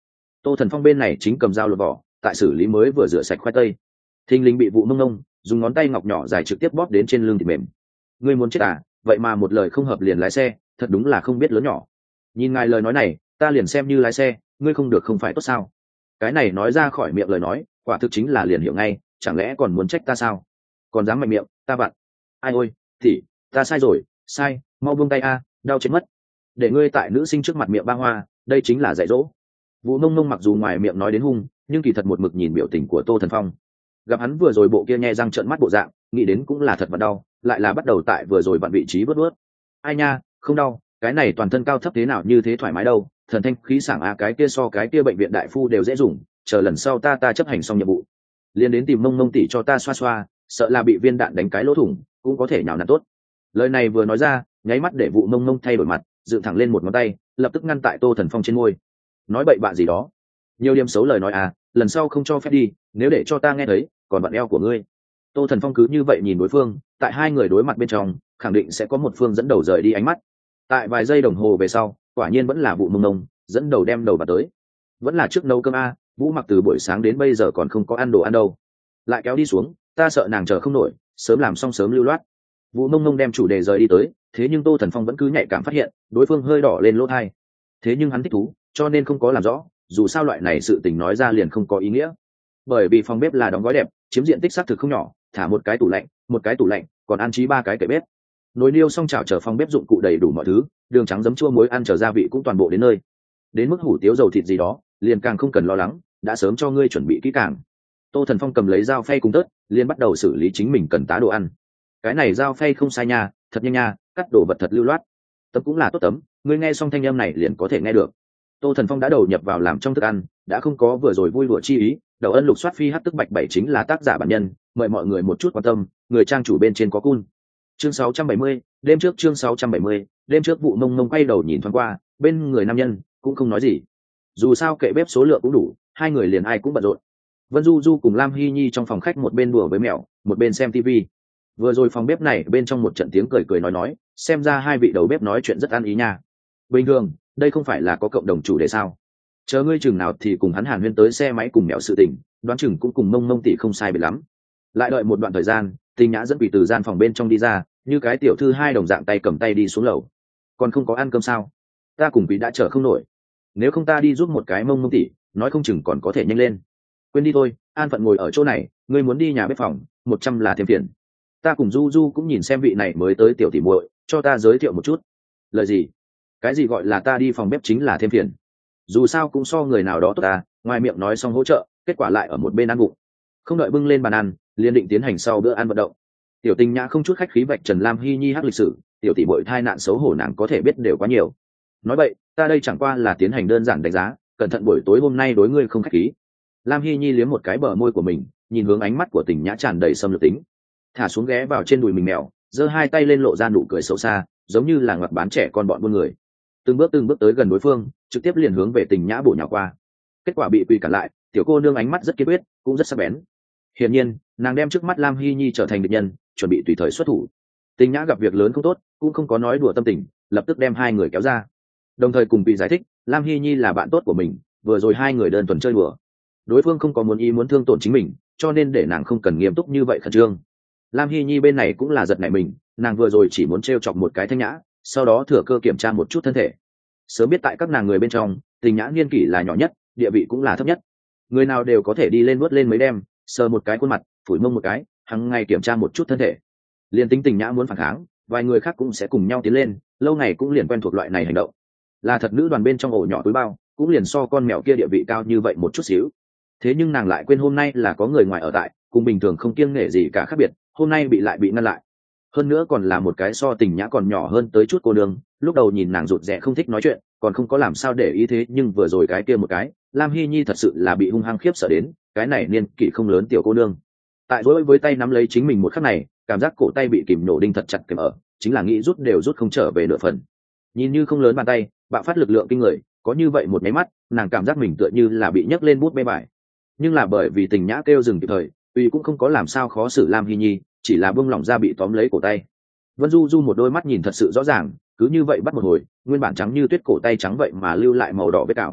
[SPEAKER 1] Tô Thần Phong bên này chính cầm dao lột vỏ, tại xử lý mới vừa rửa sạch khoai tây. Thình lình bị vụ mông nông dùng ngón tay ngọc nhỏ dài trực tiếp bóp đến trên lưng thịt mềm. Ngươi muốn chết à? Vậy mà một lời không hợp liền lái xe, thật đúng là không biết lớn nhỏ. Nhìn ngài lời nói này, ta liền xem như lái xe, ngươi không được không phải tốt sao? Cái này nói ra khỏi miệng lời nói, quả thực chính là liền hiểu ngay, chẳng lẽ còn muốn trách ta sao? Còn dám mạnh miệng, ta vặn. Ai ôi, thì ta sai rồi, sai, mau buông tay a, đau chết mất. Để ngươi tại nữ sinh trước mặt miệng ba hoa, đây chính là dạy dỗ. Vũ Nông Nông mặc dù ngoài miệng nói đến hung, nhưng kỳ thật một mực nhìn biểu tình của Tô Thần Phong. Gặp hắn vừa rồi bộ kia nhe răng trợn mắt bộ dạng, nghĩ đến cũng là thật vật đau, lại là bắt đầu tại vừa rồi vặn vị trí vớt vớt. Ai nha, không đau, cái này toàn thân cao thấp thế nào như thế thoải mái đâu, thần thanh khí sảng a, cái kia so cái kia bệnh viện đại phu đều dễ dùng, chờ lần sau ta chấp hành xong nhiệm vụ, liền đến tìm Mông Mông tỷ cho ta xoa xoa, sợ là bị viên đạn đánh cái lỗ thủng, cũng có thể nhào nặn tốt. Lời này vừa nói ra, nháy mắt để vụ Mông Mông thay đổi mặt, dựng thẳng lên một ngón tay, lập tức ngăn tại Tô Thần Phong trên môi. Nói bậy bạ gì đó, nhiều điểm xấu lời nói à, lần sau không cho phép đi, nếu để cho ta nghe thấy, còn bạn eo của ngươi. Tô Thần Phong cứ như vậy nhìn đối phương, tại hai người đối mặt bên trong, khẳng định sẽ có một phương dẫn đầu rời đi ánh mắt. Tại vài giây đồng hồ về sau, quả nhiên vẫn là vụ Mông Mông dẫn đầu đem đầu vào tới. Vẫn là trước nấu cơm a, Vũ Mặc từ buổi sáng đến bây giờ còn không có ăn đồ ăn đâu. Lại kéo đi xuống, ta sợ nàng chờ không nổi, sớm làm xong sớm lưu loát. Vũ Mông Mông đem chủ đề rời đi tới, thế nhưng Tô Thần Phong vẫn cứ nhạy cảm phát hiện, đối phương hơi đỏ lên lỗ tai. Thế nhưng hắn thích thú, cho nên không có làm rõ, dù sao loại này sự tình nói ra liền không có ý nghĩa. Bởi vì phòng bếp là đóng gói đẹp, chiếm diện tích xác thực không nhỏ, thả một cái tủ lạnh, còn an trí 3 cái kệ bếp. Nồi niêu xong chảo chở phòng bếp dụng cụ đầy đủ mọi thứ, đường trắng giấm chua muối ăn trở gia vị cũng toàn bộ đến nơi. Đến mức hủ tiếu dầu thịt gì đó, liền càng không cần lo lắng, đã sớm cho ngươi chuẩn bị kỹ càng. Tô Thần Phong cầm lấy dao phay cùng tớt, liền bắt đầu xử lý chính mình cần tá đồ ăn. Cái này dao phay không sai nha, thật nhanh nha, cắt đồ vật thật lưu loát. Tấm cũng là tốt tấm, ngươi nghe xong thanh âm này liền có thể nghe được. Tô Thần Phong đã đầu nhập vào làm trong thức ăn, đã không có vừa rồi vui đùa chi ý. Đầu ân lục soát phi hát tức bạch bảy chính là tác giả bản nhân, mời mọi người một chút quan tâm, người trang chủ bên trên có cun. Chương 670, đêm trước chương 670, đêm trước vụ Mông Mông quay đầu nhìn thoáng qua, bên người nam nhân cũng không nói gì. Dù sao kệ bếp số lượng cũng đủ, hai người liền ai cũng bận rộn. Vân Du Du cùng Lam Hy Nhi trong phòng khách một bên đùa với mèo, một bên xem TV. Vừa rồi phòng bếp này bên trong một trận tiếng cười cười nói, xem ra hai vị đầu bếp nói chuyện rất ăn ý nha. Bình thường, đây không phải là có cộng đồng chủ đề sao? Chờ ngươi chừng nào thì cùng hắn hàn huyên tới xe máy cùng mèo sự tình, đoán chừng cũng cùng Mông Mông tỷ không sai biệt lắm. Lại đợi một đoạn thời gian, Tình Nhã dẫn Quỷ từ gian phòng bên trong đi ra, như cái tiểu thư hai đồng dạng tay cầm tay đi xuống lầu. Còn không có ăn cơm sao? Ta cùng Quỷ đã chờ không nổi. Nếu không ta đi giúp một cái Mông Mông tỷ, nói không chừng còn có thể nhanh lên. Quên đi thôi, an phận ngồi ở chỗ này, ngươi muốn đi nhà bếp phòng, 100 là thêm tiền. Ta cùng Du Du cũng nhìn xem vị này mới tới tiểu tỷ muội, cho ta giới thiệu một chút. Lời gì? Cái gì gọi là ta đi phòng bếp chính là thêm phiền? Dù sao cũng so người nào đó tốt ta, ngoài miệng nói xong hỗ trợ, kết quả lại ở một bên ăn bụng. Không đợi bưng lên bàn ăn, liền định tiến hành sau bữa ăn vận động. Tiểu Tình Nhã không chút khách khí vạch trần Lam Hy Nhi hắc lịch sử, tiểu tỷ muội thai nạn xấu hổ nàng có thể biết đều quá nhiều. Nói vậy, ta đây chẳng qua là tiến hành đơn giản đánh giá, cẩn thận buổi tối hôm nay đối ngươi không khách khí. Lam Hy Nhi liếm một cái bờ môi của mình, nhìn hướng ánh mắt của Tình Nhã tràn đầy xâm lược tính, thả xuống ghé vào trên đùi mình mèo, giơ hai tay lên lộ ra nụ cười xấu xa, giống như là ngoặt bán trẻ con bọn buôn người. Từng bước tới gần đối phương, trực tiếp liền hướng về Tình Nhã bổ nhào qua. Kết quả bị quỳ cản lại, tiểu cô nương ánh mắt rất kiên quyết, cũng rất sắc bén. Hiển nhiên, nàng đem trước mắt Lam Hy Nhi trở thành địch nhân, chuẩn bị tùy thời xuất thủ. Tình Nhã gặp việc lớn không tốt, cũng không có nói đùa tâm tình, lập tức đem hai người kéo ra. Đồng thời cùng bị giải thích, Lam Hy Nhi là bạn tốt của mình, vừa rồi hai người đơn thuần chơi đùa. Đối phương không có muốn ý muốn thương tổn chính mình, cho nên để nàng không cần nghiêm túc như vậy khẩn trương. Lam Hy Nhi bên này cũng là giật nảy mình, nàng vừa rồi chỉ muốn trêu chọc một cái Thanh Nhã, sau đó thừa cơ kiểm tra một chút thân thể. Sớm biết tại các nàng người bên trong, Tình Nhã niên kỷ là nhỏ nhất, địa vị cũng là thấp nhất. Người nào đều có thể đi lên vớt lên mấy đêm, sờ một cái khuôn mặt, phủi mông một cái, hằng ngày kiểm tra một chút thân thể. Liên tính Tình Nhã muốn phản kháng, vài người khác cũng sẽ cùng nhau tiến lên, lâu ngày cũng liền quen thuộc loại này hành động. Là thật nữ đoàn bên trong ổ nhỏ túi bao, cũng liền so con mèo kia địa vị cao như vậy một chút xíu. Thế nhưng nàng lại quên hôm nay là có người ngoài ở tại, cùng bình thường không kiêng nể gì cả khác biệt, hôm nay bị ngăn lại. Hơn nữa còn là một cái so Tình Nhã còn nhỏ hơn tới chút cô nương, lúc đầu nhìn nàng rụt rè không thích nói chuyện, còn không có làm sao để ý thế nhưng vừa rồi cái kia một cái, Lam Hy Nhi thật sự là bị hung hăng khiếp sợ đến, cái này niên kỷ không lớn tiểu cô nương. Tại dối với tay nắm lấy chính mình một khắc này, cảm giác cổ tay bị kìm nổ đinh thật chặt kèm ở, chính là nghĩ rút đều rút không trở về nửa phần. Nhìn như không lớn bàn tay, bạo phát lực lượng kinh người, có như vậy một máy mắt, nàng cảm giác mình tựa như là bị nhấc lên bút bê bài. Nhưng là bởi vì Tình Nhã kêu dừng kịp thời, tuy cũng không có làm sao khó xử Lam Hy Nhi, chỉ là buông lỏng ra bị tóm lấy cổ tay. Vân Du Du một đôi mắt nhìn thật sự rõ ràng, cứ như vậy bắt một hồi, nguyên bản trắng như tuyết cổ tay trắng vậy mà lưu lại màu đỏ vết cào.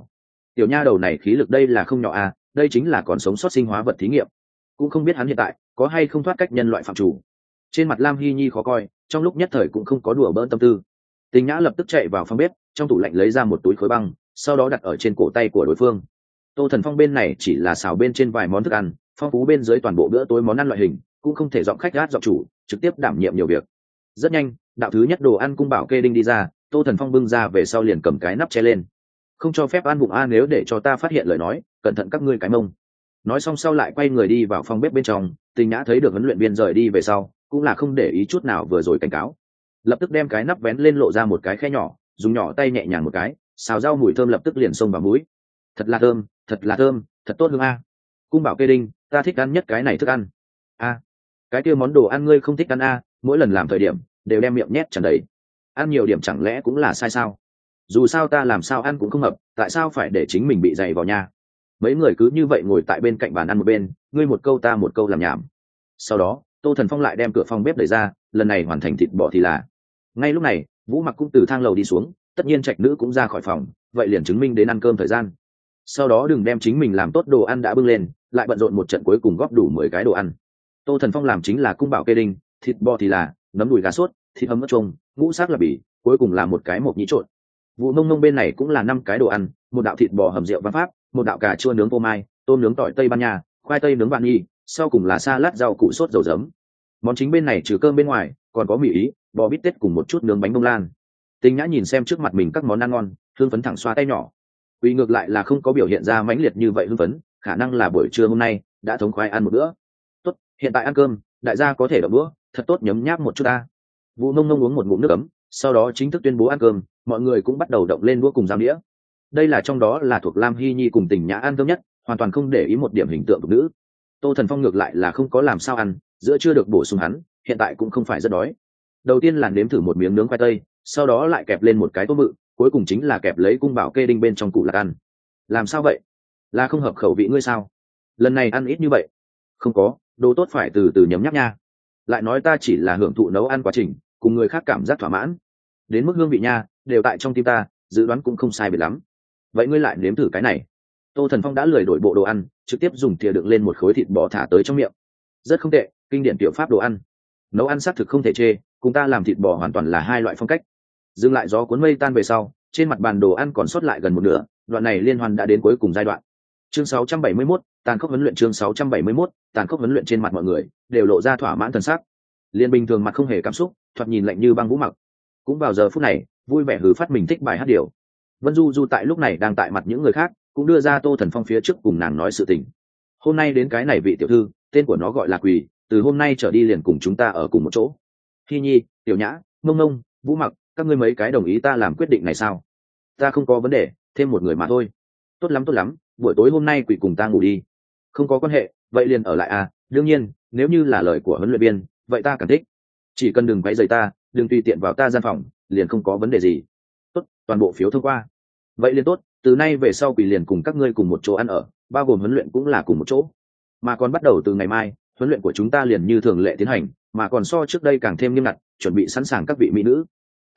[SPEAKER 1] Tiểu nha đầu này khí lực đây là không nhỏ à, đây chính là còn sống sót sinh hóa vật thí nghiệm, cũng không biết hắn hiện tại có hay không thoát cách nhân loại phạm chủ. Trên mặt Lam Hy Nhi khó coi, trong lúc nhất thời cũng không có đùa bỡn tâm tư. Tình Nhã lập tức chạy vào phòng bếp, trong tủ lạnh lấy ra một túi khối băng, sau đó đặt ở trên cổ tay của đối phương. Tô Thần Phong bên này chỉ là xào bên trên vài món thức ăn, phong phú bên dưới toàn bộ bữa tối món ăn loại hình, cũng không thể giọng khách gát giọng chủ, trực tiếp đảm nhiệm nhiều việc. Rất nhanh, đạo thứ nhất đồ ăn cung bảo kê đinh đi ra, Tô Thần Phong bưng ra về sau liền cầm cái nắp che lên. Không cho phép ăn bụng a, nếu để cho ta phát hiện lời nói, cẩn thận các ngươi cái mông. Nói xong sau lại quay người đi vào phòng bếp bên trong. Tình Nhã thấy được huấn luyện viên rời đi về sau, cũng là không để ý chút nào vừa rồi cảnh cáo, lập tức đem cái nắp vén lên lộ ra một cái khe nhỏ, dùng nhỏ tay nhẹ nhàng một cái, xào rau mùi thơm lập tức liền xông vào mũi. Thật là thơm, thật là thơm, thật tốt hương a. Cung bảo kê đinh, ta thích ăn nhất cái này thức ăn. A, cái kia món đồ ăn ngươi không thích ăn a, mỗi lần làm thời điểm đều đem miệng nhét tràn đầy, ăn nhiều điểm chẳng lẽ cũng là sai sao? Dù sao ta làm sao ăn cũng không hợp, tại sao phải để chính mình bị dày vào nhà? Mấy người cứ như vậy ngồi tại bên cạnh bàn ăn một bên, ngươi một câu ta một câu làm nhảm. Sau đó Tô Thần Phong lại đem cửa phòng bếp đẩy ra, lần này hoàn thành thịt bò thì là. Ngay lúc này Vũ Mặc cũng từ thang lầu đi xuống, tất nhiên trạch nữ cũng ra khỏi phòng, vậy liền chứng minh đến ăn cơm thời gian. Sau đó đừng đem chính mình làm tốt đồ ăn đã bưng lên, lại bận rộn một trận cuối cùng góp đủ 10 cái đồ ăn. Tô Thần Phong làm chính là cung bảo kê đinh, thịt bò thì là, nấm đùi gà sốt, thịt hầm ớt chuông, ngũ sắc là bỉ, cuối cùng là một cái mộc nhĩ trộn. Vụ Mông Mông bên này cũng là 5 cái đồ ăn, một đạo thịt bò hầm rượu văn pháp, một đạo cà chua nướng phô mai, tôm nướng tỏi Tây Ban Nha, khoai tây nướng vạn nghi, sau cùng là salad rau củ sốt dầu giấm. Món chính bên này trừ cơm bên ngoài, còn có mì ý, bò bít tết cùng một chút nướng bánh bông lan. Tình Nhã nhìn xem trước mặt mình các món ăn ngon, hương phấn thẳng xoa tay nhỏ. Uy ngược lại là không có biểu hiện ra mãnh liệt như vậy hưng phấn, khả năng là buổi trưa hôm nay đã thống khoái ăn một bữa. Tốt, hiện tại ăn cơm, đại gia có thể đỡ bữa, thật tốt nhấm nháp một chút ta. Vũ Nông Nông uống một ngụm nước ấm, sau đó chính thức tuyên bố ăn cơm, mọi người cũng bắt đầu động lên đũa cùng dao đĩa. Đây là trong đó là thuộc Lam Hy Nhi cùng Tình Nhã ăn cơm nhất, hoàn toàn không để ý một điểm hình tượng phụ nữ. Tô Thần Phong ngược lại là không có làm sao ăn, giữa chưa được bổ sung hắn, hiện tại cũng không phải rất đói. Đầu tiên là nếm thử một miếng nướng khoai tây, sau đó lại kẹp lên một cái tôm mự, cuối cùng chính là kẹp lấy cung bảo kê đinh bên trong củ lạc ăn. Làm sao vậy? Là không hợp khẩu vị ngươi sao? Lần này ăn ít như vậy? Không có, đồ tốt phải từ từ nhấm nháp nha. Lại nói ta chỉ là hưởng thụ nấu ăn quá trình, cùng người khác cảm giác thỏa mãn. Đến mức hương vị nha, đều tại trong tim ta, dự đoán cũng không sai biệt lắm. Vậy ngươi lại nếm thử cái này. Tô Thần Phong đã lười đổi bộ đồ ăn, trực tiếp dùng thìa đựng lên một khối thịt bò thả tới trong miệng. Rất không tệ, kinh điển tiểu pháp đồ ăn. Nấu ăn xác thực không thể chê, cùng ta làm thịt bò hoàn toàn là hai loại phong cách. Dừng lại gió cuốn mây tan về sau, trên mặt bàn đồ ăn còn sót lại gần một nửa, đoạn này liên hoan đã đến cuối cùng giai đoạn. Chương 671, tàn khốc huấn luyện. Chương 671, tàn khốc huấn luyện. Trên mặt mọi người đều lộ ra thỏa mãn thần sắc. Liên bình thường mặt không hề cảm xúc, thoạt nhìn lạnh như băng Vũ Mặc cũng vào giờ phút này vui vẻ hừ phát mình thích bài hát điều. Vân Du Du tại lúc này đang tại mặt những người khác, cũng đưa ra Tô Thần Phong phía trước cùng nàng nói sự tình. Hôm nay đến cái này vị tiểu thư, tên của nó gọi là Quỳ, từ hôm nay trở đi liền cùng chúng ta ở cùng một chỗ. Hy Nhi, Tiểu Nhã, Mông Mông, Vũ Mặc, các ngươi mấy cái đồng ý ta làm quyết định này sao? Ta không có vấn đề, thêm một người mà thôi. Tốt lắm tốt lắm, buổi tối hôm nay Quỳ cùng ta ngủ đi. Không có quan hệ, vậy liền ở lại à, đương nhiên nếu như là lời của huấn luyện viên, vậy ta cảm thích. Chỉ cần đừng quấy rầy ta, đừng tùy tiện vào ta gian phòng, liền không có vấn đề gì. Tốt, toàn bộ phiếu thông qua. Vậy liền tốt, từ nay về sau Quỳ liền cùng các ngươi cùng một chỗ ăn ở, bao gồm huấn luyện cũng là cùng một chỗ. Mà còn bắt đầu từ ngày mai, huấn luyện của chúng ta liền như thường lệ tiến hành, mà còn so trước đây càng thêm nghiêm ngặt, chuẩn bị sẵn sàng các vị mỹ nữ.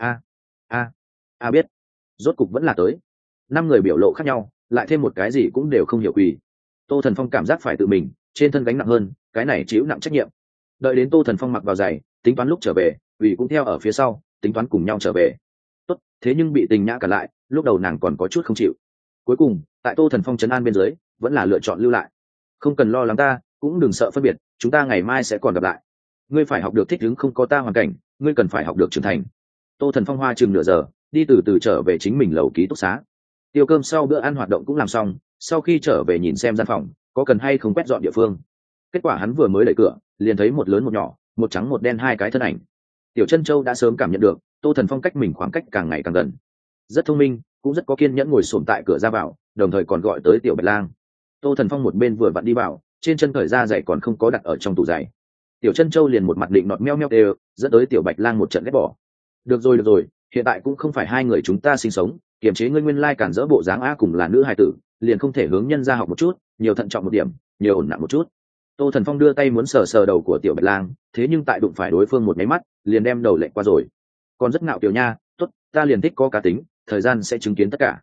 [SPEAKER 1] Biết, rốt cục vẫn là tới. 5 người biểu lộ khác nhau, lại thêm một cái gì cũng đều không hiểu Quỳ. Tô Thần Phong cảm giác phải tự mình trên thân gánh nặng hơn, cái này chịu nặng trách nhiệm. Đợi đến Tô Thần Phong mặc vào giày, tính toán lúc trở về, Quỳ cũng theo ở phía sau, tính toán cùng nhau trở về. Tốt, thế nhưng bị Tình Nhã cản lại, lúc đầu nàng còn có chút không chịu. Cuối cùng, tại Tô Thần Phong trấn an bên dưới, vẫn là lựa chọn lưu lại. Không cần lo lắng ta, cũng đừng sợ phân biệt, chúng ta ngày mai sẽ còn gặp lại. Ngươi phải học được thích ứng không có ta hoàn cảnh, ngươi cần phải học được trưởng thành. Tô Thần Phong hoa chừng nửa giờ, đi từ từ trở về chính mình lầu ký túc xá. Tiêu cơm sau bữa ăn hoạt động cũng làm xong, sau khi trở về nhìn xem gian phòng có cần hay không quét dọn địa phương. Kết quả hắn vừa mới đẩy cửa, liền thấy một lớn một nhỏ, một trắng một đen 2 cái thân ảnh. Tiểu Chân Châu đã sớm cảm nhận được Tô Thần Phong cách mình khoảng cách càng ngày càng gần, rất thông minh, cũng rất có kiên nhẫn ngồi xổm tại cửa ra vào, đồng thời còn gọi tới Tiểu Bạch Lang. Tô Thần Phong một bên vừa vặn đi vào, trên chân cởi ra giày còn không có đặt ở trong tủ giày. Tiểu Chân Châu liền một mặt định nọt meo meo đều, dẫn tới Tiểu Bạch Lang một trận ghét bỏ. Được rồi, hiện tại cũng không phải hai người chúng ta sinh sống, kiềm chế ngươi nguyên lai cản dỡ bộ dáng a cùng là nữ hài tử, liền không thể hướng nhân ra học một chút, nhiều thận trọng một điểm, nhiều ổn nặng một chút. Tô Thần Phong đưa tay muốn sờ sờ đầu của Tiểu Bạch Lang, thế nhưng tại đụng phải đối phương một máy mắt, liền đem đầu lệch qua rồi. Còn rất ngạo Tiểu nha, tốt, ta liền thích có cá tính, thời gian sẽ chứng kiến tất cả.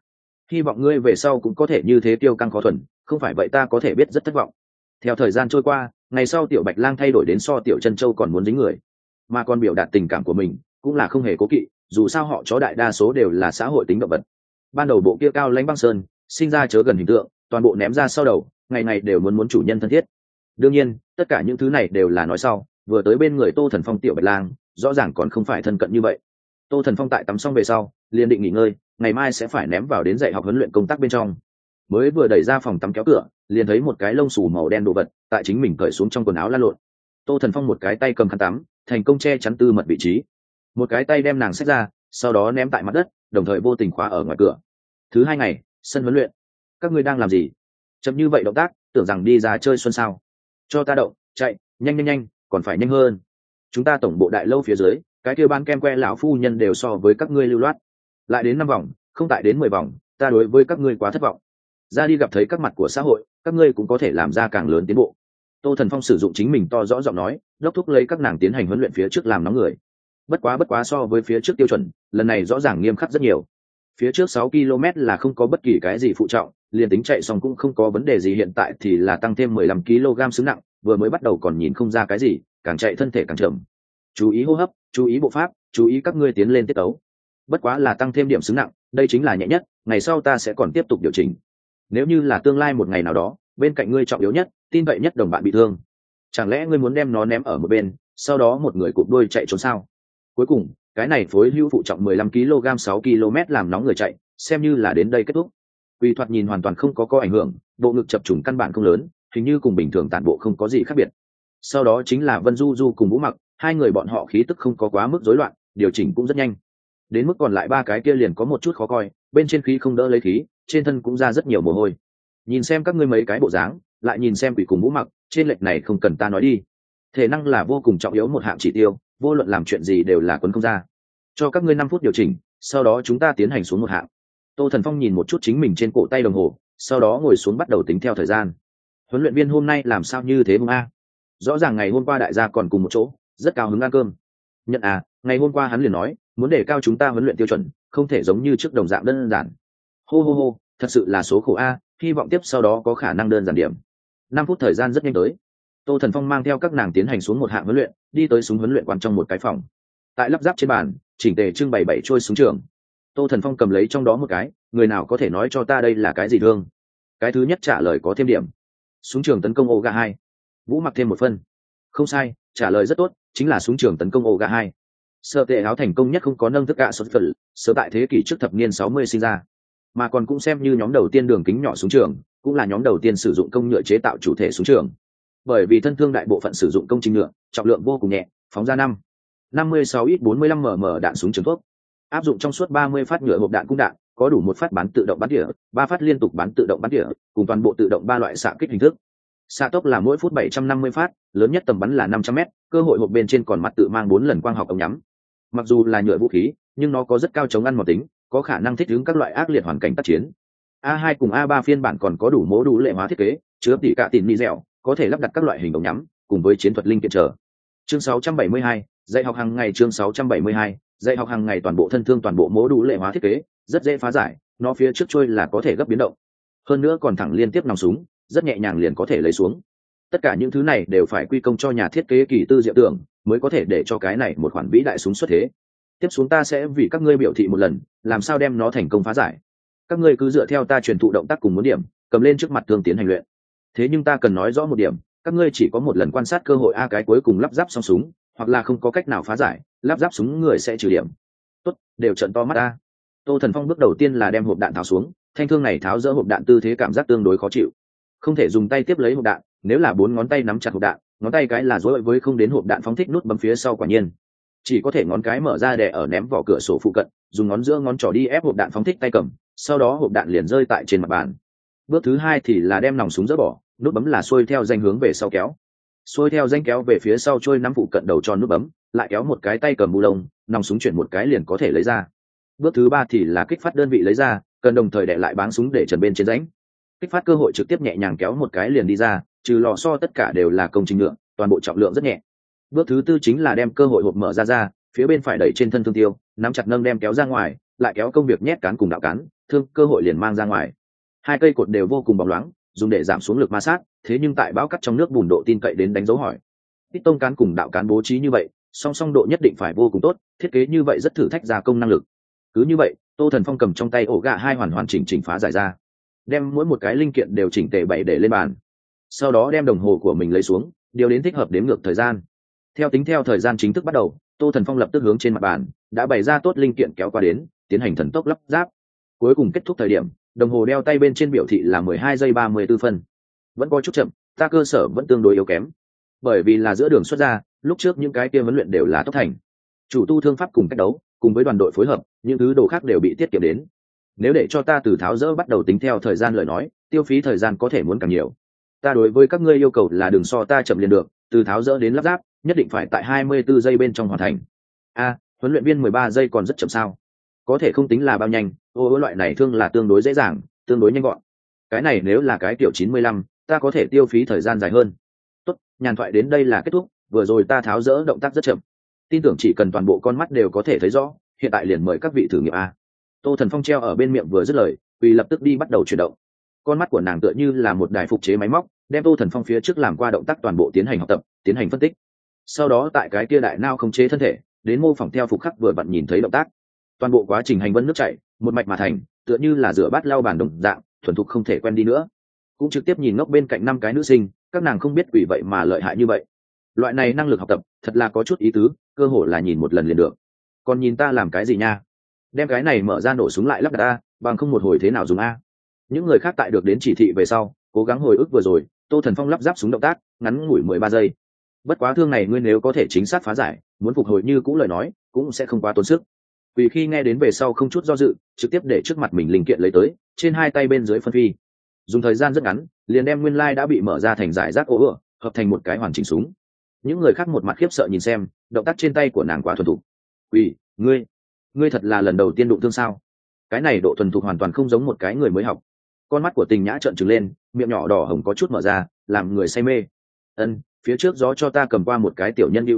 [SPEAKER 1] hy vọng ngươi về sau cũng có thể như thế tiêu căng khó thuần, không phải vậy ta có thể biết rất thất vọng. Theo thời gian trôi qua, ngày sau tiểu bạch lang thay đổi đến so tiểu chân châu còn muốn dính người, mà còn biểu đạt tình cảm của mình cũng là không hề cố kỵ, dù sao họ chó đại đa số đều là xã hội tính động vật. Ban đầu bộ kia cao lãnh băng sơn sinh ra chớ gần hình tượng, toàn bộ ném ra sau đầu, ngày ngày đều muốn chủ nhân thân thiết. Đương nhiên tất cả những thứ này đều là nói sau, vừa tới bên người Tô Thần Phong tiểu bạch lang rõ ràng còn không phải thân cận như vậy. Tô Thần Phong tại tắm xong về sau liền định nghỉ ngơi, ngày mai sẽ phải ném vào đến dạy học huấn luyện công tác bên trong. Mới vừa đẩy ra phòng tắm kéo cửa, liền thấy một cái lông xù màu đen đồ vật tại chính mình cởi xuống trong quần áo lăn lộn. Tô Thần Phong một cái tay cầm khăn tắm, thành công che chắn tư mật vị trí, một cái tay đem nàng xách ra, sau đó ném tại mặt đất, đồng thời vô tình khóa ở ngoài cửa. Thứ 2 ngày, sân huấn luyện. Các ngươi đang làm gì? Chậm như vậy động tác, tưởng rằng đi ra chơi xuân sao? Cho ta động, chạy, nhanh nhanh nhanh, còn phải nhanh hơn. Chúng ta tổng bộ đại lâu phía dưới, cái kia bán kem que lão phu nhân đều so với các ngươi lưu loát. Lại đến 5 vòng, không tại đến 10 vòng, ta đối với các ngươi quá thất vọng. Ra đi gặp thấy các mặt của xã hội, các ngươi cũng có thể làm ra càng lớn tiến bộ. Tô Thần Phong sử dụng chính mình to rõ giọng nói, đốc thúc lấy các nàng tiến hành huấn luyện phía trước làm nóng người. Bất quá so với phía trước tiêu chuẩn, lần này rõ ràng nghiêm khắc rất nhiều. Phía trước 6 km là không có bất kỳ cái gì phụ trọng, liền tính chạy xong cũng không có vấn đề gì, hiện tại thì là tăng thêm 15 kg xứng nặng, vừa mới bắt đầu còn nhìn không ra cái gì, càng chạy thân thể càng chậm. Chú ý hô hấp, chú ý bộ pháp, chú ý các ngươi tiến lên tiết tấu. Bất quá là tăng thêm điểm xứng nặng, đây chính là nhẹ nhất, ngày sau ta sẽ còn tiếp tục điều chỉnh. Nếu như là tương lai một ngày nào đó, bên cạnh ngươi trọng yếu nhất, tin cậy nhất đồng bạn bị thương, chẳng lẽ ngươi muốn đem nó ném ở một bên, sau đó một người cụp đuôi chạy trốn sao? Cuối cùng, cái này phối hữu phụ trọng 15 kg 6 km làm nóng người chạy, xem như là đến đây kết thúc. Quy thoạt nhìn hoàn toàn không có ảnh hưởng, bộ ngực chập trùng căn bản không lớn, hình như cùng bình thường tản bộ không có gì khác biệt. Sau đó chính là Vân Du Du cùng Vũ Mặc, hai người bọn họ khí tức không có quá mức rối loạn, điều chỉnh cũng rất nhanh. Đến mức còn lại ba cái kia liền có một chút khó coi, bên trên khí không đỡ lấy khí, trên thân cũng ra rất nhiều mồ hôi. Nhìn xem các ngươi mấy cái bộ dáng, lại nhìn xem Quỷ cùng Vũ Mặc, trên lệch này không cần ta nói đi. Thể năng là vô cùng trọng yếu một hạng chỉ tiêu, vô luận làm chuyện gì đều là quấn không ra. Cho các ngươi 5 phút điều chỉnh, sau đó chúng ta tiến hành xuống một hạng. Tô Thần Phong nhìn một chút chính mình trên cổ tay đồng hồ, sau đó ngồi xuống bắt đầu tính theo thời gian. Huấn luyện viên hôm nay làm sao như thế hung a? Rõ ràng ngày hôm qua đại gia còn cùng một chỗ, rất cao hứng ăn cơm. Nhận à, ngày hôm qua hắn liền nói, muốn để cao chúng ta huấn luyện tiêu chuẩn, không thể giống như trước đồng dạng đơn giản. Hô, thật sự là số khổ a, hy vọng tiếp sau đó có khả năng đơn giản điểm. 5 phút thời gian rất nhanh tới. Tô Thần Phong mang theo các nàng tiến hành xuống một hạng huấn luyện, đi tới súng huấn luyện quan trong một cái phòng. Tại lắp ráp trên bàn, chỉnh tề trưng bày 7 trôi súng trường. Tô Thần Phong cầm lấy trong đó một cái, người nào có thể nói cho ta đây là cái gì thương? Cái thứ nhất trả lời có thêm điểm. Súng trường tấn công Oga 2. Vũ Mặc thêm 1 phân. Không sai, trả lời rất tốt, chính là súng trường tấn công Oga 2. Sở tệ áo thành công nhất không có nâng thức cả xuất phần, sớm tại thế kỷ trước thập niên 60 sinh ra, mà còn cũng xem như nhóm đầu tiên đường kính nhỏ súng trường, cũng là nhóm đầu tiên sử dụng công nhựa chế tạo chủ thể súng trường. Bởi vì thân thương đại bộ phận sử dụng công trình nhựa, trọng lượng vô cùng nhẹ, phóng ra 56 ít 45 mm đạn súng trường thuốc, áp dụng trong suốt 30 phát nhựa hộp đạn cung đạn, có đủ 1 phát bắn tự động bắn tỉa, 3 phát liên tục bắn tự động bắn tỉa, cùng toàn bộ tự động 3 loại xạ kích hình thức. Xạ tốc là mỗi phút 750 phát, lớn nhất tầm bắn là 500m, cơ hội hộp bên trên còn mặt tự mang 4 lần quang học ống nhắm. Mặc dù là nhựa vũ khí, nhưng nó có rất cao chống ăn mòn tính, có khả năng thích ứng các loại ác liệt hoàn cảnh tác chiến. A2 cùng A3 phiên bản còn có đủ mô đủ lệ hóa thiết kế, chứa tỉ cả tỉn ni dẻo, có thể lắp đặt các loại hình ống nhắm, cùng với chiến thuật linh kiện trở. Chương 672, dạy học hàng ngày. Chương 672, dạy học hàng ngày. Toàn bộ thân thương toàn bộ mô đủ lệ hóa thiết kế, rất dễ phá giải, nó phía trước trôi là có thể gấp biến động. Hơn nữa còn thẳng liên tiếp nòng súng, rất nhẹ nhàng liền có thể lấy xuống. Tất cả những thứ này đều phải quy công cho nhà thiết kế kỳ tư diệu tưởng, mới có thể để cho cái này một khoản vĩ đại súng xuất thế. Tiếp xuống ta sẽ vì các ngươi biểu thị một lần, làm sao đem nó thành công phá giải. Các ngươi cứ dựa theo ta truyền thụ động tác cùng muốn điểm, cầm lên trước mặt thương tiến hành luyện. Thế nhưng ta cần nói rõ một điểm, các ngươi chỉ có một lần quan sát cơ hội a, cái cuối cùng lắp ráp xong súng, hoặc là không có cách nào phá giải, lắp ráp súng người sẽ trừ điểm. Tốt, đều trợn to mắt a. Tô Thần Phong bước đầu tiên là đem hộp đạn tháo xuống, thanh thương này tháo dỡ hộp đạn tư thế cảm giác tương đối khó chịu. Không thể dùng tay tiếp lấy hộp đạn, nếu là 4 ngón tay nắm chặt hộp đạn, ngón tay cái là dối với không đến hộp đạn phóng thích nút bấm phía sau, quả nhiên chỉ có thể ngón cái mở ra đè ở ném vào cửa sổ phụ cận, dùng ngón giữa ngón trỏ đi ép hộp đạn phóng thích tay cầm, sau đó hộp đạn liền rơi tại trên mặt bàn. Bước thứ 2 thì là đem nòng súng dỡ bỏ, nút bấm là xuôi theo danh hướng về sau kéo, xuôi theo danh kéo về phía sau trôi nắm phụ cận đầu tròn nút bấm, lại kéo một cái tay cầm bu lông, nòng súng chuyển một cái liền có thể lấy ra. Bước thứ 3 thì là kích phát đơn vị lấy ra, cần đồng thời đè lại báng súng để trần bên trên rãnh. Kích phát cơ hội trực tiếp nhẹ nhàng kéo một cái liền đi ra, trừ lò xo tất cả đều là công trình nhựa, toàn bộ trọng lượng rất nhẹ. Bước thứ 4 chính là đem cơ hội hộp mở ra, phía bên phải đẩy trên thân thương tiêu, nắm chặt nâng đem kéo ra ngoài, lại kéo công việc nhét cán cùng đạo cán, thương cơ hội liền mang ra ngoài. Hai cây cột đều vô cùng bóng loáng, dùng để giảm xuống lực ma sát, thế nhưng tại bão cắt trong nước bùn độ tin cậy đến đánh dấu hỏi. Ít tông cán cùng đạo cán bố trí như vậy, song song độ nhất định phải vô cùng tốt, thiết kế như vậy rất thử thách gia công năng lực. Cứ như vậy, Tô Thần Phong cầm trong tay ổ gà hai hoàn chỉnh phá giải ra, đem mỗi một cái linh kiện đều chỉnh tề bày để lên bàn. Sau đó đem đồng hồ của mình lấy xuống, điều đến thích hợp đếm ngược thời gian. Theo thời gian chính thức bắt đầu, Tô Thần Phong lập tức hướng trên mặt bàn đã bày ra tốt linh kiện kéo qua đến, tiến hành thần tốc lắp ráp. Cuối cùng kết thúc thời điểm, đồng hồ đeo tay bên trên biểu thị là 12 giây 34 phân. Vẫn có chút chậm, ta cơ sở vẫn tương đối yếu kém. Bởi vì là giữa đường xuất ra, lúc trước những cái kia huấn luyện đều là tốc thành. Chủ tu thương pháp cùng cách đấu, cùng với đoàn đội phối hợp, những thứ đồ khác đều bị tiết kiệm đến. Nếu để cho ta từ tháo dỡ bắt đầu tính theo thời gian lời nói, tiêu phí thời gian có thể muốn càng nhiều. Ta đối với các ngươi yêu cầu là đừng so ta chậm liền được, từ tháo dỡ đến lắp ráp, nhất định phải tại 24 giây bên trong hoàn thành. Huấn luyện viên 13 giây còn rất chậm sao? Có thể không tính là bao nhanh, loại này thương là tương đối dễ dàng, tương đối nhanh gọn. Cái này nếu là cái tiểu 95, ta có thể tiêu phí thời gian dài hơn. Tốt, nhàn thoại đến đây là kết thúc, vừa rồi ta tháo dỡ động tác rất chậm. Tin tưởng chỉ cần toàn bộ con mắt đều có thể thấy rõ, hiện tại liền mời các vị thử nghiệm a. Tô Thần Phong treo ở bên miệng vừa dứt lời, Quỳ lập tức đi bắt đầu chuyển động. Con mắt của nàng tựa như là một đài phục chế máy móc, đem Tô Thần Phong phía trước làm qua động tác toàn bộ tiến hành học tập, tiến hành phân tích. Sau đó tại cái kia đại não khống chế thân thể, đến mô phỏng theo phục khắc vừa vặn nhìn thấy động tác. Toàn bộ quá trình hành vân nước chảy, một mạch mà thành, tựa như là rửa bát lau bàn đồng dạng, thuần thục không thể quen đi nữa. Cũng trực tiếp nhìn ngốc bên cạnh 5 cái nữ sinh, các nàng không biết Quỷ vậy mà lợi hại như vậy. Loại này năng lực học tập, thật là có chút ý tứ, cơ hội là nhìn một lần liền được. Còn nhìn ta làm cái gì nha? Đem cái này mở ra nổ súng lại lắp đặt a, bằng không một hồi thế nào dùng a? Những người khác tại được đến chỉ thị về sau, cố gắng hồi ức vừa rồi, Tô Thần Phong lắp ráp súng động tác, ngắn ngủi 13 giây. Bất quá thương này ngươi nếu có thể chính xác phá giải, muốn phục hồi như cũ lời nói, cũng sẽ không quá tốn sức. Vì khi nghe đến về sau không chút do dự, trực tiếp để trước mặt mình linh kiện lấy tới, trên hai tay bên dưới phân phi. Dùng thời gian rất ngắn, liền đem nguyên lai đã bị mở ra thành giải rác ố hợp thành một cái hoàn chỉnh súng. Những người khác một mặt khiếp sợ nhìn xem, động tác trên tay của nàng quá thuần thục. Quỷ, ngươi thật là lần đầu tiên đụng thương sao? Cái này độ thuần thục hoàn toàn không giống một cái người mới học. Con mắt của Tình Nhã trợn trừng lên, miệng nhỏ đỏ hồng có chút mở ra, làm người say mê. Phía trước gió cho ta cầm qua một cái tiểu nhân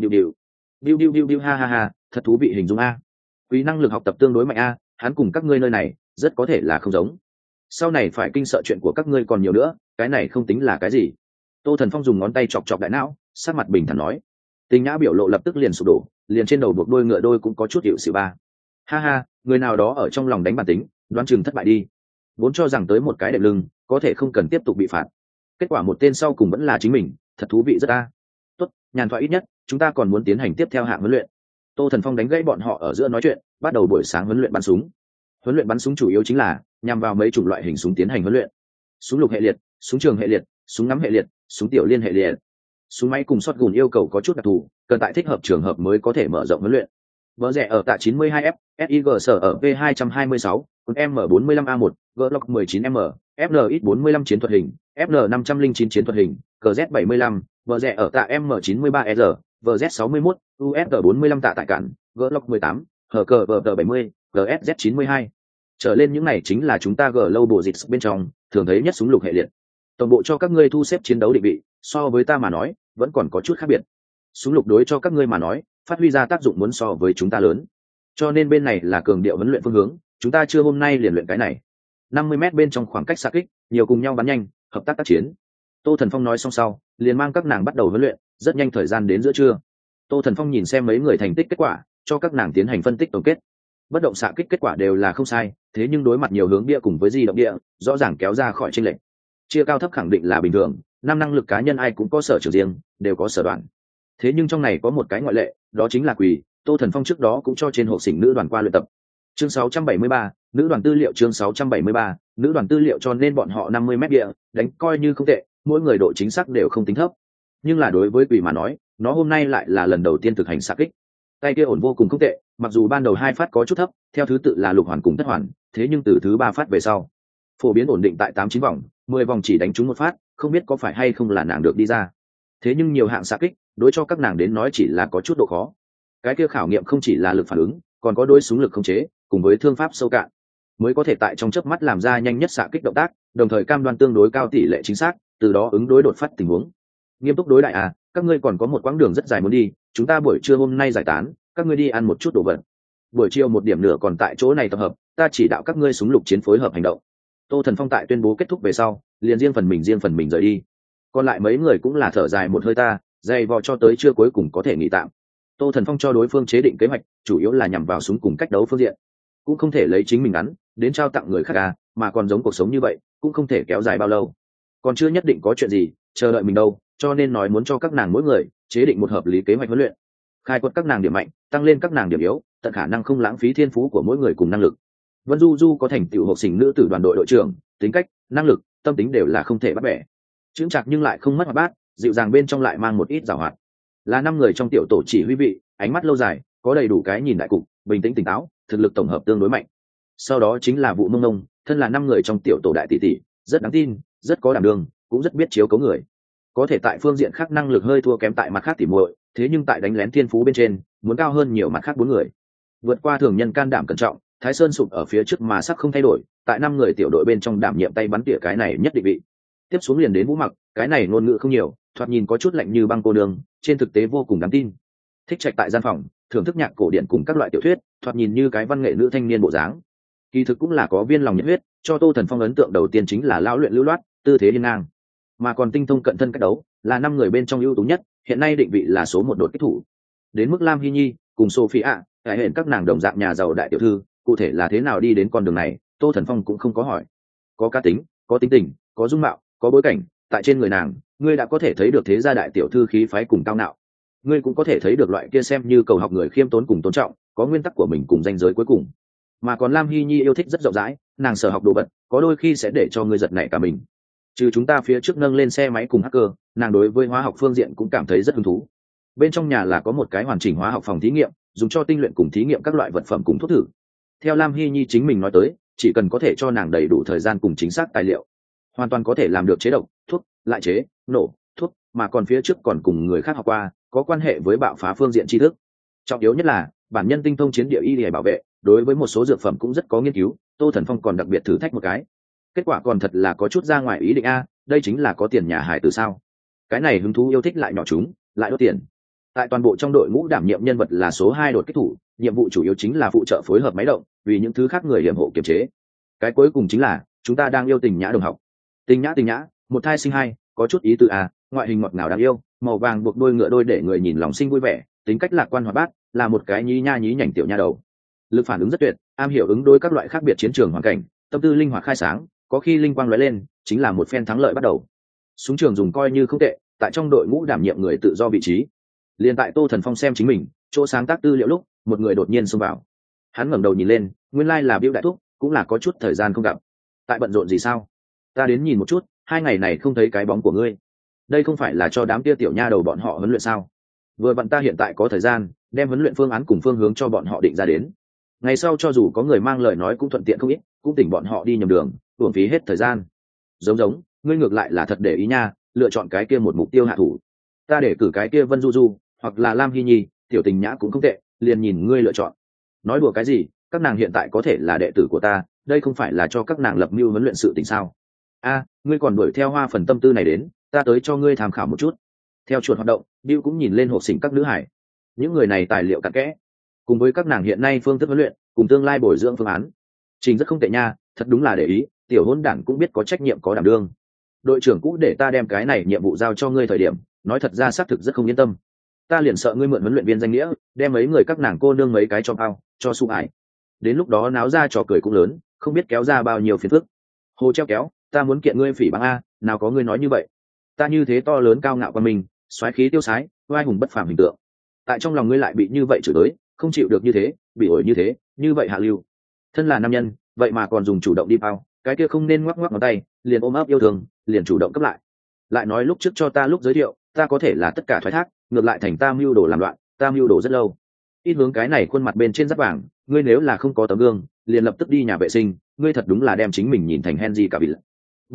[SPEAKER 1] điệu ha ha ha, thật thú vị hình dung a. Quý năng lực học tập tương đối mạnh a, hắn cùng các ngươi nơi này rất có thể là không giống. Sau này phải kinh sợ chuyện của các ngươi còn nhiều nữa, cái này không tính là cái gì. Tô Thần Phong dùng ngón tay chọc chọc đại não, sắc mặt bình thản nói. Tình Nhã biểu lộ lập tức liền sụp đổ, liền trên đầu buộc đôi ngựa đôi cũng có chút hiệu sự ba. Ha ha, người nào đó ở trong lòng đánh bản tính, đoán chừng thất bại đi. Vốn cho rằng tới một cái đệm lưng, có thể không cần tiếp tục bị phạt. Kết quả một tên sau cùng vẫn là chính mình, thật thú vị rất a. Tốt, nhàn thoại ít nhất, chúng ta còn muốn tiến hành tiếp theo hạng huấn luyện. Tô Thần Phong đánh gãy bọn họ ở giữa nói chuyện, bắt đầu buổi sáng huấn luyện bắn súng. Huấn luyện bắn súng chủ yếu chính là nhằm vào mấy chủng loại hình súng tiến hành huấn luyện. Súng lục hệ liệt, súng trường hệ liệt, súng ngắm hệ liệt, súng tiểu liên hệ liệt. Súng máy cùng shotgun yêu cầu có chút đặc thù, cần tại thích hợp trường hợp mới có thể mở rộng huấn luyện. Vỡ rẻ ở tạ 92F, SIG sở ở V226, còn M45A1, Glock 19M, FNX45 chiến thuật hình, FN509 chiến thuật hình, GZ75, vỡ rẻ ở tạ M93R, VZ61, USG45 tạ tại cản, Glock 18, HKVT70, GSZ92. Trở lên những này chính là chúng ta Global Dịch bên trong, thường thấy nhất súng lục hệ liệt. Tổng bộ cho các ngươi thu xếp chiến đấu định vị, so với ta mà nói, vẫn còn có chút khác biệt. Súng lục đối cho các ngươi mà nói, phát huy ra tác dụng muốn so với chúng ta lớn. Cho nên bên này là cường điệu huấn luyện phương hướng, chúng ta chưa hôm nay liền luyện cái này. 50m bên trong khoảng cách xạ kích, nhiều cùng nhau bắn nhanh, hợp tác tác chiến. Tô Thần Phong nói xong sau, liền mang các nàng bắt đầu huấn luyện, rất nhanh thời gian đến giữa trưa. Tô Thần Phong nhìn xem mấy người thành tích kết quả, cho các nàng tiến hành phân tích tổng kết. Bất động xạ kích kết quả đều là không sai, thế nhưng đối mặt nhiều hướng địa cùng với di động địa, rõ ràng kéo ra khỏi chênh lệch. Chia cao thấp khẳng định là bình thường, năm năng lực cá nhân ai cũng có sở trường riêng, đều có sở đoạn. Thế nhưng trong này có một cái ngoại lệ, đó chính là Quỳ. Tô Thần Phong trước đó cũng cho trên hộ xỉnh nữ đoàn qua luyện tập. Chương 673, nữ đoàn tư liệu chương 673, nữ đoàn tư liệu cho nên bọn họ 50m địa, đánh coi như không tệ, mỗi người độ chính xác đều không tính thấp. Nhưng là đối với Quỳ mà nói, nó hôm nay lại là lần đầu tiên thực hành xạ kích. Tay kia ổn vô cùng không tệ, mặc dù ban đầu 2 phát có chút thấp, theo thứ tự là lục hoàn cùng thất hoàn, thế nhưng từ thứ 3 phát về sau, phổ biến ổn định tại 8-9 vòng, 10 vòng chỉ đánh trúng một phát, không biết có phải hay không là nàng được đi ra. Thế nhưng nhiều hạng xạ kích, đối cho các nàng đến nói chỉ là có chút độ khó. Cái kia khảo nghiệm không chỉ là lực phản ứng, còn có đối súng lực khống chế, cùng với thương pháp sâu cạn, mới có thể tại trong chớp mắt làm ra nhanh nhất xạ kích động tác, đồng thời cam đoan tương đối cao tỷ lệ chính xác, từ đó ứng đối đột phát tình huống. Nghiêm túc đối đại à, các ngươi còn có một quãng đường rất dài muốn đi, chúng ta buổi trưa hôm nay giải tán, các ngươi đi ăn một chút đồ vật. Buổi chiều 1 điểm nửa còn tại chỗ này tập hợp, ta chỉ đạo các ngươi súng lục chiến phối hợp hành động. Tô Thần Phong tại tuyên bố kết thúc về sau liền riêng phần mình rời đi, còn lại mấy người cũng là thở dài một hơi, ta dày vò cho tới trưa cuối cùng có thể nghỉ tạm. Tô Thần Phong cho đối phương chế định kế hoạch chủ yếu là nhằm vào súng cùng cách đấu phương diện, cũng không thể lấy chính mình ngắn đến trao tặng người khác mà còn giống cuộc sống như vậy cũng không thể kéo dài bao lâu, còn chưa nhất định có chuyện gì chờ đợi mình đâu, cho nên nói muốn cho các nàng mỗi người chế định một hợp lý kế hoạch huấn luyện, khai quật các nàng điểm mạnh, tăng lên các nàng điểm yếu, tận khả năng không lãng phí thiên phú của mỗi người cùng năng lực. Vân Du Du có thành tựu học sinh nữ tử đoàn đội đội trưởng, tính cách, năng lực, tâm tính đều là không thể bắt bẻ, chững chạc nhưng lại không mất hoạt bát, dịu dàng bên trong lại mang một ít giảo hoạt, là năm người trong tiểu tổ chỉ huy vị, ánh mắt lâu dài, có đầy đủ cái nhìn đại cục, bình tĩnh tỉnh táo, thực lực tổng hợp tương đối mạnh. Sau đó chính là Vụ Mông Nông, thân là năm người trong tiểu tổ đại tỷ tỷ, rất đáng tin, rất có đảm đương, cũng rất biết chiếu cố người, có thể tại phương diện khác năng lực hơi thua kém tại mặt khác tỉ muội, thế nhưng tại đánh lén thiên phú bên trên muốn cao hơn nhiều mặt khác bốn người, vượt qua thường nhân, can đảm cẩn trọng, Thái Sơn sụp ở phía trước mà sắc không thay đổi, tại năm người tiểu đội bên trong đảm nhiệm tay bắn tỉa cái này nhất định vị. Tiếp xuống liền đến Vũ Mặc, cái này ngôn ngữ không nhiều, thoạt nhìn có chút lạnh như băng cô đường, trên thực tế vô cùng đáng tin. Thích trạch tại gian phòng thưởng thức nhạc cổ điển cùng các loại tiểu thuyết, thoạt nhìn như cái văn nghệ nữ thanh niên bộ dáng, kỳ thực cũng là có viên lòng nhiệt huyết. Cho Tô Thần Phong ấn tượng đầu tiên chính là lão luyện lưu loát, tư thế hiên ngang, mà còn tinh thông cận thân cách đấu, là năm người bên trong ưu tú nhất, hiện nay định vị là số một đột kích thủ. Đến mức Lam Hy Nhi cùng Sophia, hải hẹn các nàng đồng dạng nhà giàu đại tiểu thư, cụ thể là thế nào đi đến con đường này, Tô Thần Phong cũng không có hỏi. Có cá tính, có tính tình, có dung mạo, có bối cảnh, tại trên người nàng ngươi đã có thể thấy được thế gia đại tiểu thư khí phái cùng cao ngạo, ngươi cũng có thể thấy được loại kia xem như cầu học người khiêm tốn cùng tôn trọng, có nguyên tắc của mình cùng danh giới cuối cùng. Mà còn Lam Hy Nhi yêu thích rất rộng rãi, nàng sở học đồ vật có đôi khi sẽ để cho ngươi giật nảy cả mình. Trừ chúng ta phía trước nâng lên xe máy cùng hacker, nàng đối với hóa học phương diện cũng cảm thấy rất hứng thú. Bên trong nhà là có một cái hoàn chỉnh hóa học phòng thí nghiệm, dùng cho tinh luyện cùng thí nghiệm các loại vật phẩm cùng thuốc thử. Theo Lam Hy Nhi chính mình nói tới, chỉ cần có thể cho nàng đầy đủ thời gian cùng chính xác tài liệu, hoàn toàn có thể làm được chế độc, thuốc, lại chế, nổ, thuốc, mà còn phía trước còn cùng người khác học qua, có quan hệ với bạo phá phương diện tri thức. Trọng yếu nhất là bản nhân tinh thông chiến địa y để bảo vệ, đối với một số dược phẩm cũng rất có nghiên cứu. Tô Thần Phong còn đặc biệt thử thách một cái, kết quả còn thật là có chút ra ngoài ý định đây chính là có tiền nhà hải từ sao. Cái này hứng thú yêu thích lại nhỏ chúng, lại đốt tiền. Tại toàn bộ trong đội ngũ đảm nhiệm nhân vật là số 2 đột kích thủ, nhiệm vụ chủ yếu chính là phụ trợ phối hợp máy động, vì những thứ khác người hiểm hộ kiềm chế. Cái cuối cùng chính là chúng ta đang yêu Tình Nhã đồng học. Tình Nhã, một thai sinh hai, có chút ý tứ ngoại hình ngọt ngào đáng yêu, màu vàng buộc đôi ngựa đôi để người nhìn lòng sinh vui vẻ, tính cách lạc quan hoạt bát, là một cái nhí nhảnh tiểu nha đầu. Lực phản ứng rất tuyệt, am hiểu ứng đối các loại khác biệt chiến trường hoàn cảnh, tâm tư linh hoạt khai sáng, có khi linh quang lóe lên chính là một phen thắng lợi bắt đầu. Súng trường dùng coi như không tệ, tại trong đội ngũ đảm nhiệm người tự do vị trí. Liên tại Tô Thần Phong xem chính mình chỗ sáng tác tư liệu lúc, một người đột nhiên xông vào. Hắn ngẩng đầu nhìn lên, nguyên lai là Bill đại thúc, cũng là có chút thời gian không gặp. Tại bận rộn gì sao? Ta đến nhìn một chút, 2 ngày này không thấy cái bóng của ngươi. Đây không phải là cho đám kia tiểu nha đầu bọn họ huấn luyện sao? Vừa vặn ta hiện tại có thời gian, đem huấn luyện phương án cùng phương hướng cho bọn họ định ra đến. Ngày sau cho dù có người mang lời nói cũng thuận tiện không ít, cũng tỉnh bọn họ đi nhầm đường, uổng phí hết thời gian. Giống, ngươi ngược lại là thật để ý nha, lựa chọn cái kia một mục tiêu hạ thủ. Ta để cử cái kia Vân Du Du, hoặc là Lam Hy Nhi, Tiểu Tình Nhã cũng không tệ, liền nhìn ngươi lựa chọn. Nói đùa cái gì, các nàng hiện tại có thể là đệ tử của ta, đây không phải là cho các nàng lập mưu huấn luyện sự tình sao? Ngươi còn đuổi theo Hoa phần tâm tư này đến, ta tới cho ngươi tham khảo một chút. Theo chuột hoạt động, Bill cũng nhìn lên hộp xỉnh các nữ hải. Những người này tài liệu cặn kẽ, cùng với các nàng hiện nay phương thức huấn luyện, cùng tương lai bồi dưỡng phương án, trình rất không tệ nha, thật đúng là để ý, tiểu hôn đảng cũng biết có trách nhiệm có đảm đương. Đội trưởng cũ để ta đem cái này nhiệm vụ giao cho ngươi thời điểm, nói thật ra xác thực rất không yên tâm. Ta liền sợ ngươi mượn huấn luyện viên danh nghĩa, đem mấy người các nàng cô nương mấy cái cho ao, cho sung ải. Đến lúc đó náo ra trò cười cũng lớn, không biết kéo ra bao nhiêu phiền phức. Hồ treo kéo, ta muốn kiện ngươi phỉ báng nào có ngươi nói như vậy. Ta như thế to lớn cao ngạo qua mình, soái khí tiêu sái, oai hùng bất phàm hình tượng. Tại trong lòng ngươi lại bị như vậy chửi tới, không chịu được như thế, bị ổi như vậy hạ lưu. Thân là nam nhân, vậy mà còn dùng chủ động đi bao, cái kia không nên ngoắc ngón tay, liền ôm ấp yêu thương, liền chủ động cấp lại. Lại nói lúc trước cho ta lúc giới thiệu, ta có thể là tất cả thoái thác, ngược lại thành ta mưu đồ làm loạn, ta mưu đồ rất lâu. Ít hướng cái này khuôn mặt bên trên rất vàng, ngươi nếu là không có tấm gương, liền lập tức đi nhà vệ sinh, ngươi thật đúng là đem chính mình nhìn thành Henry cả vị.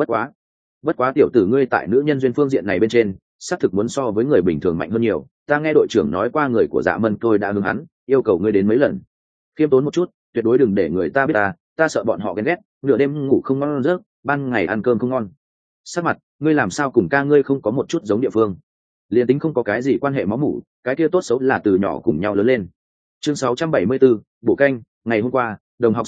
[SPEAKER 1] Bất quá tiểu tử ngươi tại nữ nhân duyên phương diện này bên trên, xác thực muốn so với người bình thường mạnh hơn nhiều. Ta nghe đội trưởng nói qua người của Dạ Mân tôi đã hướng hắn, yêu cầu ngươi đến mấy lần. Khiêm tốn một chút, tuyệt đối đừng để người ta biết ta sợ bọn họ ghen ghét, nửa đêm ngủ không ngon giấc, ban ngày ăn cơm không ngon. Sắc mặt, ngươi làm sao cùng ca ngươi không có một chút giống địa phương. Liên tính không có cái gì quan hệ máu mủ, cái kia tốt xấu là từ nhỏ cùng nhau lớn lên. Chương 674, bộ canh, ngày hôm qua, đồng học sinh nhật,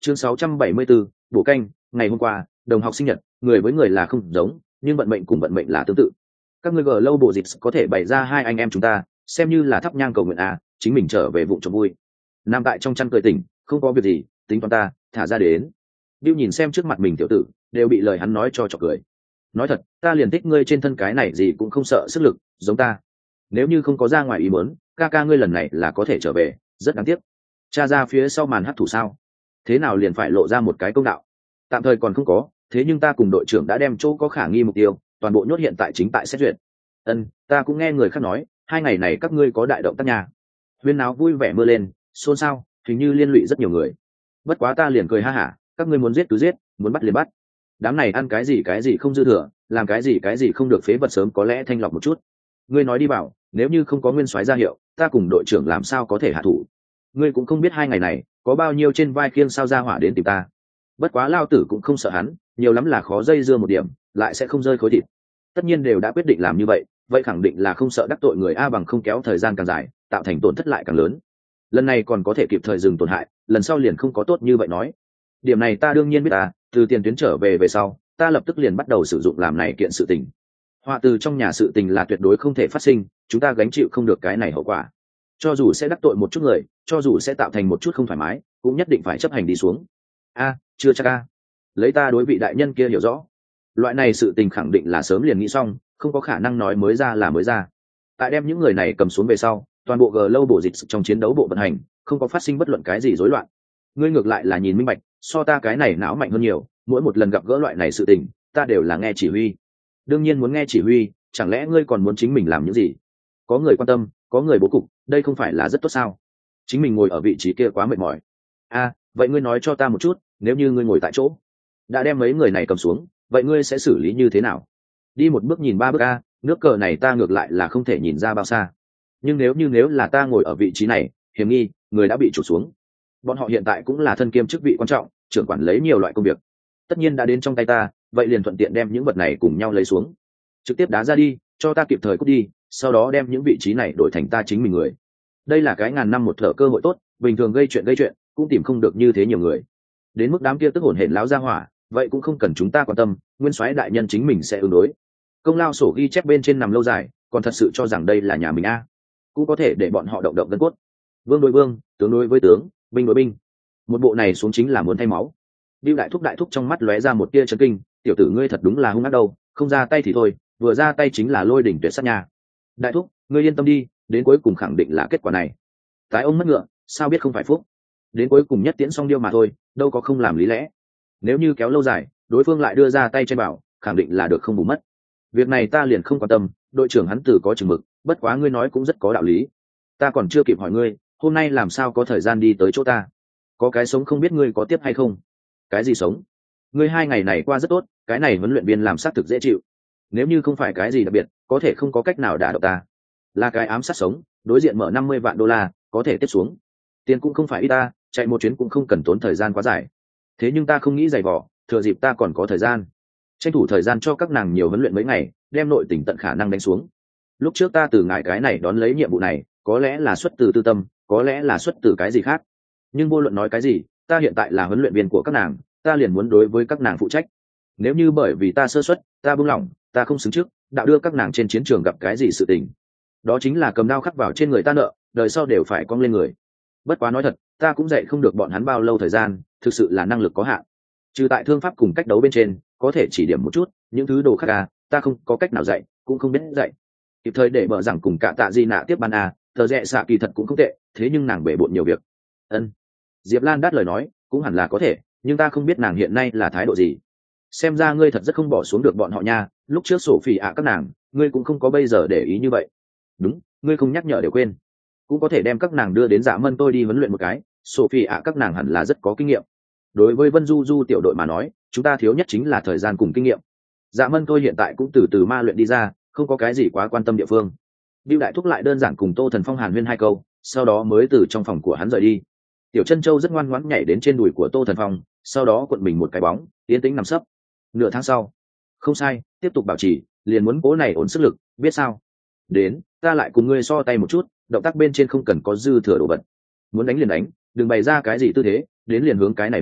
[SPEAKER 1] Chương 674, bổ canh. Ngày hôm qua, đồng học sinh nhật, người với người là không giống, nhưng vận mệnh cùng vận mệnh là tương tự. Các ngươi gờ lâu bộ dịch có thể bày ra hai anh em chúng ta, xem như là thắp nhang cầu nguyện chính mình trở về vụ trộm vui. Nam tại trong chăn cười tỉnh, không có việc gì, tính toán ta, thả ra đến. Bill nhìn xem trước mặt mình tiểu tử, đều bị lời hắn nói cho chọc cười. Nói thật, ta liền thích ngươi trên thân cái này gì cũng không sợ sức lực, giống ta. Nếu như không có ra ngoài ý muốn, ca ca ngươi lần này là có thể trở về, rất đáng tiếc. Cha ra phía sau màn hắc thủ sao? Thế nào liền phải lộ ra một cái công đạo? Tạm thời còn không có, thế nhưng ta cùng đội trưởng đã đem chỗ có khả nghi mục tiêu, toàn bộ nhốt hiện tại chính tại xét duyệt. Ta cũng nghe người khác nói, 2 ngày này các ngươi có đại động tác nhà. Huyên náo vui vẻ mưa lên, xôn xao, hình như liên lụy rất nhiều người. Bất quá ta liền cười ha hả, các ngươi muốn giết cứ giết, muốn bắt liền bắt. Đám này ăn cái gì không dư thừa, làm cái gì không được phế vật sớm có lẽ thanh lọc một chút. Ngươi nói đi bảo, nếu như không có nguyên soái ra hiệu, ta cùng đội trưởng làm sao có thể hạ thủ. Ngươi cũng không biết 2 ngày này có bao nhiêu trên vai khiêng sao ra hỏa đến tìm ta. Bất quá lao tử cũng không sợ hắn, nhiều lắm là khó dây dưa một điểm, lại sẽ không rơi khối thịt. Tất nhiên đều đã quyết định làm như vậy, vậy khẳng định là không sợ đắc tội người a, bằng không kéo thời gian càng dài, tạo thành tổn thất lại càng lớn. Lần này còn có thể kịp thời dừng tổn hại, lần sau liền không có tốt như vậy nói. Điểm này ta đương nhiên biết từ tiền tuyến trở về sau, ta lập tức liền bắt đầu sử dụng làm này kiện sự tình. Họa từ trong nhà sự tình là tuyệt đối không thể phát sinh, chúng ta gánh chịu không được cái này hậu quả. Cho dù sẽ đắc tội một chút người, cho dù sẽ tạo thành một chút không thoải mái, cũng nhất định phải chấp hành đi xuống. Chưa chắc lấy ta đối vị đại nhân kia hiểu rõ, loại này sự tình khẳng định là sớm liền nghĩ xong, không có khả năng nói mới ra là mới ra. Tại đem những người này cầm xuống về sau, toàn bộ Global dịch trong chiến đấu bộ vận hành không có phát sinh bất luận cái gì rối loạn. Ngươi ngược lại là nhìn minh bạch, so ta cái này não mạnh hơn nhiều, mỗi một lần gặp gỡ loại này sự tình, ta đều là nghe chỉ huy. Đương nhiên muốn nghe chỉ huy, chẳng lẽ ngươi còn muốn chính mình làm những gì? Có người quan tâm, có người bố cục, đây không phải là rất tốt sao? Chính mình ngồi ở vị trí kia quá mệt mỏi. Vậy ngươi nói cho ta một chút, nếu như ngươi ngồi tại chỗ, đã đem mấy người này cầm xuống, vậy ngươi sẽ xử lý như thế nào? Đi một bước nhìn 3 bước nước cờ này ta ngược lại là không thể nhìn ra bao xa. Nhưng nếu là ta ngồi ở vị trí này, hiểm nghi, người đã bị trục xuống. Bọn họ hiện tại cũng là thân kiêm chức vị quan trọng, trưởng quản lấy nhiều loại công việc. Tất nhiên đã đến trong tay ta, vậy liền thuận tiện đem những vật này cùng nhau lấy xuống. Trực tiếp đá ra đi, cho ta kịp thời cút đi, sau đó đem những vị trí này đổi thành ta chính mình người. Đây là cái ngàn năm một thở cơ hội tốt, bình thường gây chuyện cũng tìm không được như thế nhiều người. Đến mức đám kia tức hổn hển láo ra hỏa, vậy cũng không cần chúng ta quan tâm, nguyên soái đại nhân chính mình sẽ ứng đối. Công lao sổ ghi chép bên trên nằm lâu dài, còn thật sự cho rằng đây là nhà mình cũng có thể để bọn họ động gân cốt. Vương đối vương, tướng đối với tướng, binh đối binh. Một bộ này xuống chính là muốn thay máu. Bưu đại thúc trong mắt lóe ra một tia chấn kinh, tiểu tử ngươi thật đúng là hung ác đâu, không ra tay thì thôi, vừa ra tay chính là lôi đỉnh tuyệt sát nhà. Đại thúc, ngươi yên tâm đi, đến cuối cùng khẳng định là kết quả này. Tái ông mất ngựa, sao biết không phải phúc. Đến cuối cùng nhất tiễn xong điêu mà thôi, đâu có không làm lý lẽ. Nếu như kéo lâu dài, đối phương lại đưa ra tay trên bảo, khẳng định là được không bù mất. Việc này ta liền không quan tâm, đội trưởng hắn từ có chừng mực, bất quá ngươi nói cũng rất có đạo lý. Ta còn chưa kịp hỏi ngươi, hôm nay làm sao có thời gian đi tới chỗ ta? Có cái sống không biết ngươi có tiếp hay không? Cái gì sống? Ngươi 2 ngày này qua rất tốt, cái này huấn luyện viên làm sát thực dễ chịu. Nếu như không phải cái gì đặc biệt, có thể không có cách nào đả động ta. Là cái ám sát sống, đối diện mở $50 vạn, có thể tiếp xuống. Tiền cũng không phải ít ta, chạy một chuyến cũng không cần tốn thời gian quá dài. Thế nhưng ta không nghĩ dày vò, thừa dịp ta còn có thời gian, tranh thủ thời gian cho các nàng nhiều huấn luyện mấy ngày, đem nội tình tận khả năng đánh xuống. Lúc trước ta từ ngại cái này đón lấy nhiệm vụ này, có lẽ là xuất từ tư tâm, có lẽ là xuất từ cái gì khác. Nhưng vô luận nói cái gì, ta hiện tại là huấn luyện viên của các nàng, ta liền muốn đối với các nàng phụ trách. Nếu như bởi vì ta sơ suất, ta buông lỏng, ta không xứng trước, đạo đưa các nàng trên chiến trường gặp cái gì sự tình, đó chính là cầm đao khắc vào trên người ta nợ, đời sau đều phải cong lên người. Bất quá nói thật, ta cũng dạy không được bọn hắn bao lâu thời gian, thực sự là năng lực có hạn. Trừ tại thương pháp cùng cách đấu bên trên, có thể chỉ điểm một chút, những thứ đồ khác ta không có cách nào dạy, cũng không biết dạy. Kịp thời để mở rằng cùng cả tạ di nạ tiếp ban tờ rẽ xạ kỳ thật cũng không tệ, thế nhưng nàng bể bộn nhiều việc. Diệp Lan đắt lời nói, cũng hẳn là có thể, nhưng ta không biết nàng hiện nay là thái độ gì. Xem ra ngươi thật rất không bỏ xuống được bọn họ nha, lúc trước sổ phỉ các nàng, ngươi cũng không có bây giờ để ý như vậy. Đúng, ngươi không nhắc nhở đều quên. Cũng có thể đem các nàng đưa đến Dạ Mân tôi đi huấn luyện một cái, sổ phỉ các nàng hẳn là rất có kinh nghiệm. Đối với Vân Du Du tiểu đội mà nói, chúng ta thiếu nhất chính là thời gian cùng kinh nghiệm. Dạ Mân tôi hiện tại cũng từ từ ma luyện đi ra, không có cái gì quá quan tâm địa phương. Bưu đại thúc lại đơn giản cùng Tô Thần Phong hàn huyên 2 câu, sau đó mới từ trong phòng của hắn rời đi. Tiểu Chân Châu rất ngoan ngoãn nhảy đến trên đùi của Tô Thần Phong, sau đó cuộn mình một cái bóng, yên tĩnh nằm sấp. Nửa tháng sau, không sai, tiếp tục bảo trì, liền muốn cố này ổn sức lực, biết sao? Đến, ta lại cùng ngươi so tay một chút, động tác bên trên không cần có dư thừa đồ vật. Muốn đánh liền đánh, đừng bày ra cái gì tư thế, đến liền hướng cái này đánh,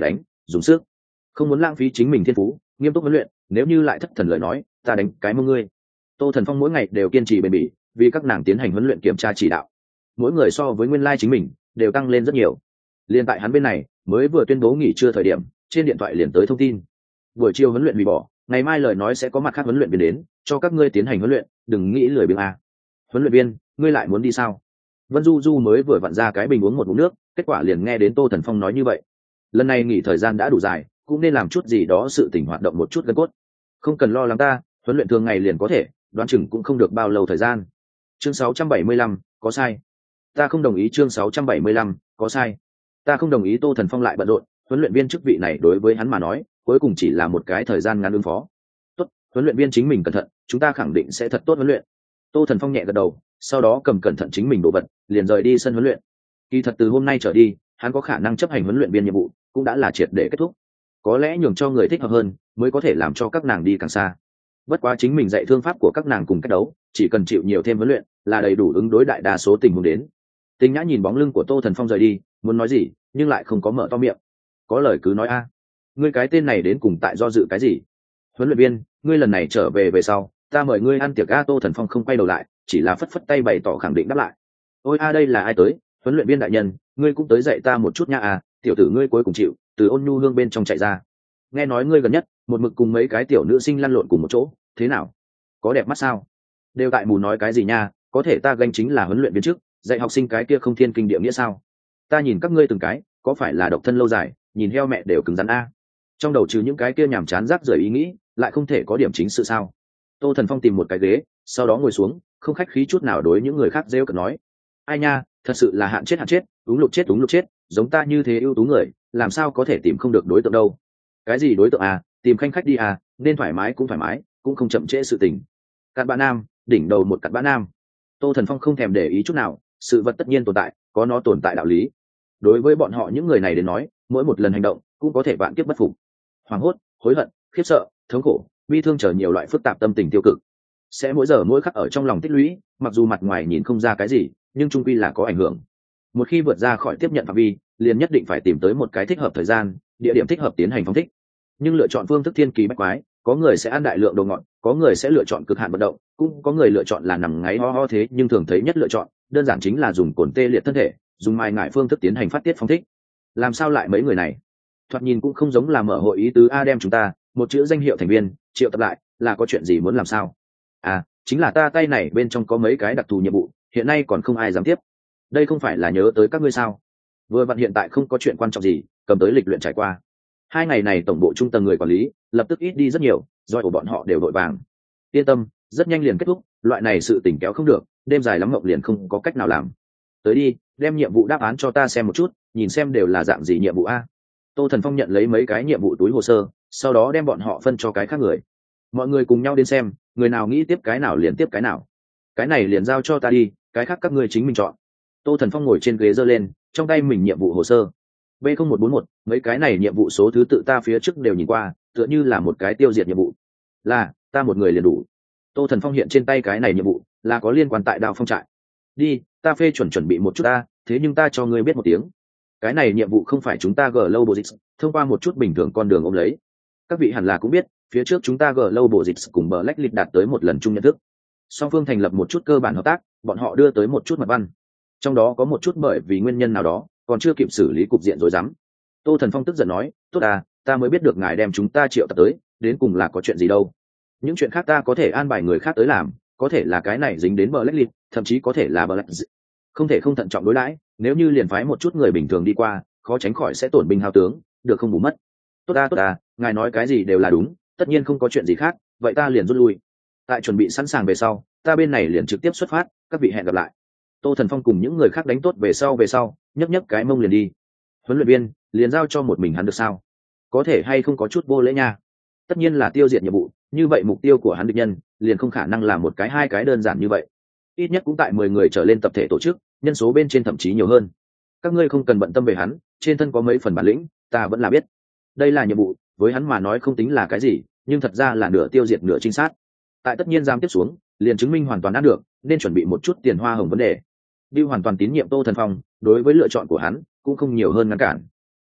[SPEAKER 1] dùng sức, không muốn lãng phí chính mình thiên phú, nghiêm túc huấn luyện, nếu như lại thất thần lời nói ta đánh cái mông ngươi. Tô Thần Phong mỗi ngày đều kiên trì bền bỉ vì các nàng tiến hành huấn luyện kiểm tra chỉ đạo, mỗi người so với nguyên lai chính mình đều tăng lên rất nhiều. Liên tại hắn bên này mới vừa tuyên bố nghỉ trưa thời điểm, trên điện thoại liền tới thông tin buổi chiều huấn luyện hủy bỏ, ngày mai lời nói sẽ có mặt khác huấn luyện viên đến cho các ngươi tiến hành huấn luyện, đừng nghĩ lười biếng a. Huấn luyện viên, ngươi lại muốn đi sao? Vân Du Du mới vừa vặn ra cái bình uống một ngụm nước, kết quả liền nghe đến Tô Thần Phong nói như vậy. Lần này nghỉ thời gian đã đủ dài, cũng nên làm chút gì đó sự tình hoạt động một chút gân cốt. Không cần lo lắng ta, huấn luyện thường ngày liền có thể, đoán chừng cũng không được bao lâu thời gian. Chương 675, có sai. Ta không đồng ý. Chương 675, có sai. Ta không đồng ý. Tô Thần Phong lại bận rộn, huấn luyện viên chức vị này đối với hắn mà nói, cuối cùng chỉ là một cái thời gian ngắn ứng phó. Tốt, huấn luyện viên chính mình cẩn thận, chúng ta khẳng định sẽ thật tốt huấn luyện. Tô Thần Phong nhẹ gật đầu, sau đó cầm cẩn thận chính mình đồ vật, liền rời đi sân huấn luyện. Kỳ thật từ hôm nay trở đi, hắn có khả năng chấp hành huấn luyện viên nhiệm vụ, cũng đã là triệt để kết thúc. Có lẽ nhường cho người thích hợp hơn, mới có thể làm cho các nàng đi càng xa. Bất quá chính mình dạy thương pháp của các nàng cùng cách đấu, chỉ cần chịu nhiều thêm huấn luyện, là đầy đủ ứng đối đại đa số tình huống đến. Tinh Nhã nhìn bóng lưng của Tô Thần Phong rời đi, muốn nói gì, nhưng lại không có mở to miệng. Có lời cứ nói a. Ngươi cái tên này đến cùng tại do dự cái gì? Huấn luyện viên, ngươi lần này trở về về sau, ta mời ngươi ăn tiệc a. Tô Thần Phong không quay đầu lại, chỉ là phất phất tay bày tỏ khẳng định đáp lại. Ôi a, đây là ai tới? Huấn luyện viên đại nhân, ngươi cũng tới dạy ta một chút nha à, tiểu tử ngươi cuối cùng chịu từ Ôn Nhu Hương bên trong chạy ra. Nghe nói ngươi gần nhất một mực cùng mấy cái tiểu nữ sinh lăn lộn cùng một chỗ, thế nào? Có đẹp mắt sao? Đều tại mù nói cái gì nha, có thể ta ganh chính là huấn luyện viên trước, dạy học sinh cái kia không thiên kinh địa nghĩa sao? Ta nhìn các ngươi từng cái, có phải là độc thân lâu dài, nhìn heo mẹ đều cứng rắn a. Trong đầu trừ những cái kia nhàm chán rác rưởi ý nghĩ, lại không thể có điểm chính sự sao? Tô Thần Phong tìm một cái ghế, sau đó ngồi xuống, không khách khí chút nào đối những người khác rêu cợt nói: ai nha, thật sự là hạn chết, đúng lục chết, giống ta như thế ưu tú người, làm sao có thể tìm không được đối tượng đâu? Cái gì đối tượng à, tìm khanh khách đi à, nên thoải mái, cũng không chậm trễ sự tình. Cặn bã nam, đỉnh đầu một cặn bã nam. Tô Thần Phong không thèm để ý chút nào, sự vật tất nhiên tồn tại, có nó tồn tại đạo lý. Đối với bọn họ những người này đến nói, mỗi một lần hành động cũng có thể vạn kiếp bất phục. Hoảng hốt, hối hận, khiếp sợ, thống khổ, bi thương chờ nhiều loại phức tạp tâm tình tiêu cực, sẽ mỗi giờ mỗi khắc ở trong lòng tích lũy, mặc dù mặt ngoài nhìn không ra cái gì, nhưng trung quy là có ảnh hưởng. Một khi vượt ra khỏi tiếp nhận phạm vi, liền nhất định phải tìm tới một cái thích hợp thời gian, địa điểm thích hợp tiến hành phóng thích. Nhưng lựa chọn phương thức thiên kỳ bách quái, có người sẽ ăn đại lượng đồ ngọt, có người sẽ lựa chọn cực hạn vận động, cũng có người lựa chọn là nằm ngáy ho ho thế, nhưng thường thấy nhất lựa chọn đơn giản chính là dùng cồn tê liệt thân thể, dùng mai ngại phương thức tiến hành phát tiết phóng thích. Làm sao lại mấy người này thoạt nhìn cũng không giống là mở hội ý tứ a, đem chúng ta một chữ danh hiệu thành viên triệu tập lại, là có chuyện gì muốn làm sao? À, chính là ta tay này bên trong có mấy cái đặc thù nhiệm vụ, hiện nay còn không ai dám tiếp. Đây không phải là nhớ tới các ngươi sao? Vừa vặn hiện tại không có chuyện quan trọng gì, cầm tới lịch luyện trải qua. 2 ngày này tổng bộ trung tầng người quản lý lập tức ít đi rất nhiều, do của bọn họ đều vội vàng. Yên tâm, rất nhanh liền kết thúc, loại này sự tỉnh kéo không được, đêm dài lắm mộng liền không có cách nào làm. Tới đi, đem nhiệm vụ đáp án cho ta xem một chút, nhìn xem đều là dạng gì nhiệm vụ a. Tô Thần Phong nhận lấy mấy cái nhiệm vụ túi hồ sơ, sau đó đem bọn họ phân cho cái khác người. Mọi người cùng nhau đến xem, người nào nghĩ tiếp cái nào liền tiếp cái nào. Cái này liền giao cho ta đi, cái khác các ngươi chính mình chọn. Tô Thần Phong ngồi trên ghế giơ lên, trong tay mình nhiệm vụ hồ sơ. B0141, mấy cái này nhiệm vụ số thứ tự ta phía trước đều nhìn qua, tựa như là một cái tiêu diệt nhiệm vụ. Là, ta một người liền đủ. Tô Thần Phong hiện trên tay cái này nhiệm vụ là có liên quan tại Đao Phong trại. Đi, ta phê chuẩn bị một chút ta, thế nhưng ta cho ngươi biết một tiếng. Cái này nhiệm vụ không phải chúng ta Global Dịch, thông qua một chút bình thường con đường ôm lấy. Các vị hẳn là cũng biết, phía trước chúng ta Global Dịch cùng Blacklist đạt tới một lần chung nhận thức. Song phương thành lập một chút cơ bản hợp tác, bọn họ đưa tới một chút mật văn. Trong đó có một chút bởi vì nguyên nhân nào đó, còn chưa kịp xử lý cục diện rối rắm. Tô Thần Phong tức giận nói, tốt à, ta mới biết được ngài đem chúng ta triệu tập tới, đến cùng là có chuyện gì đâu. Những chuyện khác ta có thể an bài người khác tới làm, có thể là cái này dính đến Blacklist, thậm chí có thể là Blacklist. Không thể không thận trọng đối đãi, nếu như liền phái một chút người bình thường đi qua, khó tránh khỏi sẽ tổn binh hao tướng, được không bù mất. Tốt à, ngài nói cái gì đều là đúng, tất nhiên không có chuyện gì khác, vậy ta liền rút lui. Tại chuẩn bị sẵn sàng về sau, ta bên này liền trực tiếp xuất phát, các vị hẹn gặp lại. Tô Thần Phong cùng những người khác đánh tốt về sau, nhấc cái mông liền đi. Huấn luyện viên, liền giao cho một mình hắn được sao? Có thể hay không có chút vô lễ nha. Tất nhiên là tiêu diệt nhiệm vụ, như vậy mục tiêu của hắn địch nhân liền không khả năng là một cái 2 cái đơn giản như vậy. Ít nhất cũng tại 10 người trở lên tập thể tổ chức, nhân số bên trên thậm chí nhiều hơn. Các ngươi không cần bận tâm về hắn, trên thân có mấy phần bản lĩnh, ta vẫn là biết. Đây là nhiệm vụ, với hắn mà nói không tính là cái gì, nhưng thật ra là nửa tiêu diệt nửa trinh sát. Tại tất nhiên giam tiếp xuống, liền chứng minh hoàn toàn ăn được, nên chuẩn bị một chút tiền hoa hồng vấn đề. Bill hoàn toàn tín nhiệm Tô Thần Phong, đối với lựa chọn của hắn cũng không nhiều hơn ngăn cản.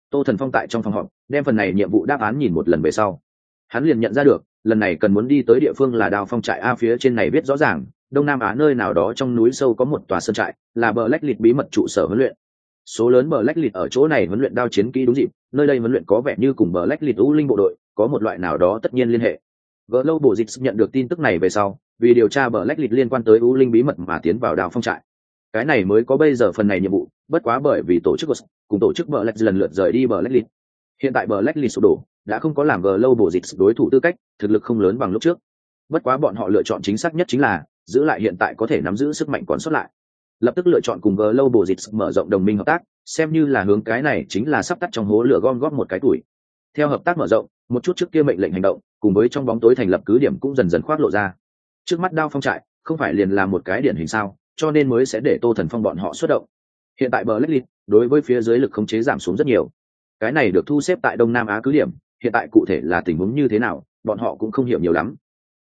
[SPEAKER 1] Tô Thần Phong tại trong phòng họp đem phần này nhiệm vụ đáp án nhìn một lần về sau, hắn liền nhận ra được lần này cần muốn đi tới địa phương là Đao Phong trại. A phía trên này viết rõ ràng, Đông Nam Á nơi nào đó trong núi sâu có một tòa sơn trại, là Black List bí mật trụ sở huấn luyện. Số lớn Black List ở chỗ này huấn luyện đao chiến kỹ đúng dịp, nơi đây huấn luyện có vẻ như cùng Black List U Linh bộ đội có một loại nào đó tất nhiên liên hệ. Global Dịch nhận được tin tức này về sau, vì điều tra Black List liên quan tới U Linh bí mật mà tiến vào Đao Phong trại. Cái này mới có bây giờ phần này nhiệm vụ, bất quá bởi vì tổ chức cùng tổ chức Black lần lượt rời đi Black List. Hiện tại Black List sụp đổ, đã không có làm Global Dịch đối thủ tư cách, thực lực không lớn bằng lúc trước. Bất quá bọn họ lựa chọn chính xác nhất chính là giữ lại hiện tại có thể nắm giữ sức mạnh còn sót lại, lập tức lựa chọn cùng Global Dịch mở rộng đồng minh hợp tác, xem như là hướng cái này chính là sắp tắt trong hố lửa gom góp một cái tuổi. Theo hợp tác mở rộng, một chút trước kia mệnh lệnh hành động cùng với trong bóng tối thành lập cứ điểm cũng dần dần khoác lộ ra. Trước mắt Đao Phong trại không phải liền là một cái điển hình sao, cho nên mới sẽ để Tô Thần Phong bọn họ xuất động. Hiện tại Black List đối với phía dưới lực khống chế giảm xuống rất nhiều, cái này được thu xếp tại Đông Nam Á cứ điểm, hiện tại cụ thể là tình huống như thế nào bọn họ cũng không hiểu nhiều lắm,